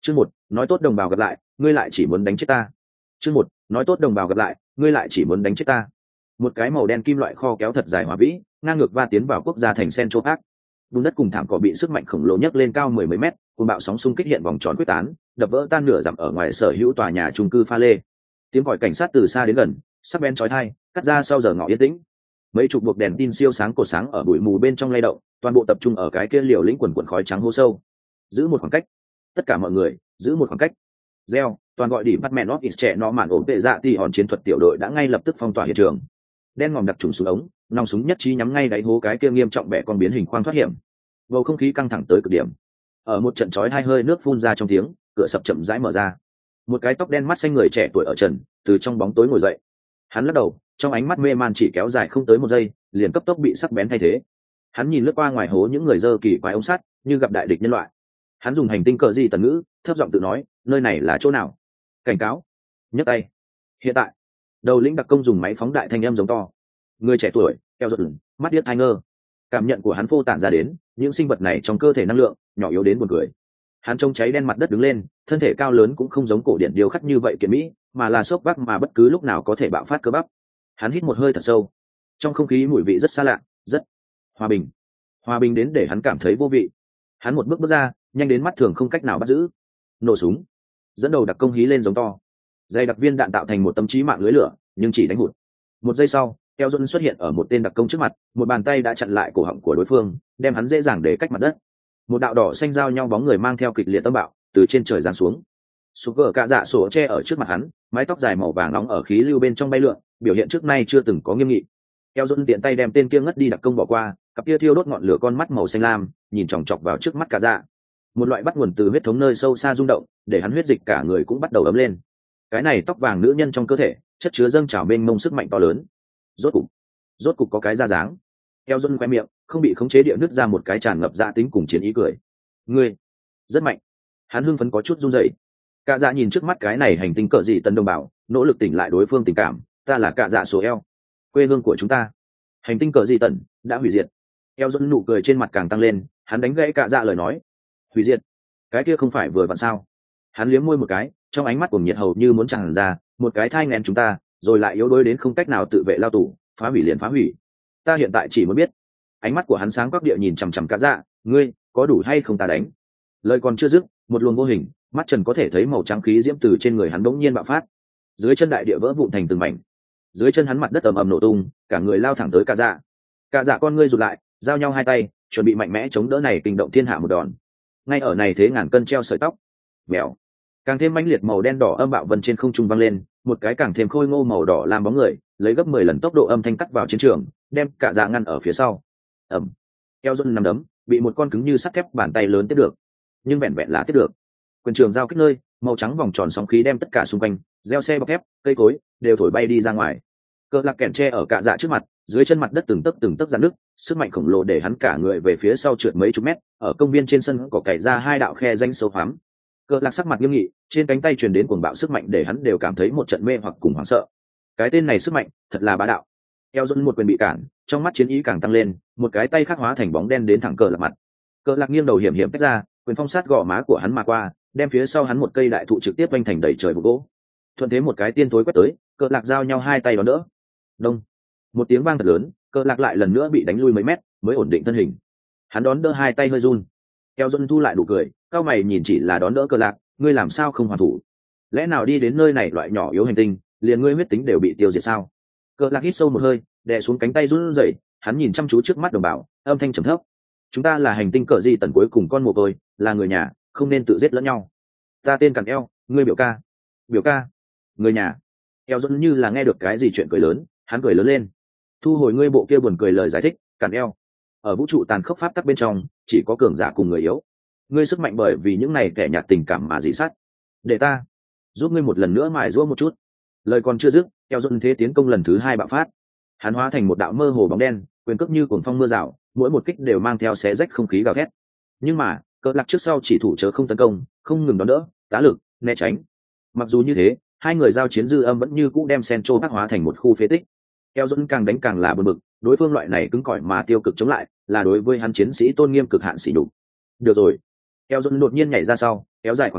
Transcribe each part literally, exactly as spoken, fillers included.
Chương một, nói tốt đồng bào gặp lại, ngươi lại chỉ muốn đánh chết ta. Chương một, nói tốt đồng bào gặp lại, ngươi lại chỉ muốn đánh chết ta. Một cái màu đen kim loại kho kéo thật dài hỏa vĩ, ngang ngược va tiến vào quốc gia thành Central Park. Bùn đất cùng thảm cỏ bị sức mạnh khổng lồ nhấc lên cao mười mấy mét, cùng bạo sóng xung kích hiện vòng tròn quyết tán, đập vỡ tan nửa dặm ở ngoài sở hữu tòa nhà chung cư pha lê. Tiếng còi cảnh sát từ xa đến gần, sắc bén chói tai, cắt ra sau giờ ngọ yên tĩnh. Mấy chục buộc đèn tin siêu sáng cột sáng ở bụi mù bên trong lay động, toàn bộ tập trung ở cái kia liều lĩnh quần quần khói trắng hố sâu. Giữ một khoảng cách, tất cả mọi người giữ một khoảng cách. Gieo, toàn gọi đi bắt mẹ nó ít trẻ nó màn ổn tệ dạ thì hòn chiến thuật tiểu đội đã ngay lập tức phong tỏa hiện trường. Đen ngòm đặc trùng xuống ống, nòng súng nhất trí nhắm ngay đáy hố cái kia nghiêm trọng bẻ con biến hình khoang thoát hiểm. Bầu không khí căng thẳng tới cực điểm. Ở một trận chói hai hơi nước phun ra trong tiếng, cửa sập chậm rãi mở ra. Một cái tóc đen mắt xanh người trẻ tuổi ở trần, từ trong bóng tối ngồi dậy. Hắn lắc đầu, trong ánh mắt mê man chỉ kéo dài không tới một giây, liền cấp tốc bị sắc bén thay thế. Hắn nhìn lướt qua ngoài hố những người dơ kỳ quái ống sắt, như gặp đại địch nhân loại. Hắn dùng hành tinh cờ gì tần ngữ, thấp giọng tự nói, nơi này là chỗ nào? Cảnh cáo. Nhấc tay. Hiện tại. Đầu lĩnh đặc công dùng máy phóng đại thanh âm giống to. Người trẻ tuổi, eo giật lửng, mắt điếc tai ngơ. Cảm nhận của hắn phô tản ra đến, những sinh vật này trong cơ thể năng lượng nhỏ yếu đến buồn cười. Hắn trông cháy đen mặt đất đứng lên, thân thể cao lớn cũng không giống cổ điển điêu khắc như vậy kiện mỹ, mà là xốc vác mà bất cứ lúc nào có thể bạo phát cơ bắp. Hắn hít một hơi thật sâu, trong không khí mùi vị rất xa lạ, rất hòa bình. Hòa bình đến để hắn cảm thấy vô vị. Hắn một bước bước ra, nhanh đến mắt thường không cách nào bắt giữ. Nổ súng. Dẫn đầu đặc công hí lên giống to. Dây đặc viên đạn tạo thành một tâm trí mạng lưới lửa, nhưng chỉ đánh hụt. Một giây sau, Eo Dôn xuất hiện ở một tên đặc công trước mặt, một bàn tay đã chặn lại cổ họng của đối phương, đem hắn dễ dàng để cách mặt đất. Một đạo đỏ xanh giao nhau bóng người mang theo kịch liệt tâm bạo từ trên trời giáng xuống. Súp gờ cạ dạ sổ che ở trước mặt hắn, mái tóc dài màu vàng nóng ở khí lưu bên trong bay lượn, biểu hiện trước nay chưa từng có nghiêm nghị. Eo Dôn tiện tay đem tên kia ngất đi đặc công bỏ qua, cặp kia thiêu đốt ngọn lửa con mắt màu xanh lam, nhìn chòng chọc vào trước mắt cạ dạ. Một loại bắt nguồn từ huyết thống nơi sâu xa rung động, để hắn huyết dịch cả người cũng bắt đầu ấm lên. Cái này tóc vàng nữ nhân trong cơ thể, chất chứa dâng trào mênh mông sức mạnh to lớn. Rốt cục, rốt cục có cái ra dáng. Eo Dôn khoe miệng, không bị khống chế địa nứt ra một cái tràn ngập dạ tính cùng chiến ý cười. Ngươi, rất mạnh. Hắn hưng phấn có chút run rẩy. Cạ dạ nhìn trước mắt cái này hành tinh cỡ gì tân đồng bào, nỗ lực tỉnh lại đối phương tình cảm. Ta là cạ dạ số eo, quê hương của chúng ta. Hành tinh cỡ gì tần đã hủy diệt. Eo Dôn nụ cười trên mặt càng tăng lên, hắn đánh gãy cạ dạ lời nói. Hủy diệt? Cái kia không phải vừa vặn sao? Hắn liếm môi một cái, trong ánh mắt cuồng nhiệt hầu như muốn tràn ra, một cái thai nghén chúng ta, rồi lại yếu đuối đến không cách nào tự vệ lao tù, phá hủy liền phá hủy. Ta hiện tại chỉ muốn biết. Ánh mắt của hắn sáng quắc địa nhìn chằm chằm cạ dạ, ngươi có đủ hay không ta đánh? Lời còn chưa dứt, một luồng vô hình, mắt trần có thể thấy màu trắng khí diễm từ trên người hắn bỗng nhiên bạo phát. Dưới chân đại địa vỡ vụn thành từng mảnh. Dưới chân hắn mặt đất ầm ầm nổ tung, cả người lao thẳng tới cạ dạ. Cạ dạ con ngươi rụt lại, giao nhau hai tay, chuẩn bị mạnh mẽ chống đỡ này kinh động thiên hạ một đòn. Ngay ở này thế ngàn cân treo sợi tóc. Mèo. Càng thêm mãnh liệt màu đen đỏ âm bạo vân trên không trung vang lên, một cái càng thêm khôi ngô màu đỏ làm bóng người, lấy gấp mười lần tốc độ âm thanh cắt vào chiến trường, đem cạ dạ ngăn ở phía sau. Ầm. Eo Dôn nằm đấm, bị một con cứng như sắt thép bàn tay lớn tiếp được, nhưng vẹn vẹn là tiếp được. Quyền trường giao kích nơi, màu trắng vòng tròn sóng khí đem tất cả xung quanh, gieo xe bọc thép, cây cối đều thổi bay đi ra ngoài. Cờ lạc kẹn tre ở cạ dạ trước mặt, dưới chân mặt đất từng tấc từng tấc giãn nứt, sức mạnh khổng lồ để hắn cả người về phía sau trượt mấy chục mét, ở công viên trên sân cỏ cày ra hai đạo khe rãnh sâu hoắm. Cờ lạc sắc mặt nghiêm nghị, trên cánh tay truyền đến cuồng bạo sức mạnh để hắn đều cảm thấy một trận mê hoặc cùng hoảng sợ. Cái tên này sức mạnh thật là bá đạo. Eo Dôn một quyền bị cản, trong mắt chiến ý càng tăng lên, một cái tay khác hóa thành bóng đen đến thẳng cờ lạc mặt. Cờ lạc nghiêng đầu hiểm hiểm tách ra, quyền phong sát gò má của hắn mà qua, đem phía sau hắn một cây đại thụ trực tiếp vênh thành đầy trời vụ gỗ. Thuận thế một cái tiên tối quét tới, cờ lạc giao nhau hai tay đón đỡ. Đông. Một tiếng vang thật lớn, cờ lạc lại lần nữa bị đánh lui mấy mét, mới ổn định thân hình. Hắn đón đỡ hai tay hơi run. Eo Dôn thu lại đủ cười, cao mày nhìn chỉ là đón đỡ cờ lạc, ngươi làm sao không hoàn thủ? Lẽ nào đi đến nơi này loại nhỏ yếu hành tinh, liền ngươi huyết tính đều bị tiêu diệt sao? Cờ lạc hít sâu một hơi, đè xuống cánh tay run rẩy, hắn nhìn chăm chú trước mắt đồng bào, âm thanh trầm thấp. Chúng ta là hành tinh cờ gì tần cuối cùng con mồ côi, là người nhà, không nên tự giết lẫn nhau. Ta tên Cằn Eo, ngươi biểu ca. Biểu ca? Người nhà? Eo Dôn như là nghe được cái gì chuyện cười lớn, hắn cười lớn lên. Thu hồi ngươi bộ kia buồn cười lời giải thích, Cằn Eo. Ở vũ trụ tàn khốc pháp tắc bên trong, chỉ có cường giả cùng người yếu. Ngươi sức mạnh bởi vì những này kẻ nhạt tình cảm mà dị sát. Để ta giúp ngươi một lần nữa mài giũa một chút. Lời còn chưa dứt, Eo Dôn thế tiến công lần thứ hai bạo phát. Hắn hóa thành một đạo mơ hồ bóng đen, quyền cước như cuồng phong mưa rào, mỗi một kích đều mang theo xé rách không khí gào thét. Nhưng mà, cờ lạc trước sau chỉ thủ chớ không tấn công, không ngừng đón đỡ, tá lực, né tránh. Mặc dù như thế, hai người giao chiến dư âm vẫn như cũ đem Central Park hóa thành một khu phế tích. Eo Dôn càng đánh càng là bực bực, đối phương loại này cứng cỏi mà tiêu cực chống lại, là đối với hắn chiến sĩ tôn nghiêm cực hạn sỉ nhục. Được rồi. Eo Dôn đột nhiên nhảy ra sau, kéo dài khoảng cách,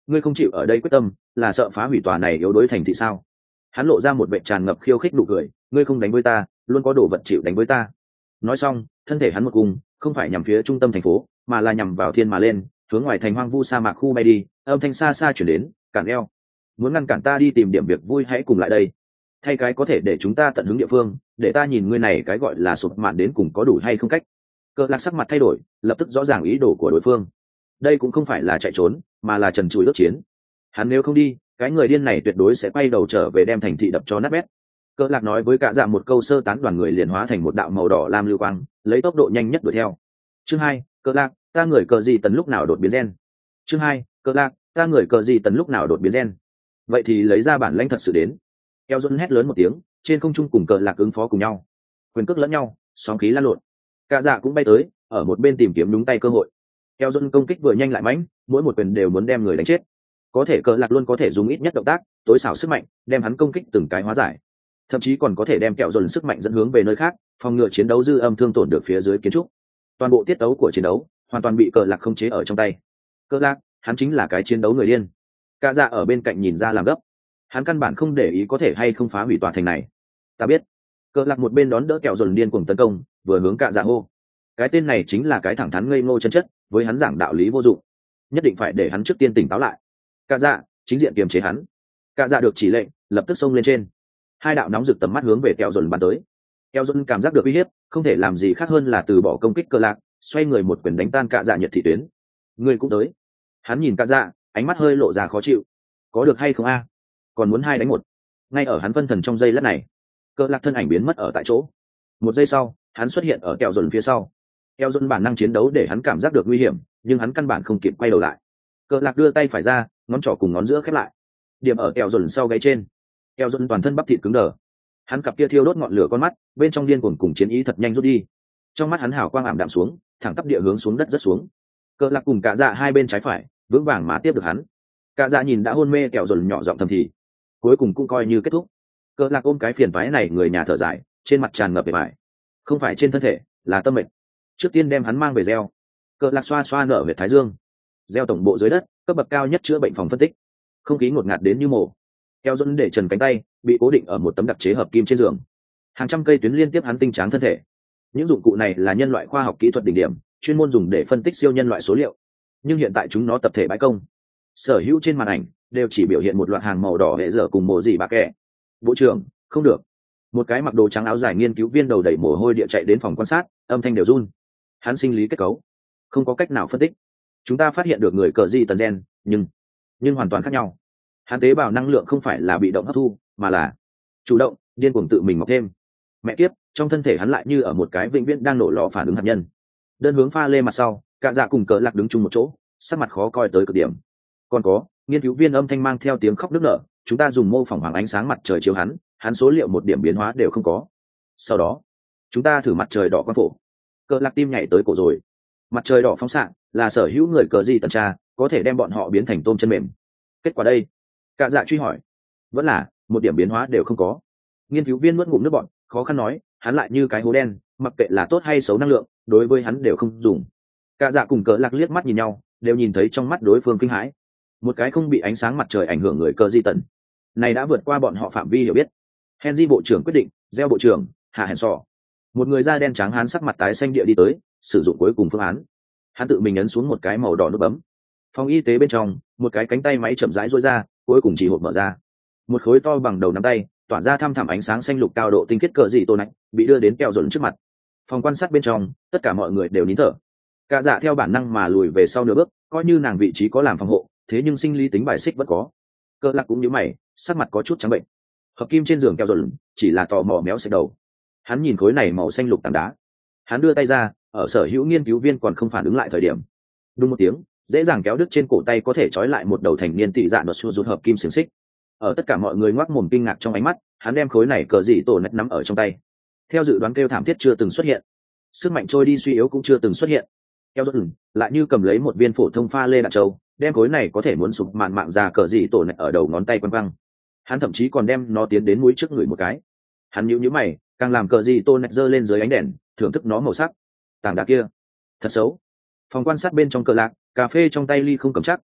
ngươi không chịu ở đây quyết tâm là sợ phá hủy tòa này yếu đối thành thị sao? Hắn lộ ra một vệ tràn ngập khiêu khích nụ cười, ngươi không đánh với ta, luôn có đồ vật chịu đánh với ta. Nói xong, thân thể hắn một cùng, không phải nhằm phía trung tâm thành phố, mà là nhằm vào thiên mà lên, hướng ngoài thành hoang vu sa mạc khu bay đi. Âm thanh xa xa chuyển đến, cản eo, muốn ngăn cản ta đi tìm điểm việc vui hãy cùng lại đây, thay cái có thể để chúng ta tận hứng địa phương, để ta nhìn ngươi này cái gọi là sụp mạn đến cùng có đủ hay không cách. Cờ lạc sắc mặt thay đổi, lập tức rõ ràng ý đồ của đối phương. Đây cũng không phải là chạy trốn, mà là trần trụi ước chiến. Hắn nếu không đi, cái người điên này tuyệt đối sẽ quay đầu trở về đem thành thị đập cho nát bét. Cờ lạc nói với cả dạ một câu, sơ tán đoàn người liền hóa thành một đạo màu đỏ lam lưu quang, lấy tốc độ nhanh nhất đuổi theo. Chương hai, Cờ lạc, ta người cờ gì tần lúc nào đột biến gen. Chương hai, Cờ lạc, ta người cờ gì tần lúc nào đột biến gen. Vậy thì lấy ra bản lãnh thật sự đến. Eo Dôn hét lớn một tiếng, trên không trung cùng Cờ lạc ứng phó cùng nhau, quyền cước lẫn nhau, sóng khí lan lộn. Cả dạ cũng bay tới, ở một bên tìm kiếm đúng tay cơ hội. Eo Dôn công kích vừa nhanh lại mãnh, mỗi một quyền đều muốn đem người đánh chết. Có thể Cờ lạc luôn có thể dùng ít nhất động tác, tối xảo sức mạnh, đem hắn công kích từng cái hóa giải. Thậm chí còn có thể đem kẹo dồn sức mạnh dẫn hướng về nơi khác, phòng ngừa chiến đấu dư âm thương tổn được phía dưới kiến trúc. Toàn bộ tiết tấu của chiến đấu hoàn toàn bị Cờ lạc không chế ở trong tay. Cờ lạc, hắn chính là cái chiến đấu người điên. Cả dạ ở bên cạnh nhìn ra làm gấp, hắn căn bản không để ý có thể hay không phá hủy tòa thành này. Ta biết. Cờ lạc một bên đón đỡ kẹo dồn điên cuồng tấn công, vừa hướng cả dạ hô, cái tên này chính là cái thẳng thắn ngây ngô chân chất, với hắn giảng đạo lý vô dụng, nhất định phải để hắn trước tiên tỉnh táo lại. Cả dạ chính diện kiềm chế hắn. Cả dạ được chỉ lệnh, lập tức xông lên trên. Hai đạo nóng rực tầm mắt hướng về kẹo dồn bắn tới. Kẹo dồn cảm giác được uy hiếp, không thể làm gì khác hơn là từ bỏ công kích Cờ lạc, xoay người một quyền đánh tan cả dạ nhiệt thị tuyến. Người cũng tới. Hắn nhìn cả dạ, ánh mắt hơi lộ ra khó chịu. Có được hay không a? Còn muốn hai đánh một? Ngay ở hắn phân thần trong giây lát này, Cờ lạc thân ảnh biến mất ở tại chỗ. Một giây sau, hắn xuất hiện ở kẹo dồn phía sau. Kẹo dồn bản năng chiến đấu để hắn cảm giác được nguy hiểm, nhưng hắn căn bản không kịp quay đầu lại. Cờ lạc đưa tay phải ra, ngón trỏ cùng ngón giữa khép lại, điểm ở kẹo dồn sau gáy trên. Kẹo dồn toàn thân bắp thịt cứng đờ, hắn cặp kia thiêu đốt ngọn lửa con mắt bên trong điên cuồng cùng chiến ý thật nhanh rút đi. Trong mắt hắn hào quang ảm đạm xuống, thẳng tắp địa hướng xuống đất rất xuống. Cờ lạc cùng cả dạ hai bên trái phải vững vàng mà tiếp được hắn. Cả dạ nhìn đã hôn mê kẹo dồn nhỏ giọng thầm thì, cuối cùng cũng coi như kết thúc. Cờ lạc ôm cái phiền toái này người nhà thở dài, trên mặt tràn ngập vẻ vải, không phải trên thân thể, là tâm mệnh. Trước tiên đem hắn mang về gieo. Cờ lạc xoa xoa nở huyệt thái dương. Gieo tổng bộ dưới đất, cấp bậc cao nhất chữa bệnh phòng phân tích. Không khí ngột ngạt đến như mổ. Keo dẫn để trần cánh tay bị cố định ở một tấm đặc chế hợp kim trên giường. Hàng trăm cây tuyến liên tiếp hắn tinh tráng thân thể. Những dụng cụ này là nhân loại khoa học kỹ thuật đỉnh điểm, chuyên môn dùng để phân tích siêu nhân loại số liệu. Nhưng hiện tại chúng nó tập thể bãi công. Sở hữu trên màn ảnh đều chỉ biểu hiện một loạt hàng màu đỏ hệ dở cùng mồ gì bà kẻ. Bộ trưởng, không được. Một cái mặc đồ trắng áo dài nghiên cứu viên đầu đẩy mồ hôi địa chạy đến phòng quan sát, âm thanh đều run. Hắn sinh lý kết cấu không có cách nào phân tích. Chúng ta phát hiện được người cờ di tần gen, nhưng nhưng hoàn toàn khác nhau. Hắn tế bào năng lượng không phải là bị động hấp thu, mà là chủ động điên cuồng tự mình mọc thêm. Mẹ kiếp, trong thân thể hắn lại như ở một cái vĩnh viễn đang nổ lò phản ứng hạt nhân. Đơn hướng pha lê mặt sau, cả dạ cùng Cờ lạc đứng chung một chỗ, sắc mặt khó coi tới cực điểm. Còn có nghiên cứu viên âm thanh mang theo tiếng khóc nức nở, chúng ta dùng mô phỏng hoàng ánh sáng mặt trời chiếu hắn, hắn số liệu một điểm biến hóa đều không có. Sau đó chúng ta thử mặt trời đỏ quang phổ. Cờ lạc tim nhảy tới cổ rồi. Mặt trời đỏ phóng xạ là sở hữu người cờ gì tần tra, có thể đem bọn họ biến thành tôm chân mềm. Kết quả đây? Cả dạ truy hỏi. Vẫn là một điểm biến hóa đều không có. Nghiên cứu viên nuốt ngụm nước bọn, khó khăn nói, hắn lại như cái hố đen, mặc kệ là tốt hay xấu năng lượng, đối với hắn đều không dùng. Cả dạ cùng Cờ lạc liếc mắt nhìn nhau, đều nhìn thấy trong mắt đối phương kinh hãi. Một cái không bị ánh sáng mặt trời ảnh hưởng người cờ di tần, này đã vượt qua bọn họ phạm vi hiểu biết. Henry bộ trưởng quyết định, gieo bộ trưởng, hạ hẹn sò. Một người da đen trắng hán sắc mặt tái xanh địa đi tới, sử dụng cuối cùng phương án. Hắn tự mình ấn xuống một cái màu đỏ nút bấm. Phòng y tế bên trong, một cái cánh tay máy chậm rãi duỗi ra, cuối cùng chỉ hộp mở ra. Một khối to bằng đầu nắm tay, tỏa ra thăm thẳm ánh sáng xanh lục cao độ tinh khiết cờ dị tôn lạnh, bị đưa đến kẹo dồn trước mặt. Phòng quan sát bên trong, tất cả mọi người đều nín thở. Cả dạ theo bản năng mà lùi về sau nửa bước, coi như nàng vị trí có làm phòng hộ, thế nhưng sinh lý tính bài xích vẫn có. Cờ lạc cũng như mày, sắc mặt có chút trắng bệnh. Hợp kim trên giường kẹo dồn chỉ là tò mò méo xẹt đầu. Hắn nhìn khối này màu xanh lục tảng đá, hắn đưa tay ra, ở sở hữu nghiên cứu viên còn không phản ứng lại thời điểm, đúng một tiếng, dễ dàng kéo đứt trên cổ tay có thể trói lại một đầu thành niên tị dạ đột xua rút hợp kim xiềng xích. Ở tất cả mọi người ngoác mồm kinh ngạc trong ánh mắt, hắn đem khối này cờ dị tổ nét nắm ở trong tay. Theo dự đoán kêu thảm thiết chưa từng xuất hiện, sức mạnh trôi đi suy yếu cũng chưa từng xuất hiện. Keo dồn lại như cầm lấy một viên phổ thông pha lê đạn châu, đem khối này có thể muốn sụp mạn mạng ra cờ dị tổ nét ở đầu ngón tay quăng văng. Hắn thậm chí còn đem nó tiến đến mũi trước người một cái. Hắn nhíu nhíu mày, càng làm cờ dị tổ nét giơ lên dưới ánh đèn, thưởng thức nó màu sắc. Tảng đá kia thật xấu. Phòng quan sát bên trong Cờ lạc, cà phê trong tay ly không cầm chắc,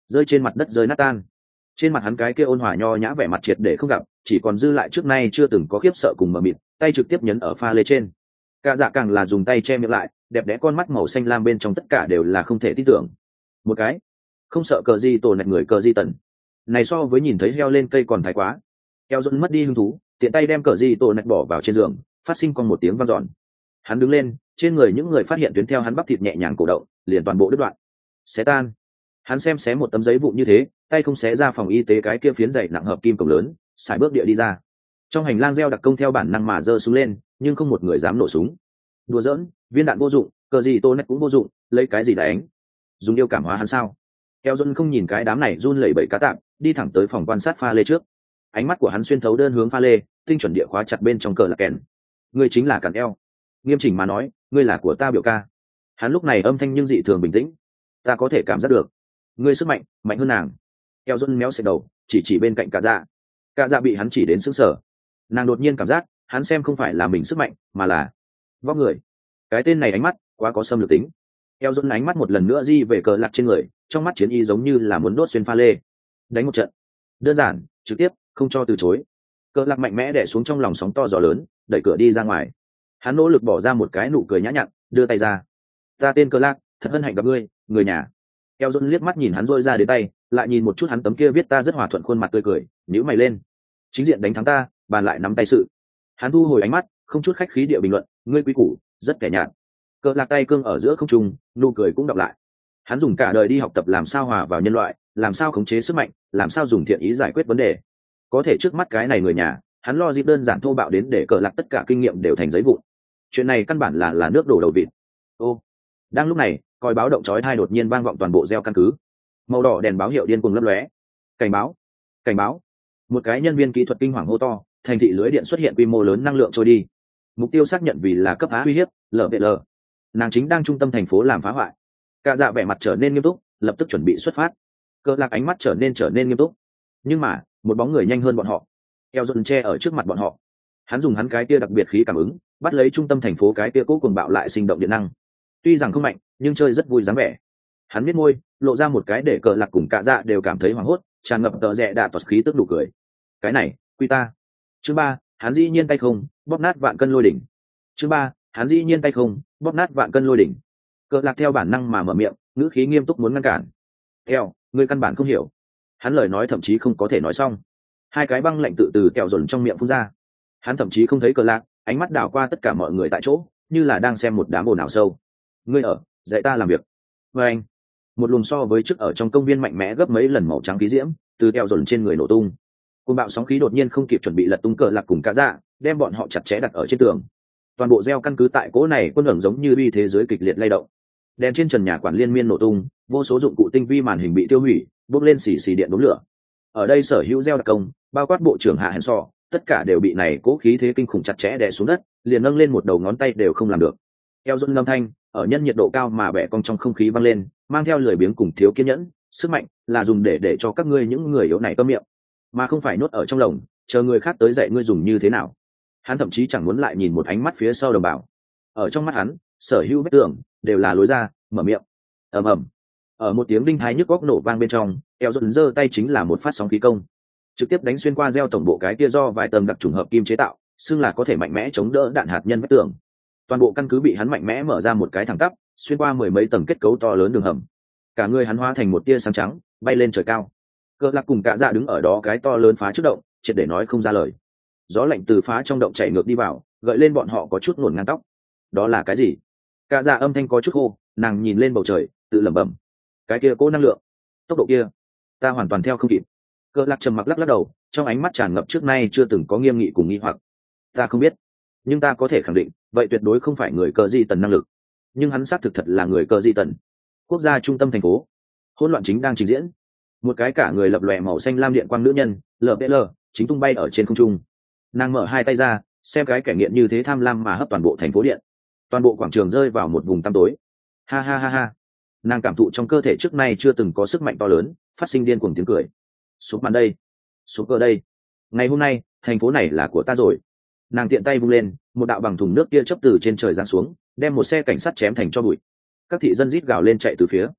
rơi trên mặt đất rơi nát tan. Trên mặt hắn cái kia ôn hòa nho nhã vẻ mặt triệt để không gặp, chỉ còn dư lại trước nay chưa từng có khiếp sợ cùng mờ mịt, tay trực tiếp nhấn ở pha lê trên. Cả dạ càng là dùng tay che miệng lại, đẹp đẽ con mắt màu xanh lam bên trong tất cả đều là không thể tin tưởng. Một cái, không sợ cờ gì tổ nạch người cờ gì tần. Này so với nhìn thấy heo lên cây còn thái quá. Heo dần mất đi hứng thú, tiện tay đem cờ gì tổ nạch bỏ vào trên giường, phát sinh con một tiếng vang dọn. Hắn đứng lên, trên người những người phát hiện tuyến theo hắn bắp thịt nhẹ nhàng cổ động, liền toàn bộ đứt đoạn. Xé tan. Hắn xem xé một tấm giấy vụn như thế, tay không xé ra phòng y tế cái kia phiến dày nặng hợp kim cổng lớn, xài bước địa đi ra. Trong hành lang gieo đặc công theo bản năng mà giơ súng lên, nhưng không một người dám nổ súng. Đùa giỡn, viên đạn vô dụng, cờ gì tô nét cũng vô dụng, lấy cái gì đánh? Dùng yêu cảm hóa hắn sao? Eo Dân không nhìn cái đám này run lẩy bẩy cá tạm, đi thẳng tới phòng quan sát pha lê trước. Ánh mắt của hắn xuyên thấu đơn hướng pha lê, tinh chuẩn địa khóa chặt bên trong cờ là kèn. Ngươi chính là Cản Eo. Nghiêm chỉnh mà nói, ngươi là của ta biểu ca. Hắn lúc này âm thanh nhưng dị thường bình tĩnh. Ta có thể cảm giác được, ngươi sức mạnh mạnh hơn nàng. Eo Dân méo xẹt đầu, chỉ chỉ bên cạnh Cả Dạ. Cả Dạ bị hắn chỉ đến sững sờ. Nàng đột nhiên cảm giác, hắn xem không phải là mình sức mạnh, mà là vóc người. Cái tên này ánh mắt quá có xâm lược tính. Eo Dân ánh mắt một lần nữa di về cờ lạc trên người, trong mắt chiến y giống như là muốn đốt xuyên pha lê. Đánh một trận, đơn giản, trực tiếp, không cho từ chối. Cờ lạc mạnh mẽ đè xuống trong lòng sóng to gió lớn, đẩy cửa đi ra ngoài. Hắn nỗ lực bỏ ra một cái nụ cười nhã nhặn, đưa tay ra. Ta tên Cờ lạc, thật hân hạnh gặp ngươi, người nhà. Eo Dân liếc mắt nhìn hắn rôi ra đến tay, lại nhìn một chút hắn tấm kia viết ta rất hòa thuận khuôn mặt tươi cười, nhíu mày lên. Chính diện đánh thắng ta, bàn lại nắm tay sự. Hắn thu hồi ánh mắt, không chút khách khí địa bình luận, ngươi quý củ, rất kẻ nhạt. Cờ lạc tay cương ở giữa không trung, nụ cười cũng đọc lại. Hắn dùng cả đời đi học tập làm sao hòa vào nhân loại, làm sao khống chế sức mạnh, làm sao dùng thiện ý giải quyết vấn đề. Có thể trước mắt cái này người nhà, hắn lo dịp đơn giản thô bạo đến để cờ lạc tất cả kinh nghiệm đều thành giấy vụn. Chuyện này căn bản là là nước đổ đầu vịt. Ô, đang lúc này, còi báo động chói tai đột nhiên vang vọng toàn bộ gieo căn cứ. Màu đỏ đèn báo hiệu điên cuồng lấp lóe. Cảnh báo, cảnh báo! Một cái nhân viên kỹ thuật kinh hoàng hô to, thành thị lưới điện xuất hiện quy mô lớn năng lượng trôi đi. Mục tiêu xác nhận vì là cấp á uy hiếp, lờ vê lờ. Nàng chính đang trung tâm thành phố làm phá hoại. Cả dạ vẻ mặt trở nên nghiêm túc, lập tức chuẩn bị xuất phát. Cờ lạc ánh mắt trở nên trở nên nghiêm túc. Nhưng mà, một bóng người nhanh hơn bọn họ. Eo Dần che ở trước mặt bọn họ. Hắn dùng hắn cái kia đặc biệt khí cảm ứng, bắt lấy trung tâm thành phố cái kia cố cuồng bạo lại sinh động điện năng. Tuy rằng không mạnh, nhưng chơi rất vui dáng vẻ. Hắn biết môi, lộ ra một cái để cờ lạc cùng cả dạ đều cảm thấy hoảng hốt, tràn ngập tợ rẽ đạ toát khí tức đủ cười. Cái này, quy ta. Chương ba, hắn dĩ nhiên tay không, bóp nát vạn cân lôi đỉnh. Chương ba, hắn dĩ nhiên tay không, bóp nát vạn cân lôi đỉnh. Cờ lạc theo bản năng mà mở miệng, ngữ khí nghiêm túc muốn ngăn cản. Theo, ngươi căn bản không hiểu. Hắn lời nói thậm chí không có thể nói xong. Hai cái băng lạnh tự từ kẹo dồn trong miệng phun ra. Hắn thậm chí không thấy cờ lạc, ánh mắt đảo qua tất cả mọi người tại chỗ, như là đang xem một đám ồn ào sâu. Ngươi ở, dạy ta làm việc. Và anh, một luồng so với trước ở trong công viên mạnh mẽ gấp mấy lần màu trắng khí diễm, từ kẹo dồn trên người nổ tung. Cơn bạo sóng khí đột nhiên không kịp chuẩn bị lật tung cờ lạc cùng cả dạ, đem bọn họ chặt chẽ đặt ở trên tường. Toàn bộ gieo căn cứ tại cỗ này quân ẩn giống như uy thế giới kịch liệt lay động. Đèn trên trần nhà quản liên miên nổ tung, vô số dụng cụ tinh vi màn hình bị tiêu hủy, bốc lên xì xì điện đốm lửa. Ở đây sở hữu gieo đặc công, bao quát bộ trưởng hạ hèn sò, tất cả đều bị này cố khí thế kinh khủng chặt chẽ đè xuống đất, liền nâng lên một đầu ngón tay đều không làm được. Eo Dần âm thanh ở nhân nhiệt độ cao mà bẻ cong trong không khí vang lên, mang theo lười biếng cùng thiếu kiên nhẫn, sức mạnh là dùng để để cho các ngươi những người yếu này câm miệng, mà không phải nuốt ở trong lồng, chờ người khác tới dạy ngươi dùng như thế nào. Hắn thậm chí chẳng muốn lại nhìn một ánh mắt phía sau đồng bào. Ở trong mắt hắn, sở hữu vết tường đều là lối ra, mở miệng. Ầm ầm. Ở một tiếng đinh thái nhức góc nổ vang bên trong, Eo Dần giơ tay chính là một phát sóng khí công, trực tiếp đánh xuyên qua gieo tổng bộ cái kia do vài tầng đặc trùng hợp kim chế tạo, xưng là có thể mạnh mẽ chống đỡ đạn hạt nhân vết tường. Toàn bộ căn cứ bị hắn mạnh mẽ mở ra một cái thẳng tắp, xuyên qua mười mấy tầng kết cấu to lớn đường hầm. Cả người hắn hóa thành một tia sáng trắng, bay lên trời cao. Cờ lạc cùng cả dạ đứng ở đó cái to lớn phá trước động, triệt để nói không ra lời. Gió lạnh từ phá trong động chảy ngược đi vào, gợi lên bọn họ có chút nổn ngang tóc. Đó là cái gì? Cả dạ âm thanh có chút khô, nàng nhìn lên bầu trời, tự lẩm bẩm. Cái kia cố năng lượng, tốc độ kia, ta hoàn toàn theo không kịp. Cờ lạc trầm mặc lắc lắc đầu, trong ánh mắt tràn ngập trước nay chưa từng có nghiêm nghị cùng nghi hoặc. Ta không biết, nhưng ta có thể khẳng định, vậy tuyệt đối không phải người cờ di tần năng lực. Nhưng hắn xác thực thật là người cờ di tần. Quốc gia trung tâm thành phố, hỗn loạn chính đang trình diễn. Một cái cả người lập lòe màu xanh lam điện quang nữ nhân, lờ vê lờ, chính tung bay ở trên không trung. Nàng mở hai tay ra, xem cái kẻ nghiện như thế tham lam mà hấp toàn bộ thành phố điện. Toàn bộ quảng trường rơi vào một vùng tăm tối. Ha ha ha ha. Nàng cảm thụ trong cơ thể trước nay chưa từng có sức mạnh to lớn, phát sinh điên cuồng tiếng cười. Súp màn đây, súp cơ đây. Ngày hôm nay, thành phố này là của ta rồi. Nàng tiện tay vung lên, một đạo bằng thùng nước kia chớp từ trên trời giáng xuống, đem một xe cảnh sát chém thành tro bụi. Các thị dân rít gào lên chạy từ phía.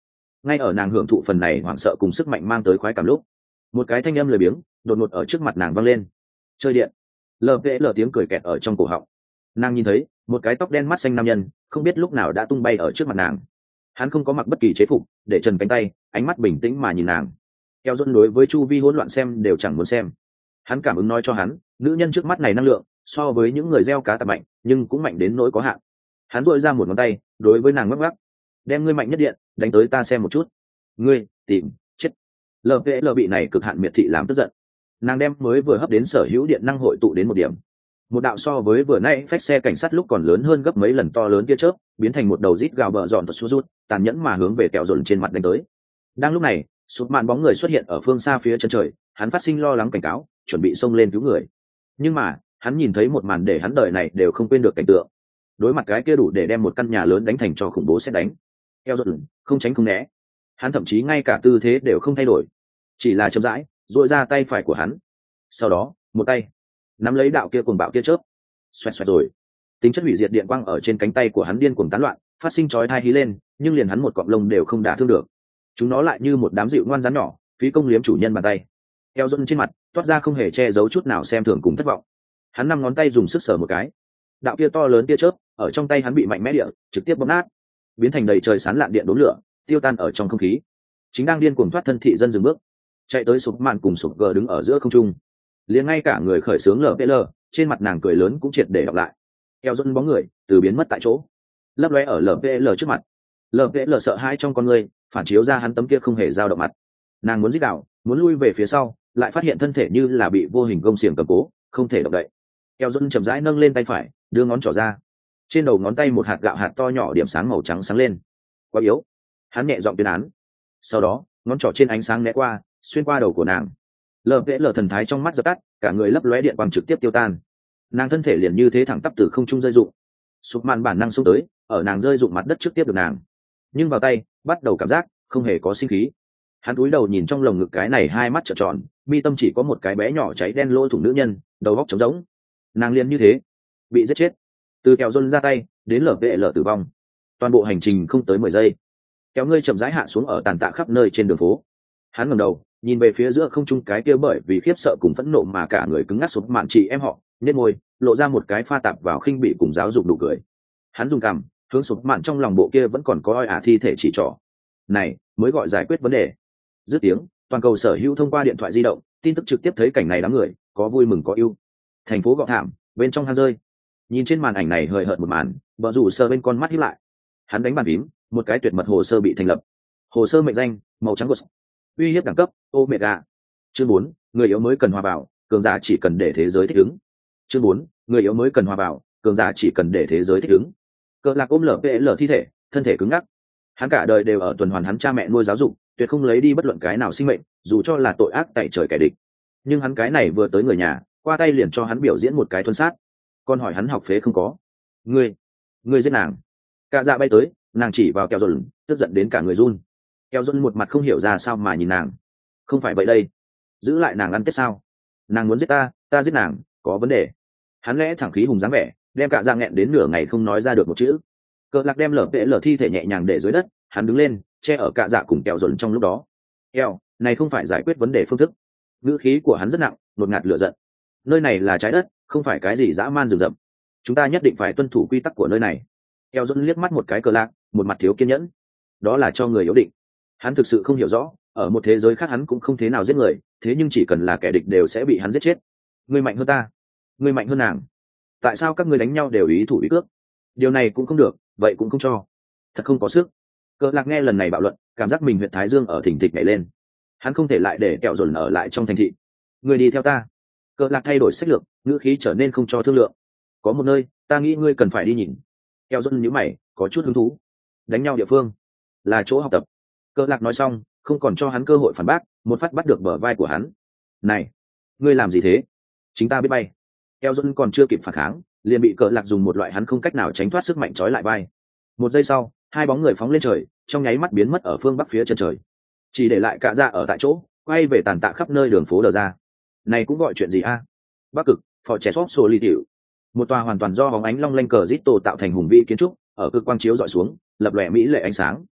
ngay ở nàng hưởng thụ phần này hoảng sợ cùng sức mạnh mang tới khoái cảm lúc, một cái thanh âm lười biếng đột ngột ở trước mặt nàng vang lên. Chơi điện. Lờ vê lờ tiếng cười kẹt ở trong cổ họng. Nàng nhìn thấy một cái tóc đen mắt xanh nam nhân không biết lúc nào đã tung bay ở trước mặt nàng. Hắn không có mặc bất kỳ chế phục, để trần cánh tay, ánh mắt bình tĩnh mà nhìn nàng. Eo Dôn đối với chu vi hỗn loạn xem đều chẳng muốn xem. Hắn cảm ứng nói cho hắn, nữ nhân trước mắt này năng lượng so với những người gieo cá tạp mạnh, nhưng cũng mạnh đến nỗi có hạn. Hắn duỗi ra một ngón tay, đối với nàng ngắc ngắc, đem ngươi mạnh nhất điện đánh tới ta xem một chút. Ngươi tìm chết. lờ vê lờ bị này cực hạn miệt thị làm tức giận. Nàng đem mới vừa hấp đến sở hữu điện năng hội tụ đến một điểm, một đạo so với vừa nãy phách xe cảnh sát lúc còn lớn hơn gấp mấy lần to lớn tia chớp biến thành một đầu rít gào bợ dọn và sút rút tàn nhẫn mà hướng về kẹo dồn trên mặt đánh tới. Đang lúc này sụp màn bóng người xuất hiện ở phương xa phía chân trời, hắn phát sinh lo lắng cảnh cáo, chuẩn bị xông lên cứu người. Nhưng mà hắn nhìn thấy một màn để hắn đời này đều không quên được cảnh tượng. Đối mặt cái kia đủ để đem một căn nhà lớn đánh thành cho khủng bố xét đánh, kẹo dồn không tránh không né, hắn thậm chí ngay cả tư thế đều không thay đổi, chỉ là chậm rãi duỗi ra tay phải của hắn, sau đó một tay nắm lấy đạo kia cuồng bạo kia chớp, xoẹt xoẹt rồi tính chất hủy diệt điện quang ở trên cánh tay của hắn điên cuồng tán loạn, phát sinh chói tai hí lên, nhưng liền hắn một cọng lông đều không đả thương được. Chúng nó lại như một đám dịu ngoan rắn nhỏ, phí công liếm chủ nhân bàn tay. Eo Dôn trên mặt toát ra không hề che giấu chút nào xem thường cùng thất vọng. Hắn năm ngón tay dùng sức sờ một cái, đạo kia to lớn tia chớp ở trong tay hắn bị mạnh mẽ địa trực tiếp bóp nát, biến thành đầy trời sán lạn điện đốm lửa, tiêu tan ở trong không khí. Chính đang điên cuồng thoát thân thị dân dừng bước, chạy tới sụp màn cùng sụp gờ đứng ở giữa không trung, liền ngay cả người khởi xướng lờ vê lờ trên mặt nàng cười lớn cũng triệt để đọc lại. Eo Dôn bóng người từ biến mất tại chỗ, lấp lóe ở lờ vê lờ trước mặt. lờ vê lờ sợ hãi trong con người phản chiếu ra hắn tấm kia không hề dao động mặt. Nàng muốn giết đạo, muốn lui về phía sau, lại phát hiện thân thể như là bị vô hình gông xiềng cầm cố, không thể động đậy. Eo Dôn chậm rãi nâng lên tay phải, đưa ngón trỏ ra, trên đầu ngón tay một hạt gạo hạt to nhỏ điểm sáng màu trắng sáng lên. Quá yếu. Hắn nhẹ giọng tuyên án. Sau đó ngón trỏ trên ánh sáng né qua, xuyên qua đầu của nàng. Lờ vẽ lờ thần thái trong mắt dập tắt, cả người lấp lóe điện quang trực tiếp tiêu tan. Nàng thân thể liền như thế thẳng tắp từ không trung rơi rụng. Sụp màn bản năng xông tới, ở nàng rơi rụng mặt đất trước tiếp được nàng, nhưng vào tay bắt đầu cảm giác không hề có sinh khí. Hắn cúi đầu nhìn trong lồng ngực cái này hai mắt trợn tròn, mi tâm chỉ có một cái bé nhỏ cháy đen lỗ thủng nữ nhân, đầu góc trống rỗng. Nàng liền như thế bị giết chết. Từ Kẹo Dôn ra tay đến lở vệ lở tử vong, toàn bộ hành trình không tới mười giây. Kéo ngươi chậm rãi hạ xuống ở tàn tạ khắp nơi trên đường phố. Hắn ngẩng đầu nhìn về phía giữa không trung cái kia bởi vì khiếp sợ cùng phẫn nộ mà cả người cứng ngắc xuống mạn chị em họ, nhếch môi lộ ra một cái pha tạp vào khinh bị cùng giáo dục nụ cười. Hắn dùng cằm hướng sụp mạn trong lòng bộ kia vẫn còn có oi ả thi thể chỉ trỏ. Này mới gọi giải quyết vấn đề. Dứt tiếng, toàn cầu sở hữu thông qua điện thoại di động tin tức trực tiếp thấy cảnh này đám người có vui mừng có ưu. Thành phố gọ thảm bên trong hang rơi. Nhìn trên màn ảnh này hời hợt một màn, bờ rủ sờ bên con mắt híp lại. Hắn đánh bàn phím, một cái tuyệt mật hồ sơ bị thành lập. Hồ sơ mệnh danh màu trắng gột, uy hiếp đẳng cấp omega. Chương bốn, người yếu mới cần hòa bảo, cường giả chỉ cần để thế giới thích ứng. Chương bốn, người yếu mới cần hòa bảo, cường giả chỉ cần để thế giới thích ứng. Cờ lạc ôm lở pl thi thể, thân thể cứng ngắc. Hắn cả đời đều ở tuần hoàn hắn cha mẹ nuôi giáo dục, tuyệt không lấy đi bất luận cái nào sinh mệnh, dù cho là tội ác tại trời kẻ địch. Nhưng hắn cái này vừa tới người nhà, qua tay liền cho hắn biểu diễn một cái thuần sát. Con hỏi hắn học phế không có. Ngươi, ngươi giết nàng. Cả dạ bay tới, nàng chỉ vào Kẹo Dôn, tức giận đến cả người run. Kẹo Dôn một mặt không hiểu ra sao mà nhìn nàng. Không phải vậy đây, giữ lại nàng ăn tết sao? Nàng muốn giết ta, ta giết nàng, có vấn đề. Hắn lẽ thẳng khí hùng dáng vẻ, đem cả dạ nghẹn đến nửa ngày không nói ra được một chữ. Cờ lạc đem lở vệ lở thi thể nhẹ nhàng để dưới đất, hắn đứng lên, che ở cả dạ cùng Kẹo Dôn trong lúc đó. Kẹo, này không phải giải quyết vấn đề phương thức. Ngữ khí của hắn rất nặng, đột ngạt lửa giận. Nơi này là trái đất, không phải cái gì dã man rừng rậm. Chúng ta nhất định phải tuân thủ quy tắc của nơi này. Kẹo Dôn liếc mắt một cái Cờ lạc, một mặt thiếu kiên nhẫn. Đó là cho người yếu định. Hắn thực sự không hiểu rõ, ở một thế giới khác hắn cũng không thế nào giết người, thế nhưng chỉ cần là kẻ địch đều sẽ bị hắn giết chết. Ngươi mạnh hơn ta, ngươi mạnh hơn nàng. Tại sao các ngươi đánh nhau đều ý thủ ý cước? Điều này cũng không được, vậy cũng không cho. Thật không có sức. Cờ lạc nghe lần này bạo luận, cảm giác mình huyện thái dương ở thỉnh thịch nhảy lên. Hắn không thể lại để Kẹo Dôn ở lại trong thành thị. Ngươi đi theo ta. Cờ lạc thay đổi sách lược, ngữ khí trở nên không cho thương lượng. Có một nơi ta nghĩ ngươi cần phải đi nhìn. Kẹo Dôn nhíu mày, có chút hứng thú. Đánh nhau địa phương là chỗ học tập. Cờ lạc nói xong, không còn cho hắn cơ hội phản bác, một phát bắt được bờ vai của hắn. Này, ngươi làm gì thế? Chính ta biết bay. Kẹo Dôn còn chưa kịp phản kháng, liền bị Cờ lạc dùng một loại hắn không cách nào tránh thoát sức mạnh trói lại vai. Một giây sau, hai bóng người phóng lên trời, trong nháy mắt biến mất ở phương bắc phía chân trời, chỉ để lại cả dạ ở tại chỗ, quay về tàn tạ khắp nơi đường phố đờ ra. Này cũng gọi chuyện gì a? Bắc cực, phò trẻ xóp sổ ly tiểu. Một tòa hoàn toàn do bóng ánh long lanh cờ rít tổ tạo thành hùng vĩ kiến trúc, ở cực quang chiếu dọi xuống, lập lòe mỹ lệ ánh sáng.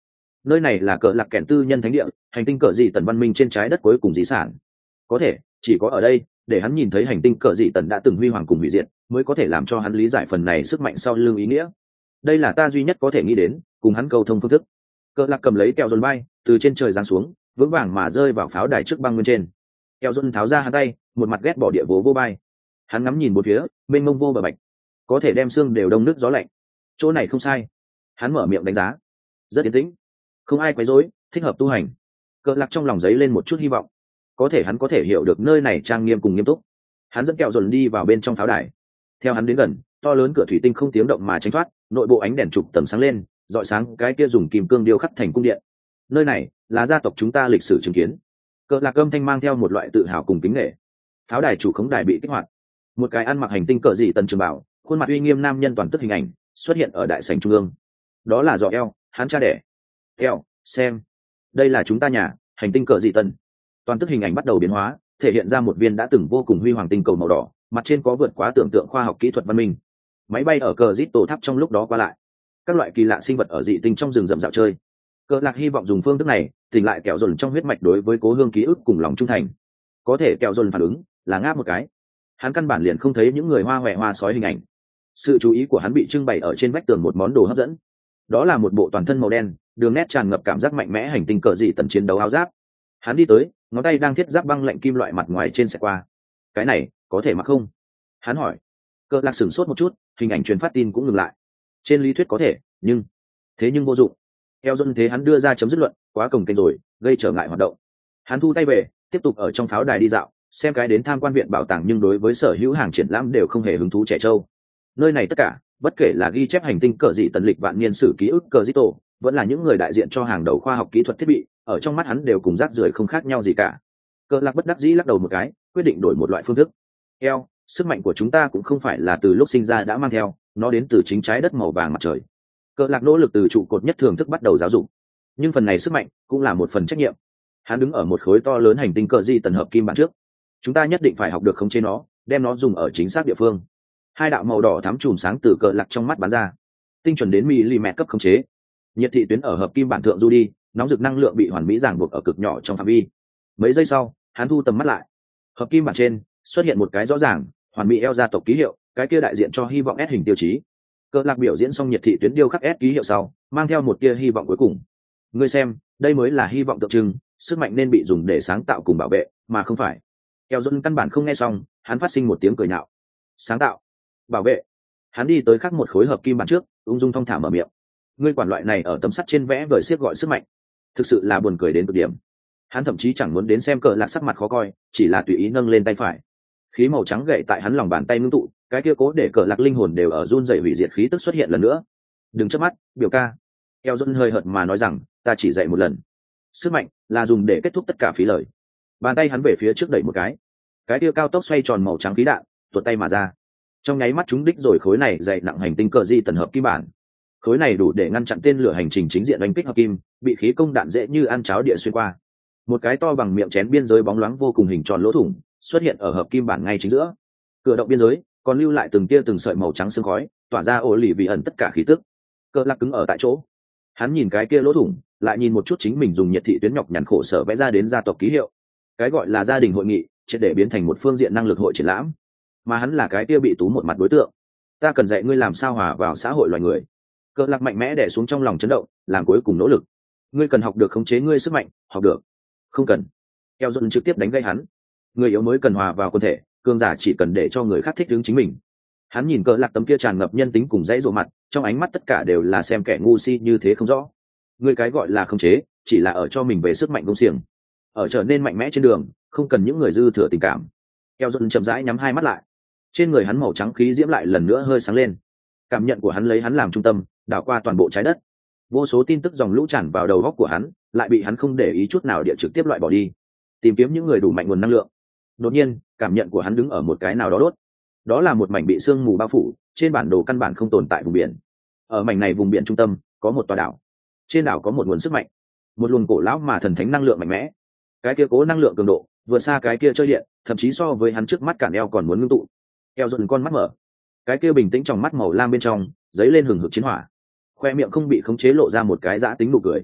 nơi này là cờ lạc kẻn tư nhân thánh địa, hành tinh cờ dị tần văn minh trên trái đất cuối cùng di sản. Có thể chỉ có ở đây để hắn nhìn thấy hành tinh cờ dị tần đã từng huy hoàng cùng hủy diệt, mới có thể làm cho hắn lý giải phần này sức mạnh sau lưng ý nghĩa. Đây là ta duy nhất có thể nghĩ đến cùng hắn cầu thông phương thức. Cờ lạc cầm lấy kẹo dồn bay từ trên trời giáng xuống, vững vàng mà rơi vào pháo đài trước băng nguyên trên. Kẹo dồn tháo ra hắn tay, một mặt ghét bỏ địa vố vô bay. Hắn ngắm nhìn bốn phía, mênh mông vô bờ bạch, có thể đem xương đều đông nước gió lạnh. Chỗ này không sai. Hắn mở miệng đánh giá. Rất yên tĩnh, không ai quấy rối, thích hợp tu hành. Cờ lạc trong lòng giấy lên một chút hy vọng. Có thể hắn có thể hiểu được nơi này trang nghiêm cùng nghiêm túc. Hắn dẫn kẹo dồn đi vào bên trong pháo đài. Theo hắn đến gần, to lớn cửa thủy tinh không tiếng động mà tránh thoát, nội bộ ánh đèn trục tầm sáng lên, rọi sáng cái kia dùng kim cương điêu khắc thành cung điện. Nơi này là gia tộc chúng ta lịch sử chứng kiến. Cờ lạc âm thanh mang theo một loại tự hào cùng kính nể. Pháo đài chủ khống đài bị kích hoạt, một cái ăn mặc hành tinh cờ dị tần trường bảo, khuôn mặt uy nghiêm nam nhân toàn tức hình ảnh xuất hiện ở đại sảnh trung ương. Đó là Dọ eo, hắn cha đẻ. Theo, xem, đây là chúng ta nhà, hành tinh cờ dị tần. Toàn tức hình ảnh bắt đầu biến hóa, thể hiện ra một viên đã từng vô cùng huy hoàng tinh cầu màu đỏ, mặt trên có vượt quá tưởng tượng khoa học kỹ thuật văn minh. Máy bay ở cờ rít tổ tháp trong lúc đó qua lại, các loại kỳ lạ sinh vật ở dị tinh trong rừng rậm dạo chơi. Cờ lạc hy vọng dùng phương thức này tỉnh lại kẹo dồn trong huyết mạch đối với cố hương ký ức cùng lòng trung thành. Có thể kẹo dồn phản ứng là ngáp một cái, hắn căn bản liền không thấy những người hoa hoẹ hoa sói hình ảnh. Sự chú ý của hắn bị trưng bày ở trên vách tường một món đồ hấp dẫn. Đó là một bộ toàn thân màu đen, đường nét tràn ngập cảm giác mạnh mẽ hành tinh cờ dị tần chiến đấu áo giáp. Hắn đi tới, ngón tay đang thiết giáp băng lạnh kim loại mặt ngoài trên xẻ qua. Cái này có thể mặc không? Hắn hỏi. Cờ lạc sửng sốt một chút, hình ảnh truyền phát tin cũng ngừng lại. Trên lý thuyết có thể, nhưng thế nhưng vô dụng. Theo dân thế hắn đưa ra chấm dứt luận, quá cồng kềnh rồi, gây trở ngại hoạt động. Hắn thu tay về, tiếp tục ở trong pháo đài đi dạo, xem cái đến tham quan viện bảo tàng, nhưng đối với sở hữu hàng triển lãm đều không hề hứng thú trẻ trâu. Nơi này tất cả, bất kể là ghi chép hành tinh cờ dị tần lịch vạn niên sử ký ức cờ dị tổ, vẫn là những người đại diện cho hàng đầu khoa học kỹ thuật thiết bị, ở trong mắt hắn đều cùng rác rưởi không khác nhau gì cả. Cờ lạc bất đắc dĩ lắc đầu một cái, quyết định đổi một loại phương thức. Eo, sức mạnh của chúng ta cũng không phải là từ lúc sinh ra đã mang theo, nó đến từ chính trái đất màu vàng mặt trời. Cờ lạc nỗ lực từ trụ cột nhất thường thức bắt đầu giáo dục, nhưng phần này sức mạnh cũng là một phần trách nhiệm. Hắn đứng ở một khối to lớn hành tinh cờ dị tần hợp kim bản trước. Chúng ta nhất định phải học được khống chế nó, đem nó dùng ở chính xác địa phương. Hai đạo màu đỏ thắm chùm sáng từ cờ lạc trong mắt bắn ra, tinh chuẩn đến mm cấp khống chế. Nhiệt thị tuyến ở hợp kim bản thượng du đi, nóng rực năng lượng bị hoàn mỹ ràng buộc ở cực nhỏ trong phạm vi. Mấy giây sau, hắn thu tầm mắt lại. Hợp kim bản trên xuất hiện một cái rõ ràng, hoàn mỹ eo gia tộc ký hiệu, cái kia đại diện cho hy vọng S hình tiêu chí. Cờ lạc biểu diễn xong nhiệt thị tuyến điêu khắc S ký hiệu sau, mang theo một tia hy vọng cuối cùng. Ngươi xem, đây mới là hy vọng tượng trưng, sức mạnh nên bị dùng để sáng tạo cùng bảo vệ, mà không phải. Eo Dôn căn bản không nghe xong, hắn phát sinh một tiếng cười nhạo. Sáng tạo, bảo vệ. Hắn đi tới khắc một khối hợp kim bản trước, ung dung thong thả mở miệng. Ngươi quản loại này ở tấm sắt trên vẽ vời xiết gọi sức mạnh, thực sự là buồn cười đến cực điểm. Hắn thậm chí chẳng muốn đến xem cờ lạc sắc mặt khó coi, chỉ là tùy ý nâng lên tay phải. Khí màu trắng gậy tại hắn lòng bàn tay ngưng tụ, cái kia cố để cờ lạc linh hồn đều ở run rẩy hủy diệt khí tức xuất hiện lần nữa. Đừng chớp mắt, biểu ca. Eo Dôn hơi hợt mà nói rằng, ta chỉ dạy một lần. Sức mạnh là dùng để kết thúc tất cả phí lời. Bàn tay hắn về phía trước đẩy một cái, cái kia cao tốc xoay tròn màu trắng khí đạn tuột tay mà ra, trong nháy mắt chúng đích rồi khối này dày nặng hành tinh cờ di tần hợp kim bản. Khối này đủ để ngăn chặn tên lửa hành trình chính diện đánh kích hợp kim, bị khí công đạn dễ như ăn cháo địa xuyên qua. Một cái to bằng miệng chén biên giới bóng loáng vô cùng hình tròn lỗ thủng xuất hiện ở hợp kim bản ngay chính giữa. Cửa động biên giới còn lưu lại từng tia từng sợi màu trắng sương khói, tỏa ra ổ lì vì ẩn tất cả khí tức. Cờ lạc cứng ở tại chỗ, hắn nhìn cái kia lỗ thủng, lại nhìn một chút chính mình dùng nhiệt thị tuyến nhọc nhằn khổ sở vẽ ra đến gia tộc ký hiệu. Cái gọi là gia đình hội nghị triệt để biến thành một phương diện năng lực hội triển lãm, mà hắn là cái kia bị tú một mặt đối tượng. Ta cần dạy ngươi làm sao hòa vào xã hội loài người. Cờ lạc mạnh mẽ đè xuống trong lòng chấn động, làm cuối cùng nỗ lực. Ngươi cần học được khống chế ngươi sức mạnh, học được. Không cần. Eo Dôn trực tiếp đánh gây hắn. Người yếu mới cần hòa vào quân thể, cường giả chỉ cần để cho người khác thích ứng chính mình. Hắn nhìn Cờ lạc tấm kia tràn ngập nhân tính cùng dãy rộ mặt, trong ánh mắt tất cả đều là xem kẻ ngu si như thế không rõ. Ngươi cái gọi là khống chế, chỉ là ở cho mình về sức mạnh công xiềng. Ở trở nên mạnh mẽ trên đường, không cần những người dư thừa tình cảm. Eo Dôn chậm rãi nhắm hai mắt lại. Trên người hắn màu trắng khí diễm lại lần nữa hơi sáng lên. Cảm nhận của hắn lấy hắn làm trung tâm, đảo qua toàn bộ trái đất. Vô số tin tức dòng lũ tràn vào đầu óc của hắn, lại bị hắn không để ý chút nào địa trực tiếp loại bỏ đi, tìm kiếm những người đủ mạnh nguồn năng lượng. Đột nhiên, cảm nhận của hắn đứng ở một cái nào đó đốt. Đó là một mảnh bị sương mù bao phủ, trên bản đồ căn bản không tồn tại vùng biển. Ở mảnh này vùng biển trung tâm, có một tòa đảo. Trên đảo có một nguồn sức mạnh, một luồng cổ lão mà thần thánh năng lượng mạnh mẽ. Cái kia cố năng lượng cường độ vượt xa cái kia chơi điện, thậm chí so với hắn trước mắt cản eo còn muốn ngưng tụ. Eo Dôn con mắt mở, cái kia bình tĩnh trong mắt màu lam bên trong dấy lên hừng hực chiến hỏa, khoe miệng không bị khống chế lộ ra một cái giã tính nụ cười.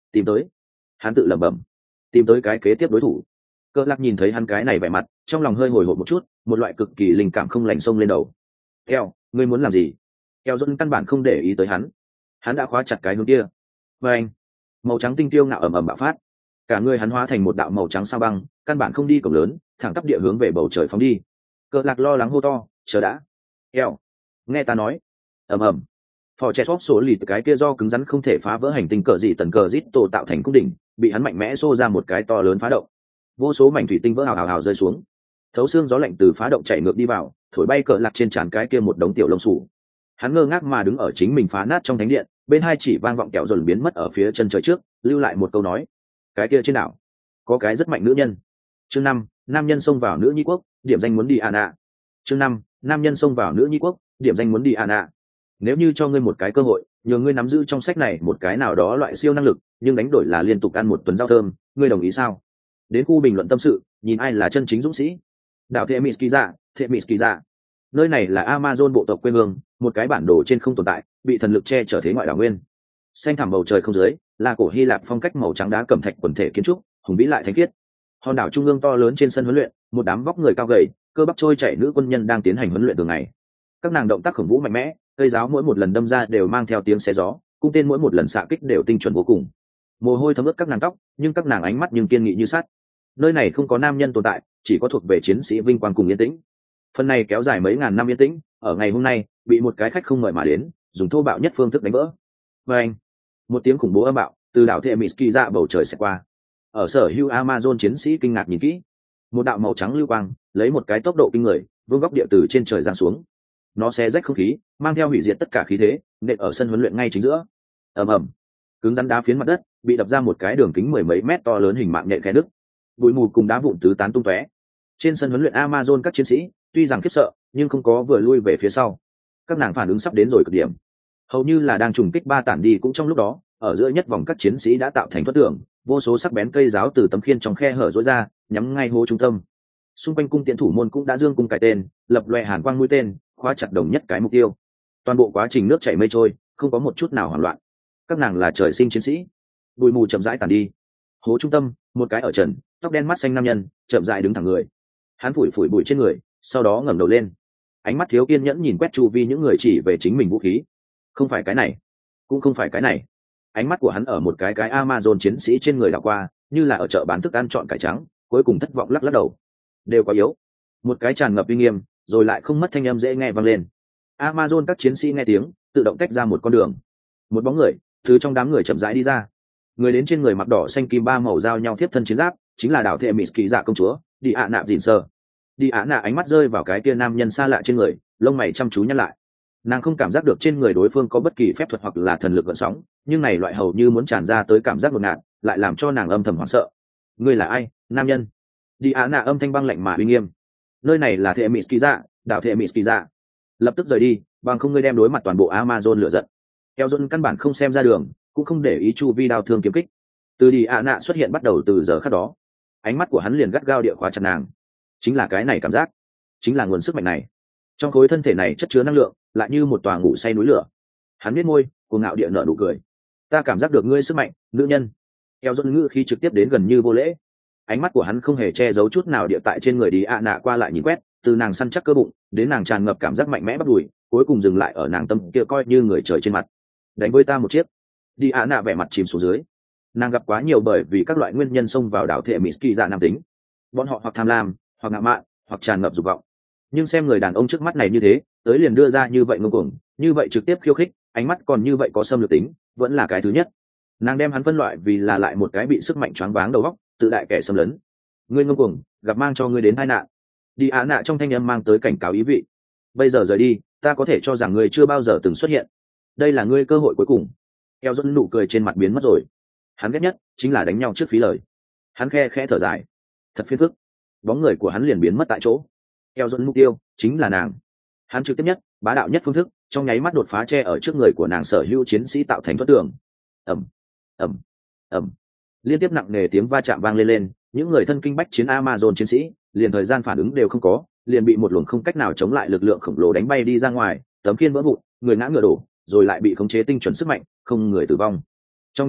tìm tới. Hắn tự lẩm bẩm, tìm tới cái kế tiếp đối thủ. Cơ lạc nhìn thấy hắn cái này vẻ mặt, trong lòng hơi hồi hộp một chút, một loại cực kỳ linh cảm không lành xông lên đầu. Theo, ngươi muốn làm gì? Theo Dũng căn bản không để ý tới hắn, hắn đã khóa chặt cái hướng kia. Và anh, màu trắng tinh tiêu ngạo ầm ầm bạo phát, cả người hắn hóa thành một đạo màu trắng sao băng, căn bản không đi cổng lớn, thẳng tắp địa hướng về bầu trời phóng đi. Cơ lạc lo lắng hô to, chờ đã. Theo, nghe ta nói. Ầm ầm. Phò che xóp số lì cái kia do cứng rắn không thể phá vỡ hành tinh cờ dị tần cờ rít tổ tạo thành cung đỉnh, bị hắn mạnh mẽ xô ra một cái to lớn phá động. Vô số mảnh thủy tinh vỡ hào hào hào rơi xuống, thấu xương gió lạnh từ phá động chạy ngược đi vào, thổi bay cờ lạc trên trán cái kia một đống tiểu lông sủ. Hắn ngơ ngác mà đứng ở chính mình phá nát trong thánh điện, bên hai chỉ vang vọng kẹo dồn biến mất ở phía chân trời trước, lưu lại một câu nói: cái kia trên đảo có cái rất mạnh nữ nhân. Chương năm, nam nhân xông vào nữ nhi quốc, điểm danh muốn đi Anna. Chương năm, nam nhân xông vào nữ nhi quốc, điểm danh muốn đi Anna. Nếu như cho ngươi một cái cơ hội, nhờ ngươi nắm giữ trong sách này một cái nào đó loại siêu năng lực, nhưng đánh đổi là liên tục ăn một tuần rau thơm, ngươi đồng ý sao? Đến khu bình luận tâm sự, nhìn ai là chân chính dũng sĩ. Đảo Themyscira, Themyscira. Nơi này là Amazon bộ tộc quê hương, một cái bản đồ trên không tồn tại, bị thần lực che chở thế ngoại đảo nguyên. Xanh thẳm bầu trời không dưới, là cổ Hy Lạp phong cách màu trắng đá cẩm thạch quần thể kiến trúc, hùng vĩ lại thánh khiết. Hòn đảo trung ương to lớn trên sân huấn luyện, một đám vóc người cao gầy, cơ bắp trôi chảy nữ quân nhân đang tiến hành huấn luyện thường ngày. Các nàng động tác khủng vũ mạnh mẽ, cây giáo mỗi một lần đâm ra đều mang theo tiếng xé gió, cung tên mỗi một lần xạ kích đều tinh chuẩn vô cùng. Mồ hôi thấm ướt các nàng tóc, nhưng các nàng ánh mắt nhưng kiên nghị như sắt. Nơi này không có nam nhân tồn tại, chỉ có thuộc về chiến sĩ vinh quang cùng yên tĩnh. Phần này kéo dài mấy ngàn năm yên tĩnh, ở ngày hôm nay bị một cái khách không mời mà đến, dùng thô bạo nhất phương thức đánh vỡ. Và anh, một tiếng khủng bố âm bạo từ đảo Themyscira ra bầu trời sẽ qua. Ở sở hữu Amazon chiến sĩ kinh ngạc nhìn kỹ, một đạo màu trắng lưu quang lấy một cái tốc độ kinh người vương góc địa từ trên trời giáng xuống. Nó xé rách không khí, mang theo hủy diệt tất cả khí thế, nện ở sân huấn luyện ngay chính giữa. Ầm ầm, cứng rắn đá phiến mặt đất bị đập ra một cái đường kính mười mấy mét to lớn hình mạng nhện khe đứt, bụi mù cùng đá vụn tứ tán tung tóe. Trên sân huấn luyện Amazon các chiến sĩ tuy rằng khiếp sợ, nhưng không có vừa lui về phía sau. Các nàng phản ứng sắp đến rồi cực điểm, hầu như là đang trùng kích ba tản đi. Cũng trong lúc đó, ở giữa nhất vòng các chiến sĩ đã tạo thành thoát tưởng, vô số sắc bén cây giáo từ tấm khiên trong khe hở rỗi ra, nhắm ngay hố trung tâm. Xung quanh cung tiễn thủ môn cũng đã dương cung cài tên, lập loè hàn quang mũi tên, khóa chặt đồng nhất cái mục tiêu. Toàn bộ quá trình nước chảy mây trôi, không có một chút nào hoảng loạn. Các nàng là trời sinh chiến sĩ. Bụi mù chậm rãi tàn đi. Hố trung tâm, một cái ở trần, tóc đen mắt xanh nam nhân chậm rãi đứng thẳng người. Hắn phủi phủi bụi trên người, sau đó ngẩng đầu lên, ánh mắt thiếu kiên nhẫn nhìn quét chu vi những người chỉ về chính mình vũ khí. Không phải cái này, cũng không phải cái này. Ánh mắt của hắn ở một cái cái Amazon chiến sĩ trên người đảo qua, như là ở chợ bán thức ăn chọn cải trắng, cuối cùng thất vọng lắc lắc đầu. Đều quá yếu. Một cái tràn ngập uy nghiêm, rồi lại không mất thanh âm dễ nghe vang lên. Amazon các chiến sĩ nghe tiếng, tự động tách ra một con đường. Một bóng người từ trong đám người chậm rãi đi ra. Người đến trên người mặc đỏ xanh kim ba màu giao nhau tiếp thân chiến giáp, chính là đảo Themyscira công chúa, Đi ạ nạ dịn sơ. Đi ạ nạ ánh mắt rơi vào cái kia nam nhân xa lạ trên người, lông mày chăm chú nhăn lại. Nàng không cảm giác được trên người đối phương có bất kỳ phép thuật hoặc là thần lực gợn sóng, nhưng này loại hầu như muốn tràn ra tới cảm giác ngột ngạt, lại làm cho nàng âm thầm hoảng sợ. Ngươi là ai, nam nhân? Đi ạ nạ âm thanh băng lạnh mà uy nghiêm. Nơi này là Themyscira, đảo Themyscira. Lập tức rời đi, bằng không ngươi đem đối mặt toàn bộ Amazon lửa giận. Theo John căn bản không xem ra đường, cũng không để ý chu vi đao thương kiếm kích. Từ đi ạ nạ xuất hiện bắt đầu từ giờ khắc đó, ánh mắt của hắn liền gắt gao địa khóa chặt nàng. Chính là cái này cảm giác, chính là nguồn sức mạnh này. Trong khối thân thể này chất chứa năng lượng, lại như một tòa ngủ say núi lửa. Hắn biết môi, cuồng ngạo địa nở nụ cười. Ta cảm giác được ngươi sức mạnh, nữ nhân. Theo John ngữ khi trực tiếp đến gần như vô lễ. Ánh mắt của hắn không hề che giấu chút nào địa tại trên người đi ạ nạ qua lại nhìn quét, từ nàng săn chắc cơ bụng đến nàng tràn ngập cảm giác mạnh mẽ bắt đùi, cuối cùng dừng lại ở nàng tâm kia coi như người trời trên mặt. Đánh với ta một chiếc. Đi ạ nạ vẻ mặt chìm xuống dưới. Nàng gặp quá nhiều bởi vì các loại nguyên nhân xông vào đảo Themyscira nam tính. Bọn họ hoặc tham lam, hoặc ngạo mạn, hoặc tràn ngập dục vọng. Nhưng xem người đàn ông trước mắt này như thế, tới liền đưa ra như vậy ngông cuồng, như vậy trực tiếp khiêu khích, ánh mắt còn như vậy có xâm lược tính, vẫn là cái thứ nhất. Nàng đem hắn phân loại vì là lại một cái bị sức mạnh choáng váng đầu óc, tự đại kẻ xâm lấn. Ngươi ngông cuồng, gặp mang cho ngươi đến tai nạn. Đi á nạ trong thanh âm mang tới cảnh cáo ý vị. Bây giờ rời đi, ta có thể cho rằng ngươi chưa bao giờ từng xuất hiện. Đây là ngươi cơ hội cuối cùng. Eo dẫn nụ cười trên mặt biến mất rồi. Hắn ghét nhất chính là đánh nhau trước phí lời. Hắn khe khẽ thở dài. Thật phiền phức. Bóng người của hắn liền biến mất tại chỗ. Eo dẫn mục tiêu chính là nàng. Hắn trực tiếp nhất, bá đạo nhất phương thức, trong nháy mắt đột phá che ở trước người của nàng sở hữu chiến sĩ tạo thành thoát tường. Ầm, ầm, ầm. Liên tiếp nặng nề tiếng va chạm vang lên lên, những người thân kinh bách chiến Amazon chiến sĩ, liền thời gian phản ứng đều không có, liền bị một luồng không cách nào chống lại lực lượng khổng lồ đánh bay đi ra ngoài, tấm khiên vỡ vụn, người ngã ngựa đổ, rồi lại bị khống chế tinh chuẩn sức mạnh, không người tử vong. Trong nháy mắt,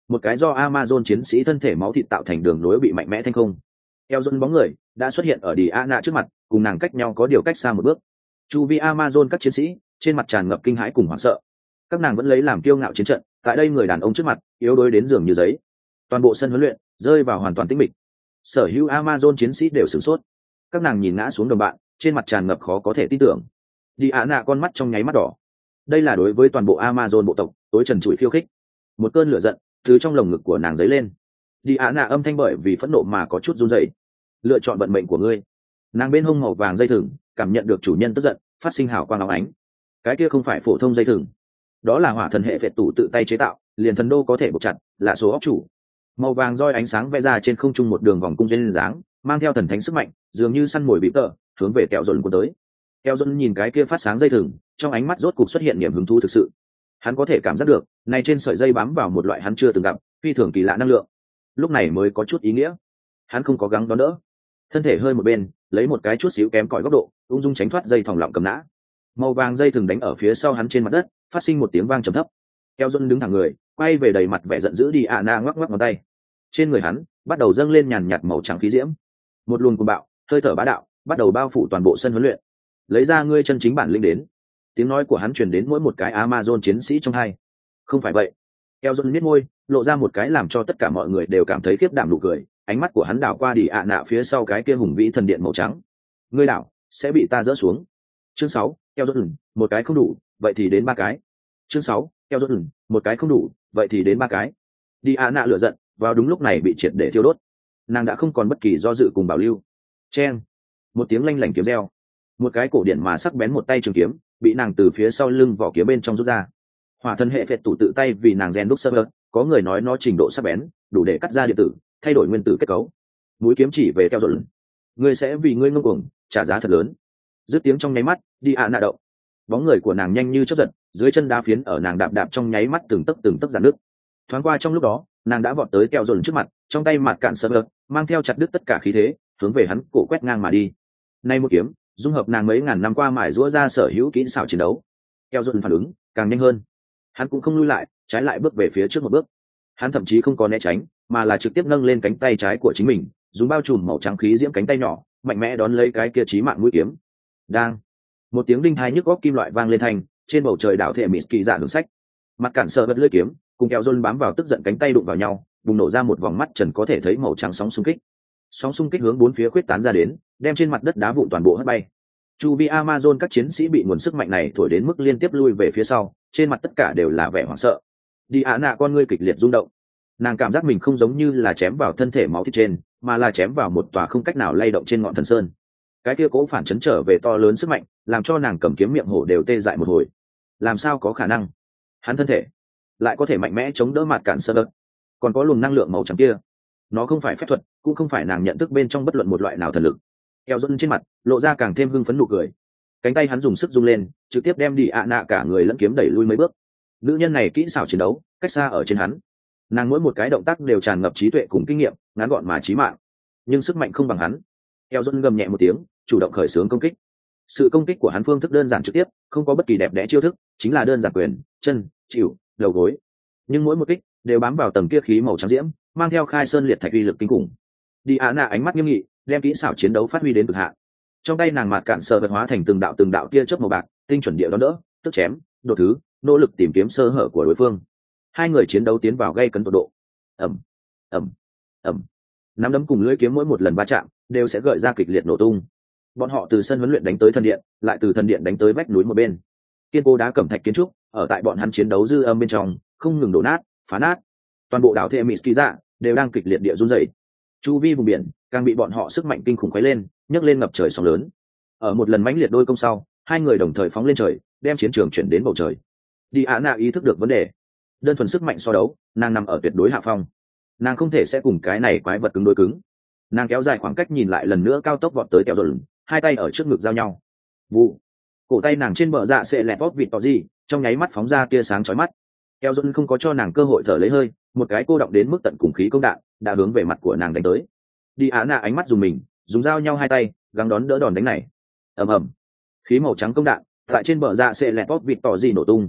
một cái do Amazon chiến sĩ thân thể máu thịt tạo thành đường nối bị mạnh mẽ thanh không. Eo Dôn bóng người đã xuất hiện ở Diana trước mặt, cùng nàng cách nhau có điều cách xa một bước. Chu vi Amazon các chiến sĩ trên mặt tràn ngập kinh hãi cùng hoảng sợ. Các nàng vẫn lấy làm kiêu ngạo chiến trận, tại đây người đàn ông trước mặt yếu đuối đến giường như giấy. Toàn bộ sân huấn luyện rơi vào hoàn toàn tĩnh mịch. Sở hữu Amazon chiến sĩ đều sửng sốt. Các nàng nhìn ngã xuống đồng bạn, trên mặt tràn ngập khó có thể tin tưởng. Diana con mắt trong nháy mắt đỏ. Đây là đối với toàn bộ Amazon bộ tộc tối trần trụi khiêu khích. Một cơn lửa giận từ trong lồng ngực của nàng dấy lên. Diana âm thanh bởi vì phẫn nộ mà có chút run rẩy. Lựa chọn vận mệnh của ngươi. Nàng bên hông màu vàng dây thừng cảm nhận được chủ nhân tức giận, phát sinh hào quang óng ánh. Cái kia không phải phổ thông dây thừng, đó là hỏa thần hệ phệ tủ tự tay chế tạo, liền thần đô có thể buộc chặt, là số óc chủ. Màu vàng roi ánh sáng vẽ ra trên không trung một đường vòng cung duyên dáng, mang theo thần thánh sức mạnh, dường như săn mồi bị tợ, hướng về kẹo dồn của tới. Kẹo dồn nhìn cái kia phát sáng dây thừng, trong ánh mắt rốt cục xuất hiện niềm hứng thú thực sự. Hắn có thể cảm giác được, này trên sợi dây bám vào một loại hắn chưa từng gặp, phi thường kỳ lạ năng lượng. Lúc này mới có chút ý nghĩa. Hắn không có gắng đón đỡ, thân thể hơi một bên, lấy một cái chút xíu kém cỏi góc độ, ung dung tránh thoát dây thòng lọng cầm nã. Màu vàng dây thừng đánh ở phía sau hắn trên mặt đất, phát sinh một tiếng vang trầm thấp. Keo Dôn đứng thẳng người, quay về đầy mặt vẻ giận dữ đi ạ na ngoắc ngoắc ngón tay. Trên người hắn bắt đầu dâng lên nhàn nhạt màu trắng khí diễm, một luồng cuồng bạo, hơi thở bá đạo bắt đầu bao phủ toàn bộ sân huấn luyện. Lấy ra ngươi chân chính bản lĩnh đến. Tiếng nói của hắn truyền đến mỗi một cái Amazon chiến sĩ trong hai. Không phải vậy. Keo Dôn nhếch môi, lộ ra một cái làm cho tất cả mọi người đều cảm thấy khiếp đảm nụ cười. Ánh mắt của hắn đảo qua đi ạ nạ phía sau cái kia hùng vĩ thần điện màu trắng. Ngươi đảo sẽ bị ta dỡ xuống. Chương sáu, Keo Dôn, một cái không đủ, vậy thì đến ba cái. Chương sáu, Keo Dôn, một cái không đủ, vậy thì đến ba cái. Đi ạ nạ lửa giận, vào đúng lúc này bị triệt để thiêu đốt. Nàng đã không còn bất kỳ do dự cùng bảo lưu. Chen, một tiếng lanh lảnh kiếm reo, một cái cổ điện mà sắc bén một tay trường kiếm bị nàng từ phía sau lưng vỏ kiếm bên trong rút ra. Hỏa thần hệ phệ tủ tự tay vì nàng rèn đúc sơ vơ, có người nói nó trình độ sắc bén đủ để cắt ra điện tử, thay đổi nguyên tử kết cấu. Mũi kiếm chỉ về Keo Dôn. Ngươi sẽ vì ngươi ngông cuồng trả giá thật lớn. Dứt tiếng trong nháy mắt, đi ạ nạ động. Bóng người của nàng nhanh như chớp giật, dưới chân đá phiến ở nàng đạp đạp trong nháy mắt từng tấc từng tấc giãn nước. Thoáng qua trong lúc đó, nàng đã vọt tới Keo Dôn trước mặt, trong tay mặt cạn sơ vơ, mang theo chặt đứt tất cả khí thế, hướng về hắn cổ quét ngang mà đi. Nay một kiếm, dung hợp nàng mấy ngàn năm qua mài giũa ra sở hữu kỹ xảo chiến đấu. Keo Dôn phản ứng càng nhanh hơn. Hắn cũng không lui lại, trái lại bước về phía trước một bước. Hắn thậm chí không có né tránh, mà là trực tiếp nâng lên cánh tay trái của chính mình, dùng bao trùm màu trắng khí diễm cánh tay nhỏ, mạnh mẽ đón lấy cái kia chí mạng mũi kiếm. Đang, một tiếng đinh thai nhức góc kim loại vang lên thành, trên bầu trời đảo thể mịt kỳ dạ đường sách. Mặt cản sợ bật lưỡi kiếm, cùng Keo Dôn bám vào tức giận cánh tay đụng vào nhau, bùng nổ ra một vòng mắt trần có thể thấy màu trắng sóng xung kích. Sóng xung kích hướng bốn phía khuyết tán ra đến, đem trên mặt đất đá vụn toàn bộ hất bay. Chu vi Amazon các chiến sĩ bị nguồn sức mạnh này thổi đến mức liên tiếp lui về phía sau, trên mặt tất cả đều là vẻ hoảng sợ. Đi ạ nạ con ngươi kịch liệt rung động. Nàng cảm giác mình không giống như là chém vào thân thể máu thịt trên, mà là chém vào một tòa không cách nào lay động trên ngọn thần sơn. Cái kia cố phản chấn trở về to lớn sức mạnh, làm cho nàng cầm kiếm miệng hổ đều tê dại một hồi. Làm sao có khả năng? Hắn thân thể lại có thể mạnh mẽ chống đỡ mặt cản sơ đất, còn có luồng năng lượng màu trắng kia. Nó không phải phép thuật, cũng không phải nàng nhận thức bên trong bất luận một loại nào thần lực. Keo Dôn trên mặt lộ ra càng thêm hưng phấn nụ cười. Cánh tay hắn dùng sức rung lên, trực tiếp đem đi ạ nạ cả người lẫn kiếm đẩy lui mấy bước. Nữ nhân này kỹ xảo chiến đấu cách xa ở trên hắn. Nàng mỗi một cái động tác đều tràn ngập trí tuệ cùng kinh nghiệm, ngắn gọn mà chí mạng, nhưng sức mạnh không bằng hắn. Keo Dôn gầm nhẹ một tiếng, chủ động khởi xướng công kích. Sự công kích của hắn phương thức đơn giản trực tiếp, không có bất kỳ đẹp đẽ chiêu thức, chính là đơn giản quyền, chân, chịu, đầu gối. Nhưng mỗi một kích đều bám vào tầng kia khí màu trắng diễm, mang theo khai sơn liệt thạch uy lực kinh khủng. Đi ạ nạ ánh mắt nghiêm nghị, đem kỹ xảo chiến đấu phát huy đến cực hạn. Trong tay nàng mạt cạn sờ vật hóa thành từng đạo từng đạo tia chớp màu bạc, tinh chuẩn địa đón đỡ, tức chém, đột thứ, nỗ lực tìm kiếm sơ hở của đối phương. Hai người chiến đấu tiến vào gây cấn tột độ. Ầm, ầm, ầm. Nắm đấm cùng lưỡi kiếm mỗi một lần va chạm đều sẽ gợi ra kịch liệt nổ tung. Bọn họ từ sân huấn luyện đánh tới thần điện, lại từ thần điện đánh tới vách núi một bên. Kiên cố đá cẩm thạch kiến trúc ở tại bọn hắn chiến đấu dư âm bên trong không ngừng đổ nát, phá nát. Toàn bộ đảo Thệ Mịt Kỳ Dạ đều đang kịch liệt địa run rẩy. Chu vi vùng biển càng bị bọn họ sức mạnh kinh khủng khuấy lên, nhấc lên ngập trời sóng lớn. Ở một lần mãnh liệt đôi công sau, hai người đồng thời phóng lên trời, đem chiến trường chuyển đến bầu trời. Đi Á Na ý thức được vấn đề. Đơn thuần sức mạnh so đấu, nàng nằm ở tuyệt đối hạ phong. Nàng không thể sẽ cùng cái này quái vật cứng đối cứng. Nàng kéo dài khoảng cách nhìn lại lần nữa cao tốc vọt tới Keo Dôn, hai tay ở trước ngực giao nhau. Vụ. Cổ tay nàng trên bờ dạ sẽ lẹt vót vịt tỏ gì, trong nháy mắt phóng ra tia sáng chói mắt. Keo Dôn không có cho nàng cơ hội thở lấy hơi, một cái cô động đến mức tận cùng khí công đạn đã hướng về mặt của nàng đánh tới. Đi Á Na ánh mắt dùng mình, dùng dao nhau hai tay gắng đón đỡ đòn đánh này. Ầm ầm. Khí màu trắng công đạn tại trên bờ dạ sẽ lẹt vót vịt tỏ gì nổ tung.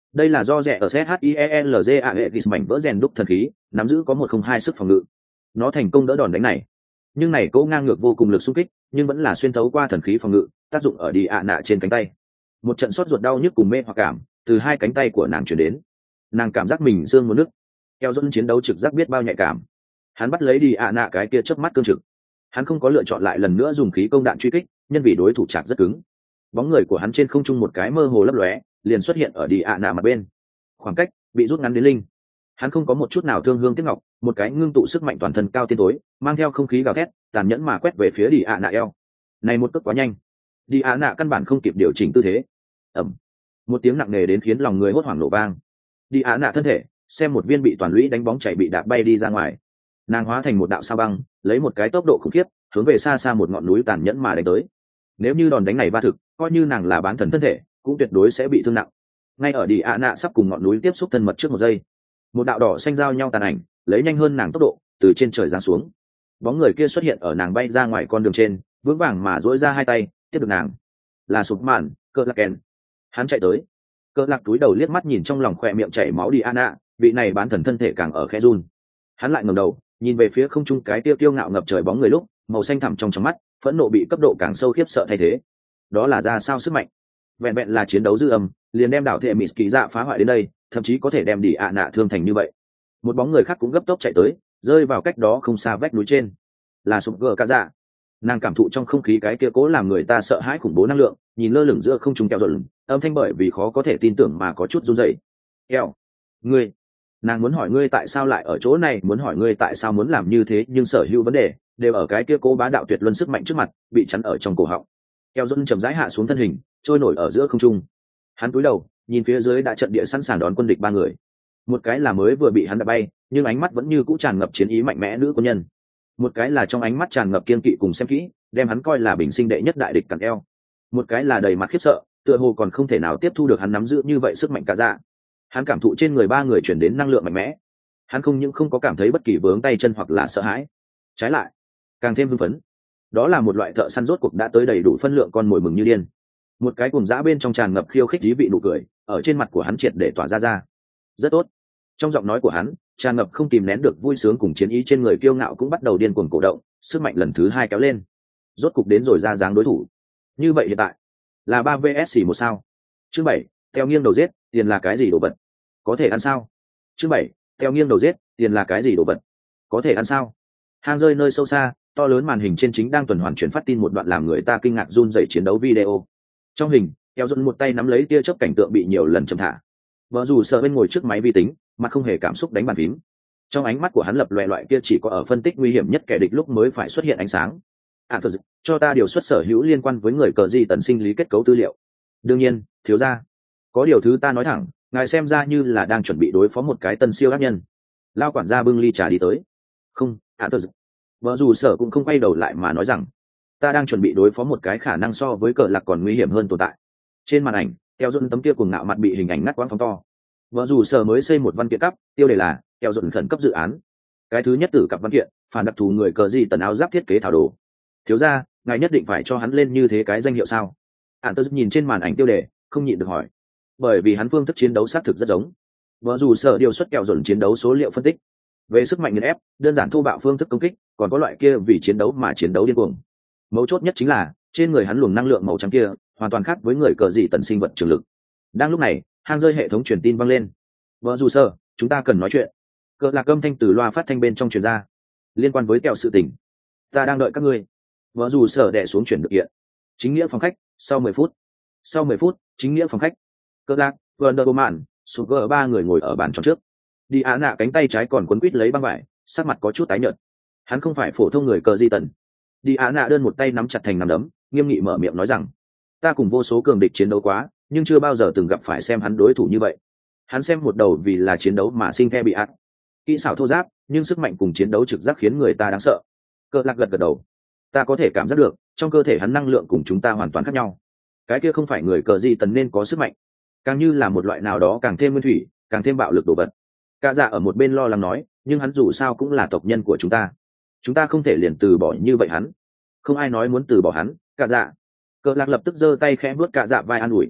Đây là do rẻ ở SHIELZA hệ ghi mảnh vỡ rèn đúc thần khí, nắm giữ có một không hai sức phòng ngự. Nó thành công đỡ đòn đánh này, nhưng này cỗ ngang ngược vô cùng lực xung kích, nhưng vẫn là xuyên thấu qua thần khí phòng ngự, tác dụng ở đi ạ nạ trên cánh tay. Một trận sốt ruột đau nhức cùng mê hoặc cảm từ hai cánh tay của nàng chuyển đến, nàng cảm giác mình xương một nước. Eo dẫn chiến đấu trực giác biết bao nhạy cảm, hắn bắt lấy đi ạ nạ cái kia chớp mắt cương trực, hắn không có lựa chọn lại lần nữa dùng khí công đạn truy kích, nhân vì đối thủ chạc rất cứng. Bóng người của hắn trên không trung một cái mơ hồ lấp lóe, liền xuất hiện ở đi ạ nạ mặt bên, khoảng cách bị rút ngắn đến linh. Hắn không có một chút nào thương hương tiếc ngọc, một cái ngưng tụ sức mạnh toàn thân cao tiên tối, mang theo không khí gào thét, tàn nhẫn mà quét về phía đi ạ nạ eo. Này một cước quá nhanh, đi ạ nạ căn bản không kịp điều chỉnh tư thế. Ầm, một tiếng nặng nề đến khiến lòng người hốt hoảng nổ vang. Đi ạ nạ thân thể xem một viên bị toàn lũy đánh bóng chảy bị đạp bay đi ra ngoài, nàng hóa thành một đạo sao băng, lấy một cái tốc độ khủng khiếp hướng về xa xa một ngọn núi tàn nhẫn mà đánh tới. Nếu như đòn đánh này va thực, coi như nàng là bán thần thân thể cũng tuyệt đối sẽ bị thương nặng. Ngay ở đi ạ nạ sắp cùng ngọn núi tiếp xúc thân mật trước một giây, một đạo đỏ xanh giao nhau tàn ảnh lấy nhanh hơn nàng tốc độ từ trên trời giáng xuống. Bóng người kia xuất hiện ở nàng bay ra ngoài con đường trên, vững vàng mà duỗi ra hai tay tiếp được nàng. Là sụp mạn cỡ lạc kèn. Hắn chạy tới, cỡ lạc túi đầu liếc mắt nhìn trong lòng khỏe miệng chảy máu đi ạ nạ, vị này bán thần thân thể càng ở khẽ run. Hắn lại ngẩng đầu nhìn về phía không trung cái tiêu tiêu ngạo ngập trời bóng người lúc màu xanh thẳm trong trong mắt phẫn nộ bị cấp độ càng sâu khiếp sợ thay thế. Đó là ra sao sức mạnh? Vẹn vẹn là chiến đấu dư âm liền đem đảo thệ mỹ kỳ dạ phá hoại đến đây, thậm chí có thể đem đi ạ nạ thương thành như vậy. Một bóng người khác cũng gấp tốc chạy tới, rơi vào cách đó không xa vách núi trên. Là sụp gờ cả dạ. Nàng cảm thụ trong không khí cái kia cố làm người ta sợ hãi khủng bố năng lượng, nhìn lơ lửng giữa không trung kẹo rộn, âm thanh bởi vì khó có thể tin tưởng mà có chút run rẩy. Kẹo, ngươi, nàng muốn hỏi ngươi tại sao lại ở chỗ này, muốn hỏi ngươi tại sao muốn làm như thế, nhưng sở hữu vấn đề đều ở cái kia cố bá đạo tuyệt luân sức mạnh trước mặt bị chắn ở trong cổ họng. Kẹo rộn chậm rãi hạ xuống thân hình, trôi nổi ở giữa không trung. Hắn cúi đầu nhìn phía dưới đã trận địa sẵn sàng đón quân địch ba người. Một cái là mới vừa bị hắn đập bay nhưng ánh mắt vẫn như cũ tràn ngập chiến ý mạnh mẽ nữ quân nhân, một cái là trong ánh mắt tràn ngập kiên kỵ cùng xem kỹ, đem hắn coi là bình sinh đệ nhất đại địch cặn eo, một cái là đầy mặt khiếp sợ, tựa hồ còn không thể nào tiếp thu được hắn nắm giữ như vậy sức mạnh cả dạ. Hắn cảm thụ trên người ba người chuyển đến năng lượng mạnh mẽ, hắn không những không có cảm thấy bất kỳ vướng tay chân hoặc là sợ hãi, trái lại càng thêm hưng phấn. Đó là một loại thợ săn rốt cuộc đã tới đầy đủ phân lượng con mồi, mừng như điên. Một cái cùng dã bên trong tràn ngập khiêu khích dí vị nụ cười ở trên mặt của hắn triệt để tỏa ra ra. Rất tốt. Trong giọng nói của hắn tràn ngập không kìm nén được vui sướng cùng chiến ý, trên người kiêu ngạo cũng bắt đầu điên cuồng cổ động, sức mạnh lần thứ hai kéo lên. Rốt cục đến rồi ra dáng đối thủ. Như vậy hiện tại là ba vs một sao. Chương bảy, theo nghiêng đầu giết, tiền là cái gì đồ vật? Có thể ăn sao? Chương bảy, theo nghiêng đầu giết, tiền là cái gì đồ vật? Có thể ăn sao? Hang rơi nơi sâu xa, to lớn màn hình trên chính đang tuần hoàn chuyển phát tin một đoạn làm người ta kinh ngạc run rẩy chiến đấu video. Trong hình, Keo Dũng một tay nắm lấy tia chớp cảnh tượng bị nhiều lần chậm thả. Vợ dù sợ bên ngồi trước máy vi tính, mặt không hề cảm xúc đánh bàn phím. Trong ánh mắt của hắn lập loè loại kia chỉ có ở phân tích nguy hiểm nhất kẻ địch lúc mới phải xuất hiện ánh sáng. À, thật, cho ta điều xuất sở hữu liên quan với người cờ gì tần sinh lý kết cấu tư liệu. Đương nhiên, thiếu gia, có điều thứ ta nói thẳng, ngài xem ra như là đang chuẩn bị đối phó một cái tân siêu ác nhân. Lao quản gia bưng ly trà đi tới. Không, à, thật, vợ dù sở cũng không quay đầu lại mà nói rằng, ta đang chuẩn bị đối phó một cái khả năng so với cờ lạc còn nguy hiểm hơn tồn tại. Trên màn ảnh, Keo Dũng tấm kia cuồng ngạo mặt bị hình ảnh ngắt quãng phóng to. Vợ dù sở mới xây một văn kiện cấp, tiêu đề là Keo Dũng khẩn cấp dự án. Cái thứ nhất tử cặp văn kiện, phản đặc thù người cờ gì tần áo giáp thiết kế thảo đồ. Thiếu gia, ngài nhất định phải cho hắn lên như thế cái danh hiệu sao? Ản Tơ nhìn trên màn ảnh tiêu đề, không nhịn được hỏi. Bởi vì hắn phương thức chiến đấu xác thực rất giống. Vợ dù sở điều xuất Keo Dũng chiến đấu số liệu phân tích. Về sức mạnh nghiền ép, đơn giản thô bạo phương thức công kích, còn có loại kia vì chiến đấu mà chiến đấu điên cuồng. Mấu chốt nhất chính là trên người hắn luồng năng lượng màu trắng kia hoàn toàn khác với người cờ dị tần sinh vật trường lực. Đang lúc này, hang rơi hệ thống truyền tin vang lên. Vợ dù sơ, chúng ta cần nói chuyện. Cờ lạc âm thanh từ loa phát thanh bên trong truyền ra, liên quan với kẹo sự tình. Ta đang đợi các ngươi. Vợ dù sở đè xuống chuyển được hiện. Chính nghĩa phòng khách, sau mười phút. Sau mười phút, chính nghĩa phòng khách. Cờ lạc, Wonder Woman, Sugar ba người ngồi ở bàn tròn trước. Đi Á nạ cánh tay trái còn quấn quít lấy băng vải, sắc mặt có chút tái nhợt. Hắn không phải phổ thông người cờ di tần. Đi Á nạ đơn một tay nắm chặt thành nắm đấm, nghiêm nghị mở miệng nói rằng, ta cùng vô số cường địch chiến đấu quá, nhưng chưa bao giờ từng gặp phải xem hắn đối thủ như vậy. Hắn xem một đầu vì là chiến đấu mà sinh the bị ác, kỹ xảo thô giáp, nhưng sức mạnh cùng chiến đấu trực giác khiến người ta đáng sợ. Cờ lạc gật gật đầu, ta có thể cảm giác được trong cơ thể hắn năng lượng cùng chúng ta hoàn toàn khác nhau. Cái kia không phải người cờ di tần nên có sức mạnh, càng như là một loại nào đó càng thêm nguyên thủy, càng thêm bạo lực đồ vật. Cả dạ ở một bên lo lắng nói, nhưng hắn dù sao cũng là tộc nhân của chúng ta, chúng ta không thể liền từ bỏ như vậy hắn. Không ai nói muốn từ bỏ hắn. Cả dạ. Cờ lạc lập tức giơ tay khẽ vuốt cả dạ vai an ủi.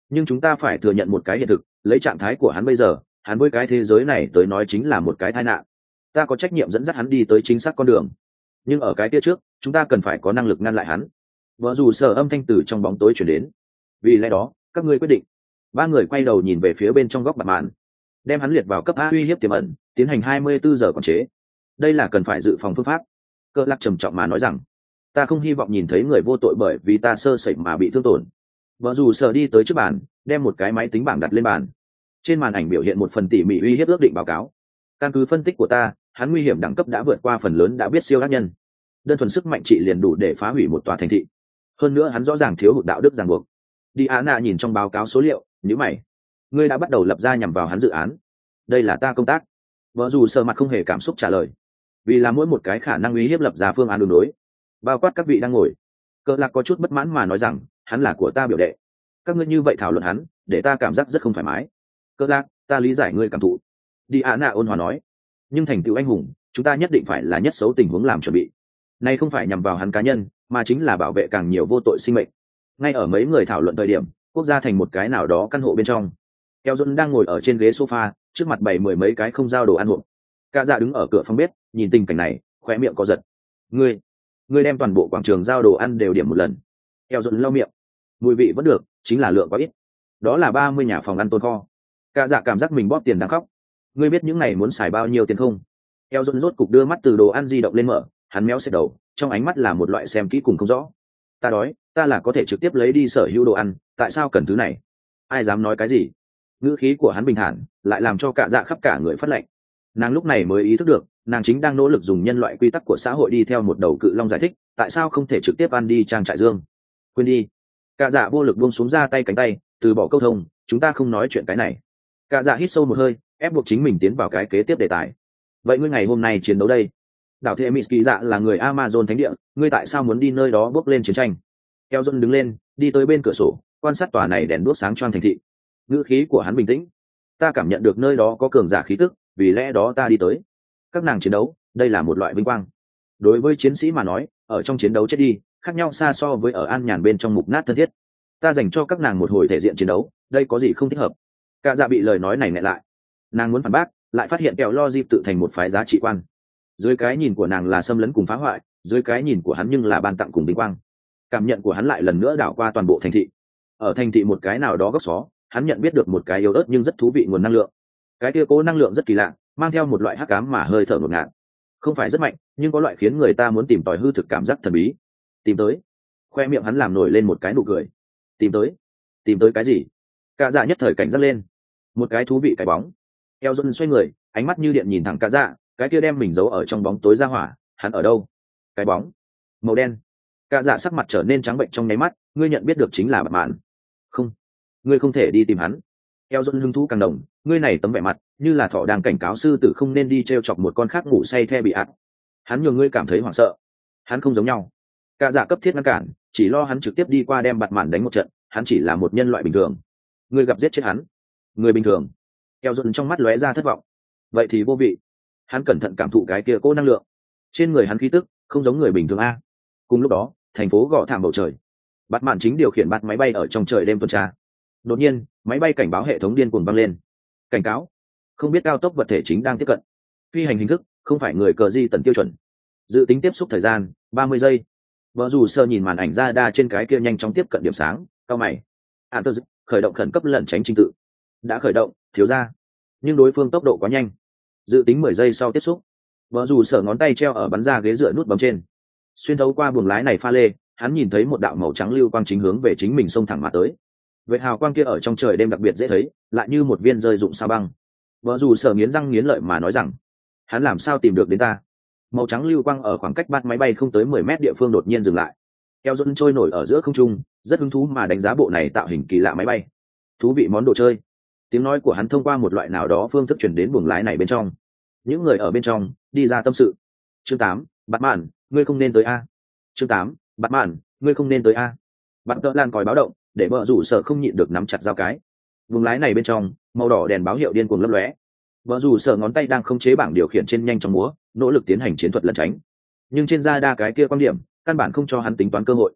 nhưng chúng ta phải thừa nhận một cái hiện thực, lấy trạng thái của hắn bây giờ, hắn với cái thế giới này tới nói chính là một cái tai nạn. Ta có trách nhiệm dẫn dắt hắn đi tới chính xác con đường, nhưng ở cái kia trước chúng ta cần phải có năng lực ngăn lại hắn. Vợ dù sở âm thanh từ trong bóng tối chuyển đến. Vì lẽ đó các ngươi quyết định. Ba người quay đầu nhìn về phía bên trong góc bạt mạn, đem hắn liệt vào cấp A uy hiếp tiềm ẩn, tiến hành hai mươi bốn giờ quản chế. Đây là cần phải dự phòng phương pháp. Cơ Lạc trầm trọng mà nói rằng, ta không hy vọng nhìn thấy người vô tội bởi vì ta sơ sẩy mà bị thương tổn. Vợ dù sở đi tới trước bàn, đem một cái máy tính bảng đặt lên bàn. Trên màn ảnh biểu hiện một phần tỉ mỉ uy hiếp ước định báo cáo. Căn cứ phân tích của ta, hắn nguy hiểm đẳng cấp đã vượt qua phần lớn đã biết siêu ác nhân. Đơn thuần sức mạnh trị liền đủ để phá hủy một tòa thành thị. Hơn nữa hắn rõ ràng thiếu hụt đạo đức ràng buộc. Diana nhìn trong báo cáo số liệu, nhíu mày. Ngươi đã bắt đầu lập ra nhằm vào hắn dự án. Đây là ta công tác. Vợ dù sở mặt không hề cảm xúc trả lời. Vì là mỗi một cái khả năng uy hiếp lập ra phương án đường đối. Bao quát các vị đang ngồi. Cờ Lạc có chút bất mãn mà nói rằng, hắn là của ta biểu đệ. Các ngươi như vậy thảo luận hắn, để ta cảm giác rất không thoải mái. Cờ Lạc, ta lý giải ngươi cảm thụ. Diana ôn hòa nói. Nhưng thành tựu anh hùng, chúng ta nhất định phải là nhất xấu tình huống làm chuẩn bị. Này không phải nhằm vào hắn cá nhân, mà chính là bảo vệ càng nhiều vô tội sinh mệnh. Ngay ở mấy người thảo luận thời điểm, quốc gia thành một cái nào đó căn hộ bên trong. Keo Dũng đang ngồi ở trên ghế sofa, trước mặt bày mười mấy cái không giao đồ ăn hộp. Cả dạ đứng ở cửa phòng bếp, nhìn tình cảnh này, khóe miệng có giật. Ngươi, ngươi đem toàn bộ quảng trường giao đồ ăn đều điểm một lần. Keo Dũng lau miệng. Mùi vị vẫn được, chính là lượng quá ít. Đó là ba mươi nhà phòng ăn tồn kho. Cả dạ cảm giác mình bóp tiền đang khóc. Ngươi biết những này muốn xài bao nhiêu tiền không? Keo Dũng rốt cục đưa mắt từ đồ ăn di động lên mở, hắn méo xẹt đầu, trong ánh mắt là một loại xem kỹ cùng không rõ. Ta đói, ta là có thể trực tiếp lấy đi sở hữu đồ ăn, tại sao cần thứ này? Ai dám nói cái gì? Ngữ khí của hắn bình thản, lại làm cho cả dạ khắp cả người phát lạnh. Nàng lúc này mới ý thức được, nàng chính đang nỗ lực dùng nhân loại quy tắc của xã hội đi theo một đầu cự long giải thích, tại sao không thể trực tiếp ăn đi trang trại dương? Quên đi. Cả dạ vô lực buông xuống ra tay cánh tay, từ bỏ câu thông, chúng ta không nói chuyện cái này. Cả dạ hít sâu một hơi, ép buộc chính mình tiến vào cái kế tiếp đề tài. Vậy ngươi ngày hôm nay chiến đấu đây? Đảo Thệ Mỹ Kỳ Dạ là người Amazon thánh địa, ngươi tại sao muốn đi nơi đó bước lên chiến tranh? Keo Dũng đứng lên, đi tới bên cửa sổ, quan sát tòa này đèn đuốc sáng choang thành thị. Ngữ khí của hắn bình tĩnh. Ta cảm nhận được nơi đó có cường giả khí tức, vì lẽ đó ta đi tới. Các nàng chiến đấu, đây là một loại vinh quang. Đối với chiến sĩ mà nói, ở trong chiến đấu chết đi, khác nhau xa so với ở an nhàn bên trong mục nát thân thiết. Ta dành cho các nàng một hồi thể diện chiến đấu, đây có gì không thích hợp? Cả dạ bị lời nói này nghẹn lại. Nàng muốn phản bác, lại phát hiện kẹo lo dịp tự thành một phái giá trị quan. Dưới cái nhìn của nàng là xâm lấn cùng phá hoại, dưới cái nhìn của hắn nhưng là ban tặng cùng vinh quang. Cảm nhận của hắn lại lần nữa đảo qua toàn bộ thành thị. Ở thành thị một cái nào đó góc xó, hắn nhận biết được một cái yếu ớt nhưng rất thú vị nguồn năng lượng. Cái kia cố năng lượng rất kỳ lạ, mang theo một loại hắc ám mà hơi thở ngột ngạt. Không phải rất mạnh, nhưng có loại khiến người ta muốn tìm tòi hư thực cảm giác thần bí. Tìm tới. Khoe miệng hắn làm nổi lên một cái nụ cười. Tìm tới. Tìm tới cái gì? Cả dạ nhất thời cảnh giác lên. Một cái thú vị cái bóng. Eo Dũng xoay người, ánh mắt như điện nhìn thẳng cả dạ, cái kia đem mình giấu ở trong bóng tối ra hỏa, hắn ở đâu? Cái bóng màu đen. Cả dạ sắc mặt trở nên trắng bệnh trong nháy mắt, ngươi nhận biết được chính là Bạt Mạn. Không, ngươi không thể đi tìm hắn. Eo Dũng hứng thú càng đồng, ngươi này tấm vẻ mặt như là thỏ đang cảnh cáo sư tử không nên đi trêu chọc một con khác ngủ say the bị ạt. Hắn nhường ngươi cảm thấy hoảng sợ. Hắn không giống nhau. Cả dạ cấp thiết ngăn cản, chỉ lo hắn trực tiếp đi qua đem Bạt Mạn đánh một trận, hắn chỉ là một nhân loại bình thường. Ngươi gặp giết chết hắn. Người bình thường. Eo Dũng trong mắt lóe ra thất vọng. Vậy thì vô vị. Hắn cẩn thận cảm thụ cái kia cố năng lượng trên người hắn, khí tức không giống người bình thường a. Cùng lúc đó, thành phố gõ thảm bầu trời. Bạt Mạn chính điều khiển bạt máy bay ở trong trời đêm tuần tra. Đột nhiên, máy bay cảnh báo hệ thống điên cuồng vang lên. Cảnh cáo, không biết cao tốc vật thể chính đang tiếp cận. Phi hành hình thức không phải người cờ di tần tiêu chuẩn. Dự tính tiếp xúc thời gian ba mươi giây. Vợ dù sơ nhìn màn ảnh ra đa trên cái kia nhanh chóng tiếp cận điểm sáng, cao mày. À, tôi khởi động khẩn cấp lẩn tránh trình tự. Đã khởi động, thiếu ra. Nhưng đối phương tốc độ quá nhanh. Dự tính mười giây sau tiếp xúc. Vợ dù sở ngón tay treo ở bắn ra ghế dựa nút bấm trên. Xuyên thấu qua buồng lái này pha lê, hắn nhìn thấy một đạo màu trắng lưu quang chính hướng về chính mình xông thẳng mà tới. Vệt hào quang kia ở trong trời đêm đặc biệt dễ thấy, lại như một viên rơi rụng sao băng. Vợ dù sở nghiến răng nghiến lợi mà nói rằng, hắn làm sao tìm được đến ta? Màu trắng lưu quang ở khoảng cách bát máy bay không tới mười mét địa phương đột nhiên dừng lại. Eo Dũng trôi nổi ở giữa không trung, rất hứng thú mà đánh giá bộ này tạo hình kỳ lạ máy bay. Thú vị món đồ chơi. Tiếng nói của hắn thông qua một loại nào đó phương thức truyền đến buồng lái này bên trong. Những người ở bên trong đi ra tâm sự. Chương tám, Bạt Mạn, ngươi không nên tới a. Chương tám, Bạt Mạn, ngươi không nên tới a. Bạn cỡ lan còi báo động, để bờ rủ sở không nhịn được nắm chặt dao cái. Vùng lái này bên trong, màu đỏ đèn báo hiệu điên cuồng lấp lóe. Bờ rủ sở ngón tay đang khống chế bảng điều khiển trên nhanh trong múa, nỗ lực tiến hành chiến thuật lẩn tránh. Nhưng trên da đa cái kia quan điểm, căn bản không cho hắn tính toán cơ hội.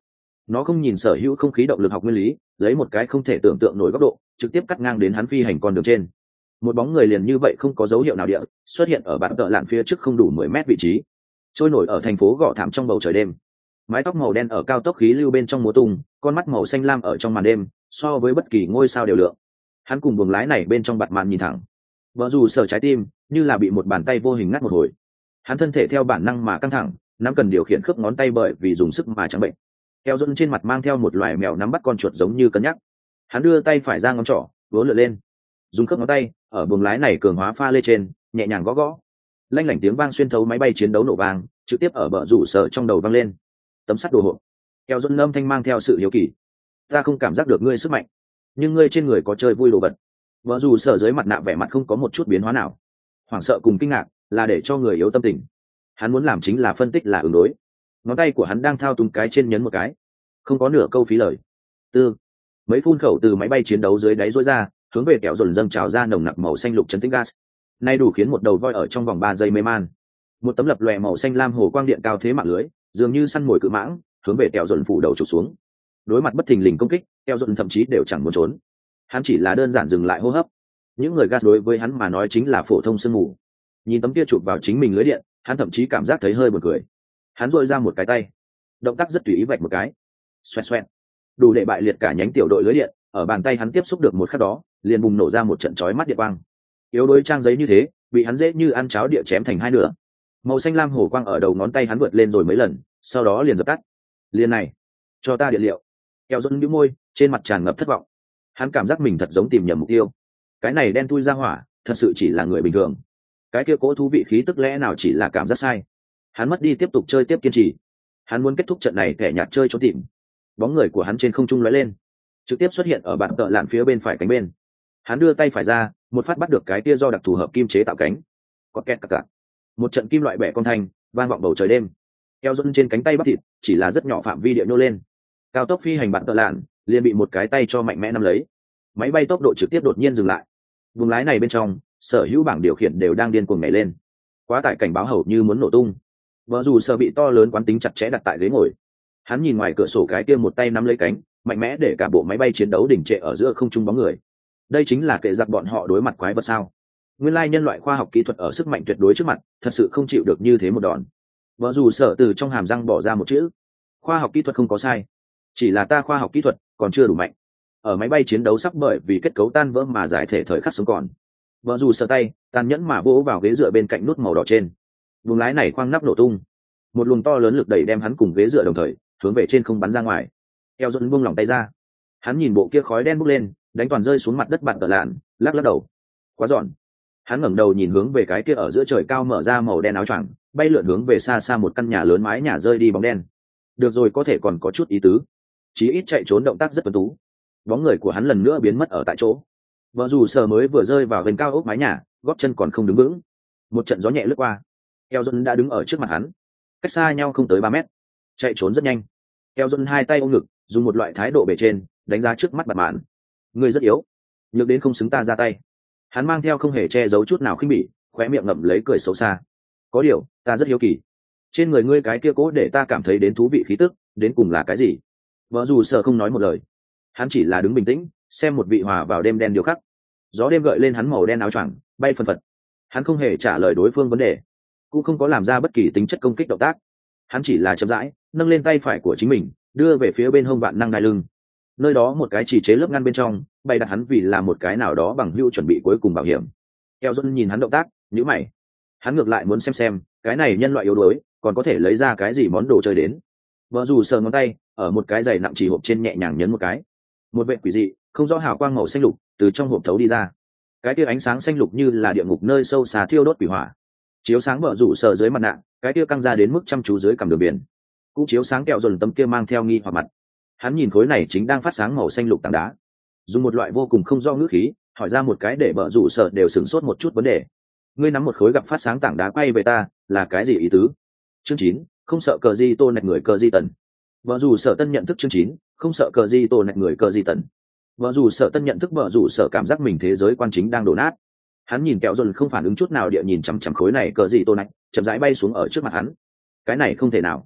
Nó không nhìn sở hữu không khí động lực học nguyên lý, lấy một cái không thể tưởng tượng nổi góc độ trực tiếp cắt ngang đến hắn phi hành con đường trên. Một bóng người liền như vậy không có dấu hiệu nào địa xuất hiện ở bạn tợ lạn phía trước không đủ mười mét vị trí, trôi nổi ở thành phố gọ thảm trong bầu trời đêm. Mái tóc màu đen ở cao tốc khí lưu bên trong múa tung, con mắt màu xanh lam ở trong màn đêm, so với bất kỳ ngôi sao đều lượng. Hắn cùng buồng lái này bên trong bạt màn nhìn thẳng, vợ dù sở trái tim như là bị một bàn tay vô hình ngắt một hồi. Hắn thân thể theo bản năng mà căng thẳng, nắm cần điều khiển khớp ngón tay bởi vì dùng sức mà trắng bệnh. Keo Dôn trên mặt mang theo một loài mèo nắm bắt con chuột giống như cân nhắc. Hắn đưa tay phải ra ngón trỏ vỗ lượn lên, dùng khớp ngón tay ở buồng lái này cường hóa pha lê trên nhẹ nhàng gõ gõ. Lanh lảnh tiếng vang xuyên thấu máy bay chiến đấu nổ vang, trực tiếp ở bờ rủ sở trong đầu vang lên. Tấm sắt đồ hộp. Keo Dôn âm thanh mang theo sự hiếu kỳ. Ta không cảm giác được ngươi sức mạnh, nhưng ngươi trên người có chơi vui đồ vật. Vợ dù sở dưới mặt nạ vẻ mặt không có một chút biến hóa nào, hoảng sợ cùng kinh ngạc là để cho người yếu tâm tình. Hắn muốn làm chính là phân tích là ứng đối. Ngón tay của hắn đang thao túng cái trên nhấn một cái, không có nửa câu phí lời. Tư, mấy phun khẩu từ máy bay chiến đấu dưới đáy rối ra, hướng về kẹo dồn dâng trào ra nồng nặc màu xanh lục chấn tĩnh gas. Nay đủ khiến một đầu voi ở trong vòng ba giây mê man. Một tấm lập lòe màu xanh lam hồ quang điện cao thế mạng lưới, dường như săn mồi cự mãng, hướng về kẹo dồn phủ đầu chụp xuống. Đối mặt bất thình lình công kích, kẹo dồn thậm chí đều chẳng muốn trốn. Hắn chỉ là đơn giản dừng lại hô hấp. Những người gas đối với hắn mà nói chính là phổ thông sương mù. Nhìn tấm kia chụp vào chính mình lưới điện, hắn thậm chí cảm giác thấy hơi buồn cười. Hắn duỗi ra một cái tay, động tác rất tùy ý vạch một cái, xoẹt xoẹt, đủ để bại liệt cả nhánh tiểu đội lưới điện. Ở bàn tay hắn tiếp xúc được một khắc đó, liền bùng nổ ra một trận chói mắt điện quang. Yếu đuối trang giấy như thế, bị hắn dễ như ăn cháo địa chém thành hai nửa. Màu xanh lam hồ quang ở đầu ngón tay hắn vượt lên rồi mấy lần, sau đó liền dập tắt. Liền này, cho ta điện liệu. Kẹo Dôn nhếch môi, trên mặt tràn ngập thất vọng. Hắn cảm giác mình thật giống tìm nhầm mục tiêu. Cái này đen thui ra hỏa, thật sự chỉ là người bình thường. Cái kia cố thú vị khí tức lẽ nào chỉ là cảm giác sai. Hắn mất đi tiếp tục chơi tiếp kiên trì. Hắn muốn kết thúc trận này kẻ nhạt chơi trốn tìm. Bóng người của hắn trên không trung lóe lên, trực tiếp xuất hiện ở bàn tợ lạn phía bên phải cánh bên. Hắn đưa tay phải ra, một phát bắt được cái kia do đặc thù hợp kim chế tạo cánh. Có kẹt cạc cạc. Một trận kim loại bẻ con thanh vang vọng bầu trời đêm. Keo Dôn trên cánh tay bắp thịt chỉ là rất nhỏ phạm vi địa nô lên. Cao tốc phi hành bàn tợ lạn liền bị một cái tay cho mạnh mẽ nắm lấy. Máy bay tốc độ trực tiếp đột nhiên dừng lại. Vùng lái này bên trong, sở hữu bảng điều khiển đều đang điên cuồng nhảy lên. Quá tải cảnh báo hầu như muốn nổ tung. Vợ dù sợ bị to lớn quán tính chặt chẽ đặt tại ghế ngồi. Hắn nhìn ngoài cửa sổ cái kia một tay nắm lấy cánh, mạnh mẽ để cả bộ máy bay chiến đấu đỉnh trệ ở giữa không trung bóng người. Đây chính là kệ giặc bọn họ đối mặt quái vật sao? Nguyên lai nhân loại khoa học kỹ thuật ở sức mạnh tuyệt đối trước mặt, thật sự không chịu được như thế một đòn. Vợ dù sợ từ trong hàm răng bỏ ra một chữ: khoa học kỹ thuật không có sai, chỉ là ta khoa học kỹ thuật còn chưa đủ mạnh. Ở máy bay chiến đấu sắp bởi vì kết cấu tan vỡ mà giải thể thời khắc sống còn, vợ dù sợ tay tàn nhẫn mà vỗ vào ghế dựa bên cạnh nút màu đỏ trên. Vùng lái này khoang nắp nổ tung, một luồng to lớn lực đẩy đem hắn cùng ghế dựa đồng thời hướng về trên không bắn ra ngoài. Keo Dôn buông lỏng tay ra, hắn nhìn bộ kia khói đen bốc lên, đánh toàn rơi xuống mặt đất bạn tợ lạn, lắc lắc đầu, quá giòn. Hắn ngẩng đầu nhìn hướng về cái kia ở giữa trời cao mở ra màu đen áo choàng, bay lượn hướng về xa xa một căn nhà lớn mái nhà rơi đi bóng đen. Được rồi, có thể còn có chút ý tứ, chí ít chạy trốn động tác rất tuấn tú. Bóng người của hắn lần nữa biến mất ở tại chỗ. Vợ dù sở mới vừa rơi vào gần cao ốc mái nhà, gót chân còn không đứng vững. Một trận gió nhẹ lướt qua, Keo Dôn đã đứng ở trước mặt hắn, cách xa nhau không tới ba mét. Chạy trốn rất nhanh. Keo Dôn hai tay ôm ngực, dùng một loại thái độ bề trên đánh giá trước mắt bạn mạn. Người rất yếu, nhược đến không xứng ta ra tay. Hắn mang theo không hề che giấu chút nào khinh bỉ, khóe miệng ngậm lấy cười xấu xa. Có điều, ta rất hiếu kỳ, trên người ngươi cái kia cố để ta cảm thấy đến thú vị khí tức, đến cùng là cái gì? Vợ dù sợ không nói một lời, hắn chỉ là đứng bình tĩnh, xem một vị hòa vào đêm đen điều khắc. Gió đêm gợi lên hắn màu đen áo choàng, bay phân phật. Hắn không hề trả lời đối phương vấn đề, cũng không có làm ra bất kỳ tính chất công kích động tác. Hắn chỉ là chậm rãi nâng lên tay phải của chính mình, đưa về phía bên hông vạn năng đai lưng. Nơi đó một cái chỉ chế lớp ngăn bên trong, bày đặt hắn vì là một cái nào đó bằng hữu chuẩn bị cuối cùng bảo hiểm. Keo Dôn nhìn hắn động tác, nhíu mày. Hắn ngược lại muốn xem xem, cái này nhân loại yếu đuối, còn có thể lấy ra cái gì món đồ chơi đến. Vợ dù sờ ngón tay, ở một cái giày nặng chỉ hộp trên nhẹ nhàng nhấn một cái. Một vệt quỷ dị, không rõ hào quang màu xanh lục từ trong hộp thấu đi ra. Cái tia ánh sáng xanh lục như là địa ngục nơi sâu xa thiêu đốt quỷ hỏa, chiếu sáng vợ rủ sờ dưới mặt nạ, cái tia căng ra đến mức chăm chú dưới cằm đường biển, cũng chiếu sáng Kẹo Dồn tấm kia mang theo nghi hoặc mặt. Hắn nhìn khối này chính đang phát sáng màu xanh lục tảng đá, dùng một loại vô cùng không do ngữ khí hỏi ra một cái để vợ rủ sờ đều sửng sốt một chút vấn đề. Ngươi nắm một khối gặp phát sáng tảng đá quay về ta, là cái gì ý tứ? Chương chín, không sợ cờ di tô nạch người cờ di tần. Vợ rủ sở tân nhận thức chương chín, không sợ cờ di tô nạch người cờ di tần. Vợ rủ sở tân nhận thức vợ rủ sở cảm giác mình thế giới quan chính đang đổ nát. Hắn nhìn Kẹo Dồn không phản ứng chút nào địa nhìn chằm chằm khối này cờ di tô nạch, chậm rãi bay xuống ở trước mặt hắn. Cái này không thể nào.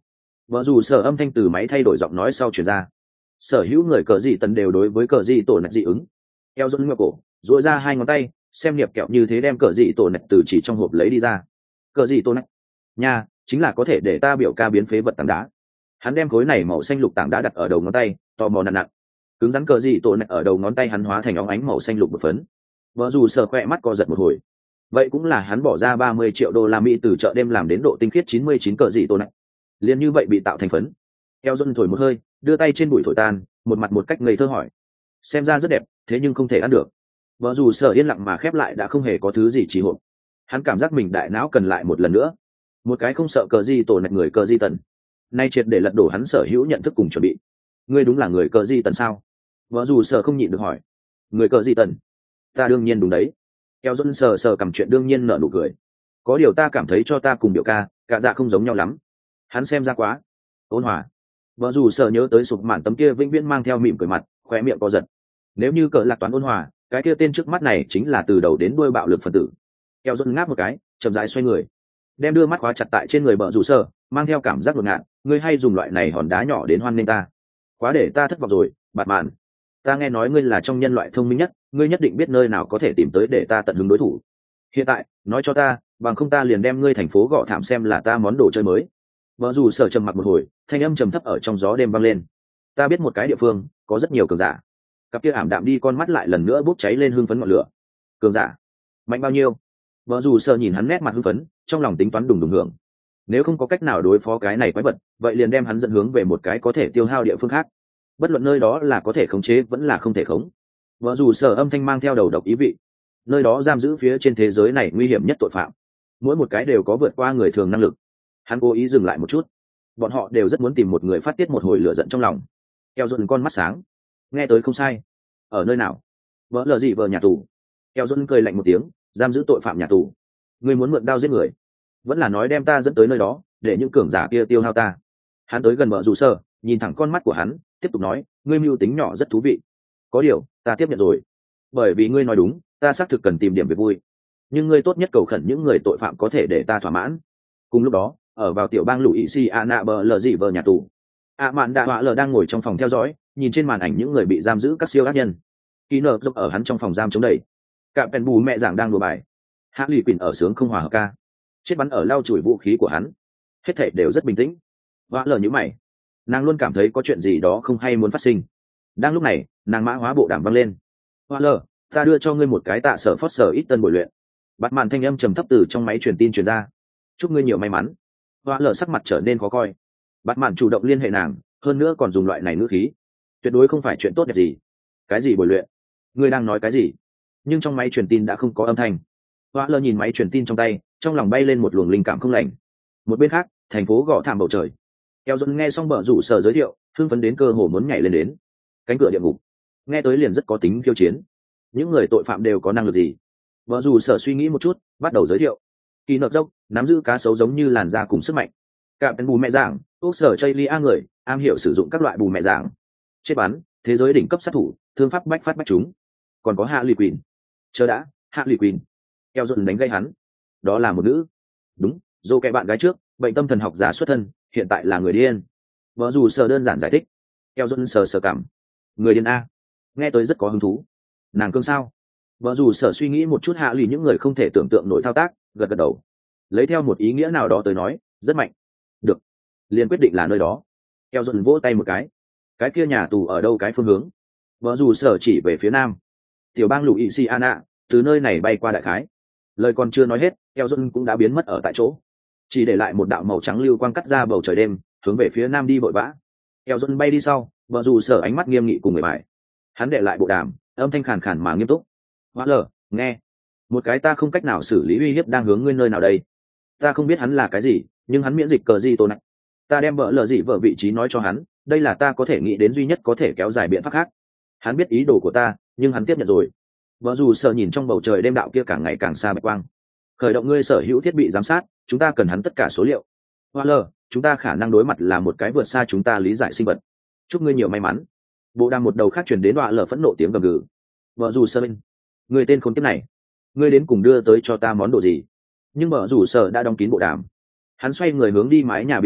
vợ dù sở âm thanh từ máy thay đổi giọng nói sau chuyển ra. Sở hữu người cờ dị tần đều đối với cờ dị tổ nạch dị ứng. Eo dôn ngựa cổ duỗi ra hai ngón tay xem niệp kẹo như thế đem cờ dị tổ nạch từ chỉ trong hộp lấy đi ra. Cờ dị tổ nạch nha, chính là có thể để ta biểu ca biến phế vật tảng đá. Hắn đem khối này màu xanh lục tảng đá đặt ở đầu ngón tay, tò mò nặng nặng cứng rắn cờ dị tổ nạch ở đầu ngón tay hắn hóa thành óng ánh màu xanh lục một phấn. Vợ dù sở khỏe mắt co giật một hồi. Vậy cũng là hắn bỏ ra ba mươi triệu đô la Mỹ từ chợ đêm làm đến độ tinh khiết chín mươi chín cờ dị tổ nạch, liền như vậy bị tạo thành phấn. Eo dôn thổi một hơi, đưa tay trên bụi thổi tan, một mặt một cách ngây thơ hỏi: xem ra rất đẹp, thế nhưng không thể ăn được. Vợ dù sở yên lặng mà khép lại đã không hề có thứ gì trì hộp. Hắn cảm giác mình đại não cần lại một lần nữa. Một cái không sợ cờ di tổ nạch người cờ di tần, nay triệt để lật đổ hắn sở hữu nhận thức cùng chuẩn bị. Ngươi đúng là người cờ di tần sao? Vợ dù sở không nhịn được hỏi. Người cờ di tần? Ta đương nhiên đúng đấy. Eo dôn sờ sờ cầm chuyện đương nhiên nở nụ cười. Có điều ta cảm thấy cho ta cùng biểu ca cả dạ không giống nhau lắm. Hắn xem ra quá ôn hòa. Vợ dù sở nhớ tới sụp mạn tấm kia vĩnh viễn mang theo mỉm cười mặt, khóe miệng co giật. Nếu như cờ lạc toán ôn hòa, cái kia tên trước mắt này chính là từ đầu đến đuôi bạo lực phần tử. Eo dôn ngáp một cái, chậm rãi xoay người, đem đưa mắt khóa chặt tại trên người vợ dù sở, mang theo cảm giác đột ngạt. Ngươi hay dùng loại này hòn đá nhỏ đến hoan nghênh ta, quá để ta thất vọng rồi. Bạt mạn, ta nghe nói ngươi là trong nhân loại thông minh nhất, ngươi nhất định biết nơi nào có thể tìm tới để ta tận hứng đối thủ. Hiện tại nói cho ta, bằng không ta liền đem ngươi thành phố gọ thảm xem là ta món đồ chơi mới. Vợ dù sở trầm mặc một hồi, thanh âm trầm thấp ở trong gió đêm vang lên. Ta biết một cái địa phương có rất nhiều cường giả. Cặp kia ảm đạm đi con mắt lại lần nữa bốc cháy lên hưng phấn ngọn lửa. Cường giả mạnh bao nhiêu? Vợ dù sở nhìn hắn nét mặt hưng phấn, trong lòng tính toán đùng đùng hưởng. Nếu không có cách nào đối phó cái này quái vật, vậy liền đem hắn dẫn hướng về một cái có thể tiêu hao địa phương khác. Bất luận nơi đó là có thể khống chế vẫn là không thể khống. Vợ dù sở âm thanh mang theo đầu độc ý vị. Nơi đó giam giữ phía trên thế giới này nguy hiểm nhất tội phạm. Mỗi một cái đều có vượt qua người thường năng lực. Hắn cố ý dừng lại một chút. Bọn họ đều rất muốn tìm một người phát tiết một hồi lửa giận trong lòng. Eo dôn con mắt sáng. Nghe tới không sai. Ở nơi nào? Vợ lờ gì vợ nhà tù? Eo dôn cười lạnh một tiếng, giam giữ tội phạm nhà tù. Ngươi muốn mượn đao giết người, vẫn là nói đem ta dẫn tới nơi đó để những cường giả kia tiêu hao ta? Hắn tới gần vợ dù sơ, nhìn thẳng con mắt của hắn, tiếp tục nói: ngươi mưu tính nhỏ rất thú vị. Có điều ta tiếp nhận rồi, bởi vì ngươi nói đúng, ta xác thực cần tìm điểm việc vui. Nhưng ngươi tốt nhất cầu khẩn những người tội phạm có thể để ta thỏa mãn. Cùng lúc đó, ở vào tiểu bang lũ ỵ si a nạ bờ lờ dị vợ nhà tù, a mạn đạ họa lờ đang ngồi trong phòng theo dõi, nhìn trên màn ảnh những người bị giam giữ các siêu ác nhân. Kỳ nợ dốc ở hắn trong phòng giam chống đẩy, cả pèn bù mẹ giảng đang đùa bài, hạ lì quỳnh ở sướng không hòa hợp ca, chết bắn ở lau chùi vũ khí của hắn. Hết thảy đều rất bình tĩnh. Họa lờ như mày, nàng luôn cảm thấy có chuyện gì đó không hay muốn phát sinh. Đang lúc này, nàng mã hóa bộ đàm vang lên. Họa lờ, ta đưa cho ngươi một cái tạ sở phót sở ít tân bồi luyện. Bắt màn thanh âm trầm thấp từ trong máy truyền tin truyền ra. Chúc ngươi nhiều may mắn. Họa lờ sắc mặt trở nên khó coi. Bắt màn chủ động liên hệ nàng, hơn nữa còn dùng loại này ngữ khí, tuyệt đối không phải chuyện tốt đẹp gì. Cái gì bồi luyện? Ngươi đang nói cái gì? Nhưng trong máy truyền tin đã không có âm thanh. Họa lờ nhìn máy truyền tin trong tay, trong lòng bay lên một luồng linh cảm không lành. Một bên khác, thành phố gõ thảm bầu trời. Eo Dôn nghe xong bờ rủ sở giới thiệu, hưng phấn đến cơ hồ muốn nhảy lên đến. Cánh cửa địa ngục, nghe tới liền rất có tính khiêu chiến. Những người tội phạm đều có năng lực gì? Bờ rủ sở suy nghĩ một chút, bắt đầu giới thiệu. Kỳ nợ dốc nắm giữ cá sấu giống như làn da cùng sức mạnh. Cả bên bù mẹ giảng, ốc sở chây lia người, am hiểu sử dụng các loại bù mẹ giảng. Chết bắn, thế giới đỉnh cấp sát thủ, thương pháp bách phát bách chúng. Còn có hạ lì quỳnh. Chờ đã, hạ lì quỳnh. Eo Dôn đánh gây hắn. Đó là một nữ. Đúng, dô kẻ bạn gái trước, bệnh tâm thần học giả xuất thân, hiện tại là người điên. Vợ dù sờ đơn giản giải thích. Eo Dôn sờ sờ cảm. Người điên a, nghe tới rất có hứng thú. Nàng cương sao? Vợ dù sở suy nghĩ một chút hạ lì những người không thể tưởng tượng nổi thao tác, gật gật đầu. Lấy theo một ý nghĩa nào đó tới nói, rất mạnh. Được, liền quyết định là nơi đó. Eo Dôn vỗ tay một cái. Cái kia nhà tù ở đâu cái phương hướng? Vợ dù sở chỉ về phía nam. Tiểu bang Louisiana, từ nơi này bay qua đại khái. Lời còn chưa nói hết, Eo Dôn cũng đã biến mất ở tại chỗ, chỉ để lại một đạo màu trắng lưu quang cắt ra bầu trời đêm, hướng về phía nam đi vội vã. Eo Dôn bay đi sau, vợ dù sở ánh mắt nghiêm nghị cùng người bài. Hắn để lại bộ đàm, âm thanh khàn khàn mà nghiêm túc. Hóa lờ, nghe, một cái ta không cách nào xử lý uy hiếp đang hướng ngươi nơi nào đây. Ta không biết hắn là cái gì, nhưng hắn miễn dịch cờ gì tổ này. Ta đem vợ lờ gì vợ vị trí nói cho hắn, đây là ta có thể nghĩ đến duy nhất có thể kéo dài biện pháp khác. Hắn biết ý đồ của ta, nhưng hắn tiếp nhận rồi. Vợ dù sở nhìn trong bầu trời đêm đạo kia càng ngày càng xa bạch quang. Khởi động ngươi sở hữu thiết bị giám sát, chúng ta cần hắn tất cả số liệu. Hoa lờ, chúng ta khả năng đối mặt là một cái vượt xa chúng ta lý giải sinh vật. Chúc ngươi nhiều may mắn. Bộ đàm một đầu khác truyền đến Hoa lờ phẫn nộ tiếng gầm gừ. Vợ dù sở bên, người tên khốn kiếp này, ngươi đến cùng đưa tới cho ta món đồ gì? Nhưng vợ dù sở đã đóng kín bộ đàm. Hắn xoay người hướng đi mái nhà biên giới,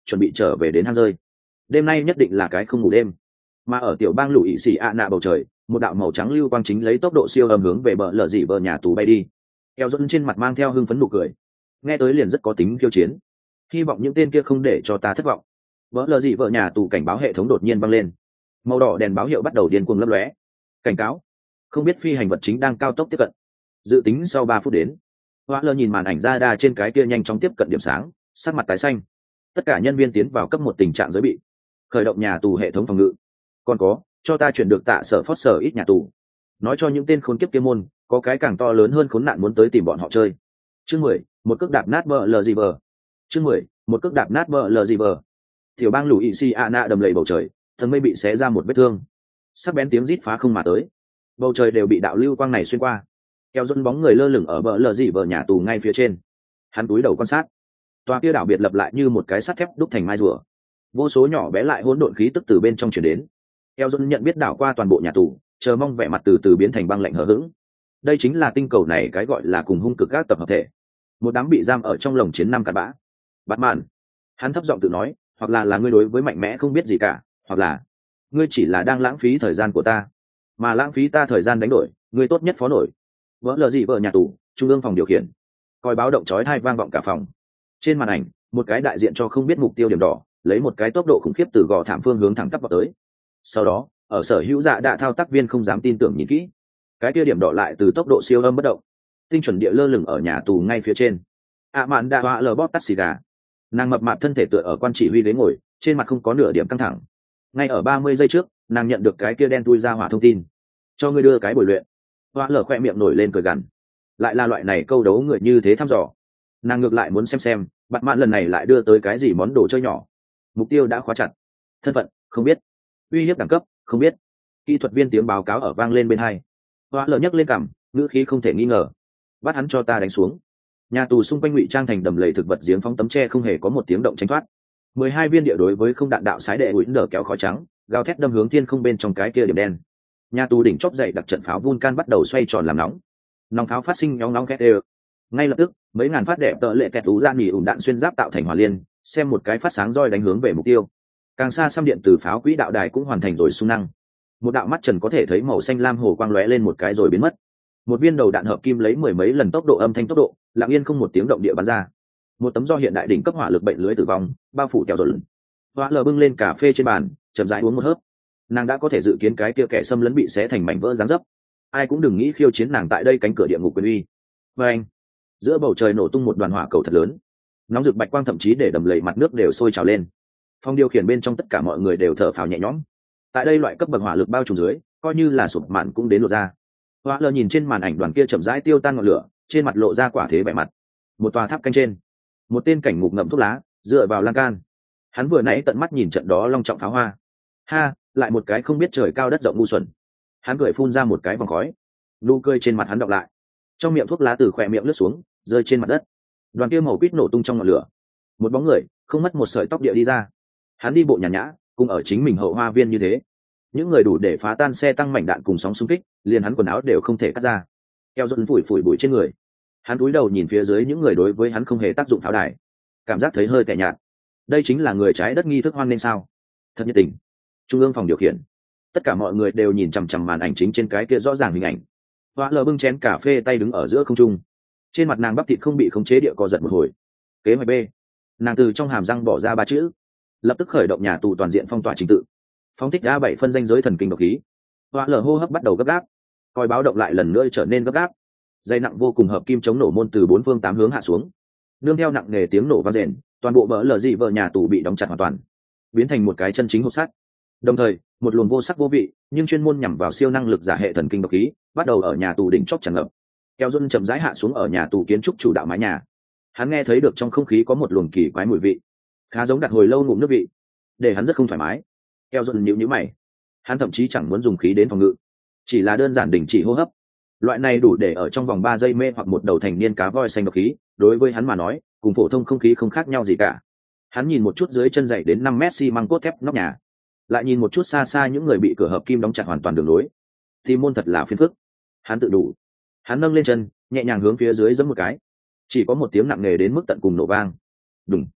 chuẩn bị trở về đến hang rơi. Đêm nay nhất định là cái không ngủ đêm. Mà ở tiểu bang lũ ỵ xì ạ nạ bầu trời, một đạo màu trắng lưu quang chính lấy tốc độ siêu âm hướng về bờ lở dị vợ nhà tù bay đi. Eo dẫn trên mặt mang theo hưng phấn nụ cười, nghe tới liền rất có tính khiêu chiến. Hy vọng những tên kia không để cho ta thất vọng. Bờ lở dị vợ nhà tù cảnh báo hệ thống đột nhiên vang lên, màu đỏ đèn báo hiệu bắt đầu điên cuồng lấp lóe. Cảnh cáo, không biết phi hành vật chính đang cao tốc tiếp cận. Dự tính sau ba phút đến. Hoa lơ nhìn màn ảnh radar trên cái kia nhanh chóng tiếp cận điểm sáng, sắc mặt tái xanh. Tất cả nhân viên tiến vào cấp một tình trạng giới bị, khởi động nhà tù hệ thống phòng ngự. Còn có, cho ta chuyển được tạ sở phót sở ít nhà tù, nói cho những tên khốn kiếp kia môn có cái càng to lớn hơn khốn nạn muốn tới tìm bọn họ chơi. Chương mười, một cước đạp nát bờ lờ gì vờ. Chương mười, một cước đạp nát bờ lờ gì vờ. Tiểu bang lũ Louisiana đầm lầy bầu trời, thần mây bị xé ra một vết thương, sắc bén tiếng rít phá không mà tới, bầu trời đều bị đạo lưu quang này xuyên qua. Kéo dẫn bóng người lơ lửng ở bờ lờ gì vờ nhà tù ngay phía trên. Hắn cúi đầu quan sát, tòa kia đảo biệt lập lại như một cái sắt thép đúc thành mai rùa, vô số nhỏ bé lại hỗn độn khí tức từ bên trong chuyển đến. Eo John nhận biết đảo qua toàn bộ nhà tù, chờ mong vẻ mặt từ từ biến thành băng lạnh hờ hững. Đây chính là tinh cầu này cái gọi là cùng hung cực các tập hợp thể, một đám bị giam ở trong lồng chiến năm cặn bã. Batman, hắn thấp giọng tự nói, hoặc là là ngươi đối với mạnh mẽ không biết gì cả, hoặc là ngươi chỉ là đang lãng phí thời gian của ta, mà lãng phí ta thời gian đánh đổi, ngươi tốt nhất phó nổi. Vỡ lờ gì vợ nhà tù, trung ương phòng điều khiển, coi báo động chói tai vang vọng cả phòng. Trên màn ảnh, một cái đại diện cho không biết mục tiêu điểm đỏ, lấy một cái tốc độ khủng khiếp từ gò thảm phương hướng thẳng tắp vào tới. Sau đó, ở sở hữu dạ đạ thao tác viên không dám tin tưởng nhìn kỹ, cái kia điểm đỏ lại từ tốc độ siêu âm bất động, tinh chuẩn địa lơ lửng ở nhà tù ngay phía trên. ạ mạn đã hoa lờ bóp tắt xì gà, nàng mập mạp thân thể tựa ở quan chỉ huy ghế ngồi, trên mặt không có nửa điểm căng thẳng. Ngay ở ba mươi giây trước, nàng nhận được cái kia đen tui ra hỏa thông tin, cho ngươi đưa cái buổi luyện. Hoa lờ khoe miệng nổi lên cười gằn, lại là loại này câu đấu người như thế thăm dò. Nàng ngược lại muốn xem xem bạn mạn lần này lại đưa tới cái gì món đồ chơi nhỏ. Mục tiêu đã khóa chặt, thân phận không biết, uy hiếp đẳng cấp không biết. Kỹ thuật viên tiếng báo cáo ở vang lên bên hai. Hoa lờ nhấc lên cằm, ngữ khí không thể nghi ngờ, bắt hắn cho ta đánh xuống. Nhà tù xung quanh ngụy trang thành đầm lầy thực vật giếng phóng tấm tre không hề có một tiếng động tránh thoát. Mười hai viên địa đối với không đạn đạo sái đệ uốn nở kéo khói trắng, gào thét đâm hướng thiên không bên trong cái kia điểm đen. Nhà tù đỉnh chóp dậy đặc trận pháo vulcan bắt đầu xoay tròn làm nóng. Nòng pháo phát sinh nhóng nóng két đều. Ngay lập tức, mấy ngàn phát đẹp tợ lệ kẹt ú ra nghỉ ủn đạn xuyên giáp tạo thành hỏa liên, xem một cái phát sáng roi đánh hướng về mục tiêu. Càng xa xăm điện từ pháo quỹ đạo đài cũng hoàn thành rồi xung năng. Một đạo mắt trần có thể thấy màu xanh lam hồ quang lóe lên một cái rồi biến mất. Một viên đầu đạn hợp kim lấy mười mấy lần tốc độ âm thanh tốc độ, lặng yên không một tiếng động địa bắn ra. Một tấm do hiện đại đỉnh cấp hỏa lực bệnh lưới tử vong, bao phủ kẹo rồi. Hoa lờ bưng lên cà phê trên bàn, chậm rãi uống một hớp. Nàng đã có thể dự kiến cái kia kẻ xâm lấn bị xé thành mảnh vỡ dáng dấp. Ai cũng đừng nghĩ khiêu chiến nàng tại đây cánh cửa địa ngục quyền uy. Và anh, giữa bầu trời nổ tung một đoàn hỏa cầu thật lớn, nóng rực bạch quang thậm chí để đầm lầy mặt nước đều sôi trào lên. Phòng điều khiển bên trong tất cả mọi người đều thở phào nhẹ nhõm. Tại đây loại cấp bậc hỏa lực bao trùm dưới, coi như là sụp mạn cũng đến lộ ra. Hoa lờ nhìn trên màn ảnh đoàn kia chậm rãi tiêu tan ngọn lửa, trên mặt lộ ra quả thế vẻ mặt. Một tòa tháp canh trên, một tên cảnh ngục ngậm thuốc lá, dựa vào lan can. Hắn vừa nãy tận mắt nhìn trận đó long trọng pháo hoa. Ha, lại một cái không biết trời cao đất rộng ngu xuẩn. Hắn cười phun ra một cái vòng khói, nụ cười trên mặt hắn đọng lại, trong miệng thuốc lá từ khỏe miệng lướt xuống, rơi trên mặt đất. Đoàn kia màu quýt nổ tung trong ngọn lửa, một bóng người không mất một sợi tóc địa đi ra. Hắn đi bộ nhàn nhã, cùng ở chính mình hậu hoa viên như thế. Những người đủ để phá tan xe tăng mảnh đạn cùng sóng xung kích, liền hắn quần áo đều không thể cắt ra. Keo dần phủi phủi bụi trên người, hắn cúi đầu nhìn phía dưới những người đối với hắn không hề tác dụng pháo đài, cảm giác thấy hơi tẻ nhạt. Đây chính là người trái đất nghi thức hoan nên sao? Thật nhiệt tình. Trung ương phòng điều khiển, tất cả mọi người đều nhìn chằm chằm màn ảnh chính trên cái kia rõ ràng hình ảnh. Hoa lờ bưng chén cà phê tay đứng ở giữa không trung, trên mặt nàng bắp thịt không bị khống chế địa co giật một hồi. Kế hoạch B. Nàng từ trong hàm răng bỏ ra ba chữ, lập tức khởi động nhà tù toàn diện phong tỏa trình tự, phóng thích a bảy phân danh giới thần kinh độc khí. Hoa lờ hô hấp bắt đầu gấp gáp, coi báo động lại lần nữa trở nên gấp gáp. Dây nặng vô cùng hợp kim chống nổ môn từ bốn phương tám hướng hạ xuống, nương theo nặng nề tiếng nổ vang rền, toàn bộ bờ lờ dị vợ nhà tù bị đóng chặt hoàn toàn, biến thành một cái chân chính hộp sắt. Đồng thời, một luồng vô sắc vô vị nhưng chuyên môn nhằm vào siêu năng lực giả hệ thần kinh độc khí bắt đầu ở nhà tù đỉnh chóp tràn ngập. Keo Dun chậm rãi hạ xuống ở nhà tù kiến trúc chủ đạo mái nhà. Hắn nghe thấy được trong không khí có một luồng kỳ quái mùi vị, khá giống đặt hồi lâu ngụm nước vị, để hắn rất không thoải mái. Keo Dun nhíu nhíu mày, hắn thậm chí chẳng muốn dùng khí đến phòng ngự, chỉ là đơn giản đình chỉ hô hấp. Loại này đủ để ở trong vòng ba giây mê hoặc một đầu thành niên cá voi xanh độc khí, đối với hắn mà nói, cùng phổ thông không khí không khác nhau gì cả. Hắn nhìn một chút dưới chân dày đến năm mét xi măng cốt thép nóc nhà, lại nhìn một chút xa xa những người bị cửa hợp kim đóng chặt hoàn toàn đường lối, thì môn thật là phiền phức. Hắn tự đủ. Hắn nâng lên chân, nhẹ nhàng hướng phía dưới giẫm một cái, chỉ có một tiếng nặng nề đến mức tận cùng nổ vang. Đùng.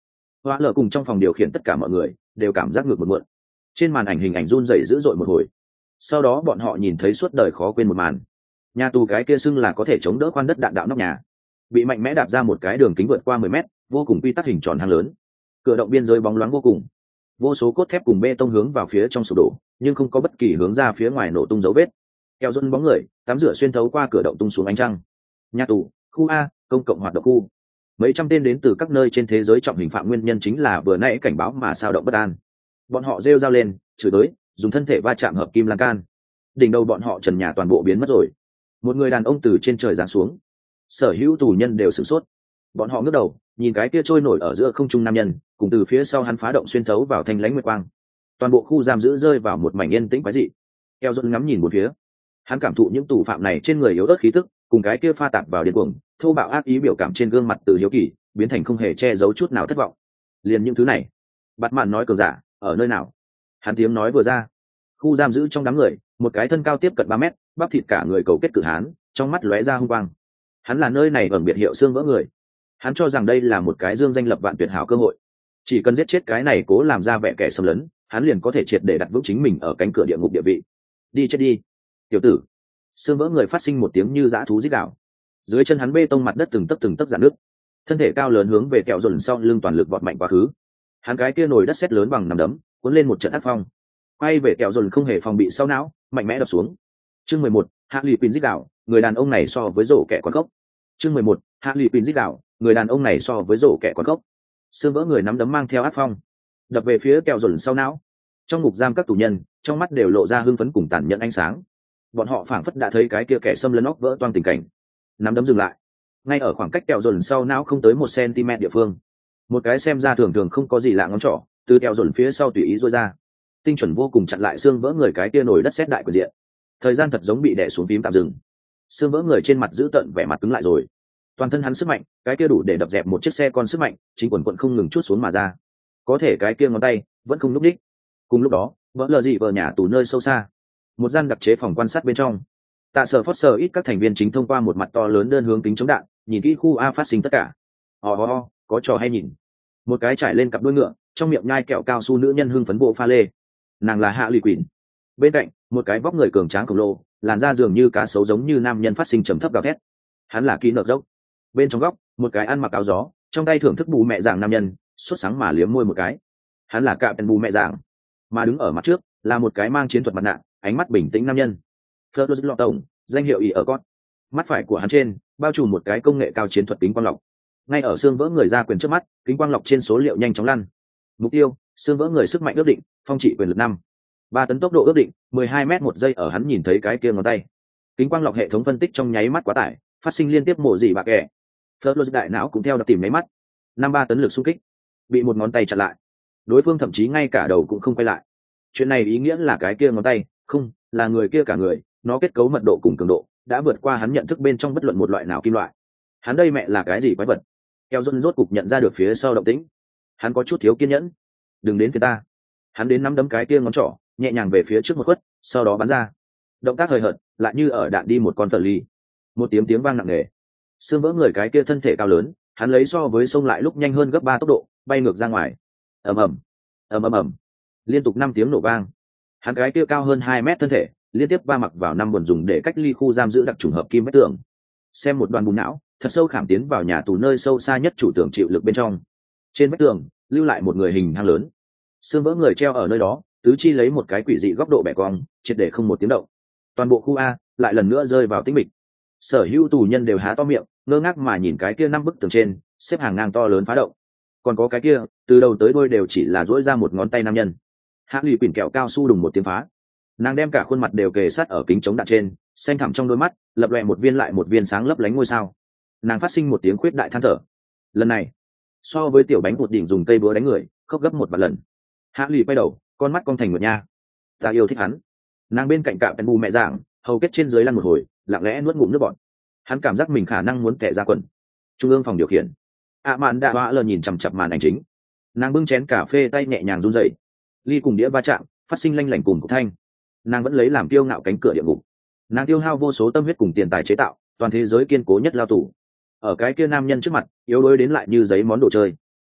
Hoa lở cùng trong phòng điều khiển tất cả mọi người đều cảm giác ngược một muộn. Trên màn ảnh hình ảnh run rẩy dữ dội một hồi, sau đó bọn họ nhìn thấy suốt đời khó quên một màn. Nhà tù cái kia xưng là có thể chống đỡ khoan đất đạn đạo nóc nhà bị mạnh mẽ đạp ra một cái đường kính vượt qua mười mét, vô cùng quy tắc hình tròn hang lớn. Cửa động biên giới bóng loáng vô cùng, vô số cốt thép cùng bê tông hướng vào phía trong sụp đổ, nhưng không có bất kỳ hướng ra phía ngoài nổ tung dấu vết. Keo dôn bóng người tắm rửa xuyên thấu qua cửa động tung xuống ánh trăng. Nhà tù, khu A, công cộng hoạt động khu. Mấy trăm tên đến từ các nơi trên thế giới trọng hình phạm nguyên nhân chính là vừa nãy cảnh báo mà sao động bất an. Bọn họ rêu rao lên, chửi tới, dùng thân thể va chạm hợp kim lan can. Đỉnh đầu bọn họ trần nhà toàn bộ biến mất rồi. Một người đàn ông từ trên trời giáng xuống. Sở hữu tù nhân đều sửng sốt. Bọn họ ngước đầu nhìn cái kia trôi nổi ở giữa không trung nam nhân, cùng từ phía sau hắn phá động xuyên thấu vào thanh lãnh nguyệt quang. Toàn bộ khu giam giữ rơi vào một mảnh yên tĩnh quái dị. Keo dôn ngắm nhìn một phía, hắn cảm thụ những tù phạm này trên người yếu ớt khí tức, cùng cái kia pha tạp vào điên cuồng thô bạo ác ý biểu cảm trên gương mặt từ hiếu kỳ biến thành không hề che giấu chút nào thất vọng. Liền những thứ này, bắt mạn nói cường giả ở nơi nào? Hắn tiếng nói vừa ra, khu giam giữ trong đám người, một cái thân cao tiếp cận ba mét, bắp thịt cả người cầu kết cử hán, trong mắt lóe ra hung quang. Hắn là nơi này ẩn biệt hiệu xương vỡ người. Hắn cho rằng đây là một cái dương danh lập vạn tuyệt hảo cơ hội, chỉ cần giết chết cái này cố làm ra vẻ kẻ xâm lấn, hắn liền có thể triệt để đặt vững chính mình ở cánh cửa địa ngục địa vị. Đi chết đi, tiểu tử! Xương vỡ người phát sinh một tiếng như dã thú rít gào. Dưới chân hắn bê tông mặt đất từng tấc từng tấc rạn nước, thân thể cao lớn hướng về kẹo dồn sau lưng toàn lực vọt mạnh quá khứ. Hắn cái kia nồi đất sét lớn bằng nắm đấm cuốn lên một trận ác phong, quay về kẹo dồn không hề phòng bị sau não mạnh mẽ đập xuống. Chương mười một, hạ lì pin rít gào, người đàn ông này so với rổ kẻ con cốc. Chương mười một, hạ lì pin rít gào, người đàn ông này so với rổ kẻ con cốc. Xương vỡ người nắm đấm mang theo ác phong đập về phía kẹo dồn sau não. Trong ngục giam các tù nhân trong mắt đều lộ ra hưng phấn cùng tàn nhẫn ánh sáng. Bọn họ phảng phất đã thấy cái kia kẻ xâm lấn óc vỡ toang tình cảnh. Nắm đấm dừng lại ngay ở khoảng cách kẹo dồn sau não không tới một cm địa phương. Một cái xem ra thường thường không có gì lạ ngón trỏ từ kẹo dồn phía sau tùy ý rối ra, tinh chuẩn vô cùng chặn lại xương vỡ người cái kia nổi đất sét đại của diện. Thời gian thật giống bị đè xuống phím tạm dừng. Xương vỡ người trên mặt giữ tận vẻ mặt cứng lại rồi. Toàn thân hắn sức mạnh cái kia đủ để đập dẹp một chiếc xe con sức mạnh chính quần quận không ngừng chút xuống mà ra. Có thể cái kia ngón tay vẫn không lúc đích. Cùng lúc đó vỡ lờ dị vợ nhà tù nơi sâu xa, một gian đặc chế phòng quan sát bên trong, tạ sở phót sở ít các thành viên chính thông qua một mặt to lớn đơn hướng kính chống đạn nhìn kỹ khu A phát sinh tất cả. Ho ho ho, có trò hay nhìn. Một cái trải lên cặp đuôi ngựa trong miệng nhai kẹo cao su nữ nhân hưng phấn bộ pha lê. Nàng là Hạ Lì Quỳnh. Bên cạnh một cái vóc người cường tráng khổng lồ, làn da dường như cá sấu giống như nam nhân phát sinh trầm thấp gào thét. Hắn là Kỹ Nợ Dốc. Bên trong góc một cái ăn mặc áo gió trong tay thưởng thức bù mẹ dạng nam nhân xuất sáng mà liếm môi một cái. Hắn là Cạm bù mẹ dạng. Mà đứng ở mặt trước là một cái mang chiến thuật mặt nạ, ánh mắt bình tĩnh nam nhân. Fleur Lọ Tổng, danh hiệu ý ở con. Mắt phải của hắn trên bao trùm một cái công nghệ cao chiến thuật kính quang lọc. Ngay ở xương vỡ người ra quyền trước mắt, kính quang lọc trên số liệu nhanh chóng lăn. Mục tiêu: xương vỡ người sức mạnh ước định, phong trị quyền lực năm, ba tấn tốc độ ước định, mười hai mét một giây. Ở hắn nhìn thấy cái kia ngón tay, kính quang lọc hệ thống phân tích trong nháy mắt quá tải, phát sinh liên tiếp mổ gì bạc kẻ. Fleur đại não cũng theo đập tìm nháy mắt, năm ba tấn lực xung kích bị một ngón tay chặn lại. Đối phương thậm chí ngay cả đầu cũng không quay lại. Chuyện này ý nghĩa là cái kia ngón tay không là người kia cả người, nó kết cấu mật độ cùng cường độ đã vượt qua hắn nhận thức bên trong bất luận một loại nào kim loại. Hắn đây mẹ là cái gì quái vật? Keo Dôn rốt cục nhận ra được phía sau động tĩnh. Hắn có chút thiếu kiên nhẫn. Đừng đến phía ta. Hắn đến nắm đấm cái kia ngón trỏ nhẹ nhàng về phía trước một khuất, sau đó bắn ra. Động tác hời hợt, lại như ở đạn đi một con phở ly. Một tiếng tiếng vang nặng nề. Xương vỡ người cái kia thân thể cao lớn, hắn lấy so với xông lại lúc nhanh hơn gấp ba tốc độ, bay ngược ra ngoài. Ầm ầm, ầm ầm ầm, liên tục năm tiếng nổ vang. Hắn cái kia cao hơn hai mét thân thể liên tiếp va mặc vào năm buồn dùng để cách ly khu giam giữ đặc trùng hợp kim vách tường. Xem một đoàn bùn não thật sâu khảm tiến vào nhà tù nơi sâu xa nhất chủ tưởng chịu lực bên trong. Trên vách tường lưu lại một người hình hang lớn, xương vỡ người treo ở nơi đó, tứ chi lấy một cái quỷ dị góc độ bẻ cong, triệt để không một tiếng động. Toàn bộ khu A lại lần nữa rơi vào tĩnh mịch. Sở hữu tù nhân đều há to miệng ngơ ngác mà nhìn cái kia năm bức tường trên xếp hàng ngang to lớn phá động. Còn có cái kia từ đầu tới đuôi đều chỉ là duỗi ra một ngón tay nam nhân. Hạ lì quỳnh kẹo cao su đùng một tiếng phá, nàng đem cả khuôn mặt đều kề sát ở kính chống đạn trên, xanh thẳm trong đôi mắt lập lòe một viên lại một viên sáng lấp lánh ngôi sao. Nàng phát sinh một tiếng khuyết đại than thở. Lần này so với tiểu bánh bột đỉnh dùng cây búa đánh người khóc gấp một vạn lần. Hạ lì quay đầu, con mắt cong thành một nha. Ta yêu thích hắn. Nàng bên cạnh cạm bù mẹ dạng hầu kết trên dưới lăn một hồi, lặng lẽ nuốt ngụm nước bọt. Hắn cảm giác mình khả năng muốn tè ra quần. Trung ương phòng điều khiển, ạ mạn đạ hoa lờ nhìn chằm chặp màn ảnh chính. Nàng bưng chén cà phê tay nhẹ nhàng run rẩy, ly cùng đĩa va chạm phát sinh lanh lảnh cùng cục thanh. Nàng vẫn lấy làm kiêu ngạo cánh cửa địa ngục. Nàng tiêu hao vô số tâm huyết cùng tiền tài chế tạo toàn thế giới kiên cố nhất lao tù, ở cái kia nam nhân trước mặt yếu đuối đến lại như giấy món đồ chơi.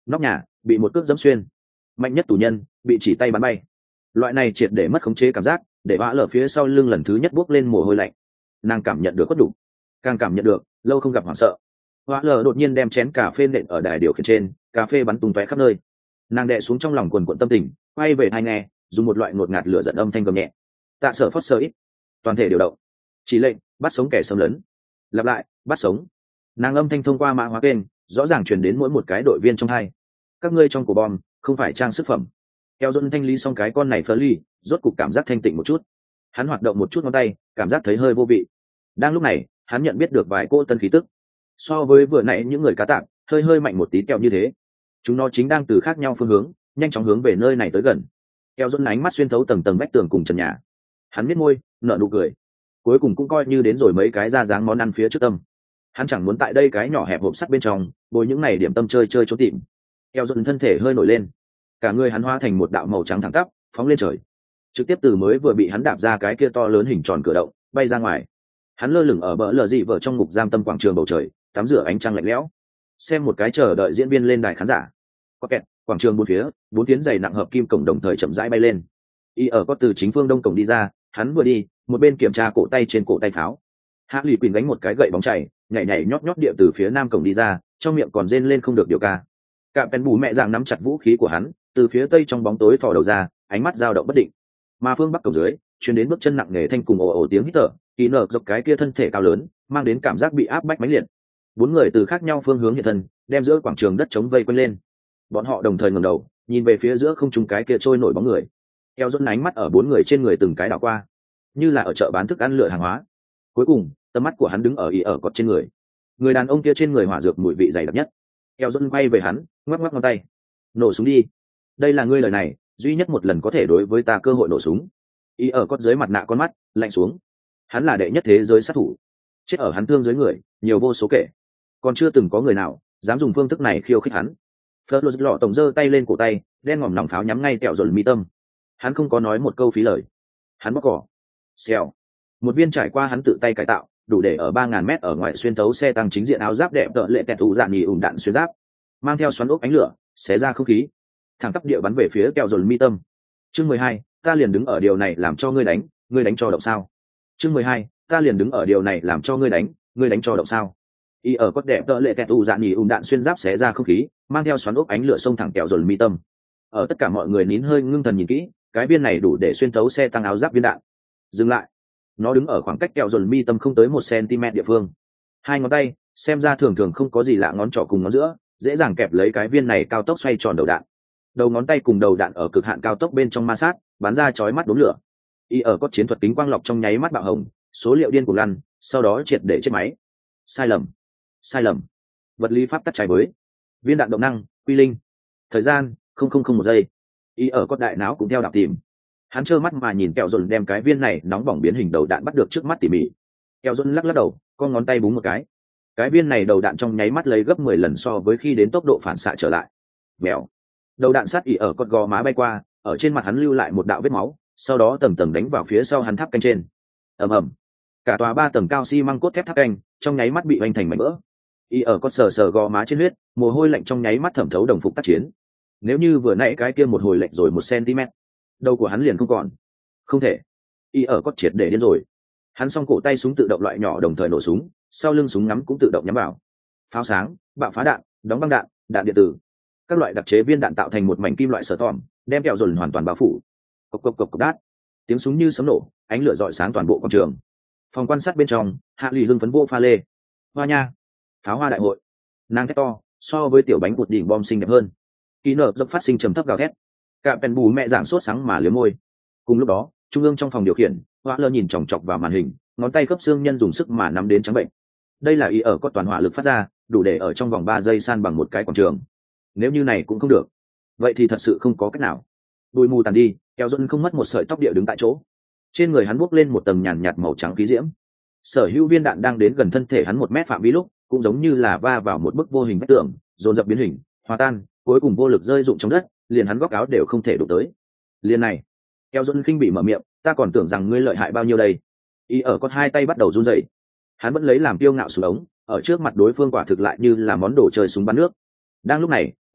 nóc nhà bị một cước dẫm xuyên, mạnh nhất tù nhân bị chỉ tay bắn bay. Loại này triệt để mất khống chế cảm giác để vã lở phía sau lưng lần thứ nhất buốc lên mồ hôi lạnh. Nàng cảm nhận được khuất đủ, càng cảm nhận được lâu không gặp hoảng sợ. Vã lở đột nhiên đem chén cà phê nện ở đài điều khiển trên, cà phê bắn tung tóe khắp nơi. Nàng đè xuống trong lòng quần quận tâm tình, quay về tai nghe, dùng một loại ngột ngạt lửa giận âm thanh gầm nhẹ. Tạ sở phất sơ ít, toàn thể điều động, chỉ lệnh bắt sống kẻ xâm lấn. Lặp lại, bắt sống. Nàng âm thanh thông qua mã hóa kênh rõ ràng truyền đến mỗi một cái đội viên trong hai. Các ngươi trong cổ bom không phải trang sức phẩm. Keo dôn thanh lý xong cái con này phơ ly, rốt cục cảm giác thanh tịnh một chút. Hắn hoạt động một chút ngón tay, cảm giác thấy hơi vô vị. Đang lúc này, hắn nhận biết được vài cỗ tân khí tức. So với vừa nãy những người cá tạm, hơi hơi mạnh một tí keo như thế. Chúng nó chính đang từ khác nhau phương hướng, nhanh chóng hướng về nơi này tới gần. Keo dôn ánh mắt xuyên thấu tầng tầng vách tường cùng trần nhà. Hắn biết môi, nở nụ cười. Cuối cùng cũng coi như đến rồi mấy cái ra dáng món ăn phía trước tâm. Hắn chẳng muốn tại đây cái nhỏ hẹp hộp sắt bên trong, bồi những này điểm tâm chơi chơi trốn tìm. Keo dôn thân thể hơi nổi lên, cả người hắn hóa thành một đạo màu trắng thẳng tắp, phóng lên trời, trực tiếp từ mới vừa bị hắn đạp ra cái kia to lớn hình tròn cửa động bay ra ngoài. Hắn lơ lửng ở bờ lờ dị vợ trong ngục giam tâm quảng trường bầu trời, tắm rửa ánh trăng lạnh lẽo, xem một cái chờ đợi diễn viên lên đài khán giả. Có kẹt, quảng trường bốn phía, bốn phiến dày nặng hợp kim cổng đồng thời chậm rãi bay lên. Y ở có từ chính phương đông cổng đi ra, hắn vừa đi, một bên kiểm tra cổ tay trên cổ tay pháo. Hạ lì quỳnh đánh một cái gậy bóng chảy, nhảy nhảy nhót nhót địa từ phía nam cổng đi ra, trong miệng còn rên lên không được điều ca. Cả pèn bù mẹ dạng nắm chặt vũ khí của hắn, từ phía tây trong bóng tối thò đầu ra, ánh mắt dao động bất định. Mà phương bắc cổng dưới, truyền đến bước chân nặng nề thanh cùng ồ ồ tiếng hít thở, kỳ nở dọc cái kia thân thể cao lớn, mang đến cảm giác bị áp bách mãnh liệt. Bốn người từ khác nhau phương hướng hiện thân, đem giữa quảng trường đất chống vây quanh lên. Bọn họ đồng thời ngẩng đầu, nhìn về phía giữa không trung cái kia trôi nổi bóng người. Eo dôn ánh mắt ở bốn người trên người từng cái đảo qua, như là ở chợ bán thức ăn lựa hàng hóa. Cuối cùng, tầm mắt của hắn đứng ở ý ở cọt trên người. Người đàn ông kia trên người hỏa dược mùi vị dày đặc nhất. Eo dôn quay về hắn, ngoắc ngoắc ngón tay. Nổ súng đi. Đây là ngươi lời này, duy nhất một lần có thể đối với ta cơ hội nổ súng. Ý ở cọt dưới mặt nạ con mắt, lạnh xuống. Hắn là đệ nhất thế giới sát thủ. Chết ở hắn thương dưới người, nhiều vô số kể. Còn chưa từng có người nào dám dùng phương thức này khiêu khích hắn. Phớt lô lọ tổng giơ tay lên cổ tay, đen ngòm nòng pháo nhắm ngay kẹo dồn mi tâm. Hắn không có nói một câu phí lời. Hắn bóc cỏ. Xèo. Một viên trải qua hắn tự tay cải tạo, đủ để ở ba ngàn mét ở ngoài xuyên tấu xe tăng chính diện áo giáp đẹp tợ lệ kẹt ủ dạn nhì ủng đạn xuyên giáp, mang theo xoắn ốc ánh lửa, xé ra không khí, thẳng tắp địa bắn về phía kẹo dồn mi tâm. Chương mười hai, ta liền đứng ở điều này làm cho ngươi đánh, ngươi đánh cho động sao? Chương mười hai, ta liền đứng ở điều này làm cho ngươi đánh, ngươi đánh cho động sao? Y ở cốt đẹp tợ lệ kẹt ủ dạn nhì ủng đạn xuyên giáp xé ra không khí, mang theo xoắn ốc ánh lửa xông thẳng kẹo dồn mi tâm. Ở tất cả mọi người nín hơi ngưng thần nhìn kỹ, cái viên này đủ để xuyên tấu xe tăng áo giáp viên đạn. Dừng lại. Nó đứng ở khoảng cách kẹo dồn mi tâm không tới một cm địa phương. Hai ngón tay xem ra thường thường không có gì lạ, ngón trỏ cùng ngón giữa dễ dàng kẹp lấy cái viên này cao tốc xoay tròn đầu đạn. Đầu ngón tay cùng đầu đạn ở cực hạn cao tốc bên trong ma sát, bắn ra chói mắt đốm lửa. Y ở có chiến thuật kính quang lọc trong nháy mắt bạo hồng, số liệu điên cuồng lăn, sau đó triệt để chết máy. Sai lầm, sai lầm. Vật lý pháp tắc trái với. Viên đạn động năng, quy linh. Thời gian, không không không một giây. Y ở có đại não cũng theo đạp tìm. Hắn trơ mắt mà nhìn kẹo dồn đem cái viên này nóng bỏng biến hình đầu đạn bắt được trước mắt tỉ mỉ. Kẹo dồn lắc lắc đầu, con ngón tay búng một cái. Cái viên này đầu đạn trong nháy mắt lấy gấp mười lần so với khi đến tốc độ phản xạ trở lại. Mèo. Đầu đạn sát ỉ ở cột gò má bay qua, ở trên mặt hắn lưu lại một đạo vết máu, sau đó tầng tầng đánh vào phía sau hắn tháp canh trên. Ầm ầm. Cả tòa ba tầng cao xi măng cốt thép tháp canh, trong nháy mắt bị hoành thành mảnh vỡ. Y ở cột sờ sờ gò má trên huyết, mồ hôi lạnh trong nháy mắt thẩm thấu đồng phục tác chiến. Nếu như vừa nãy cái kia một hồi lệnh rồi một cm, đầu của hắn liền không còn. Không thể. Y ở cốt triệt để điên rồi. Hắn song cổ tay súng tự động loại nhỏ đồng thời nổ súng, sau lưng súng ngắm cũng tự động nhắm vào. Pháo sáng, bạo phá đạn, đóng băng đạn, đạn điện tử, các loại đặc chế viên đạn tạo thành một mảnh kim loại sở tòm, đem kẹo dồn hoàn toàn bao phủ. Cộc cộc cộc cộc đát, tiếng súng như sấm nổ, ánh lửa rọi sáng toàn bộ quảng trường. Phòng quan sát bên trong, Hạ Lì hưng phấn vô pha lê. Hoa nha, pháo hoa đại hội. Nàng thét to, so với tiểu bánh cột đỉnh bom xinh đẹp hơn. Kỳ nở dốc phát sinh trầm thấp gào thét. Cả pèn bù mẹ giảng sốt sáng mà liếm môi. Cùng lúc đó, trung ương trong phòng điều khiển, Hoa lơ nhìn chòng chọc vào màn hình, ngón tay khớp xương nhân dùng sức mà nắm đến trắng bệnh. Đây là ý ở có toàn hỏa lực phát ra, đủ để ở trong vòng ba giây san bằng một cái quảng trường. Nếu như này cũng không được, vậy thì thật sự không có cách nào. Bụi mù tàn đi, Kẹo Dôn không mất một sợi tóc địa đứng tại chỗ. Trên người hắn buốc lên một tầng nhàn nhạt màu trắng khí diễm. Sở hữu viên đạn đang đến gần thân thể hắn một mét phạm vi lúc, cũng giống như là va vào một bức vô hình vách tường, dồn dập biến hình, hòa tan, cuối cùng vô lực rơi rụng trong đất, liền hắn góc áo đều không thể đụng tới. Liền này, Kẹo Dôn khinh bị mở miệng, ta còn tưởng rằng ngươi lợi hại bao nhiêu đây. Y ở con hai tay bắt đầu run rẩy. Hắn vẫn lấy làm kiêu ngạo súng ống, ở trước mặt đối phương quả thực lại như là món đồ chơi súng bắn nước. Đang lúc này,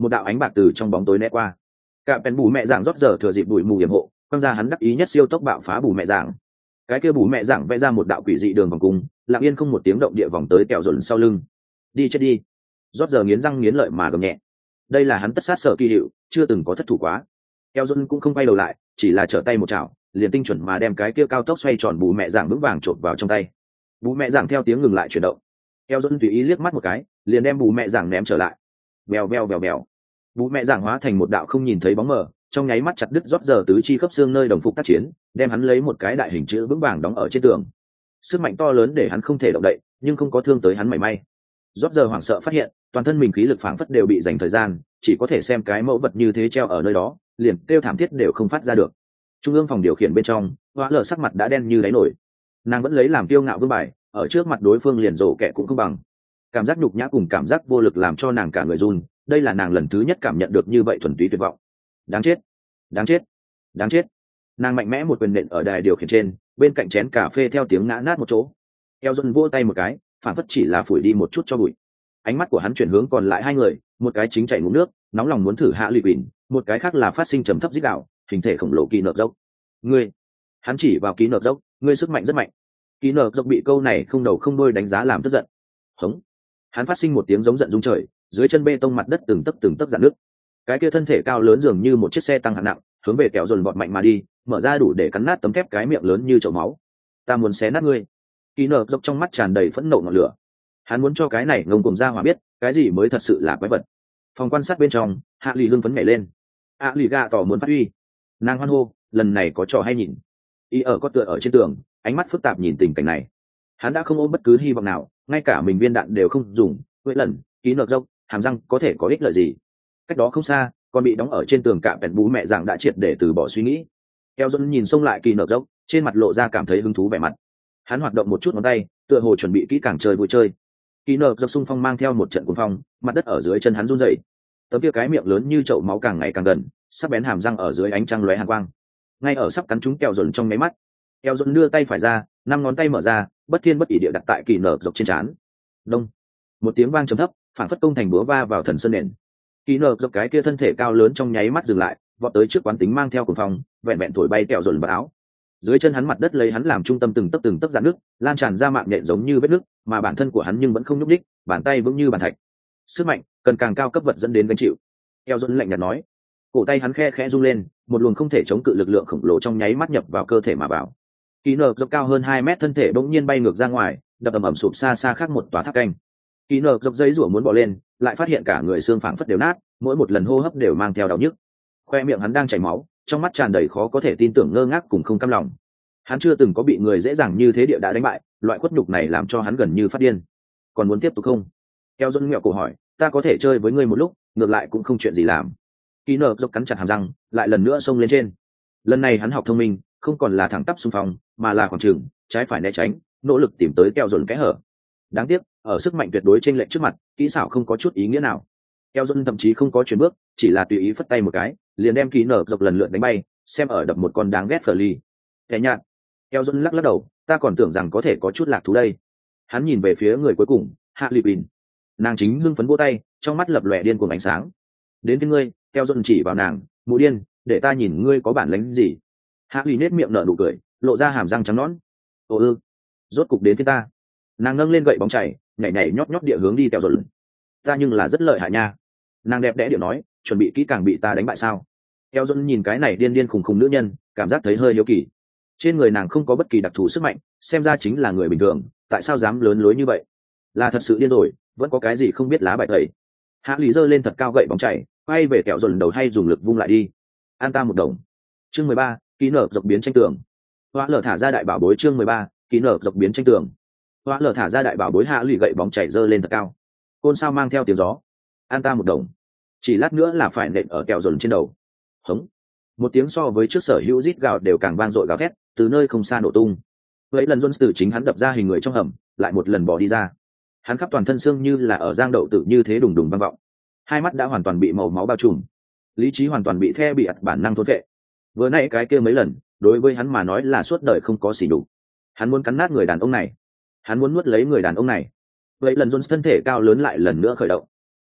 một đạo ánh bạc từ trong bóng tối né qua. Cả pèn bù mẹ dạng rót giờ thừa dịp bụi mù hiểm hộ, quăng ra hắn đắc ý nhất siêu tốc bạo phá bù mẹ dạng. Cái kia bù mẹ dạng vẽ ra một đạo quỷ dị đường vòng cung, lặng yên không một tiếng động địa vòng tới kẹo dồn sau lưng. Đi chết đi. Rót giờ nghiến răng nghiến lợi mà gầm nhẹ. Đây là hắn tất sát sở kỳ hiệu, chưa từng có thất thủ quá. Kẹo dồn cũng không quay đầu lại, chỉ là trở tay một chảo, liền tinh chuẩn mà đem cái kia cao tốc xoay tròn bù mẹ dạng vững vàng trộn vào trong tay. Bù mẹ dạng theo tiếng ngừng lại chuyển động. Kẹo dồn tùy ý liếc mắt một cái, liền đem bù mẹ dạng ném trở lại. Bèo bèo bèo bèo. Bù mẹ dạng hóa thành một đạo không nhìn thấy bóng mờ, trong nháy mắt chặt đứt rót giờ tứ chi khớp xương nơi đồng phục tác chiến, đem hắn lấy một cái đại hình chữ vững vàng đóng ở trên tường. Sức mạnh to lớn để hắn không thể động đậy, nhưng không có thương tới hắn mảy may. Rót giờ hoảng sợ phát hiện, toàn thân mình khí lực phảng phất đều bị dành thời gian, chỉ có thể xem cái mẫu vật như thế treo ở nơi đó, liền kêu thảm thiết đều không phát ra được. Trung ương phòng điều khiển bên trong, Hoa Lở sắc mặt đã đen như đáy nổi. Nàng vẫn lấy làm kiêu ngạo vương bài, ở trước mặt đối phương liền rổ kẻ cũng không bằng. Cảm giác nhục nhã cùng cảm giác vô lực làm cho nàng cả người run, đây là nàng lần thứ nhất cảm nhận được như vậy thuần túy tuyệt vọng. Đáng chết, đáng chết, đáng chết. Nàng mạnh mẽ một quyền nện ở đài điều khiển trên, bên cạnh chén cà phê theo tiếng ngã nát một chỗ. Eo Dần vỗ tay một cái, phản phất chỉ là phủi đi một chút cho bụi. Ánh mắt của hắn chuyển hướng còn lại hai người, một cái chính chạy ngụm nước, nóng lòng muốn thử hạ lụy quỳnh, một cái khác là phát sinh trầm thấp rít gào, hình thể khổng lồ kỳ nợ dốc. Ngươi, hắn chỉ vào kỳ nợ dốc, ngươi sức mạnh rất mạnh. Kỳ nợ dốc bị câu này không đầu không đuôi đánh giá làm tức giận. Hống. Hắn phát sinh một tiếng giống giận rung trời, dưới chân bê tông mặt đất từng tấc từng tấc rạn nước. Cái kia thân thể cao lớn dường như một chiếc xe tăng hạng nặng, hướng về kẹo dồn vọt mạnh mà đi, mở ra đủ để cắn nát tấm thép cái miệng lớn như chậu máu. Ta muốn xé nát ngươi. Kỳ nợ dốc trong mắt tràn đầy phẫn nộ ngọn lửa. Hắn muốn cho cái này ngông cuồng ra hỏa biết, cái gì mới thật sự là quái vật. Phòng quan sát bên trong, Hạ Lì hưng phấn nhảy lên. A Lì gà tỏ muốn phát huy. Nàng hoan hô, lần này có trò hay nhìn. Y ở có tựa ở trên tường, ánh mắt phức tạp nhìn tình cảnh này. Hắn đã không ôm bất cứ hy vọng nào, ngay cả mình viên đạn đều không dùng. Vậy lần, ký nợ dốc, hàm răng có thể có ích lợi gì? Cách đó không xa, còn bị đóng ở trên tường cạm bèn bú mẹ rằng đã triệt để từ bỏ suy nghĩ. Eo Dần nhìn xông lại kỳ nợ dốc, trên mặt lộ ra cảm thấy hứng thú vẻ mặt. Hắn hoạt động một chút ngón tay, tựa hồ chuẩn bị kỹ càng chơi vui chơi. Kỳ nợ dốc xung phong mang theo một trận cuồng phong, mặt đất ở dưới chân hắn run rẩy. Tấm kia cái miệng lớn như chậu máu càng ngày càng gần, sắc bén hàm răng ở dưới ánh trăng lóe hàn quang. Ngay ở sắp cắn trúng Eo Dần trong mấy mắt, Eo Dần đưa tay phải ra, năm ngón tay mở ra, bất thiên bất ỷ địa đặt tại kỳ nợ dốc trên trán. Đông. Một tiếng vang trầm thấp, phản phất công thành búa va vào thần sơn nền. Kỳ nợ dốc cái kia thân thể cao lớn trong nháy mắt dừng lại, vọt tới trước quán tính mang theo cuồng phong, vẹn vẹn thổi bay Eo Dần vào áo. Dưới chân hắn mặt đất lấy hắn làm trung tâm từng tấc từng tấc rạn nước, lan tràn ra mạng nhện giống như vết nước, mà bản thân của hắn nhưng vẫn không nhúc nhích, bàn tay vững như bàn thạch. Sức mạnh cần càng cao cấp vật dẫn đến gánh chịu. Eo Dần lạnh nhạt nói. Cổ tay hắn khe khẽ rung lên, một luồng không thể chống cự lực lượng khổng lồ trong nháy mắt nhập vào cơ thể mà vào. Kỳ nợ dốc cao hơn hai mét thân thể bỗng nhiên bay ngược ra ngoài, đập ầm ầm sụp xa xa khác một tòa tháp canh. Kỳ nợ dốc giấy rủa muốn bò lên, lại phát hiện cả người xương phảng phất đều nát, mỗi một lần hô hấp đều mang theo đau nhức. Khoe miệng hắn đang chảy máu, trong mắt tràn đầy khó có thể tin tưởng ngơ ngác cùng không cam lòng. Hắn chưa từng có bị người dễ dàng như thế địa đã đánh bại, loại khuất nhục này làm cho hắn gần như phát điên. Còn muốn tiếp tục không? Eo Dần nghẹo cổ hỏi, ta có thể chơi với ngươi một lúc, ngược lại cũng không chuyện gì làm. Kỳ nợ dốc cắn chặt hàm răng, lại lần nữa xông lên trên. Lần này hắn học thông minh, không còn là thẳng tắp xung phong, mà là khoảng trường, trái phải né tránh, nỗ lực tìm tới Eo Dần kẽ hở. Đáng tiếc, ở sức mạnh tuyệt đối trên lệch trước mặt, kỹ xảo không có chút ý nghĩa nào. Eo Dần thậm chí không có chuyển bước, chỉ là tùy ý phất tay một cái, liền đem kỳ nợ dốc lần lượt đánh bay, xem ở đập một con đáng ghét phở ly. Kẻ nhạt. Eo Dần lắc lắc đầu, ta còn tưởng rằng có thể có chút lạc thú đây. Hắn nhìn về phía người cuối cùng, Hạ Lụy Bình. Nàng chính hưng phấn vỗ tay, trong mắt lập lòe điên cuồng ánh sáng. Đến với ngươi, Eo Dần chỉ vào nàng, mụ điên, để ta nhìn ngươi có bản lĩnh gì. Hạ Lụy nết miệng nở nụ cười, lộ ra hàm răng trắng nõn. Ồ ư, rốt cục đến với ta. Nàng nâng lên gậy bóng chảy, nhảy nhảy nhót nhót địa hướng đi Eo Dần. Ta nhưng là rất lợi hại nha. Nàng đẹp đẽ điệu nói, chuẩn bị kỹ càng bị ta đánh bại sao? Eo Dần nhìn cái này điên điên khùng khùng nữ nhân, cảm giác thấy hơi yếu kỳ. Trên người nàng không có bất kỳ đặc thù sức mạnh, xem ra chính là người bình thường, tại sao dám lớn lối như vậy? Là thật sự điên rồi, vẫn có cái gì không biết lá bài tẩy. Hạ Lý giơ lên thật cao gậy bóng chảy, quay về Eo Dần đầu hay dùng lực vung lại đi. An ta một đồng. Chương mười ba, ký nợ dọc biến tranh tường. Hoa Lở thả ra đại bảo bối chương mười ba, ký nợ dọc biến tranh tường. Hoa Lở thả ra đại bảo bối Hạ Lý gậy bóng chảy giơ lên thật cao. Côn sao mang theo tiếng gió. An ta một đồng. Chỉ lát nữa là phải nện ở Eo Dần trên đầu. Hống. Một tiếng so với trước sở hữu rít gào đều càng vang dội gào thét, từ nơi không xa nổ tung. Vậy lần Jones từ chính hắn đập ra hình người trong hầm, lại một lần bỏ đi ra. Hắn khắp toàn thân xương như là ở giang đậu tử như thế đùng đùng vang vọng. Hai mắt đã hoàn toàn bị màu máu bao trùm, lý trí hoàn toàn bị the bị ặt bản năng thôn vệ. Vừa nãy cái kia mấy lần, đối với hắn mà nói là suốt đời không có xỉ đủ. Hắn muốn cắn nát người đàn ông này, hắn muốn nuốt lấy người đàn ông này. Vậy lần Jones thân thể cao lớn lại lần nữa khởi động.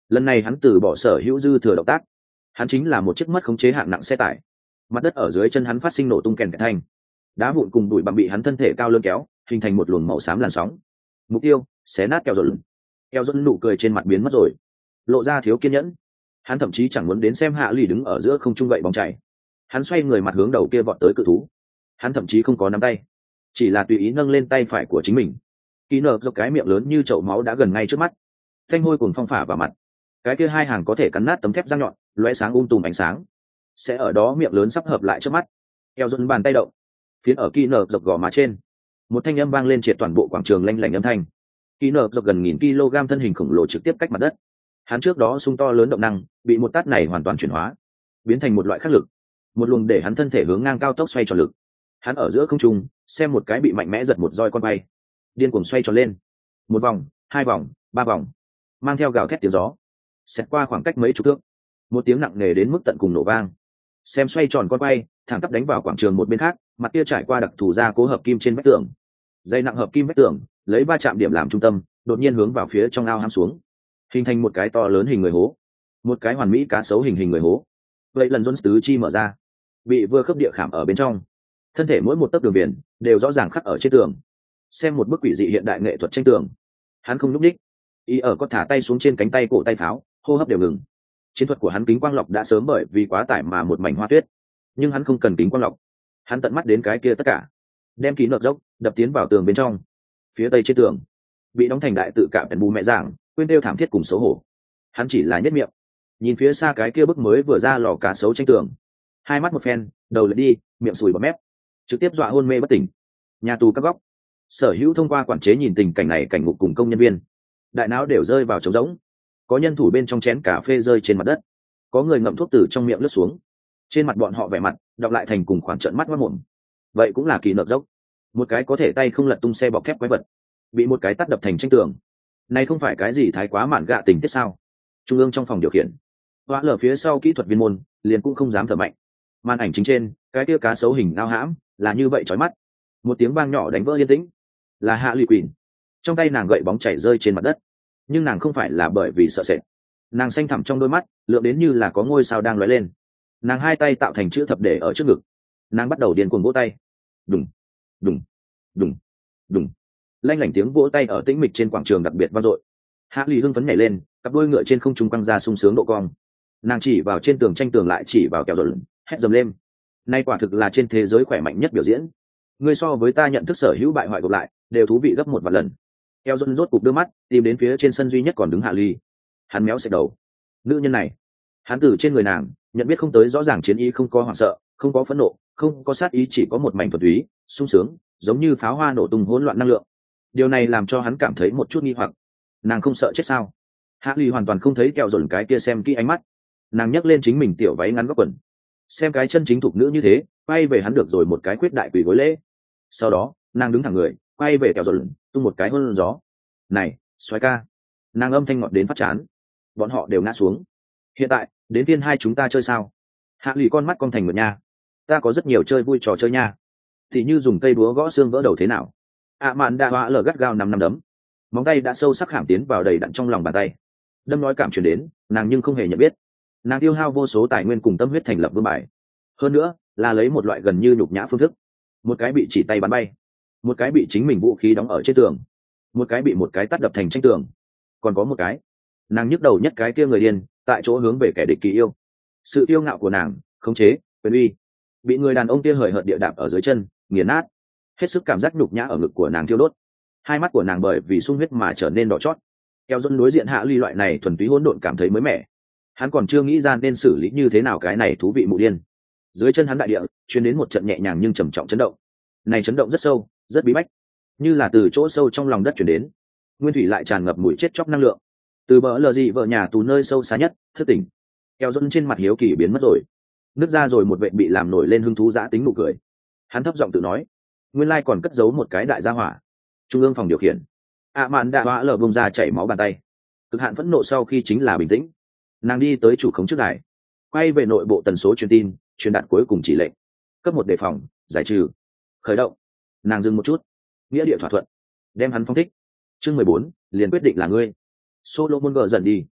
lần này hắn từ bỏ sở hữu dư thừa động tác, hắn chính là một chiếc mất khống chế hạng nặng xe tải. Mặt đất ở dưới chân hắn phát sinh nổ tung kèn kẹt thanh, đá vụn cùng bụi bặm bị hắn thân thể cao lơn kéo hình thành một luồng màu xám làn sóng. Mục tiêu xé nát keo dồn. Keo dồn nụ cười trên mặt biến mất rồi, lộ ra thiếu kiên nhẫn. Hắn thậm chí chẳng muốn đến xem hạ lì đứng ở giữa không trung gậy bóng chảy. Hắn xoay người mặt hướng đầu kia vọt tới cự thú. Hắn thậm chí không có nắm tay, chỉ là tùy ý nâng lên tay phải của chính mình. Ký nở dọc cái miệng lớn như chậu máu đã gần ngay trước mắt, thanh hôi cùng phong phả vào mặt. Cái kia hai hàng có thể cắn nát tấm thép răng nhọn lóe sáng um tùm ánh sáng, sẽ ở đó miệng lớn sắp hợp lại trước mắt. Eo dồn bàn tay động, phiến ở Ký nở dọc gò má trên, một thanh âm vang lên triệt toàn bộ quảng trường lanh lảnh âm thanh. Ký nở dọc gần nghìn kg thân hình khổng lồ trực tiếp cách mặt đất. Hắn trước đó sung to lớn động năng bị một tát này hoàn toàn chuyển hóa, biến thành một loại khắc lực, một luồng để hắn thân thể hướng ngang cao tốc xoay tròn lực. Hắn ở giữa không trung xem một cái bị mạnh mẽ giật một roi con bay, điên cuồng xoay tròn lên, một vòng, hai vòng, ba vòng, mang theo gào thét tiếng gió, xẹt qua khoảng cách mấy chục thước, một tiếng nặng nề đến mức tận cùng nổ vang. Xem xoay tròn con bay thẳng tắp đánh vào quảng trường một bên khác, mặt kia trải qua đặc thù ra cố hợp kim trên vách tường, dây nặng hợp kim vách tường lấy ba chạm điểm làm trung tâm, đột nhiên hướng vào phía trong ao hãm xuống, hình thành một cái to lớn hình người hố, một cái hoàn mỹ cá sấu hình hình người hố. Vậy lần Jones tứ chi mở ra, bị vừa khớp địa khảm ở bên trong, thân thể mỗi một tấc đường viền đều rõ ràng khắc ở trên tường. Xem một bức quỷ dị hiện đại nghệ thuật tranh tường, hắn không nhúc nhích, y ở có thả tay xuống trên cánh tay cổ tay pháo, hô hấp đều ngừng. Chiến thuật của hắn kính quang lọc đã sớm bởi vì quá tải mà một mảnh hoa tuyết, nhưng hắn không cần kính quang lọc, hắn tận mắt đến cái kia tất cả, đem kính nợ dốc đập tiến vào tường bên trong. Phía tây trên tường bị đóng thành đại tự cả bèn bù mẹ giảng, quên đeo thảm thiết cùng xấu hổ. Hắn chỉ là nhất miệng nhìn phía xa cái kia bức mới vừa ra lò cá sấu tranh tường, hai mắt một phen, đầu lật đi, miệng sùi bọt mép, trực tiếp dọa hôn mê bất tỉnh. Nhà tù các góc, sở hữu thông qua quản chế nhìn tình cảnh này, cảnh ngục cùng công nhân viên đại não đều rơi vào trống rỗng. Có nhân thủ bên trong chén cà phê rơi trên mặt đất, có người ngậm thuốc từ trong miệng lướt xuống, trên mặt bọn họ vẻ mặt đọc lại thành cùng khoản trợn mắt mất mồm. Vậy cũng là kỳ nợ dốc, một cái có thể tay không lật tung xe bọc thép quái vật bị một cái tắt đập thành tranh tường. Này không phải cái gì thái quá mạn gạ tình tiết sao? Trung ương trong phòng điều khiển, hóa lở phía sau kỹ thuật viên môn liền cũng không dám thở mạnh. Màn ảnh chính trên, cái kia cá sấu hình ao hãm là như vậy chói mắt. Một tiếng vang nhỏ đánh vỡ yên tĩnh, là hạ lụy quỳnh. Trong tay nàng gậy bóng chảy rơi trên mặt đất, nhưng nàng không phải là bởi vì sợ sệt. Nàng xanh thẳm trong đôi mắt lượng đến như là có ngôi sao đang lóe lên. Nàng hai tay tạo thành chữ thập để ở trước ngực, nàng bắt đầu điên cuồng vỗ tay. Đùng đùng đùng đùng, lanh lảnh tiếng vỗ tay ở tĩnh mịch trên quảng trường đặc biệt vang dội. Hạ lụy hưng phấn nhảy lên, cặp đôi ngựa trên không trung căng ra sung sướng độ cong. Nàng chỉ vào trên tường tranh tường lại chỉ vào kẹo dồn, hét dầm lên. Nay quả thực là trên thế giới khỏe mạnh nhất biểu diễn. Ngươi so với ta nhận thức sở hữu bại hoại gộp lại đều thú vị gấp một vạn lần. Kẹo dồn rốt cục đưa mắt tìm đến phía trên sân duy nhất còn đứng Hạ Ly. Hắn méo xẹt đầu. Nữ nhân này, hắn từ trên người nàng nhận biết không tới rõ ràng chiến ý, không có hoảng sợ, không có phẫn nộ, không có sát ý, chỉ có một mảnh thuần túy, sung sướng, giống như pháo hoa nổ tung hỗn loạn năng lượng. Điều này làm cho hắn cảm thấy một chút nghi hoặc. Nàng không sợ chết sao? Hạ Ly hoàn toàn không thấy kẹo dồn cái kia xem kỹ ánh mắt. Nàng nhấc lên chính mình tiểu váy ngắn góc quần, xem cái chân chính thục nữ như thế, quay về hắn được rồi một cái quyết đại quỷ gối lễ. Sau đó nàng đứng thẳng người, quay về kẹo dồn tung một cái hôn gió. Này xoái ca, nàng âm thanh ngọt đến phát chán. Bọn họ đều ngã xuống. Hiện tại đến phiên hai chúng ta chơi sao? Hạ lì con mắt con thành một nha. Ta có rất nhiều chơi vui trò chơi nha, thì như dùng cây búa gõ xương vỡ đầu thế nào? ạ mạn đạ họa lở gắt gao năm năm đấm, móng tay đã sâu sắc khảm tiến vào đầy đặn trong lòng bàn tay. Đâm nói cảm chuyển đến, nàng nhưng không hề nhận biết. Nàng tiêu hao vô số tài nguyên cùng tâm huyết thành lập vương bài, hơn nữa là lấy một loại gần như nhục nhã phương thức. Một cái bị chỉ tay bắn bay, một cái bị chính mình vũ khí đóng ở trên tường, một cái bị một cái tắt đập thành tranh tường, còn có một cái, nàng nhức đầu nhất cái kia người điên tại chỗ hướng về kẻ địch kỳ yêu. Sự yêu ngạo của nàng, khống chế, quyền uy, bị người đàn ông kia hời hợt địa đạp ở dưới chân, nghiền nát. Hết sức cảm giác nhục nhã ở ngực của nàng thiêu đốt. Hai mắt của nàng bởi vì sung huyết mà trở nên đỏ chót. Keo dần đối diện Hạ Ly loại này thuần túy hỗn độn cảm thấy mới mẻ. Hắn còn chưa nghĩ ra nên xử lý như thế nào cái này thú vị mụ điên. Dưới chân hắn đại địa truyền đến một trận nhẹ nhàng nhưng trầm trọng chấn động. Này chấn động rất sâu, rất bí bách, như là từ chỗ sâu trong lòng đất truyền đến. Nguyên thủy lại tràn ngập mùi chết chóc năng lượng. Từ bờ lờ dị vợ nhà tù nơi sâu xa nhất thức tỉnh. Keo dần trên mặt hiếu kỳ biến mất rồi, nứt ra rồi một vệ bị làm nổi lên hứng thú dã tính nụ cười. Hắn thấp giọng tự nói, nguyên lai còn cất giấu một cái đại gia hỏa. Trung ương phòng điều khiển, ạ mạn đạ họa lở bông ra chảy máu bàn tay. Cực hạn phẫn nộ sau khi chính là bình tĩnh. Nàng đi tới chủ khống trước đài, quay về nội bộ tần số truyền tin, truyền đạt cuối cùng chỉ lệnh. Cấp một đề phòng, giải trừ, khởi động. Nàng dừng một chút, nghĩa địa thỏa thuận, đem hắn phong thích. Chương mười bốn, liền quyết định là ngươi. Solomon gờ dần đi.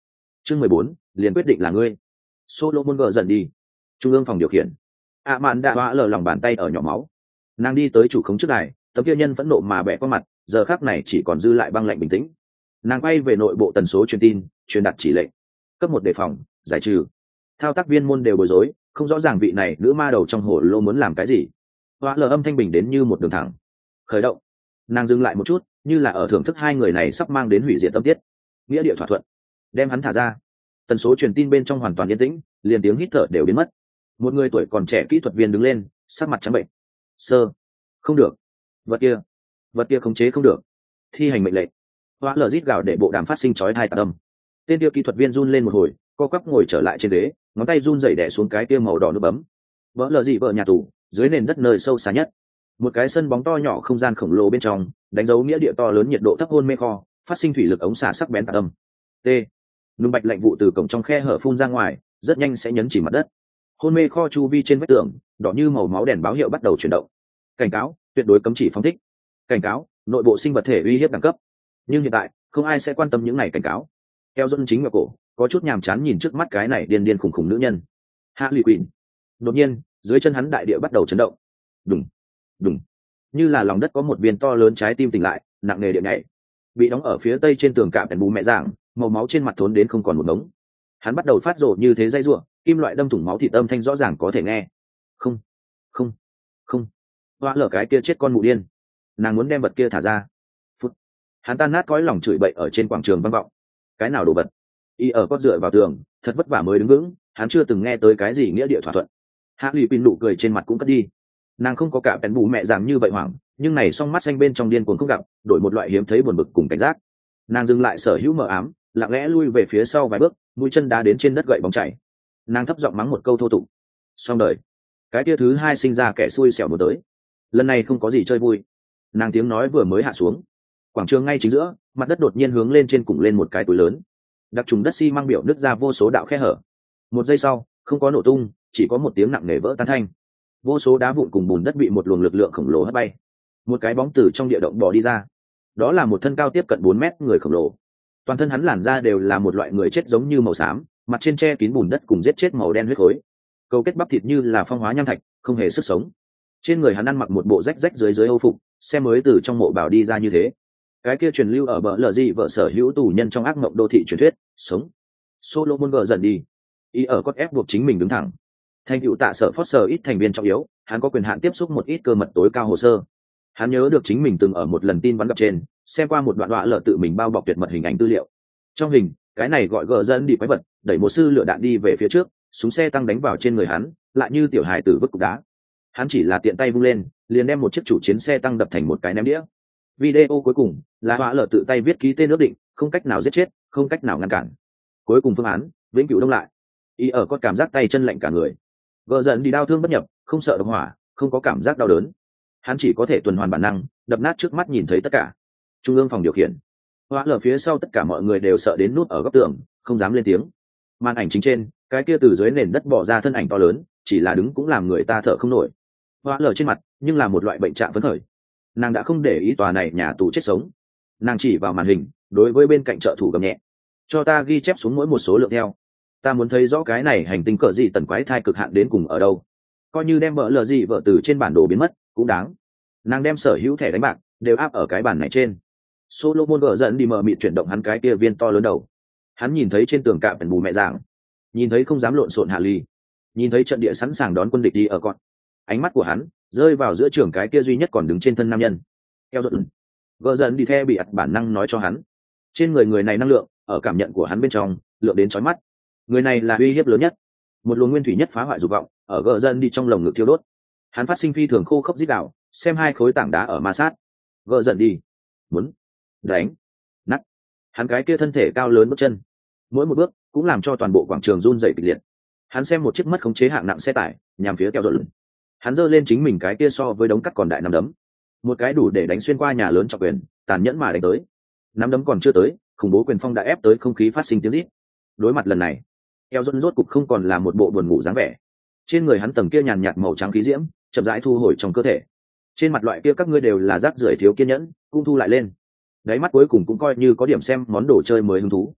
chương mười bốn liền quyết định là ngươi. Solomon gờ dần đi. Trung ương phòng điều khiển. ạ mạn đã hóa lờ lòng bàn tay ở nhỏ máu. Nàng đi tới chủ khống trước đài, tấm kia nhân phẫn nộ mà bẻ qua mặt, giờ khắc này chỉ còn dư lại băng lạnh bình tĩnh. Nàng quay về nội bộ tần số truyền tin, truyền đạt chỉ lệnh. Cấp một đề phòng, giải trừ. Thao tác viên môn đều bối rối, không rõ ràng vị này nữ ma đầu trong hồ lô muốn làm cái gì. Hóa lờ âm thanh bình đến như một đường thẳng. Khởi động. Nàng dừng lại một chút, như là ở thưởng thức hai người này sắp mang đến hủy diệt tâm tiết. Nghĩa địa thỏa thuận, đem hắn thả ra. Tần số truyền tin bên trong hoàn toàn yên tĩnh, liền tiếng hít thở đều biến mất. Một người tuổi còn trẻ kỹ thuật viên đứng lên, sắc mặt trắng bệnh. Sơ, không được. Vật kia, vật kia khống chế không được. Thi hành mệnh lệnh. Hóa lờ rít gào để bộ đàm phát sinh chói tai tạc âm. Tên kia kỹ thuật viên run lên một hồi, co quắp ngồi trở lại trên ghế, ngón tay run rẩy đè xuống cái kia màu đỏ nút bấm. Vỡ lờ gì vợ nhà tù, dưới nền đất nơi sâu xa nhất. Một cái sân bóng to nhỏ không gian khổng lồ bên trong, đánh dấu nghĩa địa to lớn, nhiệt độ thấp hôn mê kho, phát sinh thủy lực ống xả sắc bén tạc âm. T. Nung bạch lạnh vụ từ cổng trong khe hở phun ra ngoài, rất nhanh sẽ nhấn chìm mặt đất. Hôn mê kho chu vi trên vách tường, đỏ như màu máu đèn báo hiệu bắt đầu chuyển động. Cảnh cáo, tuyệt đối cấm chỉ phóng thích. Cảnh cáo, nội bộ sinh vật thể uy hiếp đẳng cấp. Nhưng hiện tại, không ai sẽ quan tâm những này cảnh cáo. Eo dân chính ngựa cổ, có chút nhàm chán nhìn trước mắt cái này điên điên khủng khủng nữ nhân. Hạ Lụy Quỳnh. Đột nhiên, dưới chân hắn đại địa bắt đầu chấn động. Đùng, đùng, như là lòng đất có một viên to lớn trái tim tỉnh lại, nặng nề địa nhảy. Bị đóng ở phía tây trên tường cạm đèn bù mẹ giảng, màu máu trên mặt thốn đến không còn một ngống. Hắn bắt đầu phát rồ như thế dây rủa, kim loại đâm thủng máu thịt âm thanh rõ ràng có thể nghe. Không, không, không. Hoa lở cái kia chết con mụ điên. Nàng muốn đem vật kia thả ra. Phút. Hắn tan nát cõi lòng chửi bậy ở trên quảng trường vang vọng. Cái nào đồ vật? Y ở cốt dựa vào tường, thật vất vả mới đứng vững, hắn chưa từng nghe tới cái gì nghĩa địa thỏa thuận. Hạ Lụy Pin nụ cười trên mặt cũng cất đi. Nàng không có cả bèn bù mẹ giảm như vậy hoảng, nhưng này song mắt xanh bên trong điên cuồng không gặp, đổi một loại hiếm thấy buồn bực cùng cảnh giác. Nàng dừng lại sở hữu mờ ám, lặng lẽ lui về phía sau vài bước, mũi chân đá đến trên đất gậy bóng chảy. Nàng thấp giọng mắng một câu thô tục. Xong đời. Cái kia thứ hai sinh ra kẻ xui xẻo một tới. Lần này không có gì chơi vui. Nàng tiếng nói vừa mới hạ xuống, quảng trường ngay chính giữa, mặt đất đột nhiên hướng lên trên cùng lên một cái túi lớn. Đặc trùng đất xi măng biểu nứt ra vô số đạo khe hở. Một giây sau, không có nổ tung, chỉ có một tiếng nặng nề vỡ tan thanh. Vô số đá vụn cùng bùn đất bị một luồng lực lượng khổng lồ hất bay. Một cái bóng từ trong địa động bò đi ra. Đó là một thân cao tiếp cận bốn mét người khổng lồ. Toàn thân hắn làn da đều là một loại người chết giống như màu xám, mặt trên che kín bùn đất cùng giết chết màu đen huyết khối. Câu kết bắp thịt như là phong hóa nham thạch, không hề sức sống. Trên người hắn ăn mặc một bộ rách rách dưới dưới âu phục, xe mới từ trong mộ bảo đi ra như thế. Cái kia truyền lưu ở bờ lờ gì vợ sở hữu tù nhân trong ác mộng đô thị truyền thuyết, sống. Solomon gờ dần đi. Ý ở cốt ép buộc chính mình đứng thẳng. Thành tựu tạ sở Foster ít thành viên trọng yếu, hắn có quyền hạn tiếp xúc một ít cơ mật tối cao hồ sơ. Hắn nhớ được chính mình từng ở một lần tin vắn gặp trên, xem qua một đoạn đoạn lợ tự mình bao bọc tuyệt mật hình ảnh tư liệu. Trong hình, cái này gọi gờ dân đi quái vật, đẩy một sư lửa đạn đi về phía trước, súng xe tăng đánh vào trên người hắn, lại như tiểu hài tử vứt cục đá. Hắn chỉ là tiện tay vung lên, liền đem một chiếc chủ chiến xe tăng đập thành một cái ném đĩa. Video cuối cùng là họa lở tự tay viết ký tên ước định, không cách nào giết chết, không cách nào ngăn cản. Cuối cùng phương án, vĩnh cửu đông lại. Y ở có cảm giác tay chân lạnh cả người. Gờ dần đi đau thương bất nhập, không sợ độc hỏa, không có cảm giác đau đớn. Hắn chỉ có thể tuần hoàn bản năng, đập nát trước mắt nhìn thấy tất cả. Trung ương phòng điều khiển. Họa lở phía sau tất cả mọi người đều sợ đến nút ở góc tường, không dám lên tiếng. Màn ảnh chính trên, cái kia từ dưới nền đất bỏ ra thân ảnh to lớn, chỉ là đứng cũng làm người ta thở không nổi. Họa lở trên mặt, nhưng là một loại bệnh trạng phấn khởi. Nàng đã không để ý tòa này nhà tù chết sống. Nàng chỉ vào màn hình, đối với bên cạnh trợ thủ gầm nhẹ, cho ta ghi chép xuống mỗi một số lượng theo. Ta muốn thấy rõ cái này hành tinh cỡ gì tần quái thai cực hạn đến cùng ở đâu. Coi như đem vợ lờ gì vợ từ trên bản đồ biến mất cũng đáng. Nàng đem sở hữu thẻ đánh bạc đều áp ở cái bàn này trên. Solomon gỡ dẫn đi mờ mịt chuyển động hắn cái kia viên to lớn đầu. Hắn nhìn thấy trên tường cạm bù mẹ giảng, nhìn thấy không dám lộn xộn Hạ Ly, nhìn thấy trận địa sẵn sàng đón quân địch đi ở con. Ánh mắt của hắn rơi vào giữa trường cái kia duy nhất còn đứng trên thân nam nhân. Theo dõi gỡ dẫn đi theo bị ặt bản năng nói cho hắn, trên người người này năng lượng ở cảm nhận của hắn bên trong lượng đến chói mắt. Người này là uy hiếp lớn nhất, một luồng nguyên thủy nhất phá hoại dục vọng ở gỡ dẫn đi trong lồng ngực thiêu đốt. Hắn phát sinh phi thường khô khốc rít đạo, xem hai khối tảng đá ở ma sát. Gỡ dẫn đi muốn đánh nát hắn cái kia thân thể cao lớn bước chân, mỗi một bước cũng làm cho toàn bộ quảng trường run rẩy kịch liệt. Hắn xem một chiếc mất khống chế hạng nặng xe tải nhằm phía keo dọn. Hắn giơ lên chính mình cái kia so với đống cắt còn đại nắm đấm, một cái đủ để đánh xuyên qua nhà lớn trọng quyền, tàn nhẫn mà đánh tới. Nắm đấm còn chưa tới, khủng bố quyền phong đã ép tới không khí phát sinh tiếng rít. Đối mặt lần này, keo dọn rốt cục không còn là một bộ buồn ngủ dáng vẻ. Trên người hắn tầng kia nhàn nhạt màu trắng khí diễm chậm rãi thu hồi trong cơ thể. Trên mặt loại kia các ngươi đều là rác rưởi thiếu kiên nhẫn, cũng thu lại lên. Đáy mắt cuối cùng cũng coi như có điểm xem món đồ chơi mới hứng thú.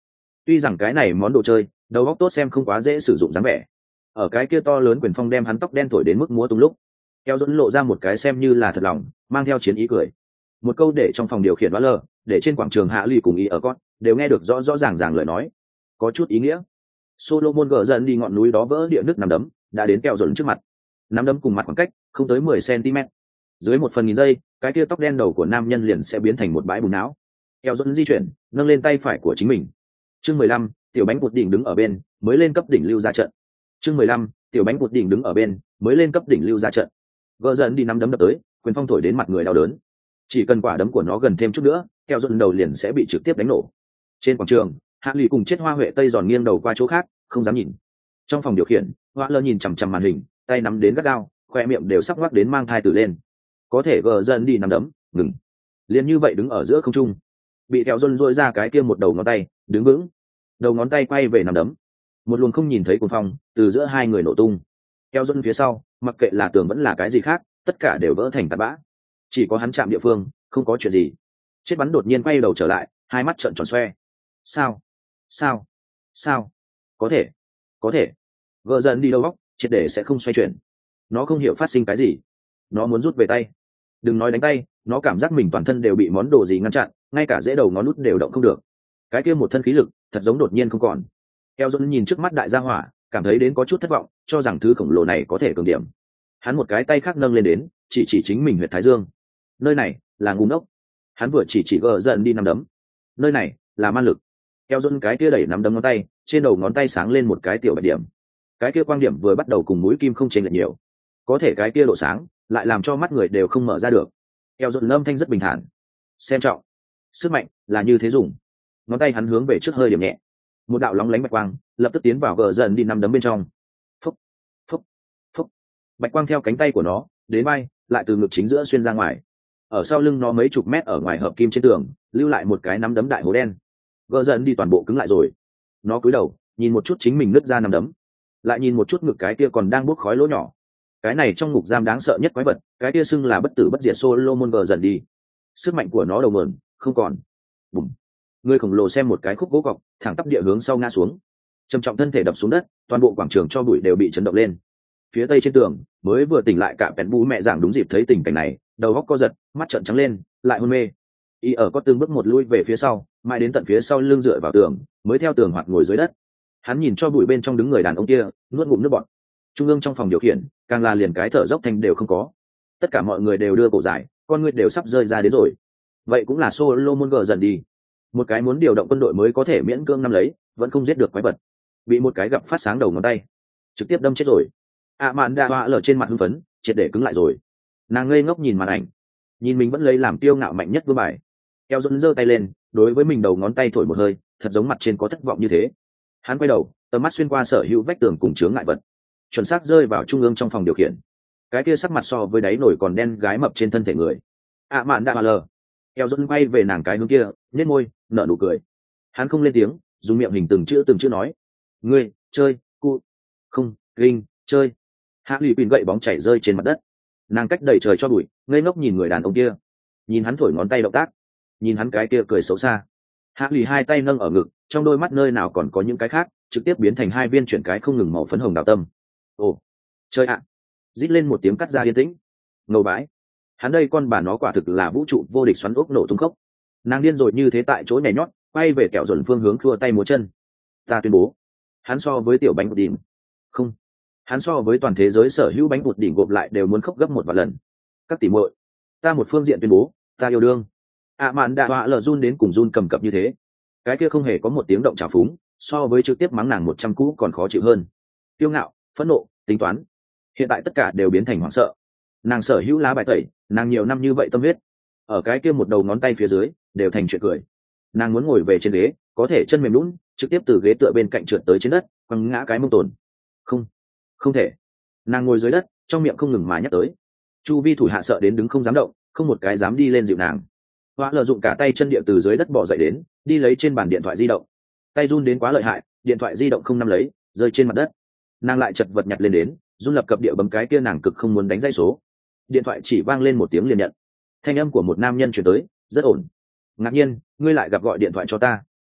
Tuy rằng cái này món đồ chơi đầu óc tốt xem không quá dễ sử dụng dáng vẻ, ở cái kia to lớn quyền phong đem hắn tóc đen thổi đến mức múa tung lúc, Keo dẫn lộ ra một cái xem như là thật lòng mang theo chiến ý cười, một câu để trong phòng điều khiển đoán lờ, để trên quảng trường hạ ly cùng ý ở con đều nghe được rõ rõ ràng ràng lời nói, có chút ý nghĩa. Solomon gỡ dần đi ngọn núi đó vỡ địa nước nằm đấm đã đến Keo dẫn trước mặt, nắm đấm cùng mặt khoảng cách không tới mười xăng-ti-mét. Dưới một phần nghìn giây, cái kia tóc đen đầu của nam nhân liền sẽ biến thành một bãi bùn não. Keo dẫn di chuyển, nâng lên tay phải của chính mình. Chương mười lăm, tiểu bánh bột đỉnh đứng ở bên, mới lên cấp đỉnh lưu ra trận. Chương mười lăm, tiểu bánh bột đỉnh đứng ở bên, mới lên cấp đỉnh lưu ra trận. Gỡ dần đi nắm đấm đập tới, quyền phong thổi đến mặt người đau đớn. Chỉ cần quả đấm của nó gần thêm chút nữa, Keo dẫn đầu liền sẽ bị trực tiếp đánh nổ. Trên quảng trường, Hạ Lì cùng chết hoa huệ tây giòn nghiêng đầu qua chỗ khác, không dám nhìn. Trong phòng điều khiển, Hoa Lơ nhìn chằm chằm màn hình, tay nắm đến gắt gao, khoe miệng đều sắp ngoác đến mang thai tử lên. Có thể gờ dần đi nắm đấm, ngừng. Liền như vậy đứng ở giữa không trung, bị Keo dẫn dội ra cái kia một đầu ngón tay, đứng vững. Đầu ngón tay quay về nắm đấm, một luồng không nhìn thấy cuồng phong từ giữa hai người nổ tung. Keo dẫn phía sau, mặc kệ là tường vẫn là cái gì khác, tất cả đều vỡ thành tạt bã. Chỉ có hắn chạm địa phương, không có chuyện gì. Chết bắn đột nhiên quay đầu trở lại, hai mắt trợn tròn xoe. Sao? Sao? Sao? Có thể, có thể. Gỡ dần đi đâu góc, triệt để sẽ không xoay chuyển. Nó không hiểu phát sinh cái gì, nó muốn rút về tay. Đừng nói đánh tay, nó cảm giác mình toàn thân đều bị món đồ gì ngăn chặn, ngay cả rễ đầu ngón nút đều động không được. Cái kia một thân khí lực, thật giống đột nhiên không còn. Keo dẫn nhìn trước mắt đại gia hỏa, cảm thấy đến có chút thất vọng, cho rằng thứ khổng lồ này có thể cường điểm. Hắn một cái tay khác nâng lên đến, chỉ chỉ chính mình huyệt thái dương. Nơi này là ngu ngốc. Hắn vừa chỉ chỉ gờ dần đi nắm đấm. Nơi này là man lực. Keo dẫn cái kia đẩy nắm đấm ngón tay, trên đầu ngón tay sáng lên một cái tiểu bạch điểm. Cái kia quang điểm vừa bắt đầu cùng mũi kim không chênh lệch nhiều, có thể cái kia độ sáng lại làm cho mắt người đều không mở ra được. Keo dẫn âm thanh rất bình thản. Xem trọng. Sức mạnh là như thế dùng. Ngón tay hắn hướng về trước hơi điểm nhẹ, một đạo lóng lánh bạch quang lập tức tiến vào gờ dần đi nắm đấm bên trong. Phúc, phúc, phúc. Bạch quang theo cánh tay của nó đến vai, lại từ ngực chính giữa xuyên ra ngoài, ở sau lưng nó mấy chục mét ở ngoài hợp kim trên tường lưu lại một cái nắm đấm đại hố đen. Gờ dần đi toàn bộ cứng lại rồi. Nó cúi đầu nhìn một chút chính mình nứt ra nắm đấm, lại nhìn một chút ngực cái kia còn đang bốc khói lỗ nhỏ. Cái này trong ngục giam đáng sợ nhất quái vật, cái kia xưng là bất tử bất diệt Solomon gờ dần đi. Sức mạnh của nó đầu mượn không còn. Bùm. Người khổng lồ xem một cái khúc gỗ cọc thẳng tắp địa hướng sau ngã xuống, trầm trọng thân thể đập xuống đất, toàn bộ quảng trường cho bụi đều bị chấn động lên. Phía tây trên tường mới vừa tỉnh lại cả bèn bú mẹ giảng đúng dịp thấy tình cảnh này, đầu góc co giật, mắt trợn trắng lên, lại hôn mê. Y ở có từng bước một lui về phía sau, mãi đến tận phía sau lưng dựa vào tường, mới theo tường hoặc ngồi dưới đất. Hắn nhìn cho bụi bên trong đứng người đàn ông kia, nuốt ngụm nước bọt. Trung ương trong phòng điều khiển, càng là liền cái thở dốc thanh đều không có. Tất cả mọi người đều đưa cổ dài, con người đều sắp rơi ra đến rồi. Vậy cũng là Solomon gờ dần đi. Một cái muốn điều động quân đội mới có thể miễn cưỡng nắm lấy, vẫn không giết được quái vật, bị một cái gặp phát sáng đầu ngón tay trực tiếp đâm chết rồi. ạ mạn đa hoa lở trên mặt hưng phấn triệt để cứng lại rồi. Nàng ngây ngốc nhìn màn ảnh, nhìn mình vẫn lấy làm tiêu ngạo mạnh nhất vương bài. Keo dẫn giơ tay lên, đối với mình đầu ngón tay thổi một hơi, thật giống mặt trên có thất vọng như thế. Hắn quay đầu, tầm mắt xuyên qua sở hữu vách tường cùng chướng ngại vật, chuẩn xác rơi vào trung ương trong phòng điều khiển. Cái kia sắc mặt so với đáy nổi còn đen gái mập trên thân thể người. ạ mạn đa hoa lở. Keo dẫn quay về nàng cái hướng kia, nhếch môi nở nụ cười. Hắn không lên tiếng, dùng miệng hình từng chữ từng chữ nói: ngươi chơi cu không linh chơi. Hạ lụy pin gậy bóng chảy rơi trên mặt đất. Nàng cách đầy trời cho bụi, ngây ngốc nhìn người đàn ông kia, nhìn hắn thổi ngón tay động tác, nhìn hắn cái kia cười xấu xa. Hạ lụy hai tay nâng ở ngực, trong đôi mắt nơi nào còn có những cái khác, trực tiếp biến thành hai viên chuyển cái không ngừng màu phấn hồng đào tâm. Ồ, chơi ạ! À. Rít lên một tiếng cắt ra yên tĩnh. Ngầu bãi. Hắn đây con bà nó quả thực là vũ trụ vô địch xoắn ốc nổ tung khốc. Nàng điên rồi như thế tại chỗ nhảy nhót, quay về kẹo dồn phương hướng khua tay múa chân. Ta tuyên bố, hắn so với tiểu bánh bột đỉnh, không, hắn so với toàn thế giới sở hữu bánh bột đỉnh gộp lại đều muốn khóc gấp một vài lần. Các tỷ muội, ta một phương diện tuyên bố, ta yêu đương. ạ mạn đạ họa lờ run đến cùng run cầm cập như thế. Cái kia không hề có một tiếng động trào phúng, so với trực tiếp mắng nàng một trăm cú còn khó chịu hơn. Kiêu ngạo, phẫn nộ, tính toán, hiện tại tất cả đều biến thành hoảng sợ. Nàng sở hữu lá bài tẩy, nàng nhiều năm như vậy tâm huyết, ở cái kia một đầu ngón tay phía dưới đều thành chuyện cười. Nàng muốn ngồi về trên ghế, có thể chân mềm lún, trực tiếp từ ghế tựa bên cạnh trượt tới trên đất, quăng ngã cái mông tồn. Không, không thể. Nàng ngồi dưới đất, trong miệng không ngừng mà nhắc tới. Chu vi thủ hạ sợ đến đứng không dám động, không một cái dám đi lên dịu nàng. Hoa lợi dụng cả tay chân địa từ dưới đất bò dậy đến, đi lấy trên bàn điện thoại di động. Tay run đến quá lợi hại, điện thoại di động không nắm lấy, rơi trên mặt đất. Nàng lại chật vật nhặt lên đến, run lập cập địa bấm cái kia nàng cực không muốn đánh dây số. Điện thoại chỉ vang lên một tiếng liền nhận. Thanh âm của một nam nhân truyền tới, rất ổn. Ngạc nhiên, ngươi lại gặp gọi điện thoại cho ta.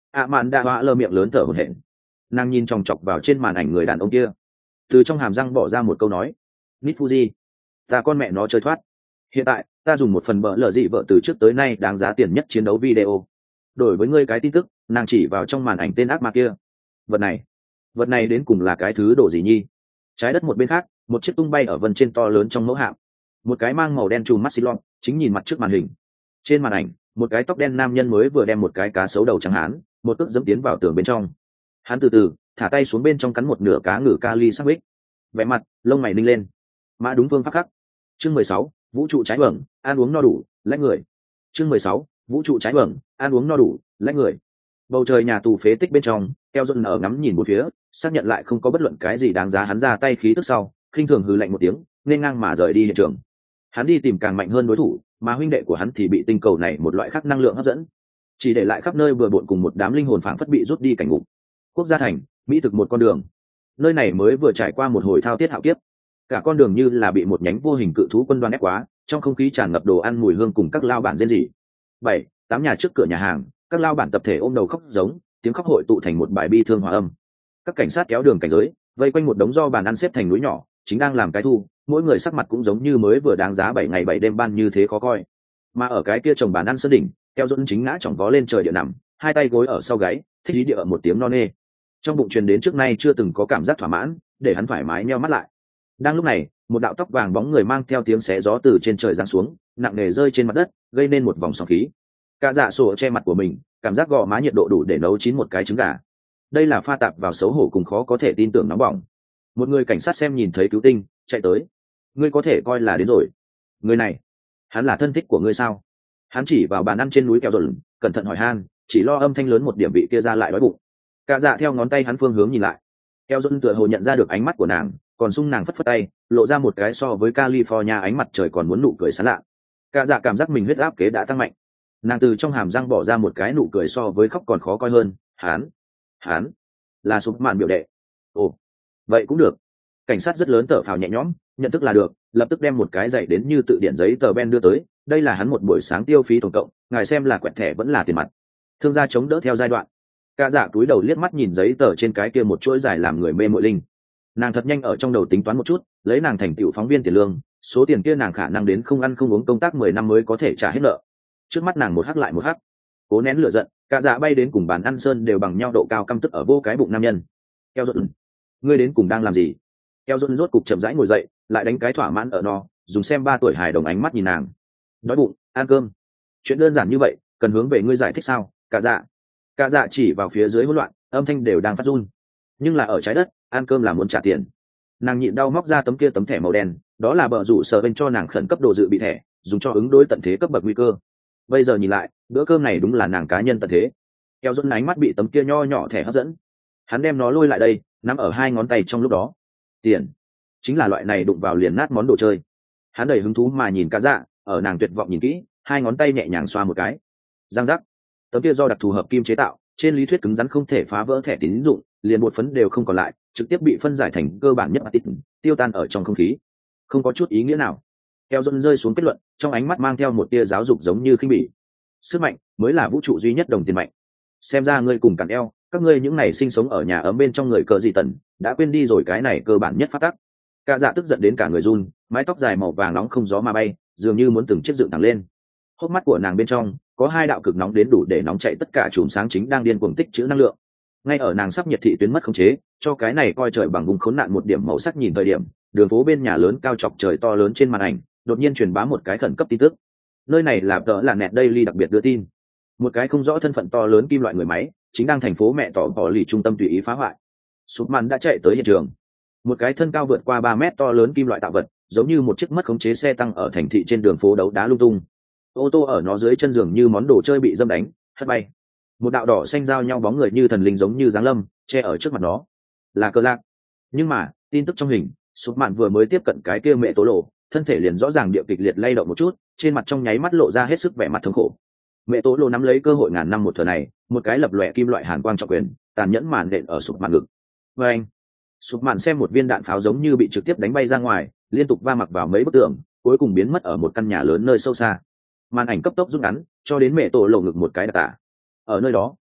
ạ mạn đạ họa lơ miệng lớn thở hổn hển. Nàng nhìn chòng chọc vào trên màn ảnh người đàn ông kia, từ trong hàm răng bỏ ra một câu nói: Nít Fuji, ta con mẹ nó chơi thoát. Hiện tại ta dùng một phần bỡ lờ dị vợ từ trước tới nay đáng giá tiền nhất chiến đấu video đổi với ngươi cái tin tức. Nàng chỉ vào trong màn ảnh tên ác ma kia. Vật này vật này đến cùng là cái thứ đồ gì nhi? Trái đất một bên khác, một chiếc tung bay ở vân trên to lớn trong mẫu hạm, một cái mang màu đen trùm mắt xi lon chính nhìn mặt trước màn hình. Trên màn ảnh, một cái tóc đen nam nhân mới vừa đem một cái cá sấu đầu trắng hán một cước dẫm tiến vào tường bên trong. Hắn từ từ thả tay xuống bên trong cắn một nửa cá ngừ kali sắc bích, vẻ mặt lông mày ninh lên. Mã đúng phương pháp khắc. Chương mười sáu, vũ trụ trái bẩn, ăn uống no đủ, lách người. Chương mười sáu, vũ trụ trái bẩn, ăn uống no đủ, lách người. Bầu trời nhà tù phế tích bên trong, Keo Dôn ở ngắm nhìn một phía, xác nhận lại không có bất luận cái gì đáng giá hắn ra tay khí tức sau, khinh thường hừ lạnh một tiếng, nên ngang mà rời đi hiện trường. Hắn đi tìm càng mạnh hơn đối thủ, mà huynh đệ của hắn thì bị tinh cầu này một loại khác năng lượng hấp dẫn, chỉ để lại khắp nơi vừa bộn cùng một đám linh hồn phảng phất bị rút đi cảnh ngục. Quốc gia thành, mỹ thực một con đường. Nơi này mới vừa trải qua một hồi thao tiết hạo kiếp, cả con đường như là bị một nhánh vô hình cự thú quân đoàn ép quá, trong không khí tràn ngập đồ ăn mùi hương cùng các lao bản rên rỉ. Bảy, tám nhà trước cửa nhà hàng, các lao bản tập thể ôm đầu khóc giống, tiếng khóc hội tụ thành một bài bi thương hòa âm. Các cảnh sát kéo đường cảnh giới, vây quanh một đống do bàn ăn xếp thành núi nhỏ, chính đang làm cái thu, mỗi người sắc mặt cũng giống như mới vừa đáng giá bảy ngày bảy đêm ban như thế khó coi. Mà ở cái kia chồng bàn ăn sơn đỉnh, Keo Dôn chính ngã chỏng vó lên trời địa nằm, hai tay gối ở sau gáy, thích ý địa ở một tiếng no nê. Trong bụng truyền đến trước nay chưa từng có cảm giác thỏa mãn, để hắn thoải mái nheo mắt lại. Đang lúc này, một đạo tóc vàng bóng người mang theo tiếng xé gió từ trên trời giáng xuống, nặng nề rơi trên mặt đất, gây nên một vòng sóng khí. Cả dạ sổ che mặt của mình, cảm giác gò má nhiệt độ đủ để nấu chín một cái trứng gà. Đây là pha tạp vào xấu hổ cùng khó có thể tin tưởng nóng bỏng. Một người cảnh sát xem nhìn thấy cứu tinh, chạy tới. Ngươi có thể coi là đến rồi. Người này, hắn là thân thích của ngươi sao? Hắn chỉ vào bàn ăn trên núi Keo Dôn, cẩn thận hỏi han, chỉ lo âm thanh lớn một điểm vị kia ra lại đói bụng. Cả dạ theo ngón tay hắn phương hướng nhìn lại. Keo Dôn tựa hồ nhận ra được ánh mắt của nàng, còn sung nàng phất phất tay, lộ ra một cái so với California ánh mặt trời còn muốn nụ cười sán lạ. Cả dạ cảm giác mình huyết áp kế đã tăng mạnh. Nàng từ trong hàm răng bỏ ra một cái nụ cười so với khóc còn khó coi hơn. Hán, hán, là sụp mạn biểu đệ. Ồ, vậy cũng được. Cảnh sát rất lớn thở phào nhẹ nhõm, nhận thức là được, lập tức đem một cái giày đến như tự điển giấy tờ ben đưa tới. Đây là hắn một buổi sáng tiêu phí tổng cộng, ngài xem là quẹt thẻ vẫn là tiền mặt. Thương gia chống đỡ theo giai đoạn. Cả dạ túi đầu liếc mắt nhìn giấy tờ trên cái kia một chuỗi dài làm người mê mội linh. Nàng thật nhanh ở trong đầu tính toán một chút, lấy nàng thành tựu phóng viên tiền lương, số tiền kia nàng khả năng đến không ăn không uống công tác mười năm mới có thể trả hết nợ. Trước mắt nàng một hắc lại một hắc, cố nén lửa giận, cả dạ bay đến cùng bàn ăn sơn đều bằng nhau độ cao căm tức ở vô cái bụng nam nhân. Keo Dôn, ngươi đến cùng đang làm gì? Keo Dôn rốt cục chậm rãi ngồi dậy, lại đánh cái thỏa mãn ở no, dùng xem ba tuổi hài đồng ánh mắt nhìn nàng. Đói bụng, ăn cơm. Chuyện đơn giản như vậy, cần hướng về ngươi giải thích sao? Cả dạ. Cả dạ chỉ vào phía dưới hỗn loạn, âm thanh đều đang phát run. Nhưng là ở trái đất, ăn cơm là muốn trả tiền. Nàng nhịn đau móc ra tấm kia tấm thẻ màu đen, đó là bờ rủ sở bên cho nàng khẩn cấp đồ dự bị thẻ, dùng cho ứng đối tận thế cấp bậc nguy cơ. Bây giờ nhìn lại, bữa cơm này đúng là nàng cá nhân tận thế. Keo Dôn ánh mắt bị tấm kia nho nhỏ thẻ hấp dẫn, hắn đem nó lôi lại đây, nắm ở hai ngón tay trong lúc đó. Tiền, chính là loại này đụng vào liền nát món đồ chơi. Hắn đầy hứng thú mà nhìn cả dạ, ở nàng tuyệt vọng nhìn kỹ, hai ngón tay nhẹ nhàng xoa một cái. Giang giác, tấm kia do đặc thù hợp kim chế tạo, trên lý thuyết cứng rắn không thể phá vỡ thẻ tín dụng, liền một phấn đều không còn lại, trực tiếp bị phân giải thành cơ bản nhất atit, tiêu tan ở trong không khí, không có chút ý nghĩa nào. Keo Dôn rơi xuống kết luận, trong ánh mắt mang theo một tia giáo dục giống như khinh bỉ. Sức mạnh mới là vũ trụ duy nhất đồng tiền mạnh. Xem ra ngươi cùng cản eo, các ngươi những này sinh sống ở nhà ấm bên trong người cờ gì tần, đã quên đi rồi cái này cơ bản nhất phát tắc. Cả dạ tức giận đến cả người run, mái tóc dài màu vàng nóng không gió mà bay, dường như muốn từng chiếc dựng thẳng lên. Hốc mắt của nàng bên trong có hai đạo cực nóng đến đủ để nóng chạy tất cả chùm sáng chính đang điên cuồng tích trữ năng lượng. Ngay ở nàng sắp nhiệt thị tuyến mất khống chế, cho cái này coi trời bằng vùng khốn nạn một điểm màu sắc nhìn thời điểm, đường phố bên nhà lớn cao chọc trời to lớn trên màn ảnh đột nhiên truyền bá một cái khẩn cấp tin tức. Nơi này là tờ là nẹt Daily đặc biệt đưa tin, một cái không rõ thân phận to lớn kim loại người máy chính đang thành phố mẹ tỏ bỏ lì trung tâm tùy ý phá hoại. Superman đã chạy tới hiện trường. Một cái thân cao vượt qua ba mét to lớn kim loại tạo vật, giống như một chiếc mất khống chế xe tăng ở thành thị trên đường phố đấu đá lung tung. Ô tô ở nó dưới chân giường như món đồ chơi bị dâm đánh, hất bay. Một đạo đỏ xanh giao nhau bóng người như thần linh giống như giáng lâm, che ở trước mặt nó. Là Cờ Lạc. Nhưng mà, tin tức trong hình, Superman vừa mới tiếp cận cái kia mẹ tố lộ, thân thể liền rõ ràng địa kịch liệt lay động một chút, trên mặt trong nháy mắt lộ ra hết sức vẻ mặt thống khổ. Mẹ tố lộ nắm lấy cơ hội ngàn năm một thừa này, một cái lập lòe kim loại hàn quang trọng quyền, tàn nhẫn màn đện ở Superman ngực. Và anh, Superman xem một viên đạn pháo giống như bị trực tiếp đánh bay ra ngoài, liên tục va mặc vào mấy bức tường, cuối cùng biến mất ở một căn nhà lớn nơi sâu xa. Màn ảnh cấp tốc rút ngắn, cho đến mẹ tổ lộ ngực một cái đặc tả. Ở nơi đó,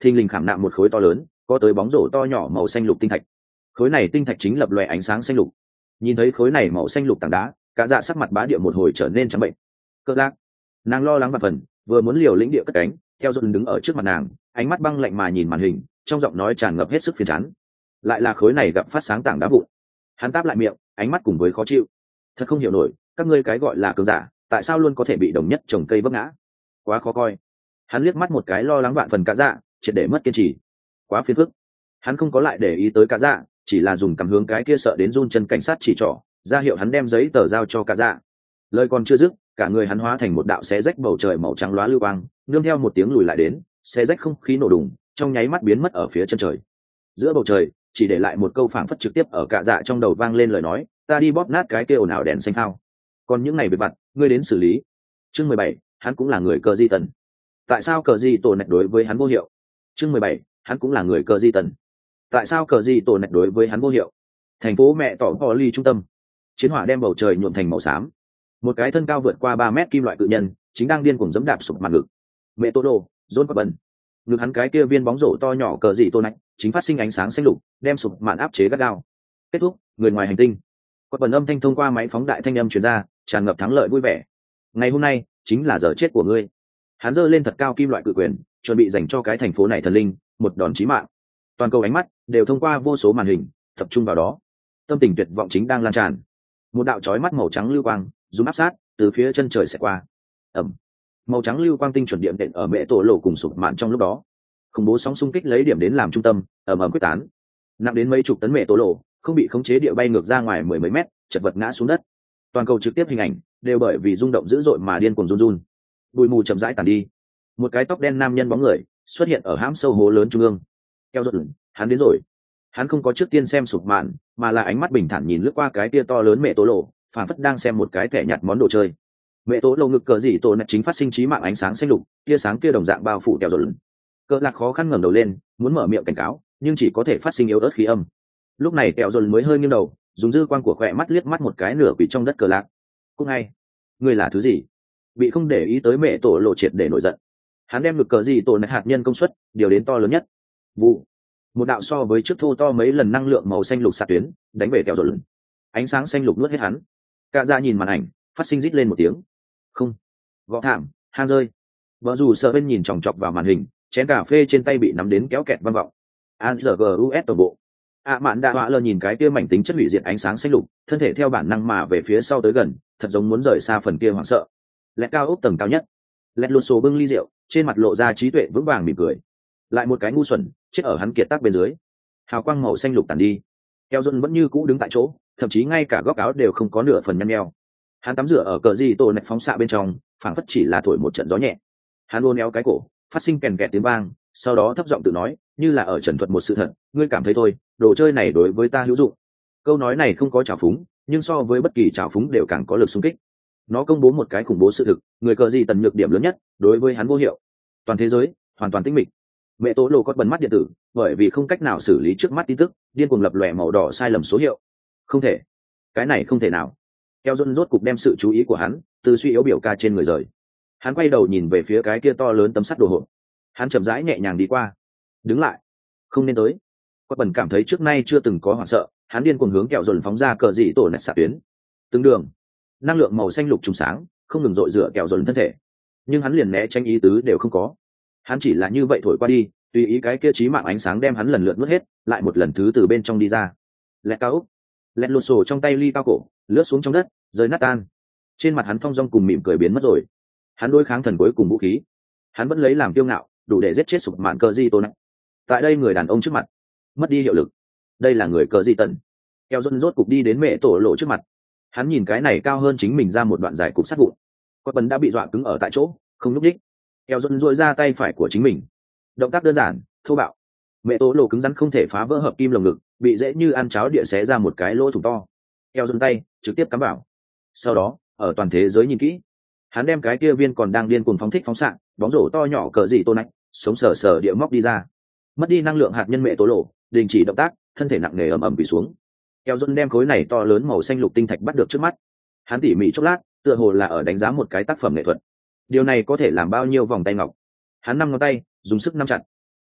thình lình khảm nạm một khối to lớn có tới bóng rổ to nhỏ màu xanh lục tinh thạch. Khối này tinh thạch chính lập lòe ánh sáng xanh lục. Nhìn thấy khối này màu xanh lục tảng đá, cả dạ sắc mặt bá địa một hồi trở nên trắng bệnh. Cỡ lạc, nàng lo lắng và phần vừa muốn liều lĩnh địa cất cánh, theo dồn đứng ở trước mặt nàng, ánh mắt băng lạnh mà nhìn màn hình, trong giọng nói tràn ngập hết sức phiền chán. Lại là khối này gặp phát sáng tảng đá vụn. Hắn táp lại miệng, ánh mắt cùng với khó chịu. Thật không hiểu nổi, các ngươi cái gọi là cường giả, tại sao luôn có thể bị đồng nhất trồng cây vấp ngã? Quá khó coi. Hắn liếc mắt một cái lo lắng vạn phần cả dạ, triệt để mất kiên trì. Quá phiền phức. Hắn không có lại để ý tới cả dạ, chỉ là dùng cảm hướng cái kia sợ đến run chân cảnh sát chỉ trỏ, ra hiệu hắn đem giấy tờ giao cho cả dạ. Lời còn chưa dứt, cả người hắn hóa thành một đạo xé rách bầu trời màu trắng lóa lưu quang, nương theo một tiếng lùi lại đến, xé rách không khí nổ đùng, trong nháy mắt biến mất ở phía chân trời. Giữa bầu trời chỉ để lại một câu phảng phất trực tiếp ở cả dạ trong đầu vang lên lời nói, ta đi bóp nát cái kia ồn ào đèn xanh thao. Còn những ngày về vặt, ngươi đến xử lý. Chương mười bảy, hắn cũng là người cờ di tần. Tại sao cờ di tổ nạch đối với hắn vô hiệu? Chương mười bảy, hắn cũng là người cờ di tần. Tại sao cờ di tổ nạch đối với hắn vô hiệu? Thành phố mẹ tỏ Poly trung tâm. Chiến hỏa đem bầu trời nhuộm thành màu xám. Một cái thân cao vượt qua ba mét kim loại cự nhân, chính đang điên cuồng giẫm đạp sụp mặt ngực. Mẹ Tô Đồ, John Quật Bần. Ngực hắn cái kia viên bóng rổ to nhỏ cờ dị tô nạch, chính phát sinh ánh sáng xanh lục, đem sụp mạn áp chế gắt gao. Kết thúc, người ngoài hành tinh. Quật Bần âm thanh thông qua máy phóng đại thanh âm truyền ra, tràn ngập thắng lợi vui vẻ. Ngày hôm nay chính là giờ chết của ngươi. Hắn giơ lên thật cao kim loại cự quyền, chuẩn bị dành cho cái thành phố này thần linh một đòn chí mạng. Toàn cầu ánh mắt đều thông qua vô số màn hình tập trung vào đó. Tâm tình tuyệt vọng chính đang lan tràn. Một đạo chói mắt màu trắng lưu quang zoom áp sát từ phía chân trời sẽ qua. Ẩm. Màu trắng lưu quang tinh chuẩn điểm đệm ở mẹ tổ lộ cùng sụp mạn trong lúc đó. Khủng bố sóng xung kích lấy điểm đến làm trung tâm, ầm ầm quyết tán. Nặng đến mấy chục tấn mẹ tổ lộ, không bị khống chế địa bay ngược ra ngoài mười mấy mét, chật vật ngã xuống đất. Toàn cầu trực tiếp hình ảnh đều bởi vì rung động dữ dội mà điên cuồng run run. Bụi mù chậm rãi tàn đi. Một cái tóc đen nam nhân bóng người xuất hiện ở hãm sâu hố lớn trung ương. Keo giật, hắn đến rồi. Hắn không có trước tiên xem sụp mạn, mà là ánh mắt bình thản nhìn lướt qua cái tia to lớn mẹ tổ lộ, phản phất đang xem một cái thẻ nhặt món đồ chơi. Mẹ tổ lộ ngực cờ dị tổ nạch chính phát sinh trí mạng ánh sáng xanh lục, tia sáng kia đồng dạng bao phủ keo giật. Cờ lạc khó khăn ngẩng đầu lên, muốn mở miệng cảnh cáo, nhưng chỉ có thể phát sinh yếu ớt khí âm. Lúc này keo giật mới hơi nghiêng đầu, dùng dư quang của khỏe mắt liếc mắt một cái nửa quỷ trong đất cờ lạc. Cũng ngay, ngươi là thứ gì? Bị không để ý tới mẹ tổ lộ triệt để nổi giận. Hắn đem ngực cờ dị tổ nạch hạt nhân công suất điều đến to lớn nhất. Vụ. Một đạo so với trước thô to mấy lần năng lượng màu xanh lục xạ tuyến đánh về kẹo rồi. Ánh sáng xanh lục nuốt hết hắn. Cả ra nhìn màn ảnh, phát sinh rít lên một tiếng. Không. Gõ thảm, hang rơi. Vợ dù sợ bên nhìn chòng chọc vào màn hình, chén cà phê trên tay bị nắm đến kéo kẹt vang vọng. a giê giê u ét toàn bộ. ạ mạn đã họa lờ nhìn cái kia mảnh tính chất hủy diệt ánh sáng xanh lục, thân thể theo bản năng mà về phía sau tới gần, thật giống muốn rời xa phần kia hoảng sợ. Lẹt cao ốc tầng cao nhất. Lẹt luôn sổ bưng ly rượu, trên mặt lộ ra trí tuệ vững vàng mỉm cười. Lại một cái ngu xuẩn chết ở hắn kiệt tác bên dưới. Hào quang màu xanh lục tàn đi. Keo Dôn vẫn như cũ đứng tại chỗ, thậm chí ngay cả góc áo đều không có nửa phần nhăn nheo. Hắn tắm rửa ở cờ gì tổ nạch phóng xạ bên trong, phảng phất chỉ là thổi một trận gió nhẹ. Hắn uốn éo cái cổ, phát sinh kèn kẹt tiếng vang, sau đó thấp giọng tự nói, như là ở trần thuật một sự thật, ngươi cảm thấy thôi, đồ chơi này đối với ta hữu dụng. Câu nói này không có trào phúng, nhưng so với bất kỳ trào phúng đều càng có lực xung kích. Nó công bố một cái khủng bố sự thực, người cờ gì tần nhược điểm lớn nhất, đối với hắn vô hiệu. Toàn thế giới hoàn toàn tĩnh mịch. Mẹ tố lộ có bần mắt điện tử, bởi vì không cách nào xử lý trước mắt tin tức, điên cuồng lập lòe màu đỏ sai lầm số hiệu. Không thể, cái này không thể nào. Keo Dôn rốt cục đem sự chú ý của hắn từ suy yếu biểu ca trên người rời. Hắn quay đầu nhìn về phía cái kia to lớn tấm sắt đồ hộp. Hắn chậm rãi nhẹ nhàng đi qua, đứng lại, không nên tới. Có bần cảm thấy trước nay chưa từng có hoảng sợ, hắn điên cuồng hướng Keo Dôn phóng ra cờ dị tổ nạch xạ tuyến. Từng đường, năng lượng màu xanh lục trùng sáng, không ngừng dội rửa Keo Dôn thân thể, nhưng hắn liền né tránh ý tứ đều không có. Hắn chỉ là như vậy thổi qua đi, tùy ý cái kia chí mạng ánh sáng đem hắn lần lượt nuốt hết, lại một lần thứ từ bên trong đi ra. Lẹt cao, lẹt lột sổ trong tay ly cao cổ, lướt xuống trong đất, rơi nát tan. Trên mặt hắn thong dong cùng mỉm cười biến mất rồi. Hắn đối kháng thần cuối cùng vũ khí, hắn vẫn lấy làm kiêu ngạo, đủ để giết chết sụp mạn cờ di tô nặng. Tại đây người đàn ông trước mặt, mất đi hiệu lực. Đây là người cờ di tần. Keo Dôn rốt cục đi đến mẹ tổ lộ trước mặt. Hắn nhìn cái này cao hơn chính mình ra một đoạn dài cục sắt vụn. Quất bần đã bị dọa cứng ở tại chỗ, không nhúc nhích. Keo Dôn duỗi ra tay phải của chính mình, động tác đơn giản thô bạo. Mẹ tố lộ cứng rắn không thể phá vỡ hợp kim lồng ngực, bị dễ như ăn cháo địa xé ra một cái lỗ thủng to. Keo Dôn tay trực tiếp cắm vào. Sau đó ở toàn thế giới nhìn kỹ, hắn đem cái kia viên còn đang điên cuồng phóng thích phóng xạ bóng rổ to nhỏ cỡ gì tô nạnh sống sờ sờ địa móc đi ra. Mất đi năng lượng hạt nhân mẹ tố lộ, đình chỉ động tác, thân thể nặng nề ầm ầm bị xuống. Keo Dôn đem khối này to lớn màu xanh lục tinh thạch bắt được trước mắt. Hắn tỉ mỉ chốc lát, tựa hồ là ở đánh giá một cái tác phẩm nghệ thuật. Điều này có thể làm bao nhiêu vòng tay ngọc. Hắn năm ngón tay dùng sức nắm chặt.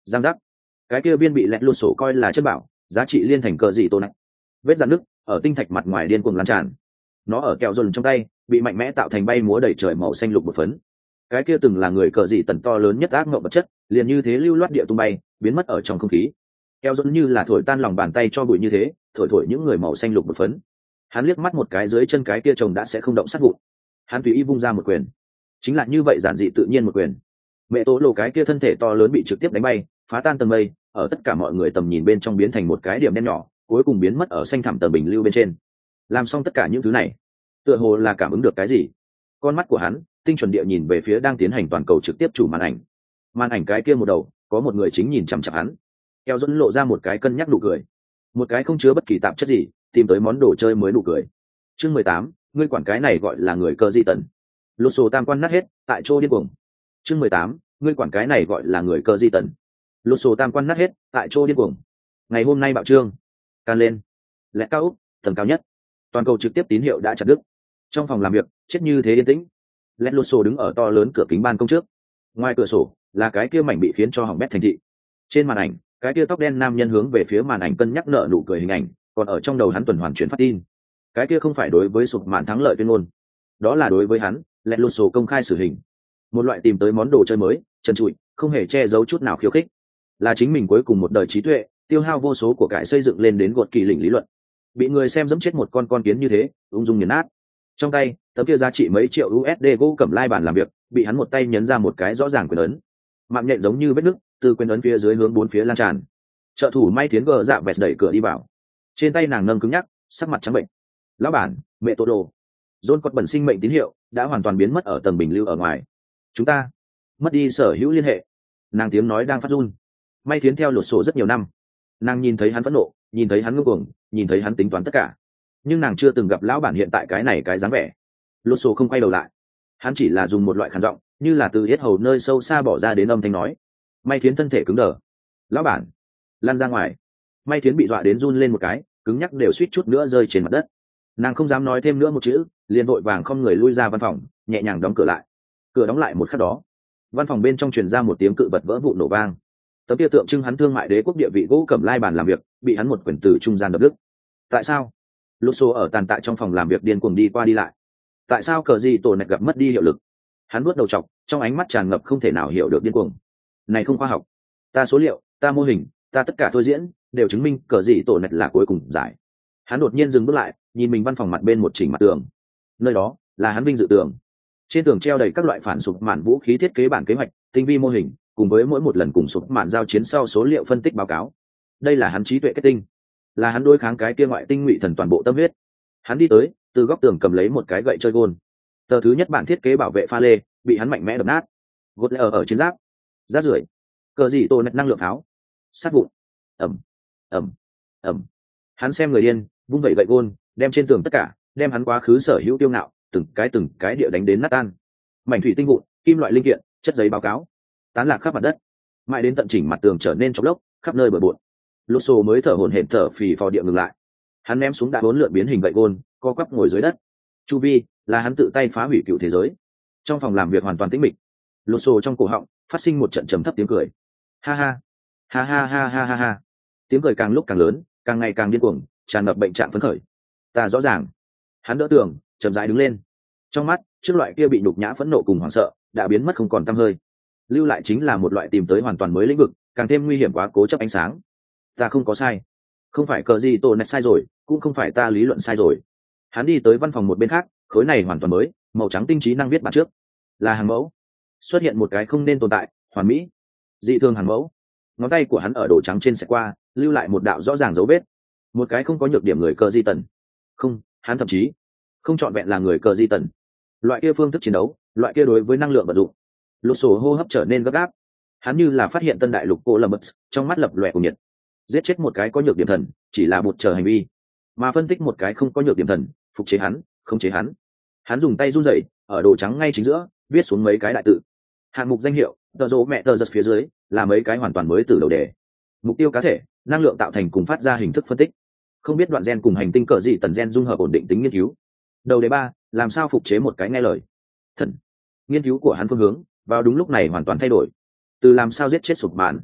giang giác, cái kia viên bị lẹt lột sổ coi là chất bảo giá trị liên thành cờ dị tổ nạch vết dạn nước ở tinh thạch mặt ngoài điên cuồng lan tràn. Nó ở kẹo dồn trong tay bị mạnh mẽ tạo thành bay múa đầy trời màu xanh lục một phấn. Cái kia từng là người cờ dị tần to lớn nhất ác mộng vật chất liền như thế lưu loát địa tung bay biến mất ở trong không khí. Kẹo dồn như là thổi tan lòng bàn tay cho bụi như thế thổi thổi những người màu xanh lục một phấn. Hắn liếc mắt một cái dưới chân cái kia chồng đã sẽ không động sát vụn. Hắn tùy ý vung ra một quyền, chính là như vậy giản dị tự nhiên một quyền. Mẹ tố lộ cái kia thân thể to lớn bị trực tiếp đánh bay phá tan tầng mây, ở tất cả mọi người tầm nhìn bên trong biến thành một cái điểm đen nhỏ, cuối cùng biến mất ở xanh thẳm tầng bình lưu bên trên. Làm xong tất cả những thứ này, tựa hồ là cảm ứng được cái gì, con mắt của hắn tinh chuẩn địa nhìn về phía đang tiến hành toàn cầu trực tiếp chủ màn ảnh. Màn ảnh cái kia một đầu có một người chính nhìn chằm chằm hắn. Keo dẫn lộ ra một cái cân nhắc nụ cười, một cái không chứa bất kỳ tạp chất gì tìm tới món đồ chơi mới nụ cười. Chương mười tám, ngươi quản cái này gọi là người cơ di tần. Lột sổ tam quan nát hết tại chỗ điên cuồng. Chương mười tám, ngươi quản cái này gọi là người cơ di tần. Lột sổ tam quan nát hết tại chỗ điên cuồng. Ngày hôm nay bạo trương can lên lẹ cao úc tầng cao nhất, toàn cầu trực tiếp tín hiệu đã chặt đứt. Trong phòng làm việc chết như thế yên tĩnh. Lẹ lột sổ đứng ở to lớn cửa kính ban công trước, ngoài cửa sổ là cái kia mảnh bị khiến cho hỏng bét thành thị. Trên màn ảnh cái kia tóc đen nam nhân hướng về phía màn ảnh cân nhắc nợ nụ cười hình ảnh, còn ở trong đầu hắn tuần hoàn chuyển phát tin. Cái kia không phải đối với sụp mạn thắng lợi tuyên ngôn, đó là đối với hắn lẹt lột sổ công khai xử hình, một loại tìm tới món đồ chơi mới trần trụi không hề che giấu chút nào khiêu khích, là chính mình cuối cùng một đời trí tuệ tiêu hao vô số của cải xây dựng lên đến gột kỳ lĩnh lý luận, bị người xem dẫm chết một con con kiến như thế ung dung nghiền nát. Trong tay tấm kia giá trị mấy triệu u ét đê gỗ cầm lai bàn làm việc bị hắn một tay nhấn ra một cái rõ ràng quyền ấn, mạng nhện giống như vết nứt từ quyền ấn phía dưới hướng bốn phía lan tràn. Trợ thủ May Thiến gờ dạ vẹt đẩy cửa đi vào, trên tay nàng nâng cứng nhắc sắc mặt trắng bệnh. Lão bản, mẹ tô đồ John cột bẩn sinh mệnh tín hiệu đã hoàn toàn biến mất ở tầng bình lưu ở ngoài, chúng ta mất đi sở hữu liên hệ. Nàng tiếng nói đang phát run. May Thiến theo lột sổ rất nhiều năm, nàng nhìn thấy hắn phẫn nộ, nhìn thấy hắn ngưng cuồng, nhìn thấy hắn tính toán tất cả, nhưng nàng chưa từng gặp lão bản hiện tại cái này cái dáng vẻ. Lột sổ không quay đầu lại, hắn chỉ là dùng một loại khàn giọng như là từ hết hầu nơi sâu xa bỏ ra đến âm thanh nói. May Thiến thân thể cứng đờ. Lão bản, lan ra ngoài. May Thiến bị dọa đến run lên một cái, cứng nhắc đều suýt chút nữa rơi trên mặt đất. Nàng không dám nói thêm nữa một chữ, liền vội vàng không người lui ra văn phòng, nhẹ nhàng đóng cửa lại. Cửa đóng lại một khắc đó, văn phòng bên trong truyền ra một tiếng cự bật vỡ vụn nổ vang. Tấm kia tượng trưng hắn thương mại đế quốc địa vị gỗ cẩm lai bàn làm việc bị hắn một quyền từ trung gian đập đứt. Tại sao? Lô xô ở tàn tạ trong phòng làm việc điên cuồng đi qua đi lại. Tại sao cờ gì tổ này gặp mất đi hiệu lực? Hắn nuốt đầu chọc, trong ánh mắt tràn ngập không thể nào hiểu được điên cuồng. Này không khoa học. Ta số liệu, ta mô hình, ta tất cả thôi diễn đều chứng minh cờ gì tổ này là cuối cùng giải. Hắn đột nhiên dừng bước lại, nhìn mình văn phòng mặt bên một chỉnh mặt tường. Nơi đó là hắn vinh dự tường. Trên tường treo đầy các loại phản sụp mạn vũ khí thiết kế bản kế hoạch, tinh vi mô hình, cùng với mỗi một lần cùng sụp mạn giao chiến sau số liệu phân tích báo cáo. Đây là hắn trí tuệ kết tinh, là hắn đối kháng cái kia ngoại tinh ngụy thần toàn bộ tâm huyết. Hắn đi tới, từ góc tường cầm lấy một cái gậy chơi gôn. Tờ thứ nhất bản thiết kế bảo vệ pha lê bị hắn mạnh mẽ đập nát. Gột ở ở chiến giáp, rác rưởi, cờ gì tổ năng lượng pháo, sát vụn, ẩm, ẩm, ẩm. Hắn xem người điên, vung vẩy gậy gôn, đem trên tường tất cả, đem hắn quá khứ sở hữu tiêu ngạo, từng cái từng cái địa đánh đến nát tan. Mảnh thủy tinh vụn, kim loại linh kiện, chất giấy báo cáo, tán lạc khắp mặt đất, mãi đến tận chỉnh mặt tường trở nên chọc lốc, khắp nơi bừa bộn. Lô xô mới thở hổn hển thở phì phò địa ngừng lại. Hắn ném xuống đã bốn lượn biến hình gậy gôn, co quắp ngồi dưới đất. Chu vi là hắn tự tay phá hủy cựu thế giới. Trong phòng làm việc hoàn toàn tĩnh mịch. Lô xô trong cổ họng phát sinh một trận trầm thấp tiếng cười. Ha ha, ha ha ha ha ha ha. Tiếng cười càng lúc càng lớn, càng ngày càng điên cuồng, tràn ngập bệnh trạng phấn khởi. Ta rõ ràng. Hắn đỡ tường, chậm rãi đứng lên. Trong mắt, trước loại kia bị nhục nhã phẫn nộ cùng hoảng sợ đã biến mất không còn tăm hơi, lưu lại chính là một loại tìm tới hoàn toàn mới lĩnh vực, càng thêm nguy hiểm quá cố chấp ánh sáng. Ta không có sai, không phải cờ gì tổ này sai rồi, cũng không phải ta lý luận sai rồi. Hắn đi tới văn phòng một bên khác, khối này hoàn toàn mới, màu trắng tinh trí năng viết bản trước, là hàng mẫu. Xuất hiện một cái không nên tồn tại, hoàn mỹ, dị thường hàng mẫu. Ngón tay của hắn ở đồ trắng trên xẹt qua, lưu lại một đạo rõ ràng dấu vết. Một cái không có nhược điểm người cờ di tần. Không, hắn thậm chí không chọn vẹn là người cờ di tần. Loại kia phương thức chiến đấu, loại kia đối với năng lượng vận dụng. Lô sổ hô hấp trở nên gấp gáp. Hắn như là phát hiện tân đại lục cô lâm trong mắt lập lòe của nhiệt. Giết chết một cái có nhược điểm thần chỉ là một chờ hành vi, mà phân tích một cái không có nhược điểm thần, phục chế hắn, không chế hắn. Hắn dùng tay run rẩy, ở đồ trắng ngay chính giữa viết xuống mấy cái đại tự. Hạng mục danh hiệu, tờ rỗ mẹ tờ giật phía dưới là mấy cái hoàn toàn mới từ đầu đề. Mục tiêu cá thể, năng lượng tạo thành cùng phát ra hình thức phân tích. Không biết đoạn gen cùng hành tinh cỡ gì tần gen dung hợp ổn định tính nghiên cứu. Đầu đề ba, làm sao phục chế một cái nghe lời thần. Nghiên cứu của hắn phương hướng vào đúng lúc này hoàn toàn thay đổi, từ làm sao giết chết sụp mạn,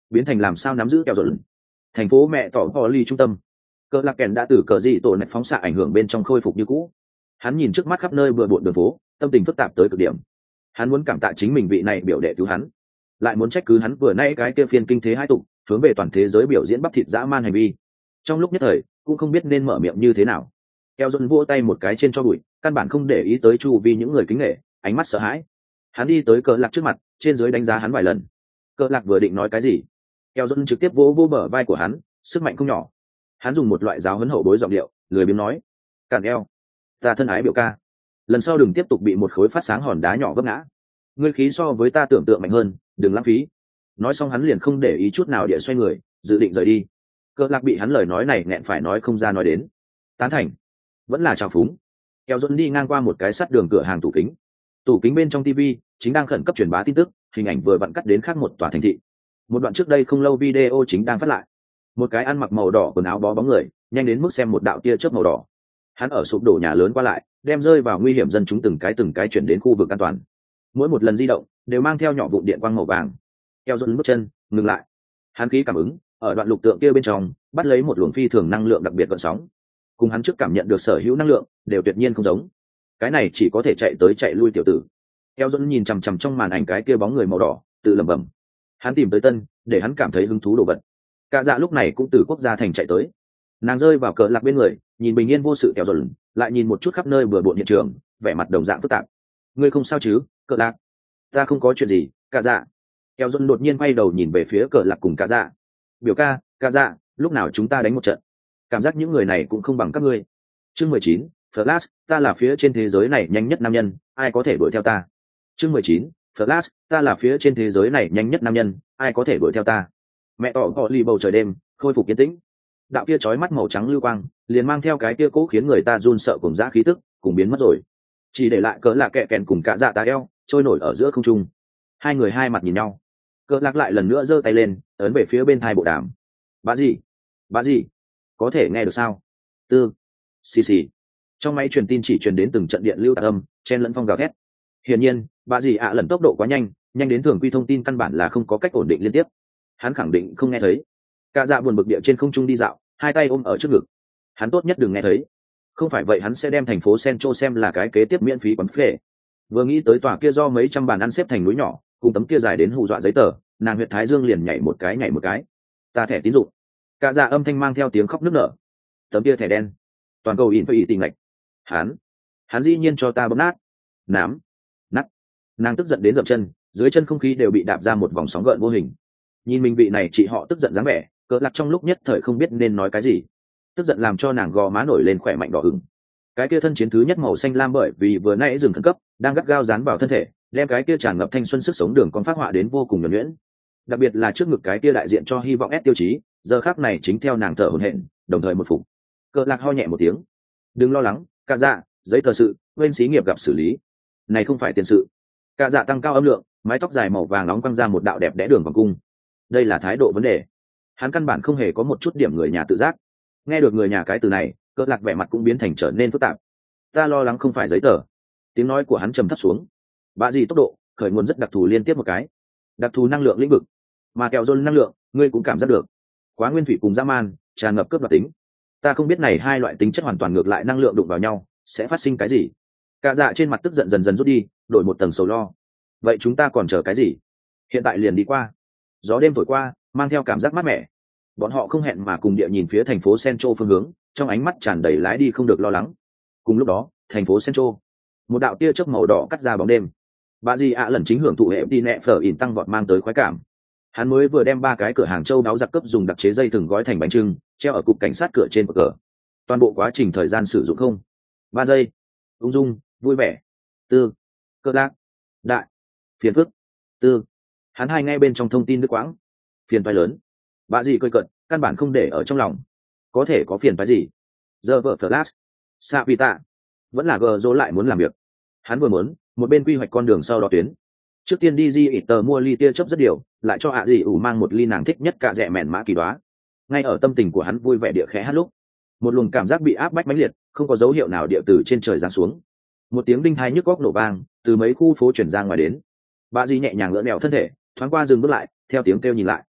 biến thành làm sao nắm giữ kẹo dồn. Thành phố mẹ tỏ Holly trung tâm, cờ lạc kèn đã từ cờ dị tổ nạch phóng xạ ảnh hưởng bên trong khôi phục như cũ. Hắn nhìn trước mắt khắp nơi bừa bộn đường phố, tâm tình phức tạp tới cực điểm. Hắn muốn cảm tạ chính mình vị này biểu đệ cứu hắn, lại muốn trách cứ hắn vừa nay cái kia phiên kinh thế hai tục hướng về toàn thế giới biểu diễn bắp thịt dã man hành vi. Trong lúc nhất thời cũng không biết nên mở miệng như thế nào. Keo Dôn vỗ tay một cái trên cho bụi, căn bản không để ý tới chu vi những người kính nể, ánh mắt sợ hãi. Hắn đi tới cờ lạc trước mặt, trên dưới đánh giá hắn vài lần. Cờ lạc vừa định nói cái gì, Keo Dôn trực tiếp vỗ vỗ bờ vai của hắn, sức mạnh không nhỏ. Hắn dùng một loại giáo huấn hậu bối giọng điệu, lười biếng nói: "Cản eo, ta thân ái biểu ca, lần sau đừng tiếp tục bị một khối phát sáng hòn đá nhỏ vấp ngã. Ngươi khí so với ta tưởng tượng mạnh hơn, đừng lãng phí." Nói xong hắn liền không để ý chút nào địa xoay người, dự định rời đi. Cờ lạc bị hắn lời nói này nghẹn phải nói không ra nói đến. Tán thành, vẫn là trào phúng. Kéo Dôn đi ngang qua một cái sắt đường cửa hàng tủ kính. Tủ kính bên trong tivi chính đang khẩn cấp truyền bá tin tức, hình ảnh vừa vặn cắt đến khác một tòa thành thị. Một đoạn trước đây không lâu video chính đang phát lại. Một cái ăn mặc màu đỏ quần áo bó bóng người, nhanh đến mức xem một đạo tia chớp màu đỏ. Hắn ở sụp đổ nhà lớn qua lại, đem rơi vào nguy hiểm dân chúng từng cái từng cái chuyển đến khu vực an toàn. Mỗi một lần di động đều mang theo nhỏ vụn điện quang màu vàng. Kéo Dôn bước chân ngừng lại. Hắn khí cảm ứng ở đoạn lục tượng kia bên trong bắt lấy một luồng phi thường năng lượng đặc biệt gợn sóng, cùng hắn trước cảm nhận được sở hữu năng lượng đều tuyệt nhiên không giống. Cái này chỉ có thể chạy tới chạy lui tiểu tử. Kéo Dôn nhìn chằm chằm trong màn ảnh cái kia bóng người màu đỏ, tự lẩm bẩm. Hắn tìm tới tân để hắn cảm thấy hứng thú đồ vật. Cả dạ lúc này cũng từ quốc gia thành chạy tới. Nàng rơi vào cờ lạc bên người, nhìn bình yên vô sự Kéo Dôn, lại nhìn một chút khắp nơi vừa bộn hiện trường, vẻ mặt đồng dạng phức tạp. Ngươi không sao chứ, cờ lạc? Ta không có chuyện gì, cả dạ. Kéo Dôn đột nhiên quay đầu nhìn về phía cờ lạc cùng cả dạ. Biểu ca, cả dạ, lúc nào chúng ta đánh một trận? Cảm giác những người này cũng không bằng các ngươi. Chương mười chín, Flash, ta là phía trên thế giới này nhanh nhất nam nhân, ai có thể đuổi theo ta? Chương mười chín, Flash, ta là phía trên thế giới này nhanh nhất nam nhân, ai có thể đuổi theo ta? Mẹ tỏ họ lì bầu trời đêm, khôi phục yên tĩnh. Đạo kia chói mắt màu trắng lưu quang, liền mang theo cái kia cố khiến người ta run sợ cùng dã khí tức, cùng biến mất rồi. Chỉ để lại cỡ lạ kẹ kèn cùng cả dạ tá eo, trôi nổi ở giữa không trung. Hai người hai mặt nhìn nhau. Cỡ lạc lại lần nữa giơ tay lên, ấn về phía bên thai bộ đàm. Bà gì? Bà gì? Có thể nghe được sao? Tư. Xì xì. Trong máy truyền tin chỉ truyền đến từng trận điện lưu tạc âm, chen lẫn phong gào thét. Hiển nhiên, bà gì ạ à lần tốc độ quá nhanh, nhanh đến thường quy thông tin căn bản là không có cách ổn định liên tiếp. Hắn khẳng định không nghe thấy. Cả dạ buồn bực địa trên không trung đi dạo, hai tay ôm ở trước ngực. Hắn tốt nhất đừng nghe thấy. Không phải vậy hắn sẽ đem thành phố Central xem là cái kế tiếp miễn phí quán phê. Vừa nghĩ tới tòa kia do mấy trăm bàn ăn xếp thành núi nhỏ, cùng tấm kia dài đến hù dọa giấy tờ, nàng huyệt thái dương liền nhảy một cái nhảy một cái. Ta thẻ tín dụng. Cả dạ âm thanh mang theo tiếng khóc nức nở. Tấm kia thẻ đen, toàn cầu in phải ý tình lệch. Hắn, hắn dĩ nhiên cho ta bấm nát. Nám, nát. Nàng tức giận đến dậm chân, dưới chân không khí đều bị đạp ra một vòng sóng gợn vô hình. Nhìn mình vị này chị họ tức giận dáng vẻ, cỡ lạc trong lúc nhất thời không biết nên nói cái gì. Tức giận làm cho nàng gò má nổi lên khỏe mạnh đỏ ửng. Cái kia thân chiến thứ nhất màu xanh lam bởi vì vừa nãy dừng khẩn cấp, đang gắt gao dán vào thân thể, đem cái kia tràn ngập thanh xuân sức sống đường con phát họa đến vô cùng nhuần nhuyễn. Đặc biệt là trước ngực cái kia đại diện cho hy vọng ép tiêu chí, giờ khắc này chính theo nàng thở hổn hển, đồng thời một phục. Cỡ lạc ho nhẹ một tiếng. Đừng lo lắng, cả dạ, giấy tờ sự, bên xí nghiệp gặp xử lý. Này không phải tiền sự. Cả dạ tăng cao âm lượng, mái tóc dài màu vàng nóng quăng ra một đạo đẹp đẽ đường vòng cung. Đây là thái độ vấn đề. Hắn căn bản không hề có một chút điểm người nhà tự giác. Nghe được người nhà cái từ này, cỡ lạc vẻ mặt cũng biến thành trở nên phức tạp. Ta lo lắng không phải giấy tờ. Tiếng nói của hắn trầm thấp xuống. Bạ gì tốc độ, khởi nguồn rất đặc thù liên tiếp một cái. Đặc thù năng lượng lĩnh vực. Mà kẹo Dôn năng lượng, ngươi cũng cảm giác được. Quá nguyên thủy cùng dã man, tràn ngập cướp đoạt tính. Ta không biết này hai loại tính chất hoàn toàn ngược lại năng lượng đụng vào nhau, sẽ phát sinh cái gì. Cả dạ trên mặt tức giận dần dần rút đi, đổi một tầng sầu lo. Vậy chúng ta còn chờ cái gì? Hiện tại liền đi qua. Gió đêm thổi qua, mang theo cảm giác mát mẻ. Bọn họ không hẹn mà cùng địa nhìn phía thành phố Central phương hướng, trong ánh mắt tràn đầy lái đi không được lo lắng. Cùng lúc đó, thành phố Central, một đạo tia chớp màu đỏ cắt ra bóng đêm. Bà gì ạ lần chính hưởng thụ hệ đi nẹ phở ỉn tăng vọt mang tới khoái cảm. Hắn mới vừa đem ba cái cửa hàng châu đáo giặc cấp dùng đặc chế dây thừng gói thành bánh trưng, treo ở cục cảnh sát cửa trên bậc cờ. Toàn bộ quá trình thời gian sử dụng không ba giây. Ung dung, vui vẻ. Tư, cơ lạc, đại, phiền phức. Tư, hắn hai ngay bên trong thông tin nước quãng. Phiền toái lớn. Bà gì cười cận, căn bản không để ở trong lòng. Có thể có phiền toái gì? Giờ vợ Flash, Sa Vita, vẫn là gờ dỗ lại muốn làm việc. Hắn vừa muốn, một bên quy hoạch con đường sau đó tuyến. Trước tiên đi di ít tờ mua ly tia chớp rất điều, lại cho ạ gì ủ mang một ly nàng thích nhất cả rẻ mèn mã kỳ đoá. Ngay ở tâm tình của hắn vui vẻ địa khẽ hát lúc, một luồng cảm giác bị áp bách mãnh liệt, không có dấu hiệu nào địa từ trên trời giáng xuống. Một tiếng đinh tai nhức óc nổ vang, từ mấy khu phố truyền ra ngoài đến. Bà gì nhẹ nhàng lỡ đèo thân thể, thoáng qua dừng bước lại, theo tiếng kêu nhìn lại.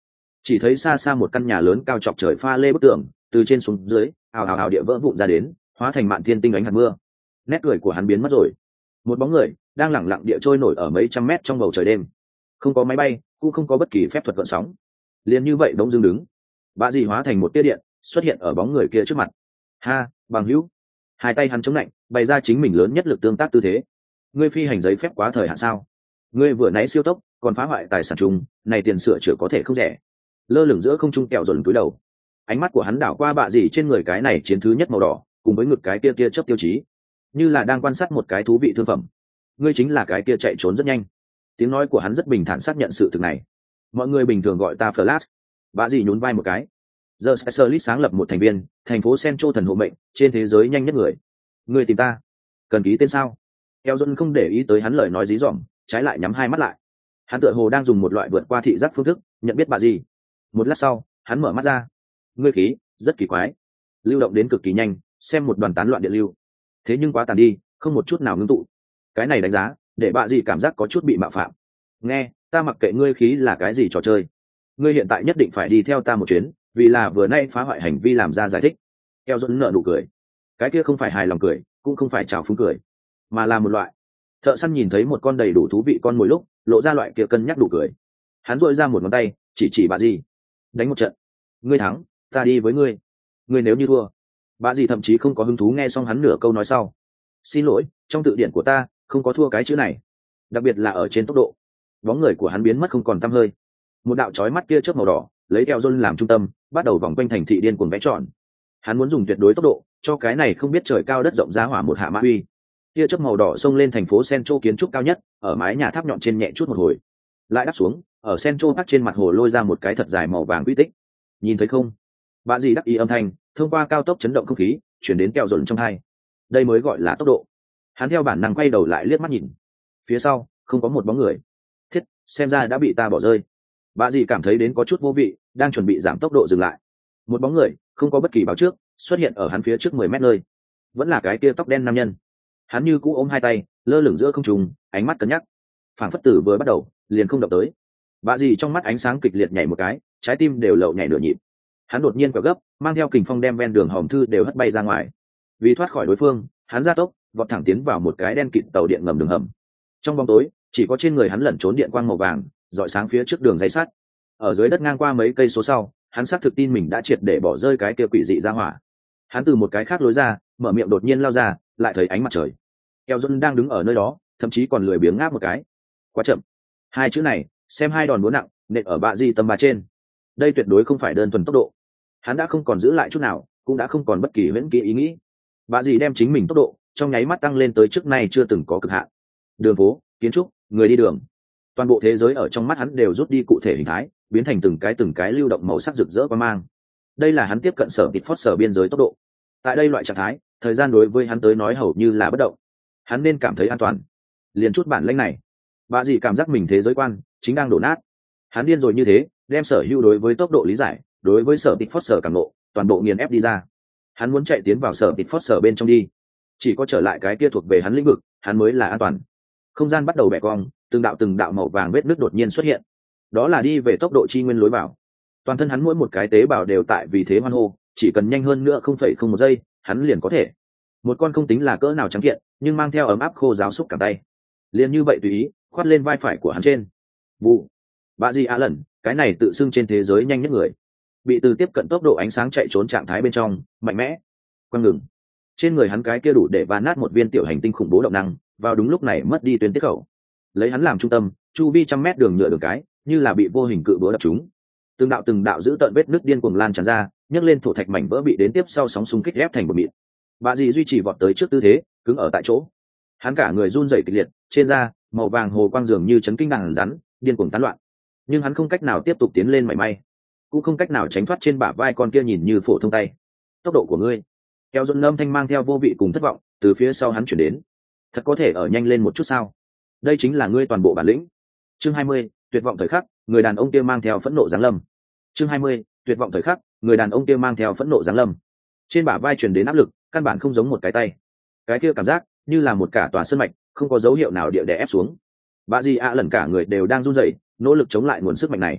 chỉ thấy xa xa một căn nhà lớn cao chọc trời pha lê bức tường, từ trên xuống dưới ào ào ào địa vỡ vụn ra đến, hóa thành mạn thiên tinh ánh hạt mưa. Nét cười của hắn biến mất rồi. Một bóng người đang lẳng lặng địa trôi nổi ở mấy trăm mét trong bầu trời đêm, không có máy bay, cũng không có bất kỳ phép thuật gợn sóng, liền như vậy đống dưng đứng. Bạ dì hóa thành một tia điện xuất hiện ở bóng người kia trước mặt. Ha, bằng hữu. Hai tay hắn chống lạnh, bày ra chính mình lớn nhất lực tương tác tư thế. Ngươi phi hành giấy phép quá thời hạn sao? Ngươi vừa nãy siêu tốc, còn phá hoại tài sản chung, này tiền sửa chữa có thể không rẻ. Lơ lửng giữa không trung kẹo dồn túi đầu, ánh mắt của hắn đảo qua bạ dì trên người cái này chiến thứ nhất màu đỏ, cùng với ngực cái kia kia chớp tiêu chí, như là đang quan sát một cái thú vị thương phẩm. Ngươi chính là cái kia chạy trốn rất nhanh. Tiếng nói của hắn rất bình thản xác nhận sự thực này. Mọi người bình thường gọi ta Flash. Bạ dì nhún vai một cái. The Specialist sáng lập một thành viên, thành phố Central thần hộ mệnh, trên thế giới nhanh nhất người. Ngươi tìm ta, cần ký tên sao? Keo John không để ý tới hắn lời nói dí dỏm, trái lại nhắm hai mắt lại. Hắn tựa hồ đang dùng một loại vượt qua thị giác phương thức nhận biết bà gì. Một lát sau, hắn mở mắt ra. Ngươi khí rất kỳ quái, lưu động đến cực kỳ nhanh, xem một đoàn tán loạn điện lưu. Thế nhưng quá tàn đi, không một chút nào ngưng tụ. Cái này đánh giá, để bà gì cảm giác có chút bị mạo phạm. Nghe, ta mặc kệ ngươi khí là cái gì trò chơi. Ngươi hiện tại nhất định phải đi theo ta một chuyến, vì là vừa nay phá hoại hành vi làm ra giải thích. Keo John nở nụ cười. Cái kia không phải hài lòng cười, cũng không phải trào phúng cười, mà là một loại thợ săn nhìn thấy một con đầy đủ thú vị con mồi lúc lộ ra loại kia cân nhắc đủ cười. Hắn dội ra một ngón tay chỉ chỉ bà dì. Đánh một trận, ngươi thắng ta đi với ngươi, ngươi nếu như thua. Bà dì thậm chí không có hứng thú nghe xong hắn nửa câu nói sau. Xin lỗi, trong tự điển của ta không có thua cái chữ này, đặc biệt là ở trên tốc độ. Bóng người của hắn biến mất không còn tăm hơi. Một đạo chói mắt kia chớp màu đỏ lấy Keo John làm trung tâm, bắt đầu vòng quanh thành thị điên cuồng vẽ tròn. Hắn muốn dùng tuyệt đối tốc độ cho cái này không biết trời cao đất rộng giá hỏa một hạ mã uy. Tia chớp màu đỏ xông lên thành phố Central kiến trúc cao nhất, ở mái nhà tháp nhọn trên nhẹ chút một hồi, lại đáp xuống, ở Central Park trên mặt hồ lôi ra một cái thật dài màu vàng quy tích. Nhìn thấy không? Bà dì đắc ý âm thanh thông qua cao tốc chấn động không khí chuyển đến Keo John trong tai. Đây mới gọi là tốc độ. Hắn theo bản năng quay đầu lại liếc mắt nhìn. Phía sau không có một bóng người. Thiết, xem ra đã bị ta bỏ rơi. Bà dì cảm thấy đến có chút vô vị, đang chuẩn bị giảm tốc độ dừng lại. Một bóng người không có bất kỳ báo trước xuất hiện ở hắn phía trước mười mét nơi. Vẫn là cái kia tóc đen nam nhân. Hắn như cũ ôm hai tay lơ lửng giữa không trung, ánh mắt cân nhắc, phản phất tử vừa bắt đầu liền không động tới. Bà dì trong mắt ánh sáng kịch liệt nhảy một cái, trái tim đều lậu nhảy nửa nhịp. Hắn đột nhiên quẹo gấp, mang theo kình phong đem ven đường hòm thư đều hất bay ra ngoài. Vì thoát khỏi đối phương, hắn gia tốc vọt thẳng tiến vào một cái đen kịt tàu điện ngầm đường hầm. Trong bóng tối chỉ có trên người hắn lẩn trốn điện quang màu vàng rọi sáng phía trước đường dây sắt. Ở dưới đất ngang qua mấy cây số sau, hắn xác thực tin mình đã triệt để bỏ rơi cái kia quỷ dị ra hỏa. Hắn từ một cái khác lối ra mở miệng đột nhiên lao ra, lại thấy ánh mặt trời. Keo John đang đứng ở nơi đó, thậm chí còn lười biếng ngáp một cái. Quá chậm. Hai chữ này, xem hai đòn búa nặng nện ở bạ di tâm ba trên. Đây tuyệt đối không phải đơn thuần tốc độ. Hắn đã không còn giữ lại chút nào, cũng đã không còn bất kỳ huyễn kỹ ý nghĩ. Bạ di đem chính mình tốc độ trong nháy mắt tăng lên tới trước nay chưa từng có cực hạn. Đường phố, kiến trúc, người đi đường, toàn bộ thế giới ở trong mắt hắn đều rút đi cụ thể hình thái, biến thành từng cái từng cái lưu động màu sắc rực rỡ qua mang. Đây là hắn tiếp cận sở tịt phót sở biên giới tốc độ. Tại đây loại trạng thái, thời gian đối với hắn tới nói hầu như là bất động. Hắn nên cảm thấy an toàn. Liền chút bản lĩnh này, bà dì cảm giác mình thế giới quan chính đang đổ nát. Hắn điên rồi như thế, đem sở hữu đối với tốc độ lý giải, đối với sở tịt phót sở cảm nộ, toàn bộ nghiền ép đi ra. Hắn muốn chạy tiến vào sở tịt phót sở bên trong đi. Chỉ có trở lại cái kia thuộc về hắn lĩnh vực, hắn mới là an toàn. Không gian bắt đầu bẻ cong, từng đạo từng đạo màu vàng vết nước đột nhiên xuất hiện. Đó là đi về tốc độ chi nguyên lối vào. Toàn thân hắn mỗi một cái tế bào đều tại vì thế hoan hô, chỉ cần nhanh hơn nữa không phẩy không một giây, hắn liền có thể. Một con không tính là cỡ nào trắng kiện, nhưng mang theo ấm áp khô ráo xúc cảm tay. Liền như vậy tùy ý, khoát lên vai phải của hắn trên. Vụ. Bà gì á lần, cái này tự xưng trên thế giới nhanh nhất người. Bị từ tiếp cận tốc độ ánh sáng chạy trốn trạng thái bên trong, mạnh mẽ. Quang ngừng. Trên người hắn cái kia đủ để va nát một viên tiểu hành tinh khủng bố động năng, vào đúng lúc này mất đi tuyến tiết khẩu. Lấy hắn làm trung tâm, chu vi trăm mét đường nhựa đường cái, như là bị vô hình cự búa đập trúng. Từng đạo từng đạo giữ tận vết nước điên cuồng lan tràn ra, nhấc lên thổ thạch mảnh vỡ bị đến tiếp sau sóng xung kích ép thành một mịn. Bà dì duy trì vọt tới trước tư thế, cứng ở tại chỗ. Hắn cả người run rẩy kịch liệt, trên da màu vàng hồ quang dường như chấn kinh đàn rắn, điên cuồng tán loạn. Nhưng hắn không cách nào tiếp tục tiến lên mảy may, cũng không cách nào tránh thoát trên bả vai con kia nhìn như phổ thông tay. Tốc độ của ngươi. Kéo dồn âm thanh mang theo vô vị cùng thất vọng, từ phía sau hắn chuyển đến. Thật có thể ở nhanh lên một chút sao? Đây chính là ngươi toàn bộ bản lĩnh. Chương hai mươi, tuyệt vọng thời khắc, người đàn ông kia mang theo phẫn nộ giáng lâm. Chương hai mươi, tuyệt vọng thời khắc, người đàn ông kia mang theo phẫn nộ giáng lâm. Trên bả vai truyền đến áp lực, căn bản không giống một cái tay. Cái kia cảm giác như là một cả tòa sơn mạch, không có dấu hiệu nào địa đè ép xuống. Bà Di ạ lần cả người đều đang run rẩy, nỗ lực chống lại nguồn sức mạnh này.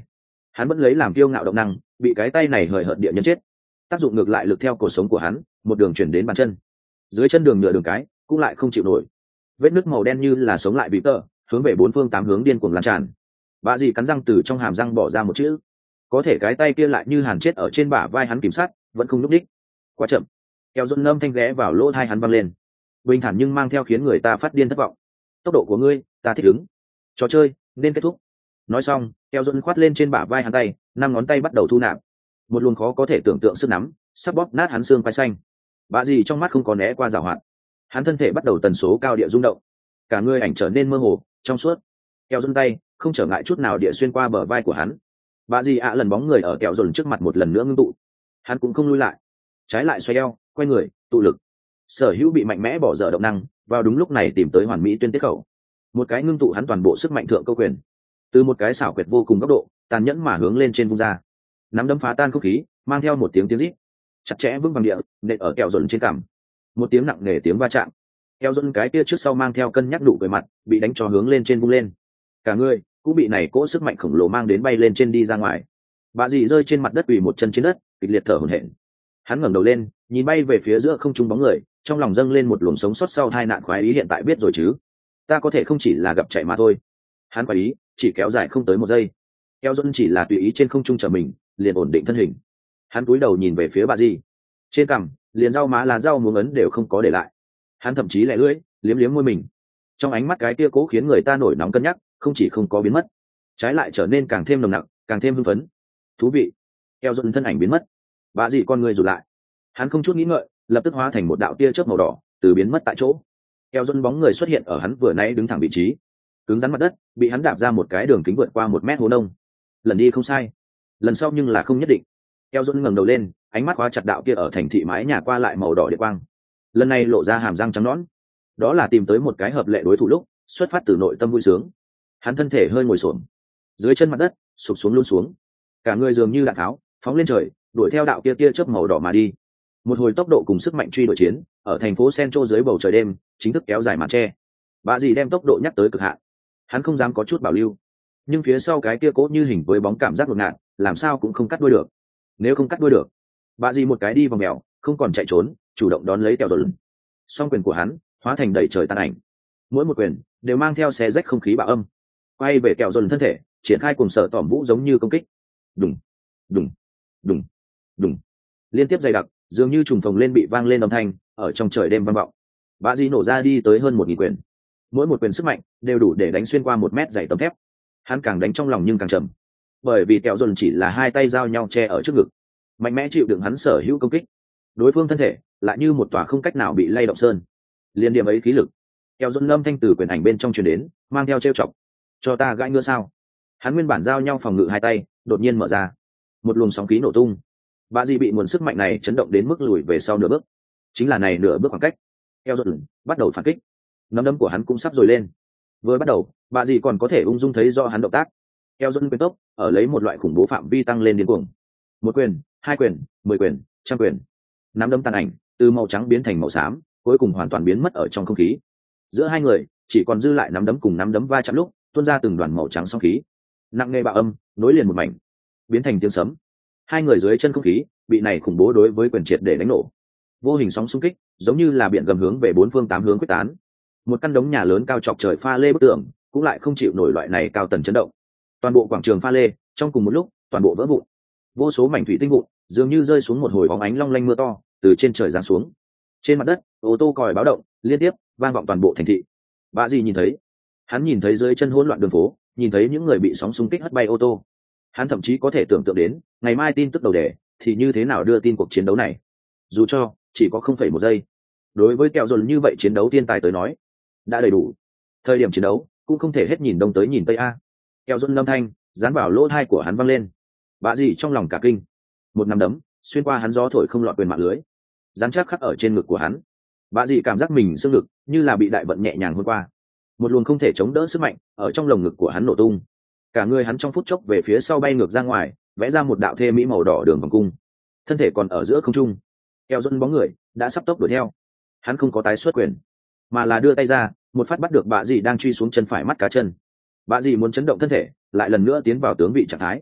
hắn vẫn lấy làm kiêu ngạo động năng, bị cái tay này hời hợt địa nhân chết. Tác dụng ngược lại lực theo cổ sống của hắn, một đường chuyển đến bàn chân. Dưới chân đường nửa đường cái, cũng lại không chịu nổi. Vết nứt màu đen như là sống lại bị tơ, hướng về bốn phương tám hướng điên cuồng lan tràn. Bạ gì cắn răng từ trong hàm răng bỏ ra một chữ. Có thể cái tay kia lại như hàn chết ở trên bả vai hắn kiểm sát, vẫn không nhúc đích. Quá chậm. Keo Dôn âm thanh ghé vào lỗ tai hắn vang lên. Bình thản nhưng mang theo khiến người ta phát điên thất vọng. Tốc độ của ngươi, ta thích ứng. Trò chơi nên kết thúc. Nói xong, Keo Dôn khoát lên trên bả vai hắn tay, năm ngón tay bắt đầu thu nạp. Một luồng khó có thể tưởng tượng sức nắm, sắp bóp nát hắn xương vai xanh. Bạ gì trong mắt không có né qua giảo hoạt. Hắn thân thể bắt đầu tần số cao địa rung động, cả người ảnh trở nên mơ hồ, trong suốt. Keo Dôn tay không trở ngại chút nào địa xuyên qua bờ vai của hắn. Bạ gì ạ lần bóng người ở Keo Dôn trước mặt một lần nữa ngưng tụ. Hắn cũng không lui lại, trái lại xoay eo, quay người, tụ lực. Sở hữu bị mạnh mẽ bỏ dở động năng, vào đúng lúc này tìm tới hoàn mỹ tuyên tiết khẩu. Một cái ngưng tụ hắn toàn bộ sức mạnh thượng câu quyền, từ một cái xảo quyệt vô cùng góc độ, tàn nhẫn mà hướng lên trên vung ra. Nắm đấm phá tan không khí, mang theo một tiếng tiếng rít, chặt chẽ vững vàng địa nện ở Keo Dôn trên cằm. Một tiếng nặng nề tiếng va chạm. Keo Dôn cái kia trước sau mang theo cân nhắc nụ cười mặt, bị đánh cho hướng lên trên vung lên. Cả người cũng bị này cỗ sức mạnh khổng lồ mang đến bay lên trên đi ra ngoài. Bà dì rơi trên mặt đất quỳ một chân trên đất, kịch liệt thở hổn hển. Hắn ngẩng đầu lên, nhìn bay về phía giữa không trung bóng người, trong lòng dâng lên một luồng sống sót sau tai nạn khoái ý. Hiện tại biết rồi chứ, ta có thể không chỉ là gặp chạy mà thôi. Hắn khoái ý chỉ kéo dài không tới một giây. Keo Dôn chỉ là tùy ý trên không trung trở mình, liền ổn định thân hình. Hắn cúi đầu nhìn về phía bà dì, trên cằm liền rau má là rau muống ấn đều không có để lại. Hắn thậm chí lẻ lưỡi liếm liếm môi mình, trong ánh mắt cái kia cố khiến người ta nổi nóng cân nhắc không chỉ không có biến mất, trái lại trở nên càng thêm nồng nặc, càng thêm hưng phấn. Thú vị. Keo Dôn thân ảnh biến mất, bà dì con người rụt lại. Hắn không chút nghĩ ngợi, lập tức hóa thành một đạo tia chớp màu đỏ, từ biến mất tại chỗ. Keo Dôn bóng người xuất hiện ở hắn vừa nãy đứng thẳng vị trí, cứng rắn mặt đất bị hắn đạp ra một cái đường kính vượt qua một mét hố nông. Lần đi không sai, lần sau nhưng là không nhất định. Keo Dôn ngẩng đầu lên, ánh mắt khóa chặt đạo kia ở thành thị mái nhà qua lại màu đỏ điện quang. Lần này lộ ra hàm răng trắng nõn, đó là tìm tới một cái hợp lệ đối thủ lúc xuất phát từ nội tâm vui sướng. Hắn thân thể hơi ngồi xổm, dưới chân mặt đất sụp xuống luôn xuống, cả người dường như đạn tháo phóng lên trời, đuổi theo đạo kia tia chớp màu đỏ mà đi. Một hồi tốc độ cùng sức mạnh truy đuổi chiến ở thành phố Central dưới bầu trời đêm chính thức kéo dài màn che. Bà dì đem tốc độ nhắc tới cực hạn, hắn không dám có chút bảo lưu, nhưng phía sau cái kia cố như hình với bóng cảm giác đột ngạt, làm sao cũng không cắt đuôi được. Nếu không cắt đuôi được, bà dì một cái đi vòng mèo, không còn chạy trốn, chủ động đón lấy Keo Dôn. Song quyền của hắn hóa thành đầy trời tàn ảnh, mỗi một quyền đều mang theo xé rách không khí bạo âm, quay về Keo Dôn thân thể triển khai cùng sở tỏm vũ giống như công kích. Đùng đùng đùng đùng, liên tiếp dày đặc, dường như trùng phồng lên bị vang lên âm thanh ở trong trời đêm vang vọng. Bà dì nổ ra đi tới hơn một nghìn quyền, mỗi một quyền sức mạnh đều đủ để đánh xuyên qua một mét dày tấm thép. Hắn càng đánh trong lòng nhưng càng trầm, bởi vì Keo Dôn chỉ là hai tay giao nhau che ở trước ngực, mạnh mẽ chịu đựng hắn sở hữu công kích. Đối phương thân thể lại như một tòa không cách nào bị lay động sơn, liên điểm ấy khí lực. Keo Dôn âm thanh từ quyền ảnh bên trong truyền đến, mang theo trêu chọc. Cho ta gãi ngựa sao? Hắn nguyên bản giao nhau phòng ngự hai tay đột nhiên mở ra, một luồng sóng khí nổ tung. Bà dì bị nguồn sức mạnh này chấn động đến mức lùi về sau nửa bước, chính là này nửa bước khoảng cách. Keo Dôn bắt đầu phản kích, nắm đấm của hắn cũng sắp rồi lên. Vừa bắt đầu, bà dì còn có thể ung dung thấy do hắn động tác. Keo Dôn quyền tốc ở lấy một loại khủng bố phạm vi tăng lên điên cuồng. Một quyền, hai quyền, mười quyền, trăm quyền. Nắm đấm tàn ảnh từ màu trắng biến thành màu xám, cuối cùng hoàn toàn biến mất ở trong không khí. Giữa hai người chỉ còn dư lại nắm đấm cùng nắm đấm va chạm lúc tuôn ra từng đoàn màu trắng sóng khí, nặng nề bạo âm nối liền một mảnh, biến thành tiếng sấm. Hai người dưới chân không khí bị này khủng bố đối với quyền triệt để đánh nổ. Vô hình sóng xung kích giống như là biển gầm hướng về bốn phương tám hướng quyết tán. Một căn đống nhà lớn cao chọc trời pha lê bức tường cũng lại không chịu nổi loại này cao tần chấn động. Toàn bộ quảng trường pha lê trong cùng một lúc toàn bộ vỡ vụn, vô số mảnh thủy tinh vụn dường như rơi xuống một hồi bóng ánh long lanh mưa to từ trên trời giáng xuống. Trên mặt đất ô tô còi báo động liên tiếp vang vọng toàn bộ thành thị. Bà dì nhìn thấy, hắn nhìn thấy dưới chân hỗn loạn đường phố, nhìn thấy những người bị sóng xung kích hất bay ô tô. Hắn thậm chí có thể tưởng tượng đến ngày mai tin tức đầu đề thì như thế nào đưa tin cuộc chiến đấu này. Dù cho chỉ có không phẩy một giây, đối với Keo Dôn như vậy chiến đấu thiên tài tới nói đã đầy đủ. Thời điểm chiến đấu cũng không thể hết nhìn đông tới nhìn tây a. Keo Dôn âm thanh dán vào lỗ tai của hắn vang lên. Bà dì trong lòng cả kinh, một nắm đấm xuyên qua hắn gió thổi không lọt quyền mạng lưới, dán chắc khắc ở trên ngực của hắn. Bà dì cảm giác mình xương ngực như là bị đại vận nhẹ nhàng hôn qua, một luồng không thể chống đỡ sức mạnh ở trong lồng ngực của hắn nổ tung. Cả người hắn trong phút chốc về phía sau bay ngược ra ngoài, vẽ ra một đạo thê mỹ màu đỏ đường vòng cung. Thân thể còn ở giữa không trung, Keo Dôn bóng người đã sắp tốc đuổi theo. Hắn không có tái xuất quyền, mà là đưa tay ra một phát bắt được bà dì đang truy xuống chân phải mắt cá chân. Bà dì muốn chấn động thân thể lại lần nữa tiến vào tướng vị trạng thái.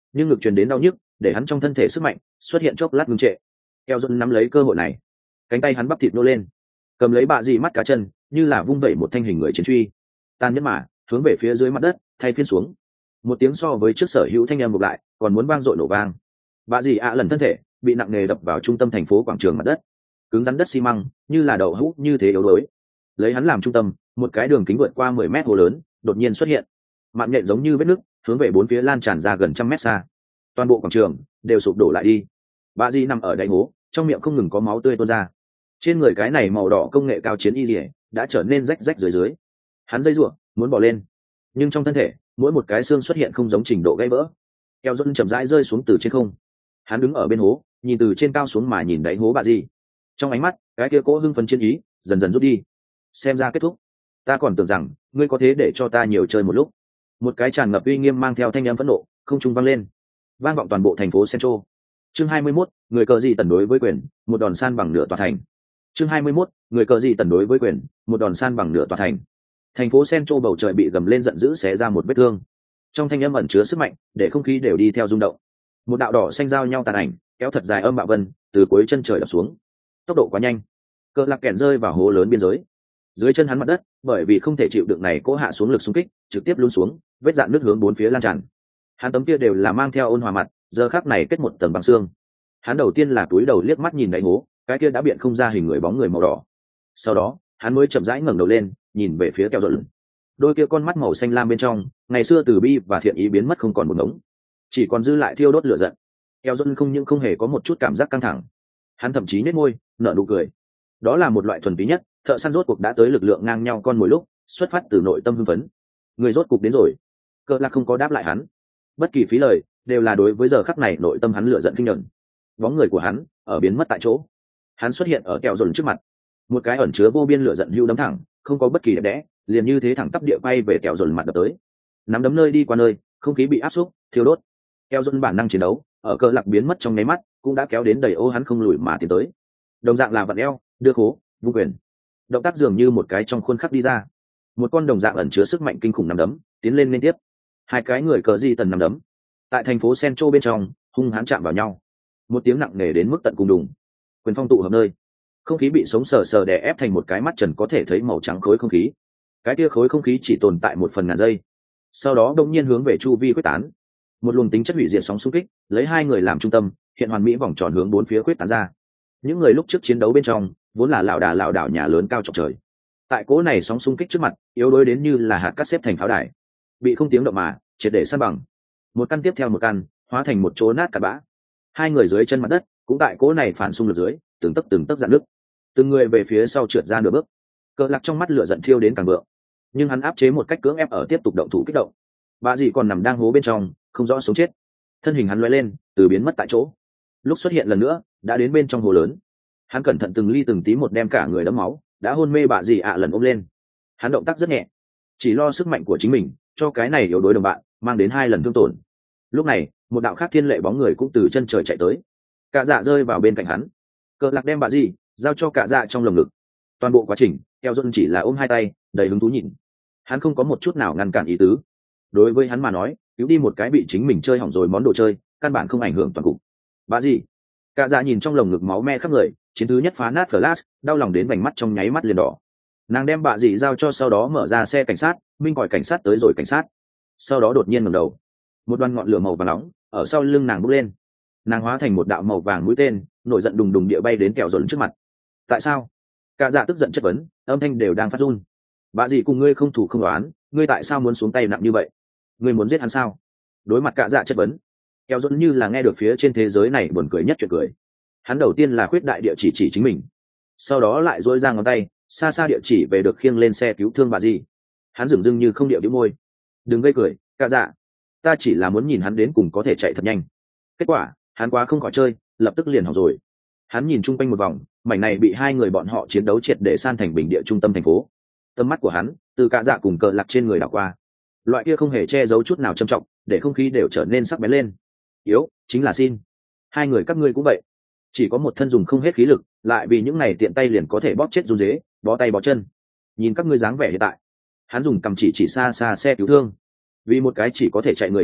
nhưng ngực truyền đến đau nhức để hắn trong thân thể sức mạnh xuất hiện chốc lát ngưng trệ. Eo Dôn nắm lấy cơ hội này, cánh tay hắn bắp thịt nô lên, cầm lấy bạ dị mắt cá chân, như là vung vẩy một thanh hình người chiến truy, tan nhẫn mà hướng về phía dưới mặt đất thay phiên xuống. Một tiếng so với trước sở hữu thanh âm ngược lại còn muốn vang dội nổ vang. Bạ dị ạ lần thân thể bị nặng nề đập vào trung tâm thành phố quảng trường mặt đất, cứng rắn đất xi măng như là đậu hũ như thế yếu đuối. Lấy hắn làm trung tâm, một cái đường kính vượt qua mười mét hồ lớn đột nhiên xuất hiện, mạng nhện giống như vết nứt hướng về bốn phía lan tràn ra gần trăm mét xa. Toàn bộ quảng trường đều sụp đổ lại đi. Bạ dị nằm ở đáy hố, trong miệng không ngừng có máu tươi tuôn ra. Trên người cái này màu đỏ công nghệ cao chiến y liễu đã trở nên rách rách dưới dưới. Hắn dây rủa muốn bỏ lên, nhưng trong thân thể mỗi một cái xương xuất hiện không giống trình độ gãy vỡ. Eo Dôn chậm rãi rơi xuống từ trên không. Hắn đứng ở bên hố, nhìn từ trên cao xuống mà nhìn đáy hố bạ dị. Trong ánh mắt, cái kia cỗ hưng phấn chiến ý dần dần rút đi. Xem ra kết thúc. Ta còn tưởng rằng ngươi có thế để cho ta nhiều chơi một lúc. Một cái tràn ngập uy nghiêm mang theo thanh âm phẫn nộ không trung vang lên, vang vọng toàn bộ thành phố Central. Chương hai mươi mốt, người cờ gì tần đối với quyền, một đòn san bằng nửa tòa thành. Chương hai mươi mốt, người cờ gì tần đối với quyền, một đòn san bằng nửa tòa thành. Thành phố Central bầu trời bị gầm lên giận dữ xé ra một vết thương. Trong thanh âm ẩn chứa sức mạnh, để không khí đều đi theo rung động. Một đạo đỏ xanh giao nhau tàn ảnh, kéo thật dài âm bạo vân, từ cuối chân trời đập xuống. Tốc độ quá nhanh, cờ lạc kẹn rơi vào hố lớn biên giới. Dưới chân hắn mặt đất, bởi vì không thể chịu đựng này cố hạ xuống lực xung kích, trực tiếp lún xuống, vết dạn nước hướng bốn phía lan tràn. Hắn tấm kia đều là mang theo ôn hòa mặt, giờ khắc này kết một tầng băng xương. Hắn đầu tiên là túi đầu liếc mắt nhìn đáy hố, cái kia đã biện không ra hình người bóng người màu đỏ. Sau đó, hắn mới chậm rãi ngẩng đầu lên, nhìn về phía Keo Dần. Đôi kia con mắt màu xanh lam bên trong, ngày xưa từ bi và thiện ý biến mất không còn một ngống, chỉ còn dư lại thiêu đốt lửa giận. Keo Dần không những không hề có một chút cảm giác căng thẳng, hắn thậm chí nhếch môi, nở nụ cười. Đó là một loại thuần túy nhất, thợ săn rốt cuộc đã tới lực lượng ngang nhau con mồi lúc, xuất phát từ nội tâm hưng phấn. Người rốt cuộc đến rồi. Cờ Lạc không có đáp lại hắn, bất kỳ phí lời đều là đối với giờ khắc này nội tâm hắn lửa giận kinh nhẫn. Bóng người của hắn ở biến mất tại chỗ, hắn xuất hiện ở Keo Dần trước mặt, một cái ẩn chứa vô biên lửa giận hưu đấm thẳng, không có bất kỳ đẹp đẽ, liền như thế thẳng tắp địa bay về Keo Dần mặt đập tới. Nắm đấm nơi đi qua nơi, không khí bị áp xúc, thiêu đốt. Keo Dần bản năng chiến đấu, ở Cờ Lạc biến mất trong nháy mắt, cũng đã kéo đến đầy ô hắn không lùi mà tiến tới. Đồng dạng là vặn eo, đưa khố, vung quyền. Động tác dường như một cái trong khuôn khắc đi ra. Một con đồng dạng ẩn chứa sức mạnh kinh khủng nắm đấm, tiến lên liên tiếp. Hai cái người cờ gì tần nắm đấm, tại thành phố Central bên trong, hung hãn chạm vào nhau. Một tiếng nặng nề đến mức tận cùng đùng. Quyền phong tụ hợp nơi, không khí bị sống sờ sờ đè ép thành một cái mắt trần có thể thấy màu trắng khối không khí. Cái kia khối không khí chỉ tồn tại một phần ngàn giây, sau đó đột nhiên hướng về chu vi quyết tán. Một luồng tính chất hủy diệt sóng xung kích, lấy hai người làm trung tâm, hiện hoàn mỹ vòng tròn hướng bốn phía quyết tán ra. Những người lúc trước chiến đấu bên trong, vốn là lảo đà lảo đảo nhà lớn cao chọc trời. Tại cỗ này sóng xung kích trước mặt, yếu đuối đến như là hạt cát xếp thành pháo đài, bị không tiếng động mà triệt để san bằng. Một căn tiếp theo một căn, hóa thành một chỗ nát cát bã. Hai người dưới chân mặt đất, cũng tại cỗ này phản xung lực dưới, từng tấc từng tấc dạn nước. Từng người về phía sau trượt ra nửa bước. Cờ Lạc trong mắt lửa giận thiêu đến càng vượng, nhưng hắn áp chế một cách cưỡng ép ở tiếp tục động thủ kích động. Bà dì còn nằm đang hố bên trong, không rõ sống chết. Thân hình hắn lóe lên, từ biến mất tại chỗ, lúc xuất hiện lần nữa, đã đến bên trong hồ lớn. Hắn cẩn thận từng ly từng tí một đem cả người đẫm máu, đã hôn mê bà dì ạ lần ôm lên. Hắn động tác rất nhẹ, chỉ lo sức mạnh của chính mình cho cái này yếu đối đồng bạn mang đến hai lần thương tổn. Lúc này, một đạo khác thiên lệ bóng người cũng từ chân trời chạy tới, cả dạ rơi vào bên cạnh hắn. Cờ Lạc đem bà dì giao cho cả dạ trong lồng ngực. Toàn bộ quá trình, Keo Dần chỉ là ôm hai tay, đầy hứng thú nhìn. Hắn không có một chút nào ngăn cản ý tứ. Đối với hắn mà nói, cứu đi một cái bị chính mình chơi hỏng rồi món đồ chơi, căn bản không ảnh hưởng toàn cục. Bà dì, cả dạ nhìn trong lồng ngực máu me khắp người, chiến thứ nhất phá nát Flash, đau lòng đến vành mắt trong nháy mắt liền đỏ. Nàng đem bà dì giao cho, sau đó mở ra xe cảnh sát, minh còi cảnh sát tới rồi cảnh sát. Sau đó đột nhiên ngẩng đầu, một đoàn ngọn lửa màu vàng nóng ở sau lưng nàng bốc lên. Nàng hóa thành một đạo màu vàng mũi tên, nổi giận đùng đùng địa bay đến Keo Dần trước mặt. Tại sao? Cả dạ tức giận chất vấn, âm thanh đều đang phát run. Bà dì cùng ngươi không thủ không đoán, ngươi tại sao muốn xuống tay nặng như vậy? Ngươi muốn giết hắn sao? Đối mặt cả dạ chất vấn, Keo Dần như là nghe được phía trên thế giới này buồn cười nhất chuyện cười. Hắn đầu tiên là khuyết đại địa chỉ chỉ chính mình, sau đó lại dỗi ra ngón tay, xa xa địa chỉ về được khiêng lên xe cứu thương bà dì. Hắn dửng dưng như không điệu đĩu môi. Đừng gây cười, cả dạ. Ta chỉ là muốn nhìn hắn đến cùng có thể chạy thật nhanh. Kết quả, hắn quá không khỏi chơi, lập tức liền hỏng rồi. Hắn nhìn chung quanh một vòng, mảnh này bị hai người bọn họ chiến đấu triệt để san thành bình địa trung tâm thành phố. Tầm mắt của hắn từ cả dạ cùng Cờ Lạc trên người đảo qua, loại kia không hề che giấu chút nào trầm trọng, để không khí đều trở nên sắc bén lên. Yếu chính là xin. Hai người các ngươi cũng vậy, chỉ có một thân dùng không hết khí lực, lại vì những này tiện tay liền có thể bóp chết run dế, bó tay bó chân. Nhìn các ngươi dáng vẻ hiện tại. Hắn dùng cầm chỉ chỉ xa xa xe cứu thương, vì một cái chỉ có thể chạy người yếu,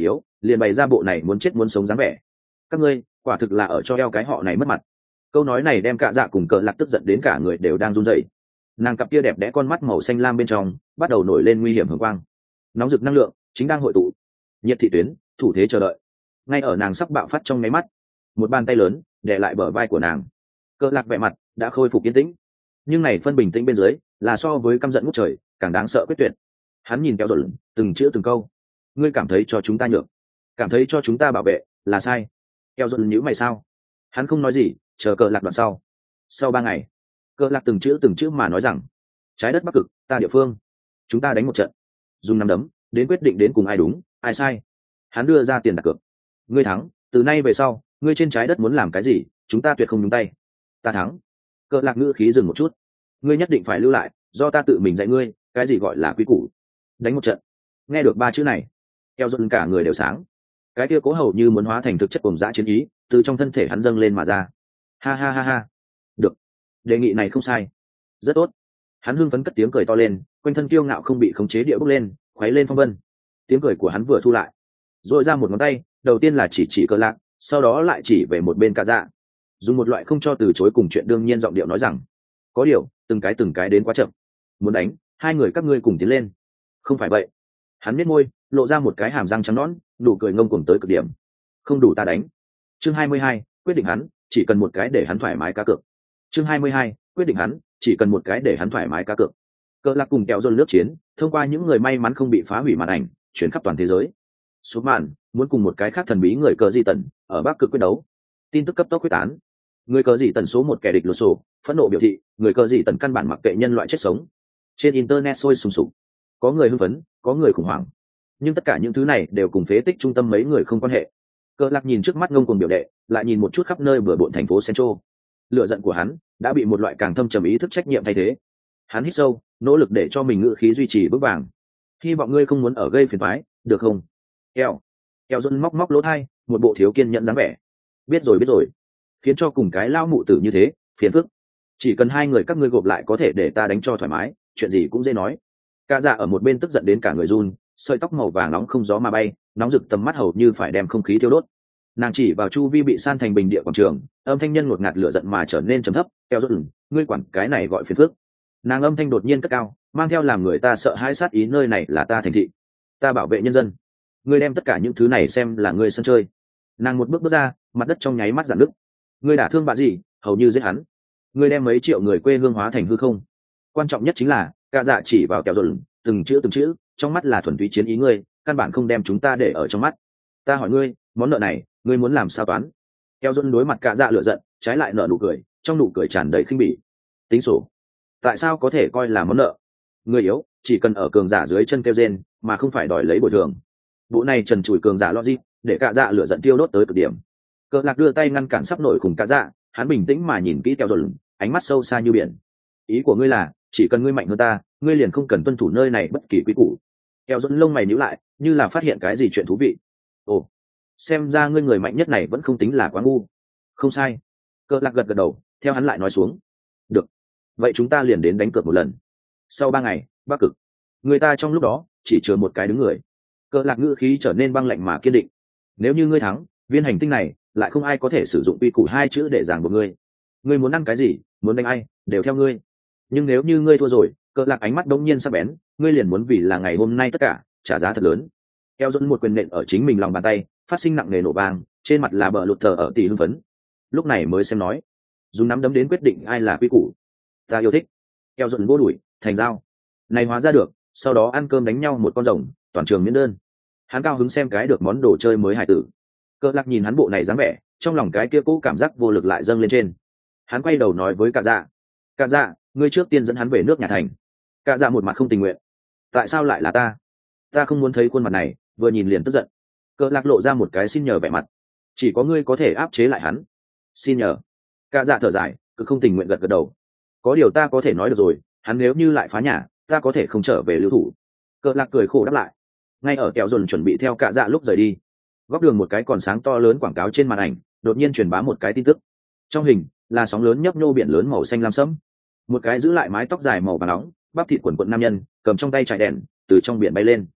liền bày ra bộ này muốn chết muốn sống dáng vẻ. Các ngươi quả thực là ở cho eo cái họ này mất mặt. Câu nói này đem cả dạ cùng cờ lạc tức giận đến cả người đều đang run rẩy. Nàng cặp kia đẹp đẽ con mắt màu xanh lam bên trong bắt đầu nổi lên nguy hiểm hồng quang, nóng rực năng lượng chính đang hội tụ. Nhiệt thị tuyến thủ thế chờ đợi. Ngay ở nàng sắp bạo phát trong máy mắt, một bàn tay lớn đè lại bờ vai của nàng. Cờ lạc vẻ mặt đã khôi phục yên tĩnh, nhưng này phân bình tĩnh bên dưới là so với căm giận ngút trời càng đáng sợ quyết tuyệt. Hắn nhìn kéo dồn từng chữ từng câu. Ngươi cảm thấy cho chúng ta nhượng, cảm thấy cho chúng ta bảo vệ là sai. Kéo dồn nhíu mày sao? Hắn không nói gì, chờ cờ lạc đoạn sau. Sau ba ngày, cờ lạc từng chữ từng chữ mà nói rằng, trái đất Bắc Cực, ta địa phương, chúng ta đánh một trận, dùng nắm đấm đến quyết định đến cùng ai đúng ai sai. Hắn đưa ra tiền đặt cược. Ngươi thắng, từ nay về sau ngươi trên trái đất muốn làm cái gì chúng ta tuyệt không nhúng tay. Ta thắng. Cờ lạc ngữ khí dừng một chút. Ngươi nhất định phải lưu lại, do ta tự mình dạy ngươi cái gì gọi là quy củ. Đánh một trận. Nghe được ba chữ này, eo dần cả người đều sáng. Cái kia cố hầu như muốn hóa thành thực chất cùng dã chiến ý từ trong thân thể hắn dâng lên mà ra. Ha ha ha ha. Được, đề nghị này không sai, rất tốt. Hắn hưng phấn cất tiếng cười to lên, quanh thân kiêu ngạo không bị khống chế địa bốc lên, khuấy lên phong vân. Tiếng cười của hắn vừa thu lại, rồi ra một ngón tay, đầu tiên là chỉ chỉ cờ lạc, sau đó lại chỉ về một bên cả dạ, dùng một loại không cho từ chối cùng chuyện đương nhiên giọng điệu nói rằng, có điều từng cái từng cái đến quá chậm, muốn đánh hai người các ngươi cùng tiến lên. Không phải vậy. Hắn nhếch môi lộ ra một cái hàm răng trắng nõn, nụ cười ngông cuồng tới cực điểm. Không đủ ta đánh. Chương hai mươi hai, quyết định hắn chỉ cần một cái để hắn thoải mái cá cược. Chương hai mươi hai, quyết định hắn chỉ cần một cái để hắn thoải mái cá cược. Cờ lạc cùng kẹo dồn lướt chiến, thông qua những người may mắn không bị phá hủy màn ảnh chuyển khắp toàn thế giới. Số màn muốn cùng một cái khác thần bí người cờ di tần ở Bắc Cực quyết đấu. Tin tức cấp tốc quyết tán. Người cờ di tần số một kẻ địch lột sổ phẫn nộ biểu thị người cờ di tần căn bản mặc kệ nhân loại chết sống. Trên internet sôi sùng sục, có người hưng phấn, có người khủng hoảng, nhưng tất cả những thứ này đều cùng phế tích trung tâm mấy người không quan hệ. Cờ lạc nhìn trước mắt ngông cuồng biểu đệ, lại nhìn một chút khắp nơi bừa bộn thành phố Central. Lửa giận của hắn đã bị một loại càng thâm trầm ý thức trách nhiệm thay thế. Hắn hít sâu, nỗ lực để cho mình ngữ khí duy trì vững vàng. Hy vọng ngươi không muốn ở gây phiền toái, được không? Eo, eo dần móc móc lỗ tai, một bộ thiếu kiên nhẫn dáng vẻ. Biết rồi biết rồi, khiến cho cùng cái lao mụ tử như thế, phiền phức. Chỉ cần hai người các ngươi gộp lại có thể để ta đánh cho thoải mái, chuyện gì cũng dễ nói. Cả dạ ở một bên tức giận đến cả người run, sợi tóc màu vàng nóng không gió mà bay, nóng rực tầm mắt hầu như phải đem không khí thiêu đốt. Nàng chỉ vào chu vi bị san thành bình địa quảng trường, âm thanh nhân ngột ngạt lửa giận mà trở nên trầm thấp. Eo dần, ngươi quản cái này gọi phiền phức. Nàng âm thanh đột nhiên cất cao, mang theo làm người ta sợ hãi sát ý, nơi này là ta thành thị, ta bảo vệ nhân dân, ngươi đem tất cả những thứ này xem là ngươi sân chơi. Nàng một bước bước ra, mặt đất trong nháy mắt giãn nứt. Ngươi đả thương bà gì, hầu như giết hắn. Ngươi đem mấy triệu người quê hương hóa thành hư không. Quan trọng nhất chính là cả dạ chỉ vào kẹo dồn, từng chữ từng chữ, trong mắt là thuần túy chiến ý, ngươi căn bản không đem chúng ta để ở trong mắt. Ta hỏi ngươi, món nợ này ngươi muốn làm sao toán? Kẹo dồn đối mặt cả dạ lửa giận, trái lại nở nụ cười, trong nụ cười tràn đầy khinh bỉ. Tính sổ? Tại sao có thể coi là món nợ? Người yếu chỉ cần ở cường giả dưới chân kêu rên, mà không phải đòi lấy bồi thường. Bộ này trần trụi cường giả logic, để cả dạ lửa giận tiêu đốt tới cực điểm. Cờ lạc đưa tay ngăn cản sắp nổi khủng cả dạ, hắn bình tĩnh mà nhìn kỹ kẹo dồn, ánh mắt sâu xa như biển. Ý của ngươi là chỉ cần ngươi mạnh hơn ta, ngươi liền không cần tuân thủ nơi này bất kỳ quy củ? Kẹo dồn lông mày nhíu lại, như là phát hiện cái gì chuyện thú vị. Ồ, xem ra ngươi người mạnh nhất này vẫn không tính là quá ngu. Không sai. Cờ lạc gật gật đầu, theo hắn lại nói xuống. Được, vậy chúng ta liền đến đánh cược một lần. Sau ba ngày, Bắc Cực, người ta trong lúc đó chỉ chừa một cái đứng người. Cờ lạc ngữ khí trở nên băng lạnh mà kiên định. Nếu như ngươi thắng, viên hành tinh này lại không ai có thể sử dụng quy củ hai chữ để ràng buộc ngươi. Ngươi muốn ăn cái gì, muốn đánh ai, đều theo ngươi. Nhưng nếu như ngươi thua rồi, cờ lạc ánh mắt đống nhiên sắc bén, ngươi liền muốn vì là ngày hôm nay tất cả trả giá thật lớn. Eo dẫn một quyền nện ở chính mình lòng bàn tay, phát sinh nặng nề nổ vang, trên mặt là bờ lụt thờ ở tỷ hưng phấn. Lúc này mới xem nói, dùng nắm đấm đến quyết định ai là quy củ, ta yêu thích. Eo dẫn vô đuổi thành dao, này hóa ra được, sau đó ăn cơm đánh nhau một con rồng, toàn trường miễn đơn. Hắn cao hứng xem cái được món đồ chơi mới hài tử. Cờ lạc nhìn hắn bộ này dáng vẻ, trong lòng cái kia cũ cảm giác vô lực lại dâng lên trên. Hắn quay đầu nói với cả dạ, cả dạ, ngươi trước tiên dẫn hắn về nước nhà thành. Cả dạ một mặt không tình nguyện. Tại sao lại là ta? Ta không muốn thấy khuôn mặt này, vừa nhìn liền tức giận. Cờ lạc lộ ra một cái xin nhờ vẻ mặt. Chỉ có ngươi có thể áp chế lại hắn. Xin nhờ. Cả dạ thở dài, cứ không tình nguyện gật gật đầu. Có điều ta có thể nói được rồi, hắn nếu như lại phá nhà, ta có thể không trở về lưu thủ. Cờ lạc cười khổ đáp lại. Ngay ở kẹo dồn chuẩn bị theo cả dạ lúc rời đi, góc đường một cái còn sáng to lớn quảng cáo trên màn ảnh đột nhiên truyền bá một cái tin tức. Trong hình là sóng lớn nhấp nhô biển lớn màu xanh lam sẫm, một cái giữ lại mái tóc dài màu vàng nóng, bắp thịt quần quận nam nhân cầm trong tay trải đèn từ trong biển bay lên.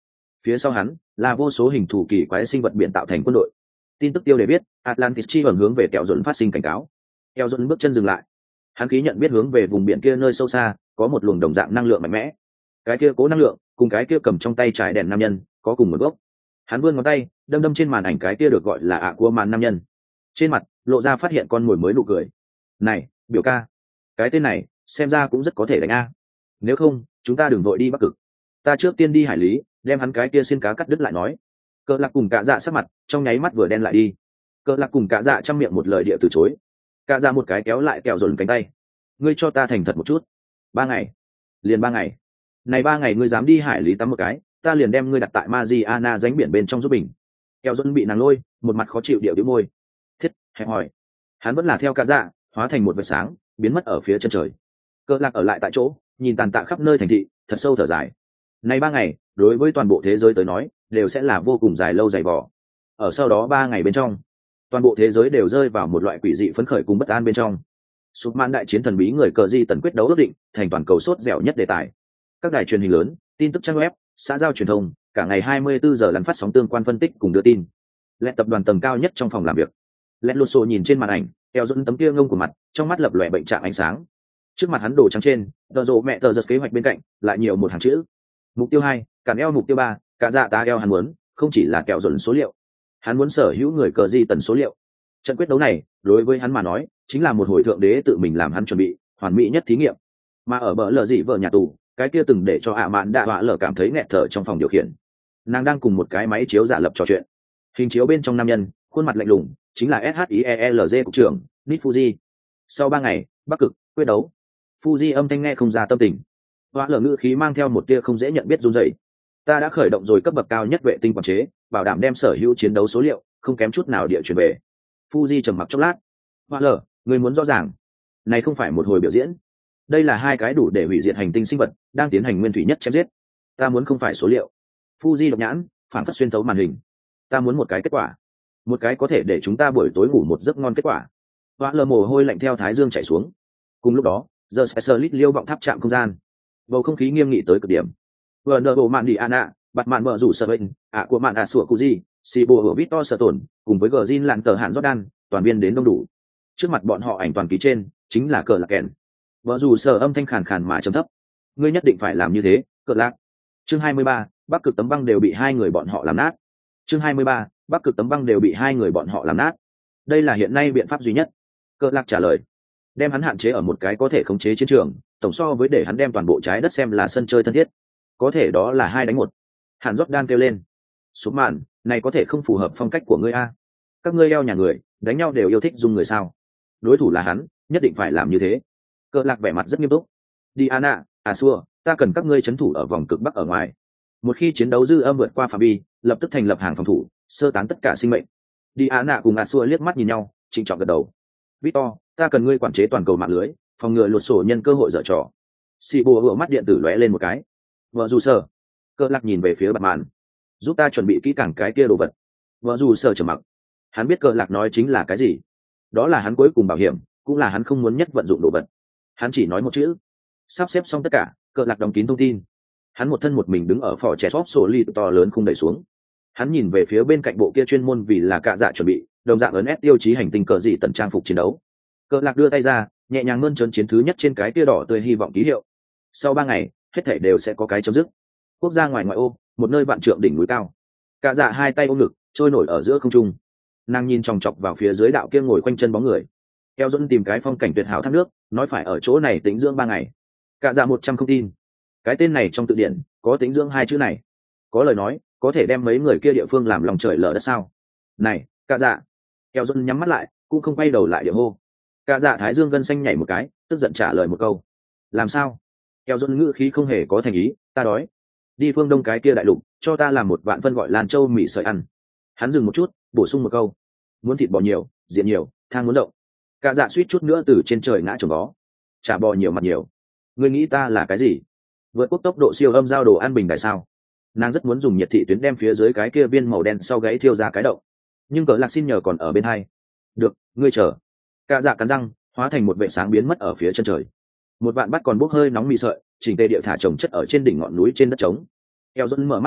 Phía sau hắn là vô số hình thù kỳ quái sinh vật biển tạo thành quân đội. Tin tức tiêu đề biết Atlantis chi ẩn hướng về kẹo dồn phát sinh cảnh cáo. Kẹo dồn bước chân dừng lại, hắn khí nhận biết hướng về vùng biển kia nơi sâu xa có một luồng đồng dạng năng lượng mạnh mẽ. Cái kia cố năng lượng cùng cái kia cầm trong tay trái đèn nam nhân có cùng một gốc. Hắn vươn ngón tay đâm đâm trên màn ảnh cái kia được gọi là ạ của màn nam nhân, trên mặt lộ ra phát hiện con mồi mới nụ cười. Này biểu ca, cái tên này xem ra cũng rất có thể đánh a. Nếu không chúng ta đừng vội đi Bắc Cực, ta trước tiên đi hải lý đem hắn cái kia xiên cá cắt đứt lại nói. Cờ lạc cùng cả dạ sắc mặt trong nháy mắt vừa đen lại đi. Cờ lạc cùng cả dạ trong miệng một lời địa từ chối. Cả dạ một cái kéo lại kẹo dồn cánh tay. Ngươi cho ta thành thật một chút. Ba ngày, liền ba ngày. Này ba ngày ngươi dám đi hải lý tắm một cái, ta liền đem ngươi đặt tại Mariana ránh biển bên trong giúp bình. Kẹo dồn bị nàng lôi, một mặt khó chịu điệu điệu môi. Thiết, hẹp hỏi. Hắn vẫn là theo cả dạ, hóa thành một vệt sáng, biến mất ở phía chân trời. Cờ lạc ở lại tại chỗ, nhìn tàn tạ khắp nơi thành thị, thật sâu thở dài. Này ba ngày, đối với toàn bộ thế giới tới nói, đều sẽ là vô cùng dài lâu dày vò. Ở sau đó ba ngày bên trong, toàn bộ thế giới đều rơi vào một loại quỷ dị phấn khởi cùng bất an bên trong. Superman đại chiến thần bí người cờ di tần quyết đấu ước định thành toàn cầu sốt dẻo nhất đề tài. Các đài truyền hình lớn, tin tức trang web, xã giao truyền thông, cả ngày hai mươi bốn giờ lăn phát sóng tương quan phân tích cùng đưa tin. Lẹ tập đoàn tầng cao nhất trong phòng làm việc. Lẹ Lusso nhìn trên màn ảnh, theo dẫn tấm kia ngông của mặt, trong mắt lập lòe bệnh trạng ánh sáng. Trước mặt hắn đồ trắng trên, tờ rộ mẹ tờ giật kế hoạch bên cạnh, lại nhiều một hàng chữ. Mục tiêu hai, cản eo mục tiêu ba, cả dạ tá eo hắn muốn, không chỉ là kẹo dồn số liệu, hắn muốn sở hữu người cờ di tần số liệu. Trận quyết đấu này đối với hắn mà nói chính là một hồi thượng đế tự mình làm hắn chuẩn bị hoàn mỹ nhất thí nghiệm. Mà ở bờ lờ dị vợ nhà tù, cái kia từng để cho ạ mạn đạ họa lờ cảm thấy nghẹt thở trong phòng điều khiển, nàng đang cùng một cái máy chiếu giả lập trò chuyện. Hình chiếu bên trong nam nhân khuôn mặt lạnh lùng chính là SHIELZ cục trưởng Nick Fuji. Sau ba ngày Bắc Cực quyết đấu, Fuji âm thanh nghe không ra tâm tình, họa lờ ngữ khí mang theo một tia không dễ nhận biết run rẩy. Ta đã khởi động rồi cấp bậc cao nhất vệ tinh quản chế, bảo đảm đem sở hữu chiến đấu số liệu không kém chút nào địa chuyển về. Fuji trầm mặc chốc lát. Hoa lở, người muốn rõ ràng, này không phải một hồi biểu diễn, đây là hai cái đủ để hủy diệt hành tinh sinh vật đang tiến hành nguyên thủy nhất chém giết. Ta muốn không phải số liệu. Fuji độc nhãn phản phất xuyên thấu màn hình. Ta muốn một cái kết quả, một cái có thể để chúng ta buổi tối ngủ một giấc ngon kết quả. Hoa lở mồ hôi lạnh theo thái dương chảy xuống. Cùng lúc đó, giờ Specialist liêu vọng tháp chạm không gian, bầu không khí nghiêm nghị tới cực điểm. Vừa nợ bộ mạn đi Anna, bặt mạn mở rủ sợ bệnh, ạ của mạn ạ sủa cụ gì, xì bùa hửa Victor sợ tổn, cùng với Gjin lặn tờ hạn Jordan, toàn viên đến đông đủ. Trước mặt bọn họ ảnh toàn ký trên chính là cờ lạc kèn. Vợ dù sợ âm thanh khàn khàn mà trầm thấp. Ngươi nhất định phải làm như thế, cờ lạc. Chương hai mươi ba, Bắc Cực tấm băng đều bị hai người bọn họ làm nát. Chương hai mươi ba, Bắc Cực tấm băng đều bị hai người bọn họ làm nát. Đây là hiện nay biện pháp duy nhất. Cờ lạc trả lời. Đem hắn hạn chế ở một cái có thể khống chế chiến trường, tổng so với để hắn đem toàn bộ trái đất xem là sân chơi thân thiết. Có thể đó là hai đánh một. Hàn Jordan kêu lên. Số màn, này có thể không phù hợp phong cách của ngươi a. Các ngươi leo nhà người, đánh nhau đều yêu thích dùng người sao? Đối thủ là hắn, nhất định phải làm như thế. Cờ lạc vẻ mặt rất nghiêm túc. Diana, à xua, ta cần các ngươi trấn thủ ở vòng cực bắc ở ngoài. Một khi chiến đấu dư âm vượt qua phạm vi, lập tức thành lập hàng phòng thủ, sơ tán tất cả sinh mệnh. Diana cùng à xua liếc mắt nhìn nhau, trịnh trọng gật đầu. Victor, ta cần ngươi quản chế toàn cầu mạng lưới, phòng ngừa lột sổ nhân cơ hội dở trò. Xì bùa vừa mắt điện tử lóe lên một cái. Vợ dù sở. Cờ lạc nhìn về phía bạt mạn. Giúp ta chuẩn bị kỹ càng cái kia đồ vật. Vợ dù sở trầm mặc. Hắn biết cờ lạc nói chính là cái gì. Đó là hắn cuối cùng bảo hiểm, cũng là hắn không muốn nhất vận dụng đồ vật. Hắn chỉ nói một chữ. Sắp xếp xong tất cả, cờ lạc đóng kín thông tin. Hắn một thân một mình đứng ở phỏ trẻ xóp sổ ly to lớn không đẩy xuống. Hắn nhìn về phía bên cạnh bộ kia chuyên môn vì là cạ dạ chuẩn bị, đồng dạng ấn ép tiêu chí hành tinh cờ dị tận trang phục chiến đấu. Cờ lạc đưa tay ra, nhẹ nhàng mơn trớn chiến thứ nhất trên cái kia đỏ tươi hy vọng ký hiệu. Sau ba ngày, hết thảy đều sẽ có cái chấm dứt. Quốc gia ngoài ngoại ô, một nơi vạn trượng đỉnh núi cao. Cạ dạ hai tay ôm ngực, trôi nổi ở giữa không trung. Nàng nhìn chòng chọc vào phía dưới đạo kia ngồi quanh chân bóng người. Keo dẫn tìm cái phong cảnh tuyệt hảo thác nước, nói phải ở chỗ này tĩnh dưỡng ba ngày. Cạ dạ một trăm không tin. Cái tên này trong tự điển có tĩnh dưỡng hai chữ này. Có lời nói, có thể đem mấy người kia địa phương làm lòng trời lở đất sao? Này, Cạ dạ. Keo dẫn nhắm mắt lại, cũng không quay đầu lại địa hô. Cạ dạ thái dương gân xanh nhảy một cái, tức giận trả lời một câu. Làm sao? Keo dẫn ngữ khí không hề có thành ý, ta đói. Đi phương đông cái kia đại lục, cho ta làm một vạn phân gọi lan châu mì sợi ăn. Hắn dừng một chút, bổ sung một câu. Muốn thịt bò nhiều, diện nhiều, thang muốn động. Cạ dạ suýt chút nữa từ trên trời ngã trồng vó. Chả bò nhiều mặt nhiều. Ngươi nghĩ ta là cái gì? Vượt quốc tốc độ siêu âm giao đồ ăn bình đại sao? Nàng rất muốn dùng nhiệt thị tuyến đem phía dưới cái kia viên màu đen sau gáy thiêu ra cái đậu. Nhưng cỡ lạc xin nhờ còn ở bên hai. Được, ngươi chờ. Cạ dạ cắn răng, hóa thành một vệ sáng biến mất ở phía chân trời. Một vạn bắt còn bốc hơi nóng mì sợi, chỉnh tề địa thả trồng chất ở trên đỉnh ngọn núi trên đất trống. Eo dẫn mở mắt ra,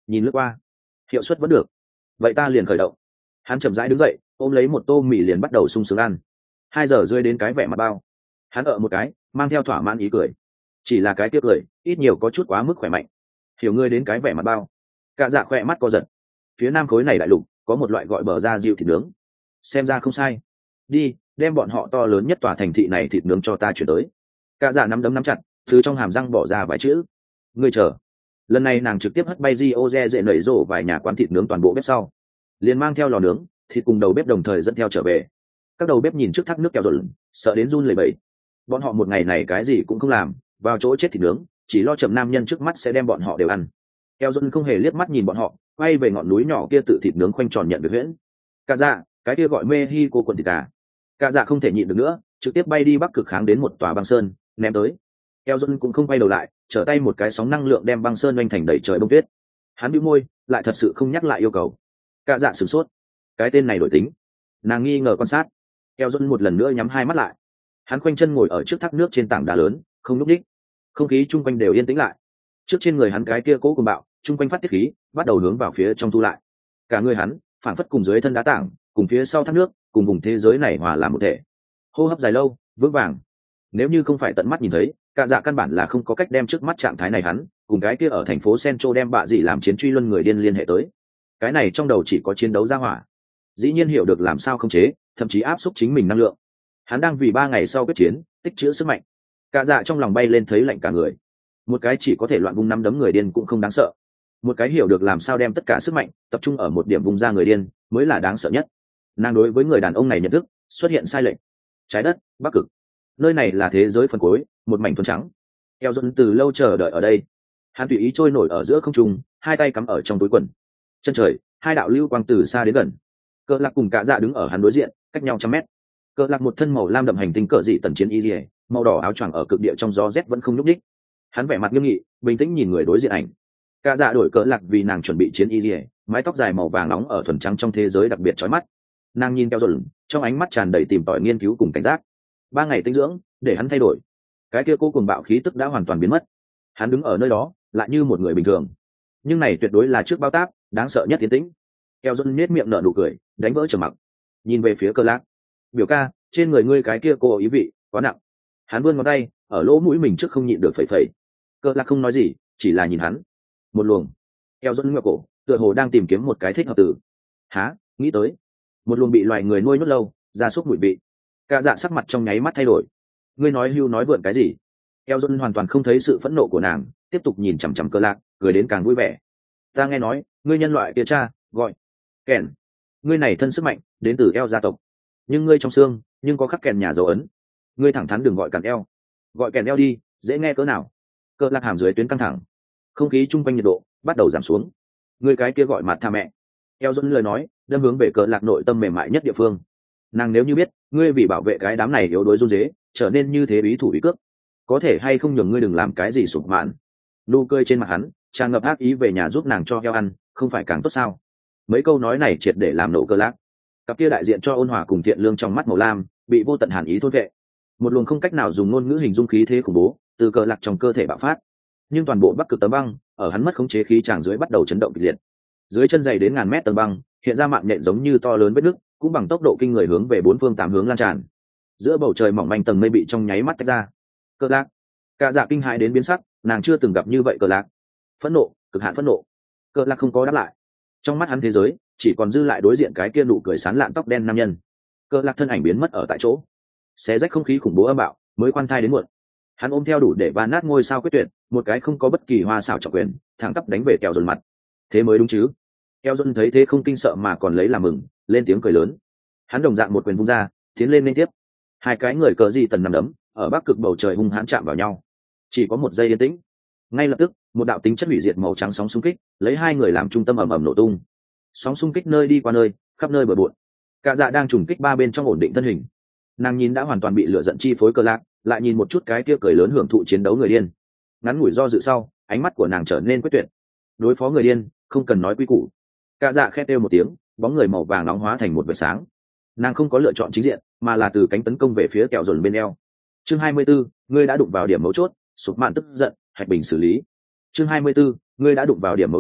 nhìn lướt qua, hiệu suất vẫn được, vậy ta liền khởi động. Hắn chậm rãi đứng dậy, ôm lấy một tô mì liền bắt đầu sung sướng ăn. Hai giờ rơi đến cái vẻ mặt bao, hắn ở một cái mang theo thỏa mãn ý cười, chỉ là cái tiếc cười ít nhiều có chút quá mức khỏe mạnh. Hiểu ngươi đến cái vẻ mặt bao. Cả dạ khỏe mắt co giật. Phía nam khối này đại lục có một loại gọi bờ ra dịu thịt nướng, xem ra không sai. Đi đem bọn họ to lớn nhất tòa thành thị này thịt nướng cho ta chuyển tới. Cả dạ nắm đấm nắm chặt, từ trong hàm răng bỏ ra vài chữ. Ngươi chờ. Lần này nàng trực tiếp hất bay Gioze dễ nảy rổ vài nhà quán thịt nướng toàn bộ bếp sau, liền mang theo lò nướng thịt cùng đầu bếp đồng thời dẫn theo trở về. Các đầu bếp nhìn trước thác nước kẹo rồi sợ đến run lẩy bẩy. Bọn họ một ngày này cái gì cũng không làm, vào chỗ chết thịt nướng, chỉ lo chậm nam nhân trước mắt sẽ đem bọn họ đều ăn. Kẹo rồi không hề liếc mắt nhìn bọn họ, quay về ngọn núi nhỏ kia tự thịt nướng khoanh tròn nhận việc huyễn. Cả dạ, cái kia gọi Mexico quần thịt à. Cả dạ không thể nhịn được nữa, trực tiếp bay đi bắc cực kháng đến một tòa băng sơn, ném tới. Kẹo rồi cũng không quay đầu lại, trở tay một cái sóng năng lượng đem băng sơn oanh thành đầy trời bông tuyết. Hắn bĩu môi, lại thật sự không nhắc lại yêu cầu. Cả dạ sửng sốt, cái tên này đổi tính. Nàng nghi ngờ quan sát. Kẹo rồi một lần nữa nhắm hai mắt lại. Hắn khoanh chân ngồi ở trước thác nước trên tảng đá lớn, không lúc đích. Không khí chung quanh đều yên tĩnh lại. Trước trên người hắn cái kia cố cùng bạo, chung quanh phát tiết khí, bắt đầu hướng vào phía trong thu lại. Cả người hắn phảng phất cùng dưới thân đá tảng, cùng phía sau thác nước, cùng vùng thế giới này hòa làm một thể. Hô hấp dài lâu, vững vàng. Nếu như không phải tận mắt nhìn thấy, cả dạ căn bản là không có cách đem trước mắt trạng thái này hắn cùng cái kia ở thành phố Central đem bạ gì làm chiến truy luân người điên liên hệ tới. Cái này trong đầu chỉ có chiến đấu ra hỏa. Dĩ nhiên hiểu được làm sao khống chế, thậm chí áp xúc chính mình năng lượng. Hắn đang vì ba ngày sau quyết chiến tích trữ sức mạnh. Cả dạ trong lòng bay lên thấy lạnh cả người. Một cái chỉ có thể loạn vung năm đấm người điên cũng không đáng sợ, một cái hiểu được làm sao đem tất cả sức mạnh tập trung ở một điểm vùng ra người điên mới là đáng sợ nhất. Nàng đối với người đàn ông này nhận thức xuất hiện sai lệch. Trái đất bắc cực, nơi này là thế giới phần cuối, một mảnh thuần trắng. Eo dẫn từ lâu chờ đợi ở đây. Hắn tùy ý trôi nổi ở giữa không trung, hai tay cắm ở trong túi quần. Chân trời, hai đạo lưu quang từ xa đến gần. Cờ lạc cùng cả dạ đứng ở hắn đối diện, cách nhau trăm mét. Cờ lạc một thân màu lam đậm hành tinh cờ dị tần chiến y liề, màu đỏ áo choàng ở cực địa trong gió rét vẫn không nhúc nhích. Hắn vẻ mặt nghiêm nghị, bình tĩnh nhìn người đối diện ảnh. Cả dạ đổi cỡ lạc vì nàng chuẩn bị chiến y liề, mái tóc dài màu vàng nóng ở thuần trắng trong thế giới đặc biệt chói mắt. Nàng nhìn theo dồn, trong ánh mắt tràn đầy tìm tòi nghiên cứu cùng cảnh giác. Ba ngày tinh dưỡng để hắn thay đổi, cái kia cô cùng bạo khí tức đã hoàn toàn biến mất. Hắn đứng ở nơi đó lại như một người bình thường, nhưng này tuyệt đối là trước bao táp đáng sợ nhất tiến tĩnh. Eo dồn nết miệng nở nụ cười, đánh vỡ trầm mặc, nhìn về phía cỡ lạc. Biểu ca, trên người ngươi cái kia cô ý vị quá nặng. Hắn vươn ngón tay ở lỗ mũi mình trước không nhịn được phẩy phẩy. Cỡ lạc không nói gì, chỉ là nhìn hắn. Một luồng. Eo dồn ngựa cổ, tựa hồ đang tìm kiếm một cái thích hợp từ. Há, nghĩ tới. Một luồng bị loài người nuôi nhốt lâu, ra súc mùi vị. Cả dạ sắc mặt trong nháy mắt thay đổi. Ngươi nói hưu nói vượn cái gì? Eo dồn hoàn toàn không thấy sự phẫn nộ của nàng, tiếp tục nhìn chằm chằm Cỡ lạc, cười đến càng vui vẻ. Ta nghe nói, ngươi nhân loại kia cha gọi kèn. Ngươi này thân sức mạnh đến từ eo gia tộc, nhưng ngươi trong xương nhưng có khắc kèn nhà dấu ấn. Ngươi thẳng thắn đừng gọi cản eo, gọi kèn eo đi, dễ nghe cỡ nào. Cỡ lạc hàm dưới tuyến căng thẳng, không khí chung quanh nhiệt độ bắt đầu giảm xuống. Ngươi cái kia gọi mặt tha mẹ. Eo dồn lời nói đâm hướng về Cỡ lạc nội tâm mềm mại nhất địa phương. Nàng nếu như biết ngươi vì bảo vệ cái đám này yếu đuối run rế trở nên như thế bí thủ bí cước, có thể hay không nhường ngươi đừng làm cái gì sụp mạn. Nụ cười trên mặt hắn tràn ngập ác ý, về nhà giúp nàng cho heo ăn không phải càng tốt sao? Mấy câu nói này triệt để làm nổ Cỡ lạc. Cặp kia đại diện cho ôn hòa cùng thiện lương trong mắt màu lam bị vô tận hàn ý thôn vệ. Một luồng không cách nào dùng ngôn ngữ hình dung khí thế khủng bố từ Cỡ lạc trong cơ thể bạo phát. Nhưng toàn bộ bắc cực tấm băng ở hắn mất khống chế khí tràng dưới bắt đầu chấn động kịch liệt. Dưới chân dày đến ngàn mét tầng băng hiện ra mạng nhện giống như to lớn vết nứt, cũng bằng tốc độ kinh người hướng về bốn phương tám hướng lan tràn. Giữa bầu trời mỏng manh tầng mây bị trong nháy mắt tách ra. Cỡ lạc, cả dạ kinh hãi đến biến sắc, nàng chưa từng gặp như vậy Cỡ lạc. Phẫn nộ, cực hạn phẫn nộ. Cỡ lạc không có đáp lại. Trong mắt hắn thế giới chỉ còn dư lại đối diện cái kia nụ cười sán lạn tóc đen nam nhân. Cỡ lạc thân ảnh biến mất ở tại chỗ, xé rách không khí khủng bố âm bạo mới quan thai đến muộn. Hắn ôm theo đủ để va nát ngôi sao quyết tuyệt, một cái không có bất kỳ hoa xảo trọng quyền thẳng tắp đánh về kẹo dồn mặt. Thế mới đúng chứ? Kẹo dồn thấy thế không kinh sợ mà còn lấy làm mừng, lên tiếng cười lớn. Hắn đồng dạng một quyền vung ra, tiến lên liên tiếp. Hai cái người cờ gì tần nằm đấm ở bắc cực bầu trời hung hãn chạm vào nhau. Chỉ có một giây yên tĩnh, ngay lập tức một đạo tính chất hủy diệt màu trắng sóng xung kích lấy hai người làm trung tâm ầm ầm nổ tung. Sóng xung kích nơi đi qua nơi, khắp nơi bờ bộn. Cả dạ đang trùng kích ba bên trong ổn định thân hình. Nàng nhìn đã hoàn toàn bị lửa giận chi phối Cỡ lạc, lại nhìn một chút cái kia cười lớn hưởng thụ chiến đấu người điên. Ngắn ngủi do dự sau, ánh mắt của nàng trở nên quyết tuyệt. Đối phó người điên không cần nói quy củ. Cả dạ khét kêu một tiếng, bóng người màu vàng nóng hóa thành một vệt sáng. Nàng không có lựa chọn chính diện, mà là từ cánh tấn công về phía kẹo dồn bên eo. Chương hai mươi 24, ngươi đã đụng vào điểm mấu chốt, sụp mạn tức giận, hạch bình xử lý. Chương hai mươi 24, ngươi đã đụng vào điểm mấu chốt,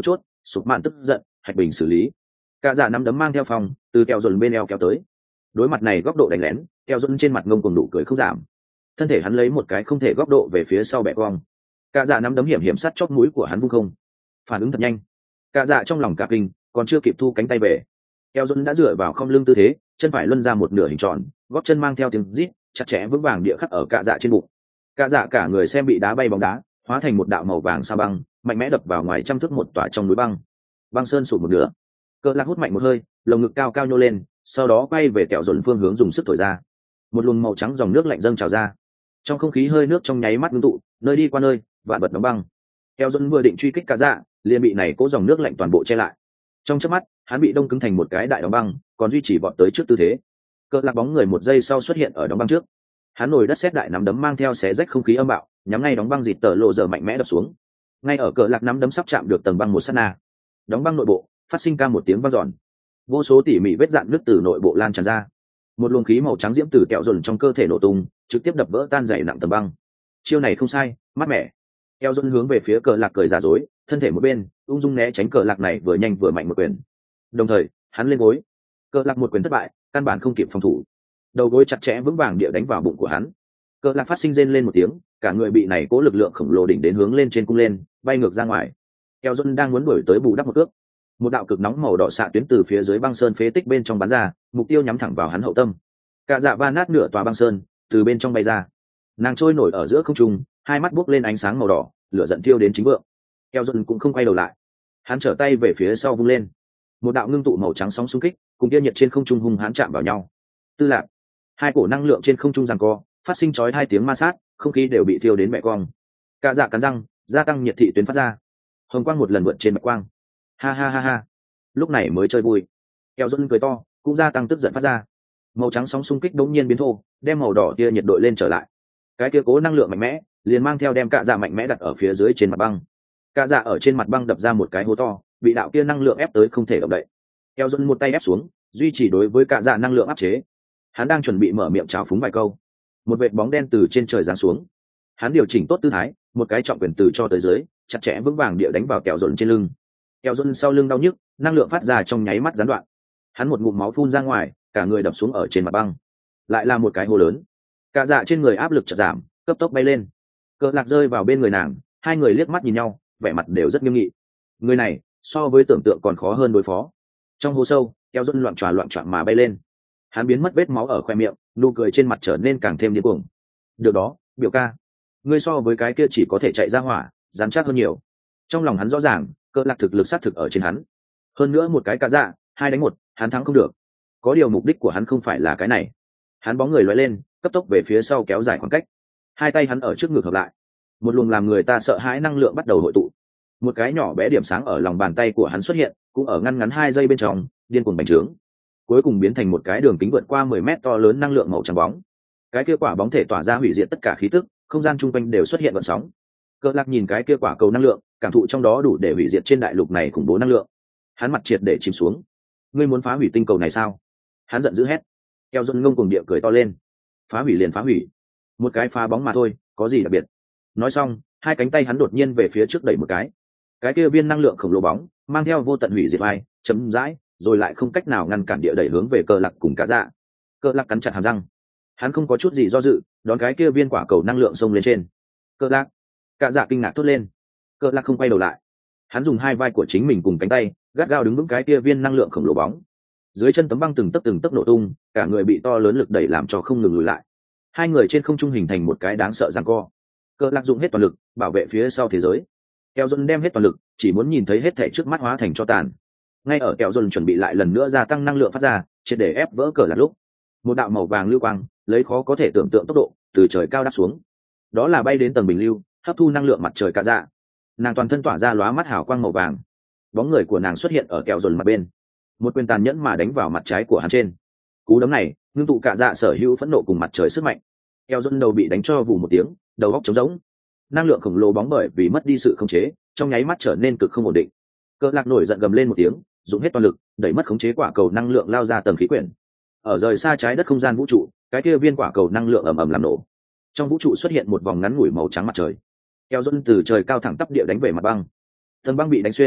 sụp mạn tức giận hạch bình xử lý. Cả dạ nắm đấm mang theo phòng từ kẹo dồn bên eo kéo tới. Đối mặt này góc độ đánh lén, kẹo dồn trên mặt ngông cùng nụ cười không giảm. Thân thể hắn lấy một cái không thể góc độ về phía sau bẻ cong. Cả dạ nắm đấm hiểm hiểm sát chót mũi của hắn vung không. Phản ứng thật nhanh. Cả dạ trong lòng cả kinh, còn chưa kịp thu cánh tay về. Kẹo dồn đã dựa vào không lưng tư thế, chân phải luân ra một nửa hình tròn, gót chân mang theo tiếng rít, chặt chẽ vững vàng địa khắc ở cả dạ trên bụng. Cả dạ cả người xem bị đá bay bóng đá, hóa thành một đạo màu vàng sa băng, mạnh mẽ đập vào ngoài trăm thước một tòa trong núi băng. Băng sơn sụp một nửa. Cỡ lạc hút mạnh một hơi, lồng ngực cao cao nhô lên, sau đó quay về kẹo dồn phương hướng dùng sức thổi ra. Một luồng màu trắng dòng nước lạnh dâng trào ra. Trong không khí hơi nước trong nháy mắt ngưng tụ, nơi đi qua nơi, vạn vật đóng băng. Kẹo dồn vừa định truy kích cả dạ, liền bị này cố dòng nước lạnh toàn bộ che lại. Trong chớp mắt, hắn bị đông cứng thành một cái đại đóng băng, còn duy trì vọt tới trước tư thế. Cỡ lạc bóng người một giây sau xuất hiện ở đóng băng trước. Hắn nổi đất sét đại nắm đấm mang theo xé rách không khí âm bạo, nhắm ngay đóng băng dịt tờ lộ giờ mạnh mẽ đập xuống. Ngay ở cỡ lạc nắm đấm sắp chạm được tầng băng một sát na, đóng băng nội bộ phát sinh ca một tiếng vang dọn, vô số tỉ mỉ vết dạn nứt từ nội bộ lan tràn ra, một luồng khí màu trắng diễm từ kẹo dồn trong cơ thể nổ tung, trực tiếp đập vỡ tan dày nặng tầng băng. Chiêu này không sai, mát mẻ. Kẹo dồn hướng về phía cỡ lạc cười giả dối, thân thể một bên ung dung né tránh cỡ lạc này vừa nhanh vừa mạnh một quyền. Đồng thời hắn lên gối, cỡ lạc một quyền thất bại, căn bản không kịp phòng thủ, đầu gối chặt chẽ vững vàng địa đánh vào bụng của hắn. Cỡ lạc phát sinh rên lên một tiếng, cả người bị này cố lực lượng khổng lồ đỉnh đến hướng lên trên cung lên, bay ngược ra ngoài. Kẹo dồn đang muốn đuổi tới bù đắp một cước, một đạo cực nóng màu đỏ xạ tuyến từ phía dưới băng sơn phế tích bên trong bắn ra, mục tiêu nhắm thẳng vào hắn hậu tâm. Cả dạ va nát nửa tòa băng sơn, từ bên trong bay ra, nàng trôi nổi ở giữa không trung, hai mắt buốc lên ánh sáng màu đỏ, lửa giận thiêu đến chính vượng. Kẹo dồn cũng không quay đầu lại, hắn trở tay về phía sau vung lên, một đạo ngưng tụ màu trắng sóng xung kích cùng kia nhiệt trên không trung hung hãn chạm vào nhau. Tư lạc, hai cổ năng lượng trên không trung giằng co, phát sinh chói hai tiếng ma sát, không khí đều bị thiêu đến mẹ cong. Cả dạ cắn răng, gia tăng nhiệt thị tuyến phát ra, hồng quang một lần vượt trên bạch quang. Ha ha ha ha, lúc này mới chơi vui. Kẹo dồn cười to, cũng gia tăng tức giận phát ra. Màu trắng sóng xung kích đống nhiên biến thô, đem màu đỏ kia nhiệt đội lên trở lại. Cái kia cố năng lượng mạnh mẽ liền mang theo đem cả dạ mạnh mẽ đặt ở phía dưới trên mặt băng. Cả dạ ở trên mặt băng đập ra một cái hố to, bị đạo kia năng lượng ép tới không thể động đậy. Kẹo dồn một tay ép xuống, duy trì đối với cả dạ năng lượng áp chế. Hắn đang chuẩn bị mở miệng chào phúng vài câu, một vệt bóng đen từ trên trời giáng xuống. Hắn điều chỉnh tốt tư thái, một cái trọng quyền từ cho tới dưới, chặt chẽ vững vàng địa đánh vào kẹo dồn trên lưng. Kẹo dồn sau lưng đau nhức, năng lượng phát ra trong nháy mắt gián đoạn. Hắn một ngụm máu phun ra ngoài, cả người đập xuống ở trên mặt băng. Lại là một cái hố lớn. Cả dạ trên người áp lực chợt giảm, cấp tốc bay lên. Cỡ lạc rơi vào bên người nàng, hai người liếc mắt nhìn nhau, vẻ mặt đều rất nghiêm nghị. Người này so với tưởng tượng còn khó hơn đối phó. Trong hố sâu, kẹo dồn loạn tròa loạn trọn mà bay lên. Hắn biến mất vết máu ở khoe miệng, nụ cười trên mặt trở nên càng thêm điên cuồng. Được đó, biểu ca, ngươi so với cái kia chỉ có thể chạy ra hỏa, rắn chắc hơn nhiều. Trong lòng hắn rõ ràng, cỡ lạc thực lực sát thực ở trên hắn. Hơn nữa một cái cả dạ, hai đánh một, hắn thắng không được. Có điều mục đích của hắn không phải là cái này. Hắn bóng người lóe lên, cấp tốc về phía sau kéo dài khoảng cách. Hai tay hắn ở trước ngực hợp lại, một luồng làm người ta sợ hãi năng lượng bắt đầu hội tụ. Một cái nhỏ bé điểm sáng ở lòng bàn tay của hắn xuất hiện, cũng ở ngăn ngắn hai giây bên trong, điên cuồng bành trướng. Cuối cùng biến thành một cái đường kính vượt qua mười mét to lớn năng lượng màu trắng bóng. Cái kia quả bóng thể tỏa ra hủy diệt tất cả khí tức, không gian chung quanh đều xuất hiện gợn sóng. Cỡ lạc nhìn cái kia quả cầu năng lượng, cảm thụ trong đó đủ để hủy diệt trên đại lục này khủng bố năng lượng. Hắn mặt triệt để chìm xuống. Ngươi muốn phá hủy tinh cầu này sao? Hắn giận dữ hét. Keo dồn ngông cuồng địa cười to lên. Phá hủy liền phá hủy, một cái phá bóng mà thôi, có gì đặc biệt? Nói xong, hai cánh tay hắn đột nhiên về phía trước đẩy một cái. Cái kia viên năng lượng khổng lồ bóng mang theo vô tận hủy diệt vai, chấm dãi, rồi lại không cách nào ngăn cản địa đẩy hướng về Cờ Lạc cùng cả dạ. Cờ Lạc cắn chặt hàm răng, hắn không có chút gì do dự, đón cái kia viên quả cầu năng lượng xông lên trên. Cờ Lạc, cả dạ kinh ngạc thốt lên. Cờ Lạc không quay đầu lại, hắn dùng hai vai của chính mình cùng cánh tay gắt gao đứng vững cái kia viên năng lượng khổng lồ bóng. Dưới chân tấm băng từng tấc từng tấc nổ tung, cả người bị to lớn lực đẩy làm cho không ngừng lùi lại. Hai người trên không trung hình thành một cái đáng sợ giằng co. Cờ Lạc dùng hết toàn lực bảo vệ phía sau thế giới. Kẹo dồn đem hết toàn lực, chỉ muốn nhìn thấy hết thảy trước mắt hóa thành cho tàn. Ngay ở kẹo dồn chuẩn bị lại lần nữa gia tăng năng lượng phát ra, triệt để ép vỡ Cờ Lạc lúc, một đạo màu vàng lưu quang lấy khó có thể tưởng tượng tốc độ từ trời cao đáp xuống. Đó là bay đến tầng bình lưu, hấp thu năng lượng mặt trời cả dạ. Nàng toàn thân tỏa ra lóa mắt hào quang màu vàng. Bóng người của nàng xuất hiện ở kẹo dồn mặt bên, một quyền tàn nhẫn mà đánh vào mặt trái của hắn trên. Cú đấm này ngưng tụ cả dạ sở hữu phẫn nộ cùng mặt trời sức mạnh. Kẹo dồn đầu bị đánh cho vù một tiếng, đầu óc trống rỗng. Năng lượng khổng lồ bóng bởi vì mất đi sự khống chế, trong nháy mắt trở nên cực không ổn định. Cờ Lạc nổi giận gầm lên một tiếng, dùng hết toàn lực đẩy mất khống chế quả cầu năng lượng lao ra tầng khí quyển. Ở rời xa trái đất không gian vũ trụ, cái kia viên quả cầu năng lượng ầm ầm làm nổ. Trong vũ trụ xuất hiện một vòng ngắn ngủi màu trắng mặt trời. Kẹo dồn từ trời cao thẳng tắp địa đánh về mặt băng. Tầng băng bị đánh xuyên,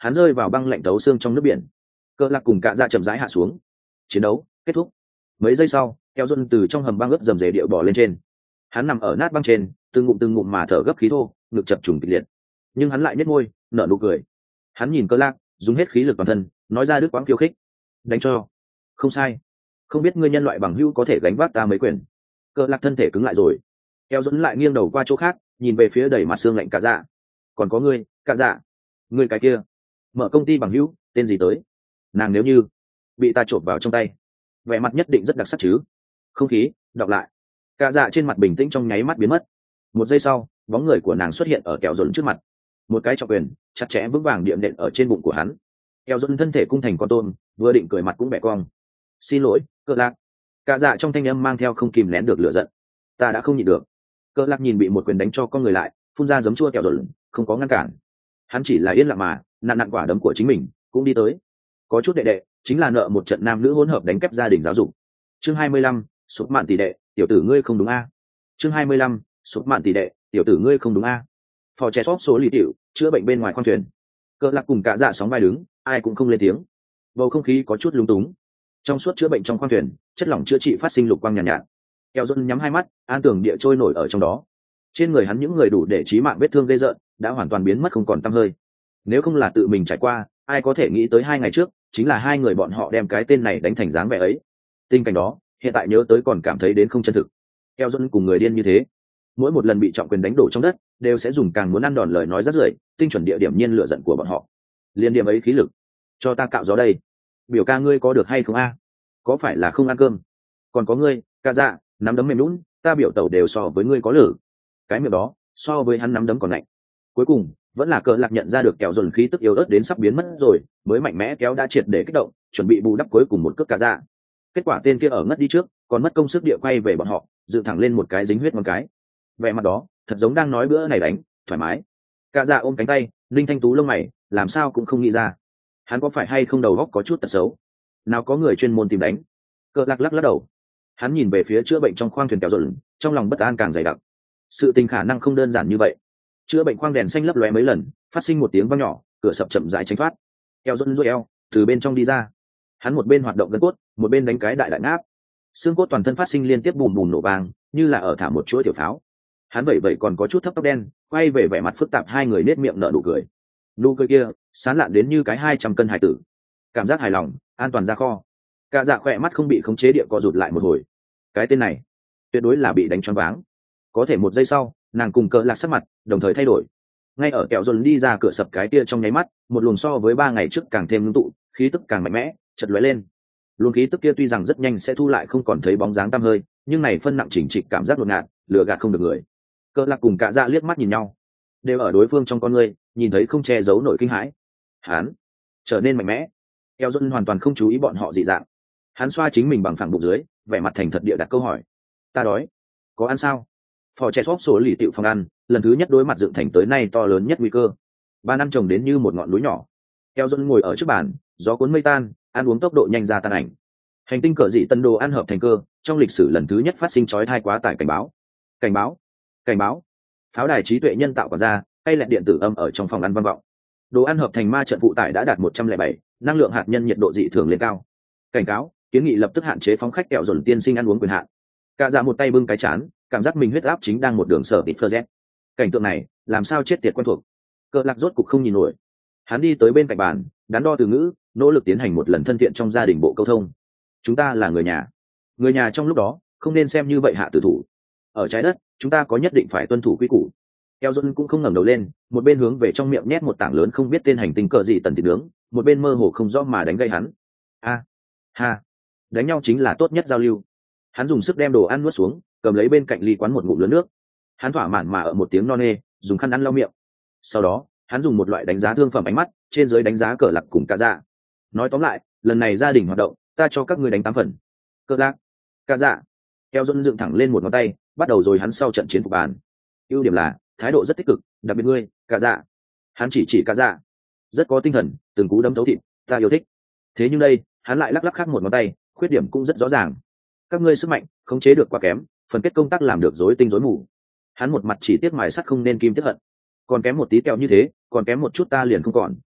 hắn rơi vào băng lạnh tấu xương trong nước biển. Cờ lạc cùng cạ dạ chậm rãi hạ xuống. Chiến đấu kết thúc. Mấy giây sau, Keo Dôn từ trong hầm băng ướt dầm dề điệu bỏ lên trên. Hắn nằm ở nát băng trên, từng ngụm từng ngụm mà thở gấp khí thô, ngực chập trùng kịch liệt. Nhưng hắn lại nhếch môi, nở nụ cười. Hắn nhìn Cờ lạc, dùng hết khí lực toàn thân, nói ra đứt quãng khiêu khích. Đánh cho. Không sai. Không biết ngươi nhân loại bằng hữu có thể gánh vác ta mấy quyền. Cờ lạc thân thể cứng lại rồi. Keo Dôn lại nghiêng đầu qua chỗ khác, nhìn về phía đầy mặt xương lạnh cạ dạ. Còn có ngươi, cạ dạ. Ngươi cái kia, mở công ty bằng hữu, tên gì tới? Nàng nếu như bị ta trộm vào trong tay, vẻ mặt nhất định rất đặc sắc chứ. Không khí đọc lại, cạ dạ trên mặt bình tĩnh trong nháy mắt biến mất. Một giây sau, bóng người của nàng xuất hiện ở Kẹo Dồn trước mặt. Một cái trọng quyền chặt chẽ vững vàng điểm nện ở trên bụng của hắn. Kẹo Dồn thân thể cung thành con tôm, vừa định cười mặt cũng bẻ cong. Xin lỗi, Cờ lạc. Cạ dạ trong thanh âm mang theo không kìm nén được lửa giận. Ta đã không nhịn được. Cờ lạc nhìn bị một quyền đánh cho con người lại, phun ra giấm chua Kẹo Dồn, không có ngăn cản. Hắn chỉ là yên lặng mà nặn nặn quả đấm của chính mình, cũng đi tới. Có chút đệ đệ, chính là nợ một trận nam nữ hỗn hợp đánh kép gia đình giáo dục. Chương hai mươi lăm, sụp mạn tỷ đệ, tiểu tử ngươi không đúng a. Chương hai mươi lăm, sụp mạn tỷ đệ, tiểu tử ngươi không đúng a. Phò trẻ sóp số lì tiểu, chữa bệnh bên ngoài khoang thuyền. Cờ lạc cùng cả dạ sóng vai đứng, ai cũng không lên tiếng. Bầu không khí có chút lúng túng. Trong suốt chữa bệnh trong khoang thuyền, chất lỏng chữa trị phát sinh lục quang nhàn nhạt, nhạt. Keo Dôn nhắm hai mắt, an tưởng địa trôi nổi ở trong đó. Trên người hắn những người đủ để chí mạng vết thương gây rợn đã hoàn toàn biến mất không còn tăm hơi. Nếu không là tự mình trải qua, ai có thể nghĩ tới hai ngày trước chính là hai người bọn họ đem cái tên này đánh thành dáng vẻ ấy. Tình cảnh đó hiện tại nhớ tới còn cảm thấy đến không chân thực. Keo Dôn cùng người điên như thế, mỗi một lần bị trọng quyền đánh đổ trong đất đều sẽ dùng càng muốn ăn đòn lời nói rất rưởi, tinh chuẩn địa điểm nhiên lựa giận của bọn họ. Liên điểm ấy khí lực, cho ta cạo gió đây. Biểu ca ngươi có được hay không a? Có phải là không ăn cơm? Còn có ngươi, ca dạ, nắm đấm mềm lún, ta biểu tẩu đều so với ngươi có lử. Cái miệng đó so với hắn nắm đấm còn lạnh. Cuối cùng vẫn là Cờ lạc nhận ra được Kẹo Dồn khí tức yếu ớt đến sắp biến mất rồi, mới mạnh mẽ kéo đã triệt để kích động, chuẩn bị bù đắp cuối cùng một cước cạ dạ. Kết quả tên kia ở ngất đi trước, còn mất công sức địa quay về bọn họ, dựng thẳng lên một cái dính huyết ngón cái. Vẻ mặt đó thật giống đang nói bữa này đánh thoải mái. Cạ dạ ôm cánh tay, linh thanh tú lông mày, làm sao cũng không nghĩ ra, hắn có phải hay không đầu óc có chút tật xấu? Nào có người chuyên môn tìm đánh. Cờ lạc lắc lắc đầu, hắn nhìn về phía chữa bệnh trong khoang thuyền Kẹo Dồn, trong lòng bất an càng dày đặc. Sự tình khả năng không đơn giản như vậy. Chữa bệnh khoang đèn xanh lấp lóe mấy lần, phát sinh một tiếng vang nhỏ, cửa sập chậm rãi tránh thoát. Kẹo Dôn duỗi eo từ bên trong đi ra. Hắn một bên hoạt động gân cốt, một bên đánh cái đại đại ngáp. Xương cốt toàn thân phát sinh liên tiếp bùm bùm nổ vang, như là ở thả một chuỗi tiểu pháo. Hắn bảy bảy còn có chút thấp tóc đen, quay về vẻ mặt phức tạp, hai người nết miệng nở nụ cười. Nụ cười kia sán lạn đến như cái hai trăm cân hải tử. Cảm giác hài lòng, an toàn ra kho. Cả dạ khỏe mắt không bị khống chế địa co rụt lại một hồi. Cái tên này tuyệt đối là bị đánh choáng váng. Có thể một giây sau, nàng cùng Cờ lạc sắc mặt đồng thời thay đổi. Ngay ở Kẹo Dồn đi ra cửa sập cái kia trong nháy mắt, một luồng so với ba ngày trước càng thêm ngưng tụ, khí tức càng mạnh mẽ chợt lóe lên. Luồng khí tức kia tuy rằng rất nhanh sẽ thu lại không còn thấy bóng dáng tăm hơi, nhưng này phân nặng chỉnh trịch cảm giác ngột ngạt, lừa gạt không được người. Cờ lạc cùng cả dạ liếc mắt nhìn nhau, đều ở đối phương trong con người nhìn thấy không che giấu nổi kinh hãi. Hắn trở nên mạnh mẽ. Kẹo Dồn hoàn toàn không chú ý bọn họ dị dạng. Hắn xoa chính mình bằng phẳng bụng dưới, vẻ mặt thành thật địa đặt câu hỏi. Ta đói, có ăn sao? Phò trẻ xóp sổ lì tiệu phòng ăn, lần thứ nhất đối mặt dựng thành tới nay to lớn nhất nguy cơ. Bàn ăn trồng đến như một ngọn núi nhỏ. Keo Dôn ngồi ở trước bàn, gió cuốn mây tan, ăn uống tốc độ nhanh ra tan ảnh. Hành tinh cỡ dị tân đồ ăn hợp thành cơ, trong lịch sử lần thứ nhất phát sinh chói tai quá tải cảnh báo. Cảnh báo, cảnh báo. Pháo đài trí tuệ nhân tạo còn ra, hay lẹt điện tử âm ở trong phòng ăn vang vọng. Đồ ăn hợp thành ma trận phụ tải đã đạt một trăm lẻ bảy, năng lượng hạt nhân nhiệt độ dị thường lên cao. Cảnh cáo, kiến nghị lập tức hạn chế phóng khách Kẹo Dồn tiên sinh ăn uống quyền hạn. Cả dạ một tay bưng cái chán, cảm giác mình huyết áp chính đang một đường sở tịt phơ rét. Cảnh tượng này làm sao chết tiệt quen thuộc. Cờ lạc rốt cục không nhìn nổi, hắn đi tới bên cạnh bàn, đắn đo từ ngữ, nỗ lực tiến hành một lần thân thiện trong gia đình bộ câu thông. Chúng ta là người nhà, người nhà trong lúc đó không nên xem như vậy hạ tử thủ. Ở trái đất chúng ta có nhất định phải tuân thủ quy củ. Keo Dôn cũng không ngẩng đầu lên, một bên hướng về trong miệng nhét một tảng lớn không biết tên hành tinh cờ gì tần thịt nướng, một bên mơ hồ không rõ mà đánh gây hắn. A, ha, đánh nhau chính là tốt nhất giao lưu. Hắn dùng sức đem đồ ăn nuốt xuống, cầm lấy bên cạnh ly quán một ngụm lớn nước. Hắn thỏa mãn mà ở một tiếng no nê, dùng khăn ăn lau miệng. Sau đó hắn dùng một loại đánh giá thương phẩm ánh mắt trên dưới đánh giá Cờ lạc cùng cả dạ. Nói tóm lại, lần này gia đình hoạt động ta cho các ngươi đánh tám phần. Cờ lạc, cả dạ. Keo Dôn dựng thẳng lên một ngón tay, bắt đầu rồi hắn sau trận chiến phục bàn. Ưu điểm là thái độ rất tích cực, đặc biệt ngươi, cả dạ. Hắn chỉ chỉ cả dạ, rất có tinh thần, từng cú đấm thấu thịt, ta yêu thích. Thế nhưng đây hắn lại lắc lắc khác một ngón tay, khuyết điểm cũng rất rõ ràng. Các ngươi sức mạnh khống chế được quá kém, phần kết công tác làm được rối tinh rối mù. Hắn một mặt chỉ tiếc mài sắt không nên kim tiếc hận, còn kém một tí kẹo như thế, còn kém một chút ta liền không còn.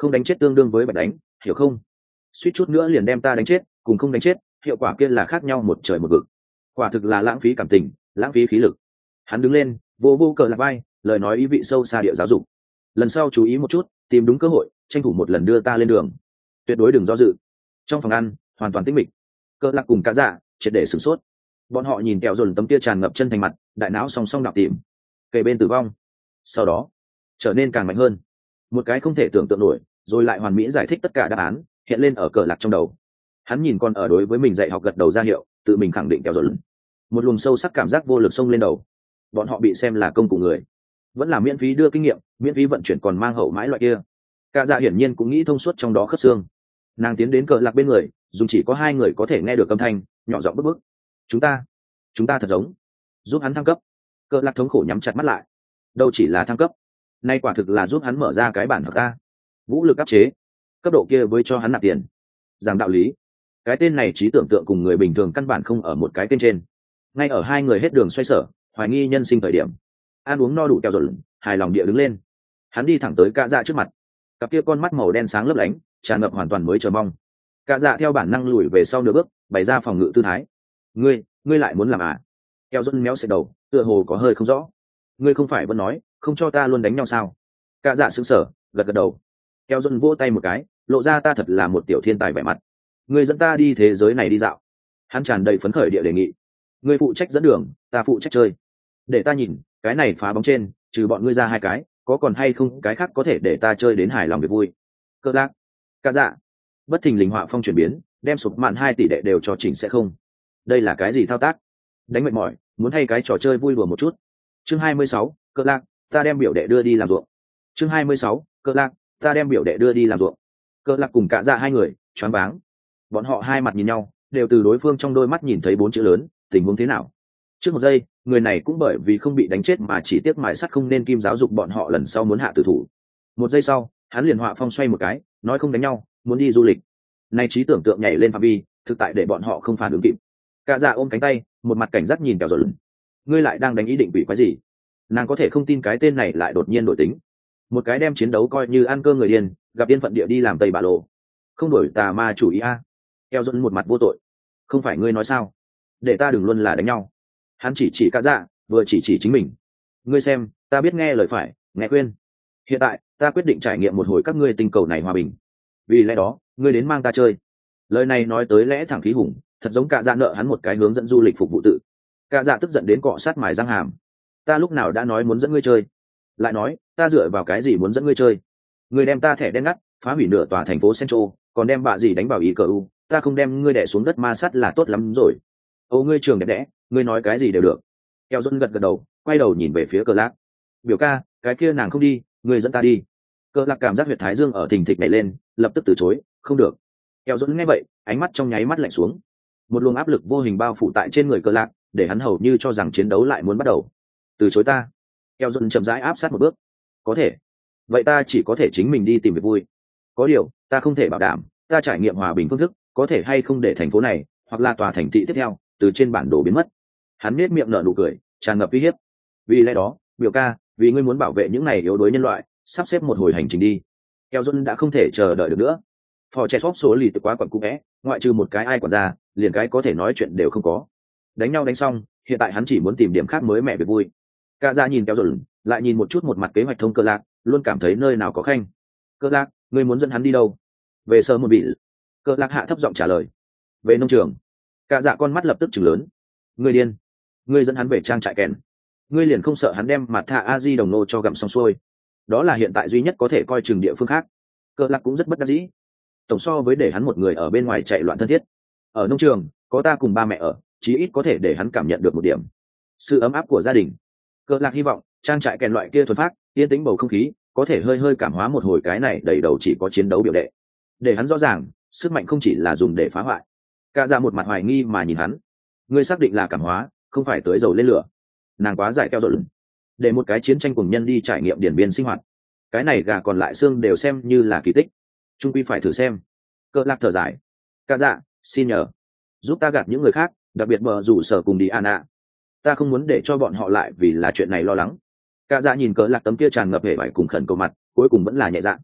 không đánh chết tương đương với bạch đánh, hiểu không? Suýt chút nữa liền đem ta đánh chết, cùng không đánh chết hiệu quả kia là khác nhau một trời một vực. Quả thực là lãng phí cảm tình, lãng phí khí lực. Hắn đứng lên, vô vô cờ lạc vai, lời nói ý vị sâu xa địa giáo dục. Lần sau chú ý một chút, tìm đúng cơ hội, tranh thủ một lần đưa ta lên đường, tuyệt đối đừng do dự. Trong phòng ăn hoàn toàn tĩnh mịch, cờ lạc cùng cả dạ triệt để sửng sốt. Bọn họ nhìn kẹo dồn tấm kia tràn ngập chân thành mặt, đại não song song đạp tìm kề bên tử vong, sau đó trở nên càng mạnh hơn. Một cái không thể tưởng tượng nổi, rồi lại hoàn mỹ giải thích tất cả đáp án hiện lên ở cờ lạc trong đầu. Hắn nhìn con ở đối với mình dạy học gật đầu ra hiệu, tự mình khẳng định kẹo dồn. Một luồng sâu sắc cảm giác vô lực xông lên đầu. Bọn họ bị xem là công cụ người, vẫn là miễn phí đưa kinh nghiệm, miễn phí vận chuyển còn mang hậu mãi loại kia. Cả dạ hiển nhiên cũng nghĩ thông suốt trong đó khớp xương. Nàng tiến đến cờ lạc bên người, dùng chỉ có hai người có thể nghe được âm thanh, nhỏ giọng bức bức. Chúng ta, chúng ta thật giống giúp hắn thăng cấp. Cờ lạc thống khổ nhắm chặt mắt lại. Đâu chỉ là thăng cấp, nay quả thực là giúp hắn mở ra cái bản hợp ta. Vũ lực áp chế, cấp độ kia với cho hắn nạp tiền. Giảng đạo lý, cái tên này trí tưởng tượng cùng người bình thường căn bản không ở một cái tên trên. Ngay ở hai người hết đường xoay sở, hoài nghi nhân sinh thời điểm, ăn uống no đủ kẹo dồn, hài lòng địa đứng lên. Hắn đi thẳng tới cạ dạ trước mặt, cặp kia con mắt màu đen sáng lấp lánh, tràn ngập hoàn toàn mới chờ mong. Cạ dạ theo bản năng lùi về sau nửa bước, bày ra phòng ngự tư thái. Ngươi, ngươi lại muốn làm à? Kẹo dồn méo xẹt đầu, tựa hồ có hơi không rõ. Ngươi không phải vẫn nói không cho ta luôn đánh nhau sao? Cạ dạ sững sờ, gật gật đầu. Kẹo dồn vỗ tay một cái, lộ ra ta thật là một tiểu thiên tài vẻ mặt. Ngươi dẫn ta đi thế giới này đi dạo. Hắn tràn đầy phấn khởi địa đề nghị. Ngươi phụ trách dẫn đường, ta phụ trách chơi. Để ta nhìn, cái này phá bóng trên, trừ bọn ngươi ra hai cái, có còn hay không cái khác có thể để ta chơi đến hài lòng việc vui. Cơ lạc, ca dạ. Bất thình lình họa phong chuyển biến, đem sụp mạn hai tỷ đệ đều cho chỉnh sẽ không. Đây là cái gì thao tác? Đánh mệt mỏi, muốn hay cái trò chơi vui đùa một chút. Chương hai mươi sáu, cơ lạc, ta đem biểu đệ đưa đi làm ruộng. Chương hai mươi sáu, cơ lạc, ta đem biểu đệ đưa đi làm ruộng. Cơ lạc cùng cả dạ hai người, choáng váng. Bọn họ hai mặt nhìn nhau, đều từ đối phương trong đôi mắt nhìn thấy bốn chữ lớn, tình huống thế nào? Trước một giây, người này cũng bởi vì không bị đánh chết mà chỉ tiếc mài sắt không nên kim giáo dục bọn họ lần sau muốn hạ tử thủ. Một giây sau, hắn liền họa phong xoay một cái, nói không đánh nhau, muốn đi du lịch. Này trí tưởng tượng nhảy lên phạm vi, thực tại để bọn họ không phản ứng kịp. Cả dạ ôm cánh tay, một mặt cảnh giác nhìn kẹo dồn. Ngươi lại đang đánh ý định bị quái gì? Nàng có thể không tin cái tên này lại đột nhiên đổi tính. Một cái đem chiến đấu coi như ăn cơm người điên, gặp yên phận địa đi làm tây bạ lộ. Không đổi tà ma chủ ý a. Kẹo dồn một mặt vô tội. Không phải ngươi nói sao? Để ta đừng luôn là đánh nhau. Hắn chỉ chỉ cả dạ, vừa chỉ chỉ chính mình. Ngươi xem, ta biết nghe lời phải, nghe khuyên. Hiện tại, ta quyết định trải nghiệm một hồi các ngươi tinh cầu này hòa bình. Vì lẽ đó, ngươi đến mang ta chơi. Lời này nói tới lẽ thẳng khí hùng, thật giống cả dạ nợ hắn một cái hướng dẫn du lịch phục vụ tự. Cả dạ tức giận đến cọ sát mài răng hàm. Ta lúc nào đã nói muốn dẫn ngươi chơi? Lại nói, ta dựa vào cái gì muốn dẫn ngươi chơi? Ngươi đem ta thẻ đen ngắt, phá hủy nửa tòa thành phố Central, còn đem bạ gì đánh vào ý cờ u, ta không đem ngươi đẻ xuống đất ma sát là tốt lắm rồi. Ô ngươi trường đẹp đẽ, ngươi nói cái gì đều được. Kẹo Dôn gật gật đầu, quay đầu nhìn về phía Cờ Lạc. Biểu ca, cái kia nàng không đi, ngươi dẫn ta đi. Cờ Lạc cảm giác huyệt thái dương ở thình thịch nhảy lên, lập tức từ chối, không được. Kẹo Dôn nghe vậy, ánh mắt trong nháy mắt lạnh xuống. Một luồng áp lực vô hình bao phủ tại trên người Cờ Lạc, để hắn hầu như cho rằng chiến đấu lại muốn bắt đầu. Từ chối ta. Kẹo Dôn chậm rãi áp sát một bước. Có thể. Vậy ta chỉ có thể chính mình đi tìm việc vui. Có điều, ta không thể bảo đảm, ta trải nghiệm hòa bình phương thức, có thể hay không để thành phố này, hoặc là tòa thành thị tiếp theo, từ trên bản đồ biến mất. Hắn nét miệng nở nụ cười, tràn ngập uy hiếp. Vì lẽ đó, biểu ca, vì ngươi muốn bảo vệ những này yếu đuối nhân loại, sắp xếp một hồi hành trình đi. Keo Dôn đã không thể chờ đợi được nữa. Phò trẻ xóp số lì từ quá quẩn cũ vẽ, ngoại trừ một cái ai quản ra, liền cái có thể nói chuyện đều không có. Đánh nhau đánh xong, hiện tại hắn chỉ muốn tìm điểm khác mới mẻ về vui. Cả ra nhìn Keo Dôn, lại nhìn một chút một mặt kế hoạch thông Cơ Lạc, luôn cảm thấy nơi nào có khanh. Cơ Lạc, ngươi muốn dẫn hắn đi đâu? Về sớm một bị. Cơ Lạc hạ thấp giọng trả lời. Về nông trường. Cả dạ con mắt lập tức chừng lớn. Ngươi điên. Ngươi dẫn hắn về trang trại kèn. Ngươi liền không sợ hắn đem mặt thạ a di đồng nô cho gặm xong xuôi. Đó là hiện tại duy nhất có thể coi chừng địa phương khác. Cơ Lạc cũng rất bất đắc dĩ. Tổng so với để hắn một người ở bên ngoài chạy loạn thân thiết. Ở nông trường, có ta cùng ba mẹ ở, chí ít có thể để hắn cảm nhận được một điểm sự ấm áp của gia đình. Cơ Lạc hy vọng trang trại kèn loại kia thuần phát, yên tĩnh bầu không khí, có thể hơi hơi cảm hóa một hồi cái này đầy đầu chỉ có chiến đấu biểu đệ. Để hắn rõ ràng, sức mạnh không chỉ là dùng để phá hoại. Cả ra một mặt hoài nghi mà nhìn hắn. Ngươi xác định là cảm hóa, không phải tưới dầu lên lửa. Nàng quá giải keo rồi. Để một cái chiến tranh cùng nhân đi trải nghiệm điển biên sinh hoạt, cái này gà còn lại xương đều xem như là kỳ tích. Trung quy phải thử xem. Cơ Lạc thở dài. Cả dạ, xin nhờ, giúp ta gạt những người khác, đặc biệt bờ rủ sở cùng đi an ạ. Ta không muốn để cho bọn họ lại vì là chuyện này lo lắng. Cả dạ nhìn Cơ Lạc tấm kia tràn ngập hề vải cùng khẩn cầu mặt, cuối cùng vẫn là nhẹ dạ.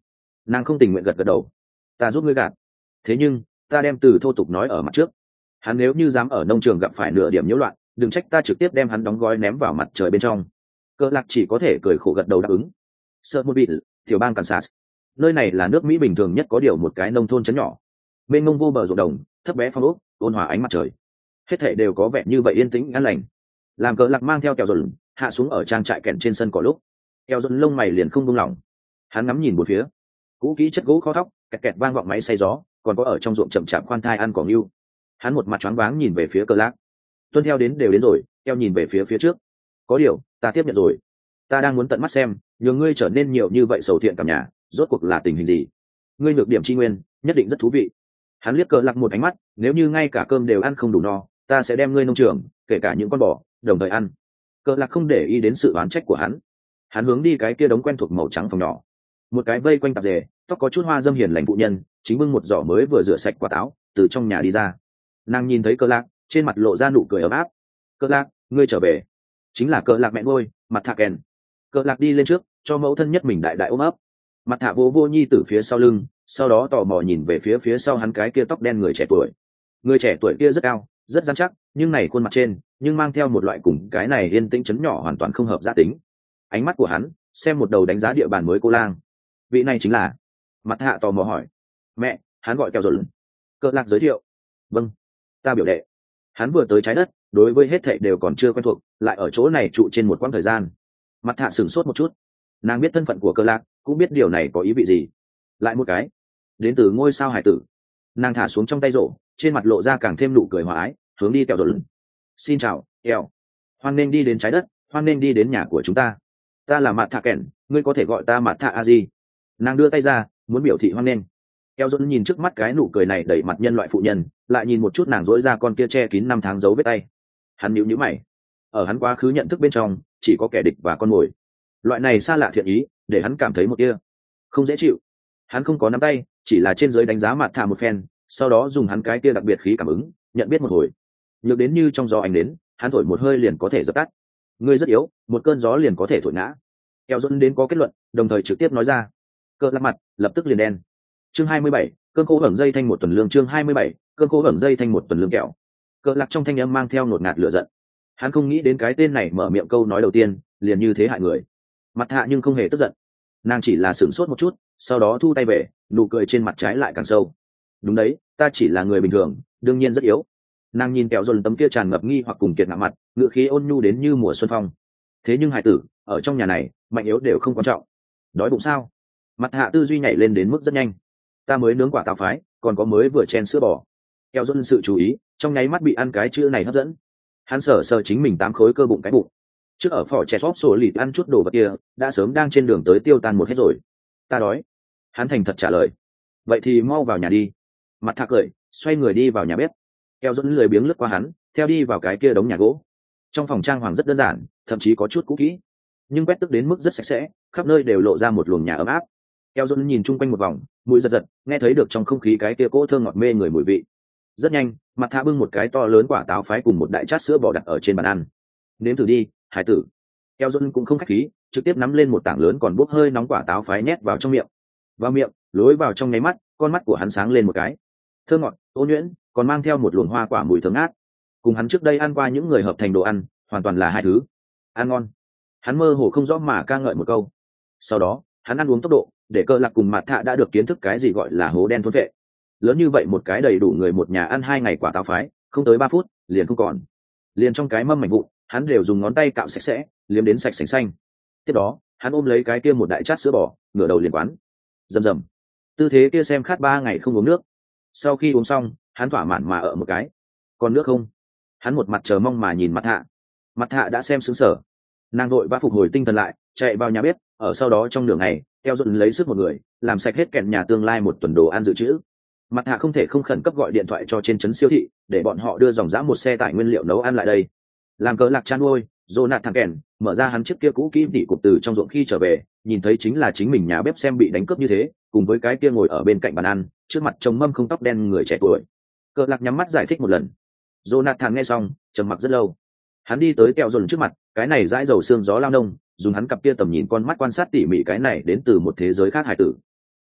Nàng không tình nguyện gật gật đầu. Ta giúp ngươi gạt. Thế nhưng ta đem từ thô tục nói ở mặt trước. Hắn nếu như dám ở nông trường gặp phải nửa điểm nhiễu loạn, đừng trách ta trực tiếp đem hắn đóng gói ném vào mặt trời bên trong. Cờ lạc chỉ có thể cười khổ gật đầu đáp ứng. Sợ một bịt, tiểu bang Kansas. Nơi này là nước Mỹ bình thường nhất có điều một cái nông thôn trấn nhỏ. Bên ngông vô bờ ruộng đồng, thấp bé phong ốc, ôn hòa ánh mặt trời. Hết thảy đều có vẻ như vậy yên tĩnh an lành. Làm Cờ lạc mang theo kẹo dồn hạ xuống ở trang trại kèn trên sân cỏ lúc, kẹo dồn lông mày liền không buông lỏng. Hắn ngắm nhìn một phía, cũ kỹ chất gỗ kho thóc, kẹt kẹt vang vọng máy xay gió, còn có ở trong ruộng chậm chạp khoan thai ăn cỏ ngưu. Hắn một mặt choáng váng nhìn về phía Cờ lạc. Tuân theo đến đều đến rồi, keo nhìn về phía phía trước. Có điều, ta tiếp nhận rồi. Ta đang muốn tận mắt xem, nhường ngươi trở nên nhiều như vậy sầu thiện cảm nhà, rốt cuộc là tình hình gì? Ngươi nhược điểm chi nguyên, nhất định rất thú vị. Hắn liếc Cờ lạc một ánh mắt, nếu như ngay cả cơm đều ăn không đủ no, ta sẽ đem ngươi nông trường, kể cả những con bò, đồng thời ăn. Cờ lạc không để ý đến sự oán trách của hắn. Hắn hướng đi cái kia đống quen thuộc màu trắng phòng nhỏ. Một cái vây quanh tạp dề, tóc có chút hoa dâm hiền lành phụ nhân, chính bưng một giỏ mới vừa rửa sạch quả táo, từ trong nhà đi ra. Nàng nhìn thấy Cờ lạc, trên mặt lộ ra nụ cười ấm áp. Cờ lạc, ngươi trở về. Chính là Cờ lạc mẹ nuôi, mặt thạ kèn. Cờ lạc đi lên trước, cho mẫu thân nhất mình đại đại ôm ấp. Mặt thạ vô vô nhi từ phía sau lưng, sau đó tò mò nhìn về phía phía sau hắn cái kia tóc đen người trẻ tuổi. Người trẻ tuổi kia rất cao, rất rắn chắc, nhưng này khuôn mặt trên, nhưng mang theo một loại cùng cái này yên tĩnh chấn nhỏ hoàn toàn không hợp gia tính. Ánh mắt của hắn, xem một đầu đánh giá địa bàn mới cô lang. Vị này chính là. Mặt hạ tò mò hỏi. Mẹ, hắn gọi kẹo rồi. Cờ lạc giới thiệu. Vâng, ta biểu đệ. Hắn vừa tới trái đất, đối với hết thảy đều còn chưa quen thuộc, lại ở chỗ này trụ trên một quãng thời gian. Mặt hạ sửng sốt một chút. Nàng biết thân phận của Cờ lạc, cũng biết điều này có ý vị gì. Lại một cái, đến từ ngôi sao hải tử. Nàng thả xuống trong tay rổ, trên mặt lộ ra càng thêm nụ cười hòa ái, hướng đi kẹo rồi. Xin chào, kẹo. Hoan nên đi đến trái đất, hoan nên đi đến nhà của chúng ta. Ta là Mặt thạ kèn, ngươi có thể gọi ta Mặt thạ a di. Nàng đưa tay ra, muốn biểu thị hoan nên. Kẹo dồn nhìn trước mắt cái nụ cười này đẩy mặt nhân loại phụ nhân, lại nhìn một chút nàng dỗi ra con kia che kín năm tháng dấu vết tay. Hắn nhíu nhíu mày. Ở hắn quá khứ nhận thức bên trong, chỉ có kẻ địch và con mồi. Loại này xa lạ thiện ý, để hắn cảm thấy một kia không dễ chịu. Hắn không có nắm tay, chỉ là trên dưới đánh giá Mặt thạ một phen, sau đó dùng hắn cái kia đặc biệt khí cảm ứng, nhận biết một hồi. Nhược đến như trong gió ánh đến, hắn thổi một hơi liền có thể dập tắt. Ngươi rất yếu, một cơn gió liền có thể thổi ngã. Kẹo dồn đến có kết luận, đồng thời trực tiếp nói ra. Cờ lạc mặt lập tức liền đen. Chương hai mươi bảy, cơn khô hởng dây thanh một tuần lương. Chương hai mươi bảy, cơn khô hởng dây thanh một tuần lương kẹo. Cờ lạc trong thanh âm mang theo nột ngạt lửa giận. Hắn không nghĩ đến cái tên này mở miệng câu nói đầu tiên, liền như thế hại người. Mặt hạ nhưng không hề tức giận. Nàng chỉ là sửng sốt một chút, sau đó thu tay về, nụ cười trên mặt trái lại càng sâu. Đúng đấy, ta chỉ là người bình thường, đương nhiên rất yếu. Nàng nhìn kẹo dồn tấm kia tràn ngập nghi hoặc cùng kiệt ngạo mặt, ngựa khí ôn nhu đến như mùa xuân phong. Thế nhưng hải tử, ở trong nhà này, mạnh yếu đều không quan trọng. Đói bụng sao? Mặt hạ tư duy nhảy lên đến mức rất nhanh. Ta mới nướng quả táo phái, còn có mới vừa chen sữa bò. Kẹo dồn sự chú ý, trong nháy mắt bị ăn cái chữ này hấp dẫn. Hắn sờ sờ chính mình tám khối cơ bụng cái bụng. Trước ở phỏ chè xóp sổ lịt ăn chút đồ vật kia, đã sớm đang trên đường tới tiêu tan một hết rồi. Ta đói. Hắn thành thật trả lời. Vậy thì mau vào nhà đi. Mặt thạ cười, xoay người đi vào nhà bếp. Kẹo dồn lười biếng lướt qua hắn, theo đi vào cái kia đống nhà gỗ. Trong phòng trang hoàng rất đơn giản, thậm chí có chút cũ kỹ, nhưng quét tức đến mức rất sạch sẽ, khắp nơi đều lộ ra một luồng nhà ấm áp. Kẹo dồn nhìn chung quanh một vòng, mũi giật giật, nghe thấy được trong không khí cái kia cỗ thơm ngọt mê người mùi vị. Rất nhanh, Mặt thạ bưng một cái to lớn quả táo phái cùng một đại chát sữa bò đặt ở trên bàn ăn. Nếm thử đi, hải tử. Kẹo dồn cũng không khách khí, trực tiếp nắm lên một tảng lớn còn bốc hơi nóng quả táo phái nhét vào trong miệng. Vào miệng, lối vào trong nháy mắt, con mắt của hắn sáng lên một cái. Thơm ngọt, ôn nhuyễn, còn mang theo một luồng hoa quả mùi thơm ngát. Cùng hắn trước đây ăn qua những người hợp thành đồ ăn, hoàn toàn là hai thứ. Ăn ngon. Hắn mơ hồ không rõ mà ca ngợi một câu. Sau đó, hắn ăn uống tốc độ, để Cờ lạc cùng Mặt thạ đã được kiến thức cái gì gọi là hố đen thôn vệ. Lớn như vậy một cái đầy đủ người một nhà ăn hai ngày quả táo phái, không tới ba phút, liền không còn. Liền trong cái mâm mảnh vụn, hắn đều dùng ngón tay cạo sạch sẽ, liếm đến sạch sành xanh. Tiếp đó, hắn ôm lấy cái kia một đại chát sữa bò, ngửa đầu liền quán. Rầm rầm. Tư thế kia xem khát ba ngày không uống nước. Sau khi uống xong, hắn thỏa mãn mà ở một cái. Còn nước không? Hắn một mặt chờ mong mà nhìn Mặt hạ. Mặt hạ đã xem sững sờ. Nàng vội vã phục hồi tinh thần lại, chạy vào nhà bếp, ở sau đó trong nửa ngày, keo dồn lấy sức một người, làm sạch hết kẹn nhà tương lai một tuần đồ ăn dự trữ. Mặt hạ không thể không khẩn cấp gọi điện thoại cho trên trấn siêu thị, để bọn họ đưa dòng dã một xe tải nguyên liệu nấu ăn lại đây. Làm Cờ lạc chăn nuôi, Jonathan kèn mở ra hắn chiếc kia cũ kỹ tỉ cục từ trong ruộng khi trở về, nhìn thấy chính là chính mình nhà bếp xem bị đánh cướp như thế, cùng với cái kia ngồi ở bên cạnh bàn ăn, trước mặt chồng mâm không tóc đen người trẻ tuổi. Cờ lạc nhắm mắt giải thích một lần. Jonathan nghe xong, trầm mặc rất lâu. Hắn đi tới kẹo dồn trước mặt, cái này dãi dầu xương gió lao nông, dùng hắn cặp kia tầm nhìn con mắt quan sát tỉ mỉ cái này đến từ một thế giới khác hải tử.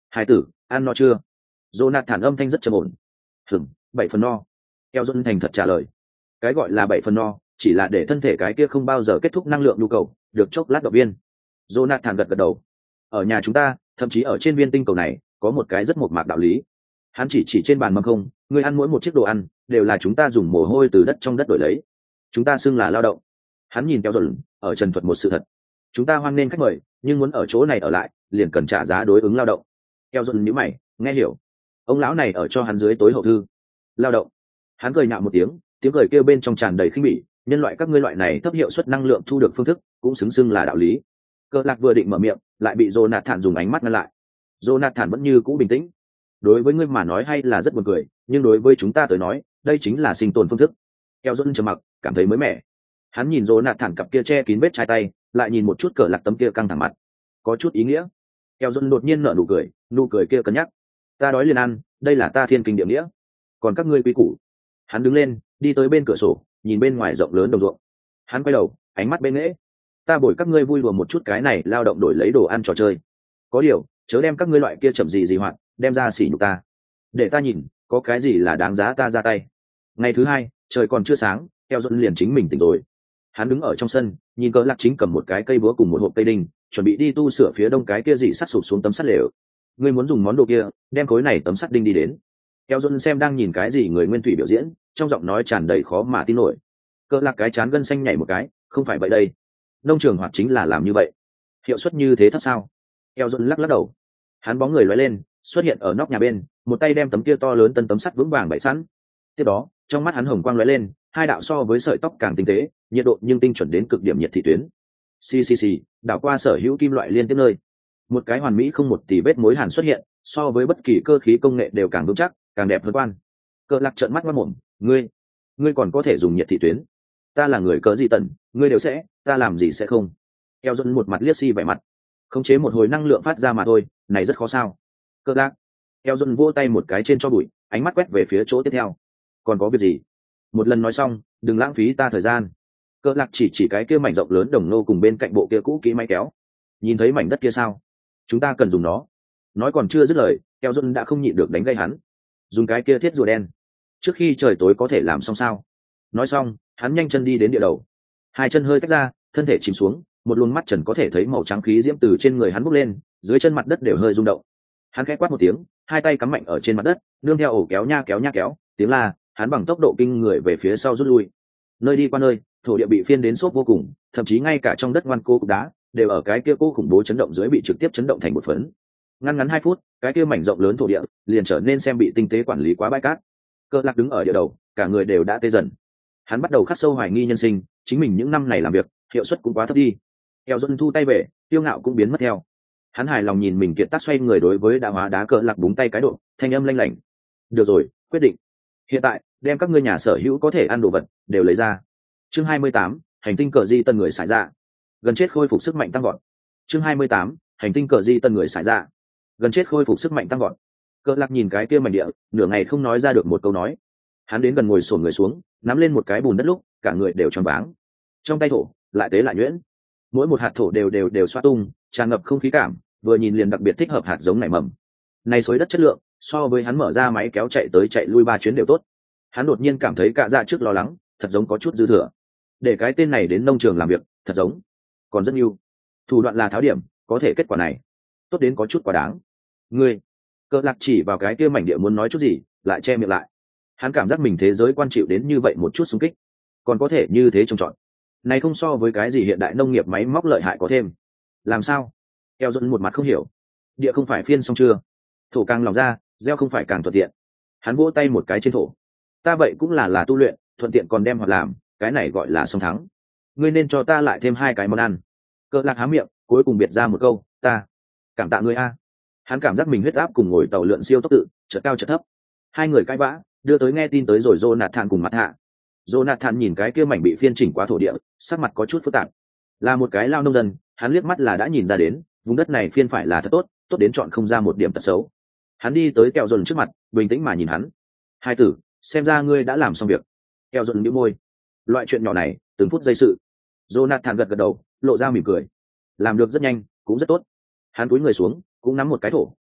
Hai tử, ăn no chưa? Jonathan âm thanh rất trầm ổn. Hửng, bảy phần no. Eo Dôn thành thật trả lời. Cái gọi là bảy phần no, chỉ là để thân thể cái kia không bao giờ kết thúc năng lượng nhu cầu, được chốc lát động viên. Jonathan gật gật đầu. Ở nhà chúng ta, thậm chí ở trên viên tinh cầu này, có một cái rất mộc mạc đạo lý. Hắn chỉ chỉ trên bàn mâm không, người ăn mỗi một chiếc đồ ăn, đều là chúng ta dùng mồ hôi từ đất trong đất đổi lấy. Chúng ta xưng là lao động. Hắn nhìn Eo Dôn, ở trần thuật một sự thật. Chúng ta hoan nghênh khách mời, nhưng muốn ở chỗ này ở lại, liền cần trả giá đối ứng lao động. Eo Dôn nhíu mày, nghe hiểu. Ông lão này ở cho hắn dưới tối hậu thư. Lao động. Hắn cười nhạo một tiếng, tiếng cười kêu bên trong tràn đầy khinh bỉ. Nhân loại các ngươi loại này thấp hiệu suất năng lượng thu được phương thức, cũng xứng xưng là đạo lý. Cơ Lạc vừa định mở miệng, lại bị Jonathan dùng ánh mắt ngăn lại. Jonathan vẫn như cũ bình tĩnh. Đối với ngươi mà nói hay là rất buồn cười, nhưng đối với chúng ta tới nói, đây chính là sinh tồn phương thức. Eo Dôn trầm mặc, cảm thấy mới mẻ. Hắn nhìn Jonathan cặp kia che kín vết chai tay, lại nhìn một chút Cờ Lạc tấm kia căng thẳng mặt, có chút ý nghĩa. Eo Dôn đột nhiên nở nụ cười, nụ cười kia cân nhắc. Ta đói liền ăn, đây là ta thiên kinh địa nghĩa. Còn các ngươi quy củ. Hắn đứng lên, đi tới bên cửa sổ, nhìn bên ngoài rộng lớn đồng ruộng. Hắn quay đầu, ánh mắt bên nghễ. Ta bồi các ngươi vui đùa một chút cái này lao động đổi lấy đồ ăn trò chơi. Có điều, chớ đem các ngươi loại kia chậm gì gì hoạt, đem ra xỉ nhục ta. Để ta nhìn, có cái gì là đáng giá ta ra tay. Ngày thứ hai, trời còn chưa sáng, Eo Dôn liền chính mình tỉnh rồi. Hắn đứng ở trong sân, nhìn Cờ Lạc chính cầm một cái cây búa cùng một hộp cây đinh, chuẩn bị đi tu sửa phía đông cái kia dị sắt sụp xuống tấm sắt lều. Ngươi muốn dùng món đồ kia, đem khối này tấm sắt đinh đi đến. Eo Dôn xem đang nhìn cái gì người nguyên thủy biểu diễn, trong giọng nói tràn đầy khó mà tin nổi. Cờ Lạc cái chán gân xanh nhảy một cái, không phải vậy đây. Nông trường hoạt chính là làm như vậy. Hiệu suất như thế thấp sao? Eo Dôn lắc lắc đầu. Hắn bóng người lóe lên, xuất hiện ở nóc nhà bên, một tay đem tấm kia to lớn tân tấm sắt vững vàng bày sẵn. Tiếp đó, trong mắt hắn hồng quang lóe lên, hai đạo so với sợi tóc càng tinh tế, nhiệt độ nhưng tinh chuẩn đến cực điểm nhiệt thị tuyến. Xì xì xì, đảo qua sở hữu kim loại liên tiếp nơi. Một cái hoàn mỹ không một tì vết mối hàn xuất hiện, so với bất kỳ cơ khí công nghệ đều càng vững chắc, càng đẹp hơn quan. Cờ Lạc trợn mắt ngoác mồm, ngươi, ngươi còn có thể dùng nhiệt thị tuyến? Ta là người cỡ gì tần, ngươi đều sẽ, ta làm gì sẽ không? Eo Dôn một mặt liếc xi vẻ mặt, khống chế một hồi năng lượng phát ra mà thôi, này rất khó sao? Cờ Lạc. Eo Dôn vỗ tay một cái trên cho bụi, ánh mắt quét về phía chỗ tiếp theo. Còn có việc gì? Một lần nói xong, đừng lãng phí ta thời gian. Cờ Lạc chỉ chỉ cái kia mảnh rộng lớn đồng nô cùng bên cạnh bộ kia cũ kỹ máy kéo. Nhìn thấy mảnh đất kia sao? Chúng ta cần dùng nó. Nói còn chưa dứt lời, Eo Dôn đã không nhịn được đánh gây hắn. Dùng cái kia thiết rùa đen. Trước khi trời tối có thể làm xong sao? Nói xong, hắn nhanh chân đi đến địa đầu. Hai chân hơi tách ra, thân thể chìm xuống, một luồng mắt trần có thể thấy màu trắng khí diễm từ trên người hắn bốc lên, dưới chân mặt đất đều hơi rung động. Hắn khẽ quát một tiếng, hai tay cắm mạnh ở trên mặt đất, nương theo ổ kéo nha kéo nha kéo, tiếng la, hắn bằng tốc độ kinh người về phía sau rút lui. Nơi đi qua nơi, thổ địa bị phiên đến xốp vô cùng, thậm chí ngay cả trong đất ngoan cô cục đá đều ở cái kia cô khủng bố chấn động dưới bị trực tiếp chấn động thành một phấn. Ngắn ngắn hai phút, cái kia mảnh rộng lớn thổ địa liền trở nên xem bị tinh tế quản lý quá bãi cát. Cờ Lạc đứng ở địa đầu, cả người đều đã tê dần. Hắn bắt đầu khắc sâu hoài nghi nhân sinh, chính mình những năm này làm việc, hiệu suất cũng quá thấp đi. Eo Dôn thu tay về, tiêu ngạo cũng biến mất theo. Hắn hài lòng nhìn mình kiệt tác xoay người đối với đã hóa đá Cờ Lạc búng tay cái độ, thanh âm lanh lảnh. Được rồi, quyết định. Hiện tại, đem các ngươi nhà sở hữu có thể ăn đồ vật đều lấy ra. Chương hai mươi tám, hành tinh cờ di tân người xài ra. Gần chết khôi phục sức mạnh tăng vọt. Chương hai mươi tám, hành tinh cờ di tân người xài ra. Gần chết khôi phục sức mạnh tăng vọt. Cờ Lạc nhìn cái kia mảnh địa, nửa ngày không nói ra được một câu nói. Hắn đến gần ngồi xổm người xuống, nắm lên một cái bùn đất lúc, cả người đều tròn váng. Trong tay thổ, lại tế lại nhuyễn. Mỗi một hạt thổ đều đều đều xoa tung, tràn ngập không khí cảm, vừa nhìn liền đặc biệt thích hợp hạt giống nảy mầm. Này xới đất chất lượng, so với hắn mở ra máy kéo chạy tới chạy lui ba chuyến đều tốt. Hắn đột nhiên cảm thấy cả dạ trước lo lắng, thật giống có chút dư thừa. Để cái tên này đến nông trường làm việc, thật giống còn rất nhiều. Thủ đoạn là tháo điểm, có thể kết quả này tốt đến có chút quá đáng. Ngươi, Cờ Lạc chỉ vào cái kia mảnh địa muốn nói chút gì, lại che miệng lại. Hắn cảm giác mình thế giới quan chịu đến như vậy một chút xung kích, còn có thể như thế trông trọn. Này không so với cái gì hiện đại nông nghiệp máy móc lợi hại có thêm. Làm sao? Eo Dôn một mặt không hiểu. Địa không phải phiên xong chưa? Thổ càng lòng ra, gieo không phải càng thuận tiện. Hắn vỗ tay một cái trên thổ. Ta vậy cũng là là tu luyện, thuận tiện còn đem hoạt làm, cái này gọi là song thắng. Ngươi nên cho ta lại thêm hai cái món ăn. Cờ Lạc há miệng, cuối cùng biệt ra một câu, ta cảm tạ ngươi a. Hắn cảm giác mình huyết áp cùng ngồi tàu lượn siêu tốc tự, chợt cao chợt thấp. Hai người cãi vã, đưa tới nghe tin tới rồi Jonathan cùng mặt hạ. Jonathan nhìn cái kia mảnh bị phiên chỉnh quá thổ địa, sắc mặt có chút phức tạp. Là một cái lao nông dân, hắn liếc mắt là đã nhìn ra đến, vùng đất này phiên phải là thật tốt, tốt đến chọn không ra một điểm tật xấu. Hắn đi tới Kẹo Dồn trước mặt, bình tĩnh mà nhìn hắn. Hai tử, xem ra ngươi đã làm xong việc. Kẹo Dồn nhíu môi. Loại chuyện nhỏ này, từng phút giây sự. Jonathan gật gật đầu, lộ ra mỉm cười. Làm được rất nhanh, cũng rất tốt. Hắn cúi người xuống, cũng nắm một cái thổ,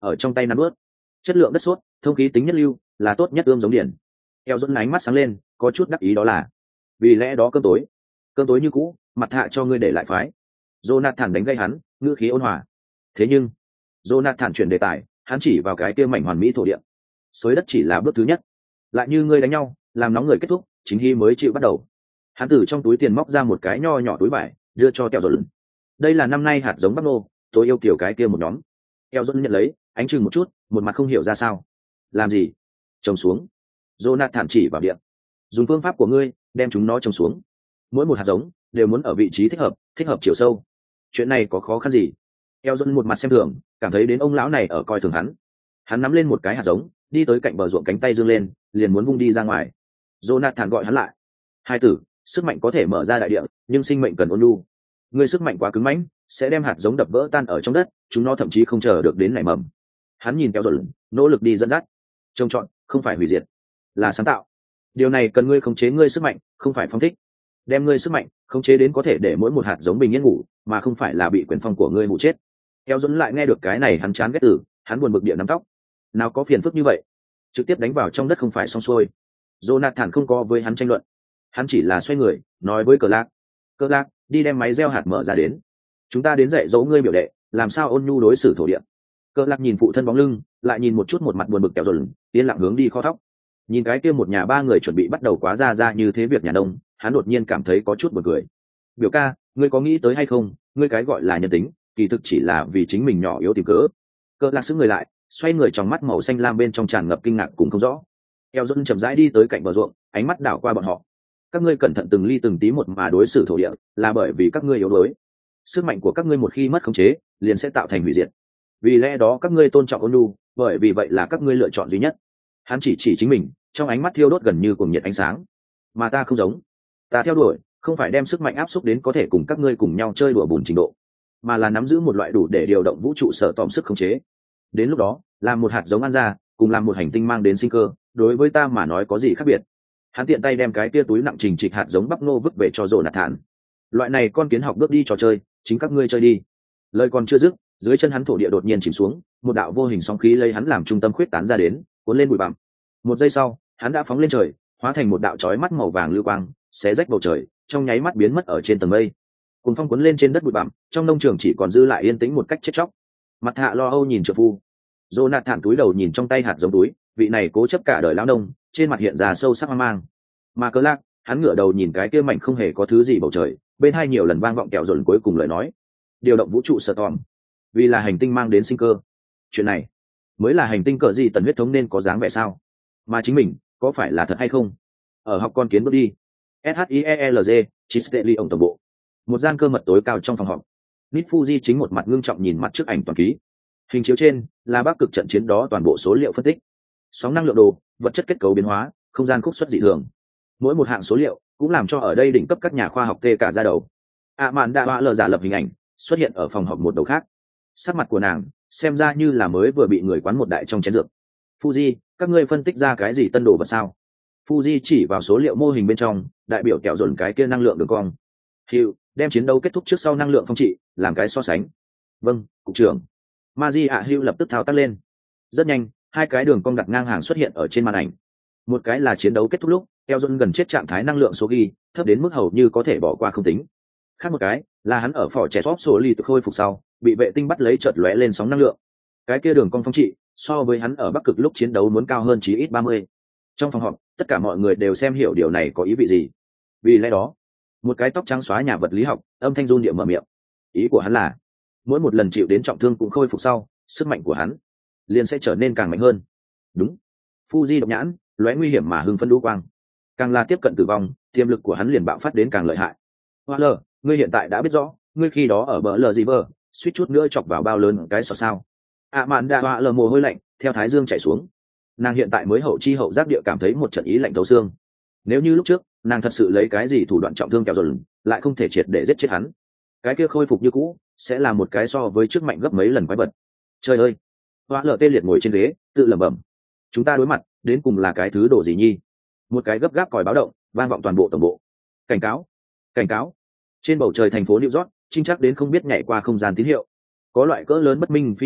ở trong tay nắm ướt. Chất lượng đất sốt, thông khí tính nhất lưu, là tốt nhất ươm giống điển. Eo dẫn ánh mắt sáng lên, có chút đắc ý đó là vì lẽ đó cơm tối cơm tối như cũ, mặt hạ cho ngươi để lại phái. Jonathan đánh gây hắn, ngữ khí ôn hòa. Thế nhưng Jonathan chuyển đề tài, hắn chỉ vào cái kia mảnh hoàn mỹ thổ địa. Xới đất chỉ là bước thứ nhất, lại như ngươi đánh nhau, làm nóng người kết thúc, chính hy mới chịu bắt đầu. Hắn từ trong túi tiền móc ra một cái nho nhỏ túi vải, đưa cho Keo Dồn. Đây là năm nay hạt giống bắp nô, tôi yêu kiểu cái kia một nhóm. Keo Dồn nhận lấy, ánh chừng một chút, một mặt không hiểu ra sao. Làm gì? Trồng xuống. Jonathan chỉ vào điện. Dùng phương pháp của ngươi, đem chúng nó trồng xuống. Mỗi một hạt giống đều muốn ở vị trí thích hợp, thích hợp chiều sâu. Chuyện này có khó khăn gì? Keo Dồn một mặt xem thường, cảm thấy đến ông lão này ở coi thường hắn. Hắn nắm lên một cái hạt giống, đi tới cạnh bờ ruộng, cánh tay giương lên, liền muốn vung đi ra ngoài. Jonathan gọi hắn lại. Hai tử, sức mạnh có thể mở ra đại địa, nhưng sinh mệnh cần ôn nhu. Ngươi sức mạnh quá cứng mãnh, sẽ đem hạt giống đập vỡ tan ở trong đất, chúng nó thậm chí không chờ được đến nảy mầm. Hắn nhìn Keo Dồn, nỗ lực đi dẫn dắt. Trông chọn, không phải hủy diệt, là sáng tạo. Điều này cần ngươi khống chế ngươi sức mạnh, không phải phong thích. Đem ngươi sức mạnh khống chế đến có thể để mỗi một hạt giống bình yên ngủ, mà không phải là bị quyền phong của ngươi mụ chết. Keo Dồn lại nghe được cái này, hắn chán ghét tử, hắn buồn bực địa nắm tóc. Nào có phiền phức như vậy, trực tiếp đánh vào trong đất không phải xong xuôi. Jonathan không có với hắn tranh luận, hắn chỉ là xoay người nói với Cờ Lạc. Cờ Lạc, đi đem máy gieo hạt mở ra đến, chúng ta đến dạy dỗ ngươi biểu đệ làm sao ôn nhu đối xử thổ địa. Cờ Lạc nhìn phụ thân bóng lưng, lại nhìn một chút một mặt buồn bực Keo Dồn, yên lặng hướng đi kho thóc. Nhìn cái kia một nhà ba người chuẩn bị bắt đầu quá ra ra như thế việc nhà nông, hắn đột nhiên cảm thấy có chút buồn cười. Biểu ca, ngươi có nghĩ tới hay không, ngươi cái gọi là nhân tính, kỳ thực chỉ là vì chính mình nhỏ yếu tìm cớ. Cờ Lạc sững người lại, xoay người, trong mắt màu xanh lam bên trong tràn ngập kinh ngạc cùng không rõ. Keo Dồn chậm rãi đi tới cạnh bờ ruộng, ánh mắt đảo qua bọn họ. Các ngươi cẩn thận từng ly từng tí một mà đối xử thổ địa, là bởi vì các ngươi yếu đuối. Sức mạnh của các ngươi một khi mất khống chế, liền sẽ tạo thành hủy diệt. Vì lẽ đó các ngươi tôn trọng ôn nhu, bởi vì vậy là các ngươi lựa chọn duy nhất. Hắn chỉ chỉ chính mình, trong ánh mắt thiêu đốt gần như cuồng nhiệt ánh sáng. Mà ta không giống, ta theo đuổi không phải đem sức mạnh áp xúc đến có thể cùng các ngươi cùng nhau chơi đùa bùn trình độ, mà là nắm giữ một loại đủ để điều động vũ trụ sở tòm sức khống chế. Đến lúc đó, làm một hạt giống ăn ra, cùng làm một hành tinh mang đến sinh cơ, đối với ta mà nói có gì khác biệt. Hắn tiện tay đem cái tia túi nặng trình trịch hạt giống bắp ngô vứt về cho Jonathan. Loại này con kiến học bước đi trò chơi, chính các ngươi chơi đi. Lời còn chưa dứt, dưới chân hắn thổ địa đột nhiên chìm xuống, một đạo vô hình sóng khí lấy hắn làm trung tâm khuyết tán ra đến, cuốn lên bụi bặm. Một giây sau, hắn đã phóng lên trời, hóa thành một đạo chói mắt màu vàng lưu quang, xé rách bầu trời, trong nháy mắt biến mất ở trên tầng mây. Cùng phong cuốn lên trên đất bụi bặm, trong nông trường chỉ còn dư lại yên tĩnh một cách chết chóc. Mặt Hạ lo âu nhìn trợ phu. Jonathan túi đầu nhìn trong tay hạt giống túi, vị này cố chấp cả đời lão nông, trên mặt hiện ra sâu sắc hoang mang. Mà Cờ Lạc, hắn ngửa đầu nhìn cái kia mảnh không hề có thứ gì bầu trời, bên hai nhiều lần vang vọng Kẹo Dồn cuối cùng lời nói: điều động vũ trụ sở tòm, vì là hành tinh mang đến sinh cơ. Chuyện này mới là hành tinh cỡ gì tần huyết thống nên có dáng vẻ sao? Mà chính mình có phải là thật hay không? Ở học con kiến bước đi. ét hát i e e lờ giê, Chisteli ổng tổng bộ. Một gian cơ mật tối cao trong phòng họp. Nit Fuji chính một mặt ngưng trọng nhìn mặt trước ảnh toàn ký. Hình chiếu trên là Bắc Cực trận chiến đó toàn bộ số liệu phân tích. Sóng năng lượng đồ, vật chất kết cấu biến hóa, không gian khúc xuất dị thường. Mỗi một hạng số liệu cũng làm cho ở đây đỉnh cấp các nhà khoa học tê cả ra đầu. A Mạn đã Hoa lờ giả lập hình ảnh xuất hiện ở phòng họp một đầu khác. Sắc mặt của nàng xem ra như là mới vừa bị người quán một đại trong chén dược. Fuji, các ngươi phân tích ra cái gì tân đồ vật sao? Fuji chỉ vào số liệu mô hình bên trong, đại biểu Kẹo Dồn cái kia năng lượng đường cong. Hiệu, đem chiến đấu kết thúc trước sau năng lượng phong trị, làm cái so sánh. Vâng, cục trưởng. Maji ạ Hữu lập tức thao tác lên. Rất nhanh, hai cái đường cong đặt ngang hàng xuất hiện ở trên màn ảnh. Một cái là chiến đấu kết thúc lúc Kẹo Dồn gần chết trạng thái năng lượng số ghi thấp đến mức hầu như có thể bỏ qua không tính. Khác một cái là hắn ở phỏ trẻ sóp số ly tự khôi phục sau, bị vệ tinh bắt lấy chợt lóe lên sóng năng lượng. Cái kia đường cong phong trị so với hắn ở Bắc Cực lúc chiến đấu muốn cao hơn chí ít ba mươi. Trong phòng họp, tất cả mọi người đều xem hiểu điều này có ý vị gì. Vì lẽ đó, một cái tóc trắng xóa nhà vật lý học âm thanh run địa mở miệng. Ý của hắn là, mỗi một lần chịu đến trọng thương cũng khôi phục sau, sức mạnh của hắn liền sẽ trở nên càng mạnh hơn. Đúng. Fuji độc nhãn lóe nguy hiểm mà hưng phân đu quang. Càng là tiếp cận tử vong, tiềm lực của hắn liền bạo phát đến càng lợi hại. Hoa lờ, ngươi hiện tại đã biết rõ, ngươi khi đó ở bờ lờ gì bờ, suýt chút nữa chọc vào bao lớn cái sọ sao? A Mạn đã Hoa lờ mồ hôi lạnh theo thái dương chảy xuống. Nàng hiện tại mới hậu chi hậu giác địa cảm thấy một trận ý lạnh thấu xương. Nếu như lúc trước nàng thật sự lấy cái gì thủ đoạn trọng thương Kẹo Dồn, lại không thể triệt để giết chết hắn, cái kia khôi phục như cũ sẽ là một cái so với trước mạnh gấp mấy lần quái vật. Trời ơi! Hoa lờ tê liệt ngồi trên ghế, tự lẩm bẩm. Chúng ta đối mặt đến cùng là cái thứ đồ gì nhi? Một cái gấp gáp còi báo động vang vọng toàn bộ tổng bộ. Cảnh cáo! Cảnh cáo! Trên bầu trời thành phố New York, trinh chắc đến không biết nhảy qua không gian tín hiệu. Có loại cỡ lớn bất minh phi hành vật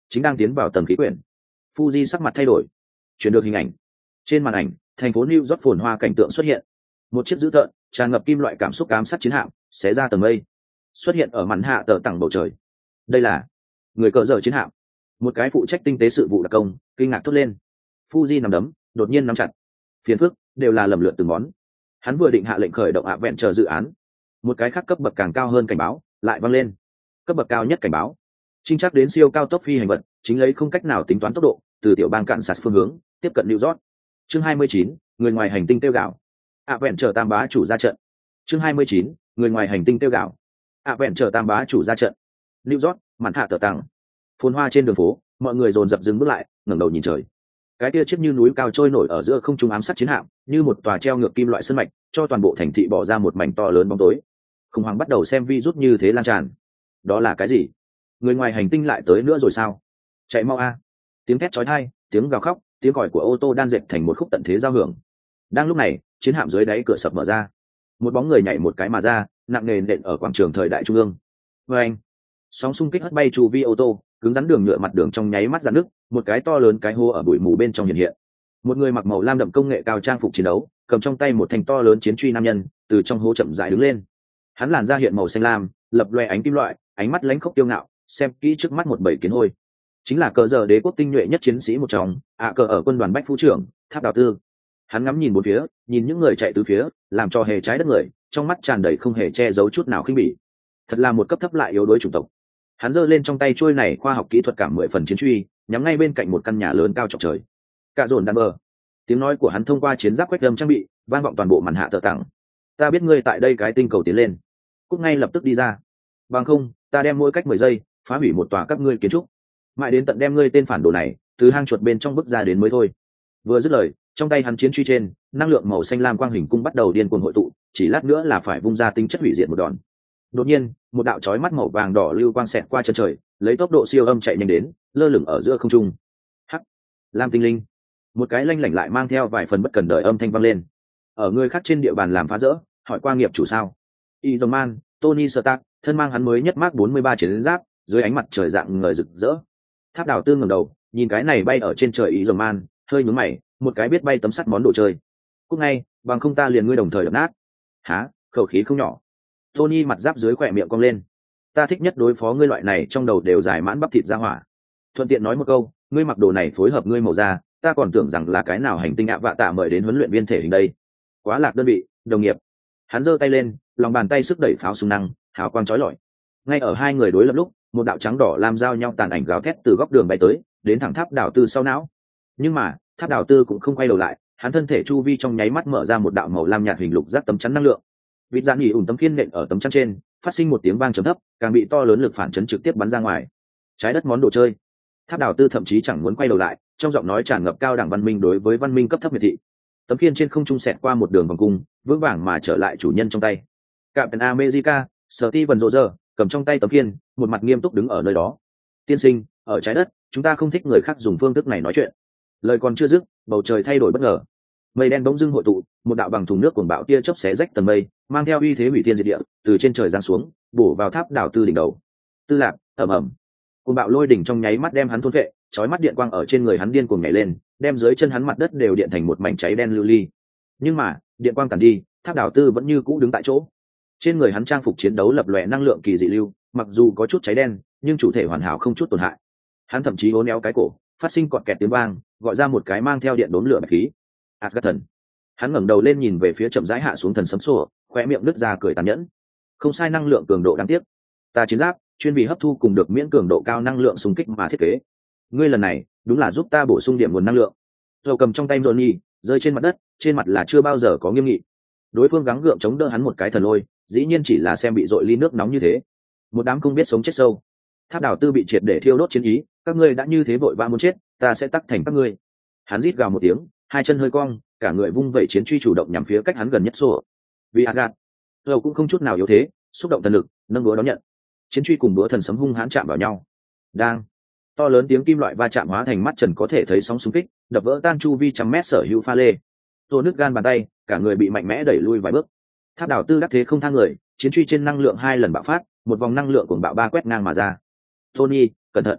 chính đang tiến vào tầng khí quyển. Fuji sắc mặt thay đổi, chuyển được hình ảnh. Trên màn ảnh, thành phố New York phồn hoa cảnh tượng xuất hiện. Một chiếc dữ tợn, tràn ngập kim loại cảm xúc ám sát chiến hạm, xé ra tầng mây, xuất hiện ở màn hạ tờ tầng bầu trời. Đây là người cờ dở chiến hạm. Một cái phụ trách tinh tế sự vụ đặc công kinh ngạc thốt lên. Fuji nắm đấm, đột nhiên nắm chặt. Phiền phức đều là lầm lượt từng món. Hắn vừa định hạ lệnh khởi động ạ vẹn chờ dự án, một cái khác cấp bậc càng cao hơn cảnh báo lại vang lên. Cấp bậc cao nhất cảnh báo, trinh chắc đến siêu cao tốc phi hành vật chính lấy không cách nào tính toán tốc độ từ tiểu bang cạn sạt phương hướng tiếp cận New York. Chương hai mươi chín, người ngoài hành tinh tiêu gạo. ạ vẹn chờ tam bá chủ ra trận. Chương hai mươi chín, người ngoài hành tinh tiêu gạo. ạ vẹn chờ tam bá chủ ra trận. New York, màn hạ tờ tăng. Phồn hoa trên đường phố, mọi người dồn dập dừng bước lại, ngẩng đầu nhìn trời. Cái kia chiếc như núi cao trôi nổi ở giữa không trung ám sát chiến hạm, như một tòa treo ngược kim loại sơn mạch, cho toàn bộ thành thị bỏ ra một mảnh to lớn bóng tối. Khủng hoảng bắt đầu xem virus như thế lan tràn. Đó là cái gì? Người ngoài hành tinh lại tới nữa rồi sao? Chạy mau a! Tiếng thét chói tai, tiếng gào khóc, tiếng còi của ô tô đan dệt thành một khúc tận thế giao hưởng. Đang lúc này, chiến hạm dưới đáy cửa sập mở ra, một bóng người nhảy một cái mà ra, nặng nề nện ở quảng trường thời đại trung ương. Với anh, sóng xung kích hất bay chu vi ô tô, cứng rắn đường nhựa mặt đường trong nháy mắt rạn nứt, một cái to lớn cái hố ở bụi mù bên trong hiện hiện. Một người mặc màu lam đậm công nghệ cao trang phục chiến đấu, cầm trong tay một thanh to lớn chiến truy nam nhân, từ trong hố chậm rãi đứng lên. Hắn làn da hiện màu xanh lam, lập loè ánh kim loại, ánh mắt lánh khốc tiêu ngạo, xem kỹ trước mắt một bầy kiến hôi. Chính là cờ giờ đế quốc tinh nhuệ nhất chiến sĩ một trong, ạ cờ ở quân đoàn bách phu trưởng, Tháp Đào Tư. Hắn ngắm nhìn bốn phía, nhìn những người chạy từ phía, làm cho hề trái đất người, trong mắt tràn đầy không hề che giấu chút nào khinh bỉ. Thật là một cấp thấp lại yếu đuối chủng tộc. Hắn giơ lên trong tay chuôi này khoa học kỹ thuật cảm mười phần chiến truy, nhắm ngay bên cạnh một căn nhà lớn cao chọc trời. Cả dồn đan bờ. Tiếng nói của hắn thông qua chiến giáp quét âm trang bị, vang vọng toàn bộ màn hạ tờ tặng. Ta biết ngươi tại đây cái tinh cầu tiến lên, cúc ngay lập tức đi ra. Bằng không, ta đem mỗi cách mười giây phá hủy một tòa các ngươi kiến trúc, mãi đến tận đem ngươi tên phản đồ này từ hang chuột bên trong bức ra đến mới thôi. Vừa dứt lời, trong tay hắn chiến truy trên, năng lượng màu xanh lam quang hình cung bắt đầu điên cuồng hội tụ, chỉ lát nữa là phải vung ra tinh chất hủy diệt một đòn. Đột nhiên, một đạo chói mắt màu vàng đỏ lưu quang xẹt qua chân trời, lấy tốc độ siêu âm chạy nhanh đến, lơ lửng ở giữa không trung. Hắc, lam tinh linh. Một cái lanh lảnh lại mang theo vài phần bất cần đời âm thanh vang lên. Ở người khác trên địa bàn làm phá rỡ, hỏi qua nghiệp chủ sao? Iron Man, Tony Stark, thân mang hắn mới nhất Mark bốn mươi ba chiến giáp, dưới ánh mặt trời dạng ngời rực rỡ. Tháp Đào Tư ngẩng đầu, nhìn cái này bay ở trên trời Iron Man, hơi nhướng mày, một cái biết bay tấm sắt món đồ chơi. Cúc ngay, bằng không ta liền ngươi đồng thời đập nát. Hả? Khẩu khí không nhỏ. Tony mặt giáp dưới khỏe miệng cong lên. Ta thích nhất đối phó ngươi loại này trong đầu đều dài mãn bắp thịt ra hỏa. Thuận tiện nói một câu, ngươi mặc đồ này phối hợp ngươi màu da, ta còn tưởng rằng là cái nào hành tinh ạ vạ tạ mời đến huấn luyện viên thể hình đây. Quá lạc đơn vị, đồng nghiệp. Hắn giơ tay lên, lòng bàn tay sức đẩy pháo súng năng, hào quang chói lọi. Ngay ở hai người đối lập lúc, một đạo trắng đỏ làm giao nhau tàn ảnh gào thét từ góc đường bay tới, đến thẳng Tháp Đào Tư sau não. Nhưng mà, Tháp Đào Tư cũng không quay đầu lại, hắn thân thể chu vi trong nháy mắt mở ra một đạo màu lam nhạt hình lục giác tấm chắn năng lượng. Vịt dạn nhỉ ủn tấm khiên nện ở tấm chắn trên, phát sinh một tiếng vang trầm thấp, càng bị to lớn lực phản chấn trực tiếp bắn ra ngoài. Trái đất món đồ chơi. Tháp Đào Tư thậm chí chẳng muốn quay đầu lại, trong giọng nói tràn ngập cao đẳng văn minh đối với văn minh cấp thấp miệt thị. Tấm khiên trên không trung xẹt qua một đường vòng cung, vững vàng mà trở lại chủ nhân trong tay. Captain America, Steven Rogers, cầm trong tay tấm khiên, một mặt nghiêm túc đứng ở nơi đó. Tiên sinh, ở trái đất, chúng ta không thích người khác dùng phương thức này nói chuyện. Lời còn chưa dứt, bầu trời thay đổi bất ngờ. Mây đen bỗng dưng hội tụ, một đạo bằng thùng nước cuồng bão tia chớp xé rách tầng mây, mang theo uy thế hủy thiên diệt địa, từ trên trời giáng xuống, bổ vào Tháp Đào Tư đỉnh đầu. Tư lạc, ầm ầm. Cuồng bão lôi đỉnh trong nháy mắt đem hắn thôn vệ, chói mắt điện quang ở trên người hắn điên cuồng nhảy lên, đem dưới chân hắn mặt đất đều điện thành một mảnh cháy đen lưu ly. Nhưng mà, điện quang tàn đi, Tháp Đào Tư vẫn như cũ đứng tại chỗ. Trên người hắn trang phục chiến đấu lập lòe năng lượng kỳ dị lưu, mặc dù có chút cháy đen, nhưng chủ thể hoàn hảo không chút tổn hại. Hắn thậm chí uốn éo cái cổ, phát sinh cọt kẹt tiếng vang, gọi ra một cái mang theo điện đốn lửa bạch khí. Asgard thần. Hắn ngẩng đầu lên nhìn về phía chậm rãi hạ xuống thần sấm sổ, khóe miệng nứt ra cười tàn nhẫn. Không sai, năng lượng cường độ đáng tiếc. Ta chiến giáp chuyên vì hấp thu cùng được miễn cường độ cao năng lượng xung kích mà thiết kế. Ngươi lần này đúng là giúp ta bổ sung điểm nguồn năng lượng. Rồi cầm trong tay Johnny, rơi trên mặt đất, trên mặt là chưa bao giờ có nghiêm nghị. Đối phương gắng gượng chống đỡ hắn một cái thần lôi, dĩ nhiên chỉ là xem bị dội ly nước nóng như thế. Một đám không biết sống chết sâu. Tháp Đào Tư bị triệt để thiêu đốt chiến ý, các ngươi đã như thế vội vã muốn chết, ta sẽ tắc thành các ngươi. Hắn rít gào một tiếng, hai chân hơi cong, cả người vung vẩy chiến truy chủ động nhắm phía cách hắn gần nhất sổ. Vì Asgard, rồi cũng không chút nào yếu thế, xúc động thần lực, nâng búa đón nhận. Chiến truy cùng búa thần sấm hung hãn chạm vào nhau. Đang, to lớn tiếng kim loại va chạm hóa thành mắt trần có thể thấy sóng xung kích, đập vỡ tan chu vi trăm mét sở hữu pha lê. Rồi nứt gan bàn tay, cả người bị mạnh mẽ đẩy lui vài bước. Tháp Đào Tư đắc thế không thang người, chiến truy trên năng lượng hai lần bạo phát, một vòng năng lượng cuồng bạo ba quét ngang mà ra. Tony, cẩn thận!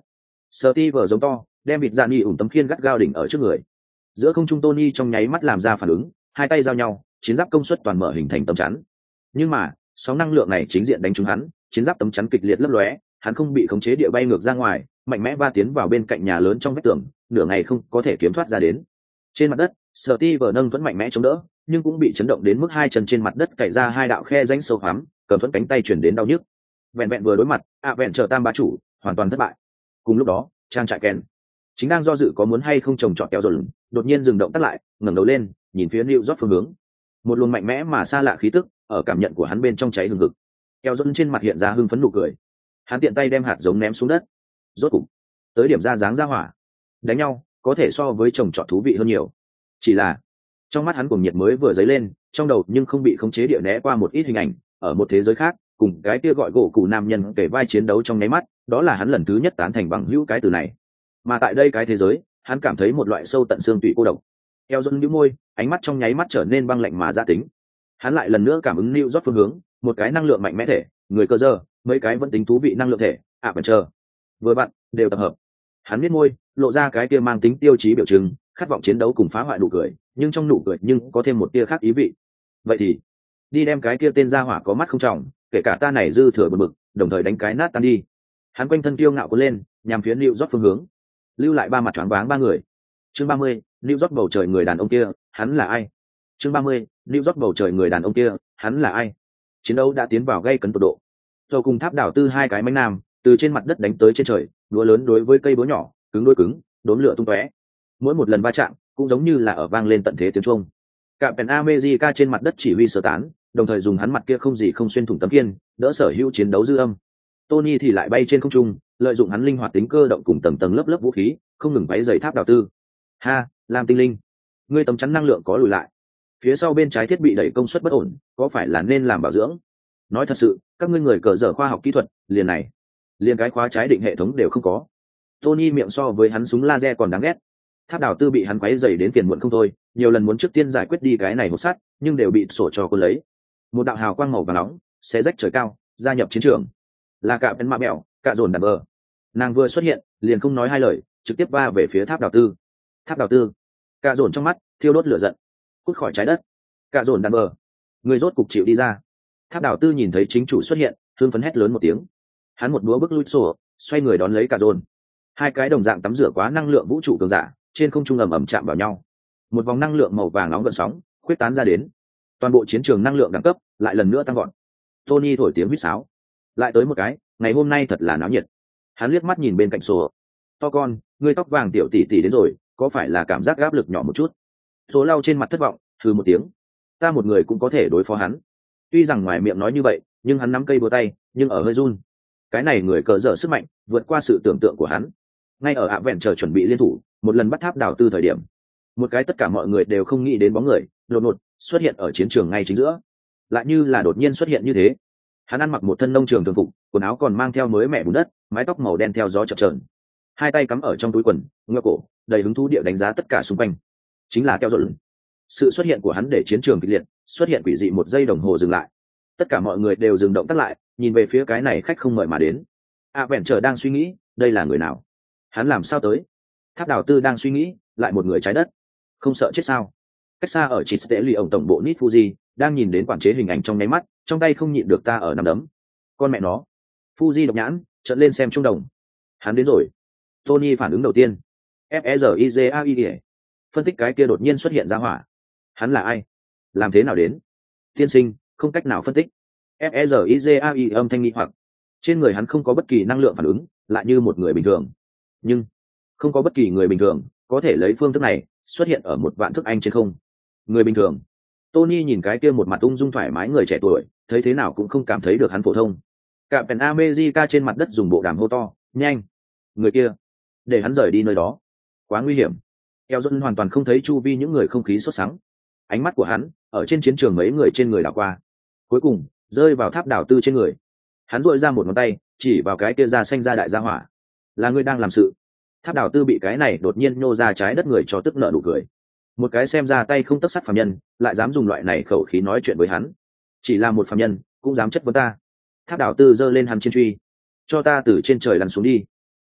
Steve giống to, đem vịt dạn nhì ủn tấm khiên gắt gao đỉnh ở trước người. Giữa không trung Tony trong nháy mắt làm ra phản ứng, hai tay giao nhau, chiến giáp công suất toàn mở hình thành tấm chắn. Nhưng mà, sóng năng lượng này chính diện đánh trúng hắn, chiến giáp tấm chắn kịch liệt lấp lóe, hắn không bị khống chế địa bay ngược ra ngoài, mạnh mẽ va tiến vào bên cạnh nhà lớn trong vách tường, nửa ngày không có thể kiếm thoát ra đến. Trên mặt đất, Steve nâng thuẫn mạnh mẽ chống đỡ, nhưng cũng bị chấn động đến mức hai chân trên mặt đất cày ra hai đạo khe rãnh sâu hoắm, cầm thuẫn cánh tay chuyển đến đau nhức. Vẹn vẹn vừa đối mặt, ạ vẹn chờ tam bá chủ, hoàn toàn thất bại. Cùng lúc đó, trang trại Ken chính đang do dự có muốn hay không trồng trọt kéo rồi, đột nhiên dừng động tắt lại, ngẩng đầu lên, nhìn phía New York phương hướng. Một luồng mạnh mẽ mà xa lạ khí tức ở cảm nhận của hắn bên trong cháy hừng hực. Kéo dần trên mặt hiện ra hưng phấn nụ cười. Hắn tiện tay đem hạt giống ném xuống đất. Rốt cục, tới điểm ra dáng ra hỏa. Đánh nhau, có thể so với trồng trọt thú vị hơn nhiều. Chỉ là, trong mắt hắn cuồng nhiệt mới vừa dấy lên, trong đầu nhưng không bị khống chế địa né qua một ít hình ảnh, ở một thế giới khác, cùng cái kia gọi gỗ cụ nam nhân kể vai chiến đấu trong nháy mắt, đó là hắn lần thứ nhất tán thành bằng hữu cái từ này. Mà tại đây cái thế giới, hắn cảm thấy một loại sâu tận xương tủy cô độc. Eo Dôn nhíu môi, ánh mắt trong nháy mắt trở nên băng lạnh mà gia tính. Hắn lại lần nữa cảm ứng New York phương hướng, một cái năng lượng mạnh mẽ thể, người cơ giờ, mấy cái vẫn tính thú vị năng lượng thể, ạ vẫn chờ. Vừa bạn, đều tập hợp. Hắn nhếch môi, lộ ra cái kia mang tính tiêu chí biểu trưng, khát vọng chiến đấu cùng phá hoại nụ cười, nhưng trong nụ cười nhưng có thêm một tia khác ý vị. Vậy thì, đi đem cái kia tên gia hỏa có mắt không trọng, kể cả ta này dư thừa bực bực, đồng thời đánh cái nát tan đi. Hắn quanh thân kiêu ngạo cuốn lên, nhằm phía New York phương hướng. Lưu lại ba mặt choáng váng ba người. Chương ba mươi, New York bầu trời người đàn ông kia, hắn là ai? Chương ba mươi, New York bầu trời người đàn ông kia, hắn là ai? Chiến đấu đã tiến vào gay cấn tột độ. Rồi cùng tháp đảo tư hai cái mánh nam, từ trên mặt đất đánh tới trên trời, đũa lớn đối với cây búa nhỏ, cứng đối cứng, đốn lửa tung tóe. Mỗi một lần va chạm, cũng giống như là ở vang lên tận thế tiếng chuông. Cả Pen America trên mặt đất chỉ huy sơ tán, đồng thời dùng hắn mặt kia không gì không xuyên thủng tấm kiên, đỡ sở hữu chiến đấu dư âm. Tony thì lại bay trên không trung, lợi dụng hắn linh hoạt tính cơ động cùng tầng tầng lớp lớp vũ khí, không ngừng váy dày tháp đảo tư. Ha, làm tinh linh, ngươi tấm chắn năng lượng có lùi lại. Phía sau bên trái thiết bị đẩy công suất bất ổn, có phải là nên làm bảo dưỡng? Nói thật sự, các ngươi người cờ dở khoa học kỹ thuật, liền này, liền cái khóa trái định hệ thống đều không có. Tony miệng so với hắn súng laser còn đáng ghét. Tháp đảo tư bị hắn quấy dày đến phiền muộn không thôi, nhiều lần muốn trước tiên giải quyết đi cái này một sát, nhưng đều bị sổ cho cô lấy. Một đạo hào quang màu vàng nóng, xé rách trời cao, gia nhập chiến trường. Là cả bên mạ mẹo, cả dồn đàn bờ. Nàng vừa xuất hiện, liền không nói hai lời, trực tiếp va về phía tháp đảo tư. Tháp đảo tư, cả dồn trong mắt thiêu đốt lửa giận, cút khỏi trái đất. Cả dồn đàn bờ, người rốt cục chịu đi ra. Tháp đảo tư nhìn thấy chính chủ xuất hiện, thương phấn hét lớn một tiếng. Hắn một búa bước lui sổ, xoay người đón lấy cả dồn. Hai cái đồng dạng tắm rửa quá năng lượng vũ trụ cường giả, trên không trung ầm ầm chạm vào nhau. Một vòng năng lượng màu vàng nóng gợn sóng khuyết tán ra đến, toàn bộ chiến trường năng lượng đẳng cấp lại lần nữa tăng gọn. Tony thổi tiếng huýt sáo, lại tới một cái, ngày hôm nay thật là náo nhiệt. Hắn liếc mắt nhìn bên cạnh sổ, to con, ngươi tóc vàng tiểu tỷ tỷ đến rồi, có phải là cảm giác áp lực nhỏ một chút? Số lau trên mặt thất vọng, hừ một tiếng. Ta một người cũng có thể đối phó hắn. Tuy rằng ngoài miệng nói như vậy, nhưng hắn nắm cây búa tay, nhưng ở hơi run. Cái này người cờ dở sức mạnh vượt qua sự tưởng tượng của hắn. Ngay ở ạ vẹn chờ chuẩn bị liên thủ, một lần bắt tháp đảo tư thời điểm, một cái tất cả mọi người đều không nghĩ đến bóng người đột ngột xuất hiện ở chiến trường ngay chính giữa, lại như là đột nhiên xuất hiện như thế. Hắn ăn mặc một thân nông trường thường phục, quần áo còn mang theo mới mẻ bùn đất, mái tóc màu đen theo gió chập chờn, hai tay cắm ở trong túi quần, ngựa cổ, đầy hứng thú địa đánh giá tất cả xung quanh. Chính là keo dồn. Sự xuất hiện của hắn để chiến trường kịch liệt, xuất hiện quỷ dị một giây đồng hồ dừng lại. Tất cả mọi người đều dừng động tác lại, nhìn về phía cái này khách không mời mà đến. A vẹn chờ đang suy nghĩ, đây là người nào? Hắn làm sao tới? Tháp đảo tư đang suy nghĩ, lại một người trái đất, không sợ chết sao? Cách xa ở chỉ tệ lì ổng tổng bộ Nit Fuji, đang nhìn đến quản chế hình ảnh trong nháy mắt, trong tay không nhịn được ta ở nằm đấm. Con mẹ nó! Fuji độc nhãn, trợn lên xem trung đồng. Hắn đến rồi. Tony phản ứng đầu tiên. F E R I J A I E. Phân tích cái kia đột nhiên xuất hiện ra hỏa. Hắn là ai? Làm thế nào đến? Tiên sinh, không cách nào phân tích. F E R I J A I âm thanh nghi hoặc. Trên người hắn không có bất kỳ năng lượng phản ứng, lại như một người bình thường. Nhưng không có bất kỳ người bình thường có thể lấy phương thức này xuất hiện ở một vạn thước anh trên không. Người bình thường. Tony nhìn cái kia một mặt ung dung thoải mái người trẻ tuổi, thấy thế nào cũng không cảm thấy được hắn phổ thông. Cả Pen America trên mặt đất dùng bộ đàm hô to, nhanh, người kia, để hắn rời đi nơi đó, quá nguy hiểm. Eo Dôn hoàn toàn không thấy chu vi những người không khí sốt sắng. Ánh mắt của hắn ở trên chiến trường mấy người trên người đảo qua, cuối cùng rơi vào tháp đảo tư trên người. Hắn duỗi ra một ngón tay chỉ vào cái kia da xanh da đại gia hỏa. Là người đang làm sự. Tháp đảo tư bị cái này đột nhiên nhô ra trái đất người cho tức nợ nụ cười. Một cái xem ra tay không tất sắt phàm nhân lại dám dùng loại này khẩu khí nói chuyện với hắn. Chỉ là một phàm nhân cũng dám chất vấn ta. Tháp đảo tư giơ lên hắn trên truy. Cho ta từ trên trời lăn xuống đi.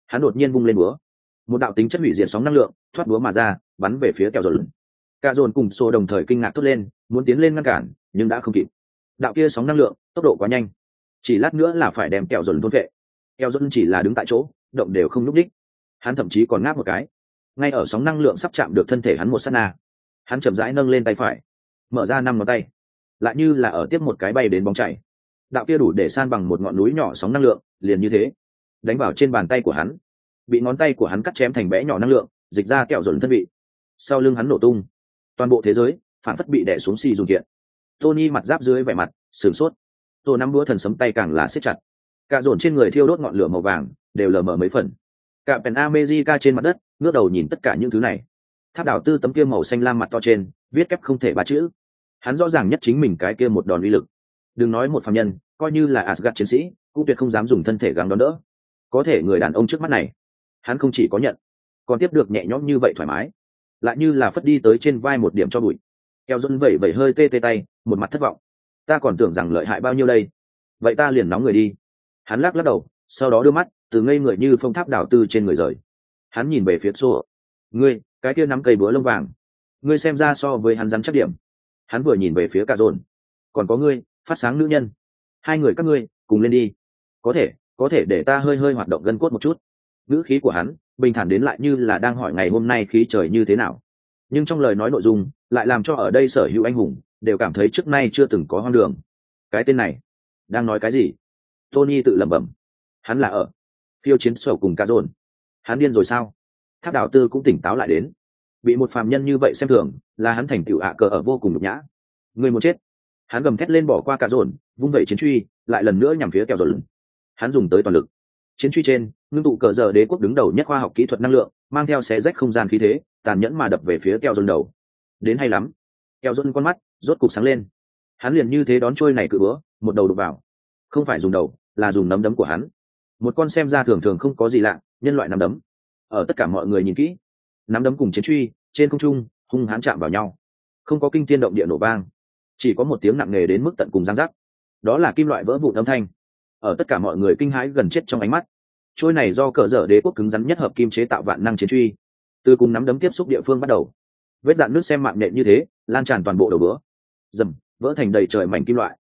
Hắn đột nhiên vung lên búa, một đạo tính chất hủy diệt sóng năng lượng thoát búa mà ra, bắn về phía kẹo dồn. Cả dồn cùng Sô đồng thời kinh ngạc thốt lên, muốn tiến lên ngăn cản nhưng đã không kịp. Đạo kia sóng năng lượng tốc độ quá nhanh, chỉ lát nữa là phải đem kẹo dồn thôn vệ. Kẹo dồn chỉ là đứng tại chỗ, động đều không nhúc đích. Hắn thậm chí còn ngáp một cái. Ngay ở sóng năng lượng sắp chạm được thân thể hắn một sát na, hắn chậm rãi nâng lên tay phải, mở ra năm ngón tay, lại như là ở tiếp một cái bay đến bóng chảy. Đạo kia đủ để san bằng một ngọn núi nhỏ sóng năng lượng liền như thế đánh vào trên bàn tay của hắn, bị ngón tay của hắn cắt chém thành bé nhỏ năng lượng, dịch ra kẹo dồn thân vị. Sau lưng hắn nổ tung, toàn bộ thế giới phản phất bị đè xuống xì dùng kiện. Tony mặt giáp dưới vẻ mặt sửng sốt, tô nắm đũa thần sấm tay càng là siết chặt. Cả dồn trên người thiêu đốt ngọn lửa màu vàng đều lờ mờ mấy phần. Cả Pen America trên mặt đất ngước đầu nhìn tất cả những thứ này. Tháp đảo tư tấm kia màu xanh lam mặt to trên viết kép không thể ba chữ. Hắn rõ ràng nhất chính mình cái kia một đòn uy lực. Đừng nói một phàm nhân, coi như là Asgard chiến sĩ cũng tuyệt không dám dùng thân thể gắng đón đỡ. Có thể người đàn ông trước mắt này, hắn không chỉ có nhận, còn tiếp được nhẹ nhõm như vậy thoải mái, lại như là phất đi tới trên vai một điểm cho bụi. Keo Dôn vẩy vẩy hơi tê tê tay, một mặt thất vọng. Ta còn tưởng rằng lợi hại bao nhiêu đây, vậy ta liền nóng người đi. Hắn lắc lắc đầu, sau đó đưa mắt từ ngây người như phong tháp đảo tư trên người rời. Hắn nhìn về phía Sô. Ngươi, cái kia nắm cây búa lông vàng, ngươi xem ra so với hắn rắn chắc điểm. Hắn vừa nhìn về phía Cả Dồn. Còn có ngươi, phát sáng nữ nhân, hai người các ngươi cùng lên đi. Có thể, có thể để ta hơi hơi hoạt động gân cốt một chút. Ngữ khí của hắn bình thản đến lại như là đang hỏi ngày hôm nay khí trời như thế nào, nhưng trong lời nói nội dung lại làm cho ở đây sở hữu anh hùng đều cảm thấy trước nay chưa từng có hoang đường. Cái tên này đang nói cái gì? Tony tự lẩm bẩm. Hắn là ở khiêu chiến sổ cùng Cả Dồn. Hắn điên rồi sao? Tháp đảo tư cũng tỉnh táo lại đến. Bị một phàm nhân như vậy xem thường là hắn thành tựu ạ cờ ở vô cùng nhục nhã. Người muốn chết. Hắn gầm thét lên bỏ qua Cả Dồn, vung vẩy chiến truy lại lần nữa nhằm phía kẹo dồn. Hắn dùng tới toàn lực. Chiến truy trên ngưng tụ cờ giờ đế quốc đứng đầu nhất khoa học kỹ thuật năng lượng, mang theo xé rách không gian khí thế, tàn nhẫn mà đập về phía kẹo dồn đầu. Đến hay lắm. Kẹo dồn con mắt rốt cục sáng lên. Hắn liền như thế đón trôi này cự búa, một đầu đục vào. Không phải dùng đầu, là dùng nắm đấm của hắn. Một con xem ra thường thường không có gì lạ, nhân loại nắm đấm. Ở tất cả mọi người nhìn kỹ, nắm đấm cùng chiến truy trên không trung hung hãn chạm vào nhau, không có kinh thiên động địa nổ vang, chỉ có một tiếng nặng nề đến mức tận cùng răng rắc. Đó là kim loại vỡ vụn âm thanh. Ở tất cả mọi người kinh hãi gần chết trong ánh mắt, trôi này do cờ dở đế quốc cứng rắn nhất hợp kim chế tạo vạn năng chiến truy, từ cùng nắm đấm tiếp xúc địa phương bắt đầu, vết dạn nước xem mạng nện như thế lan tràn toàn bộ đầu bữa, dầm vỡ thành đầy trời mảnh kim loại.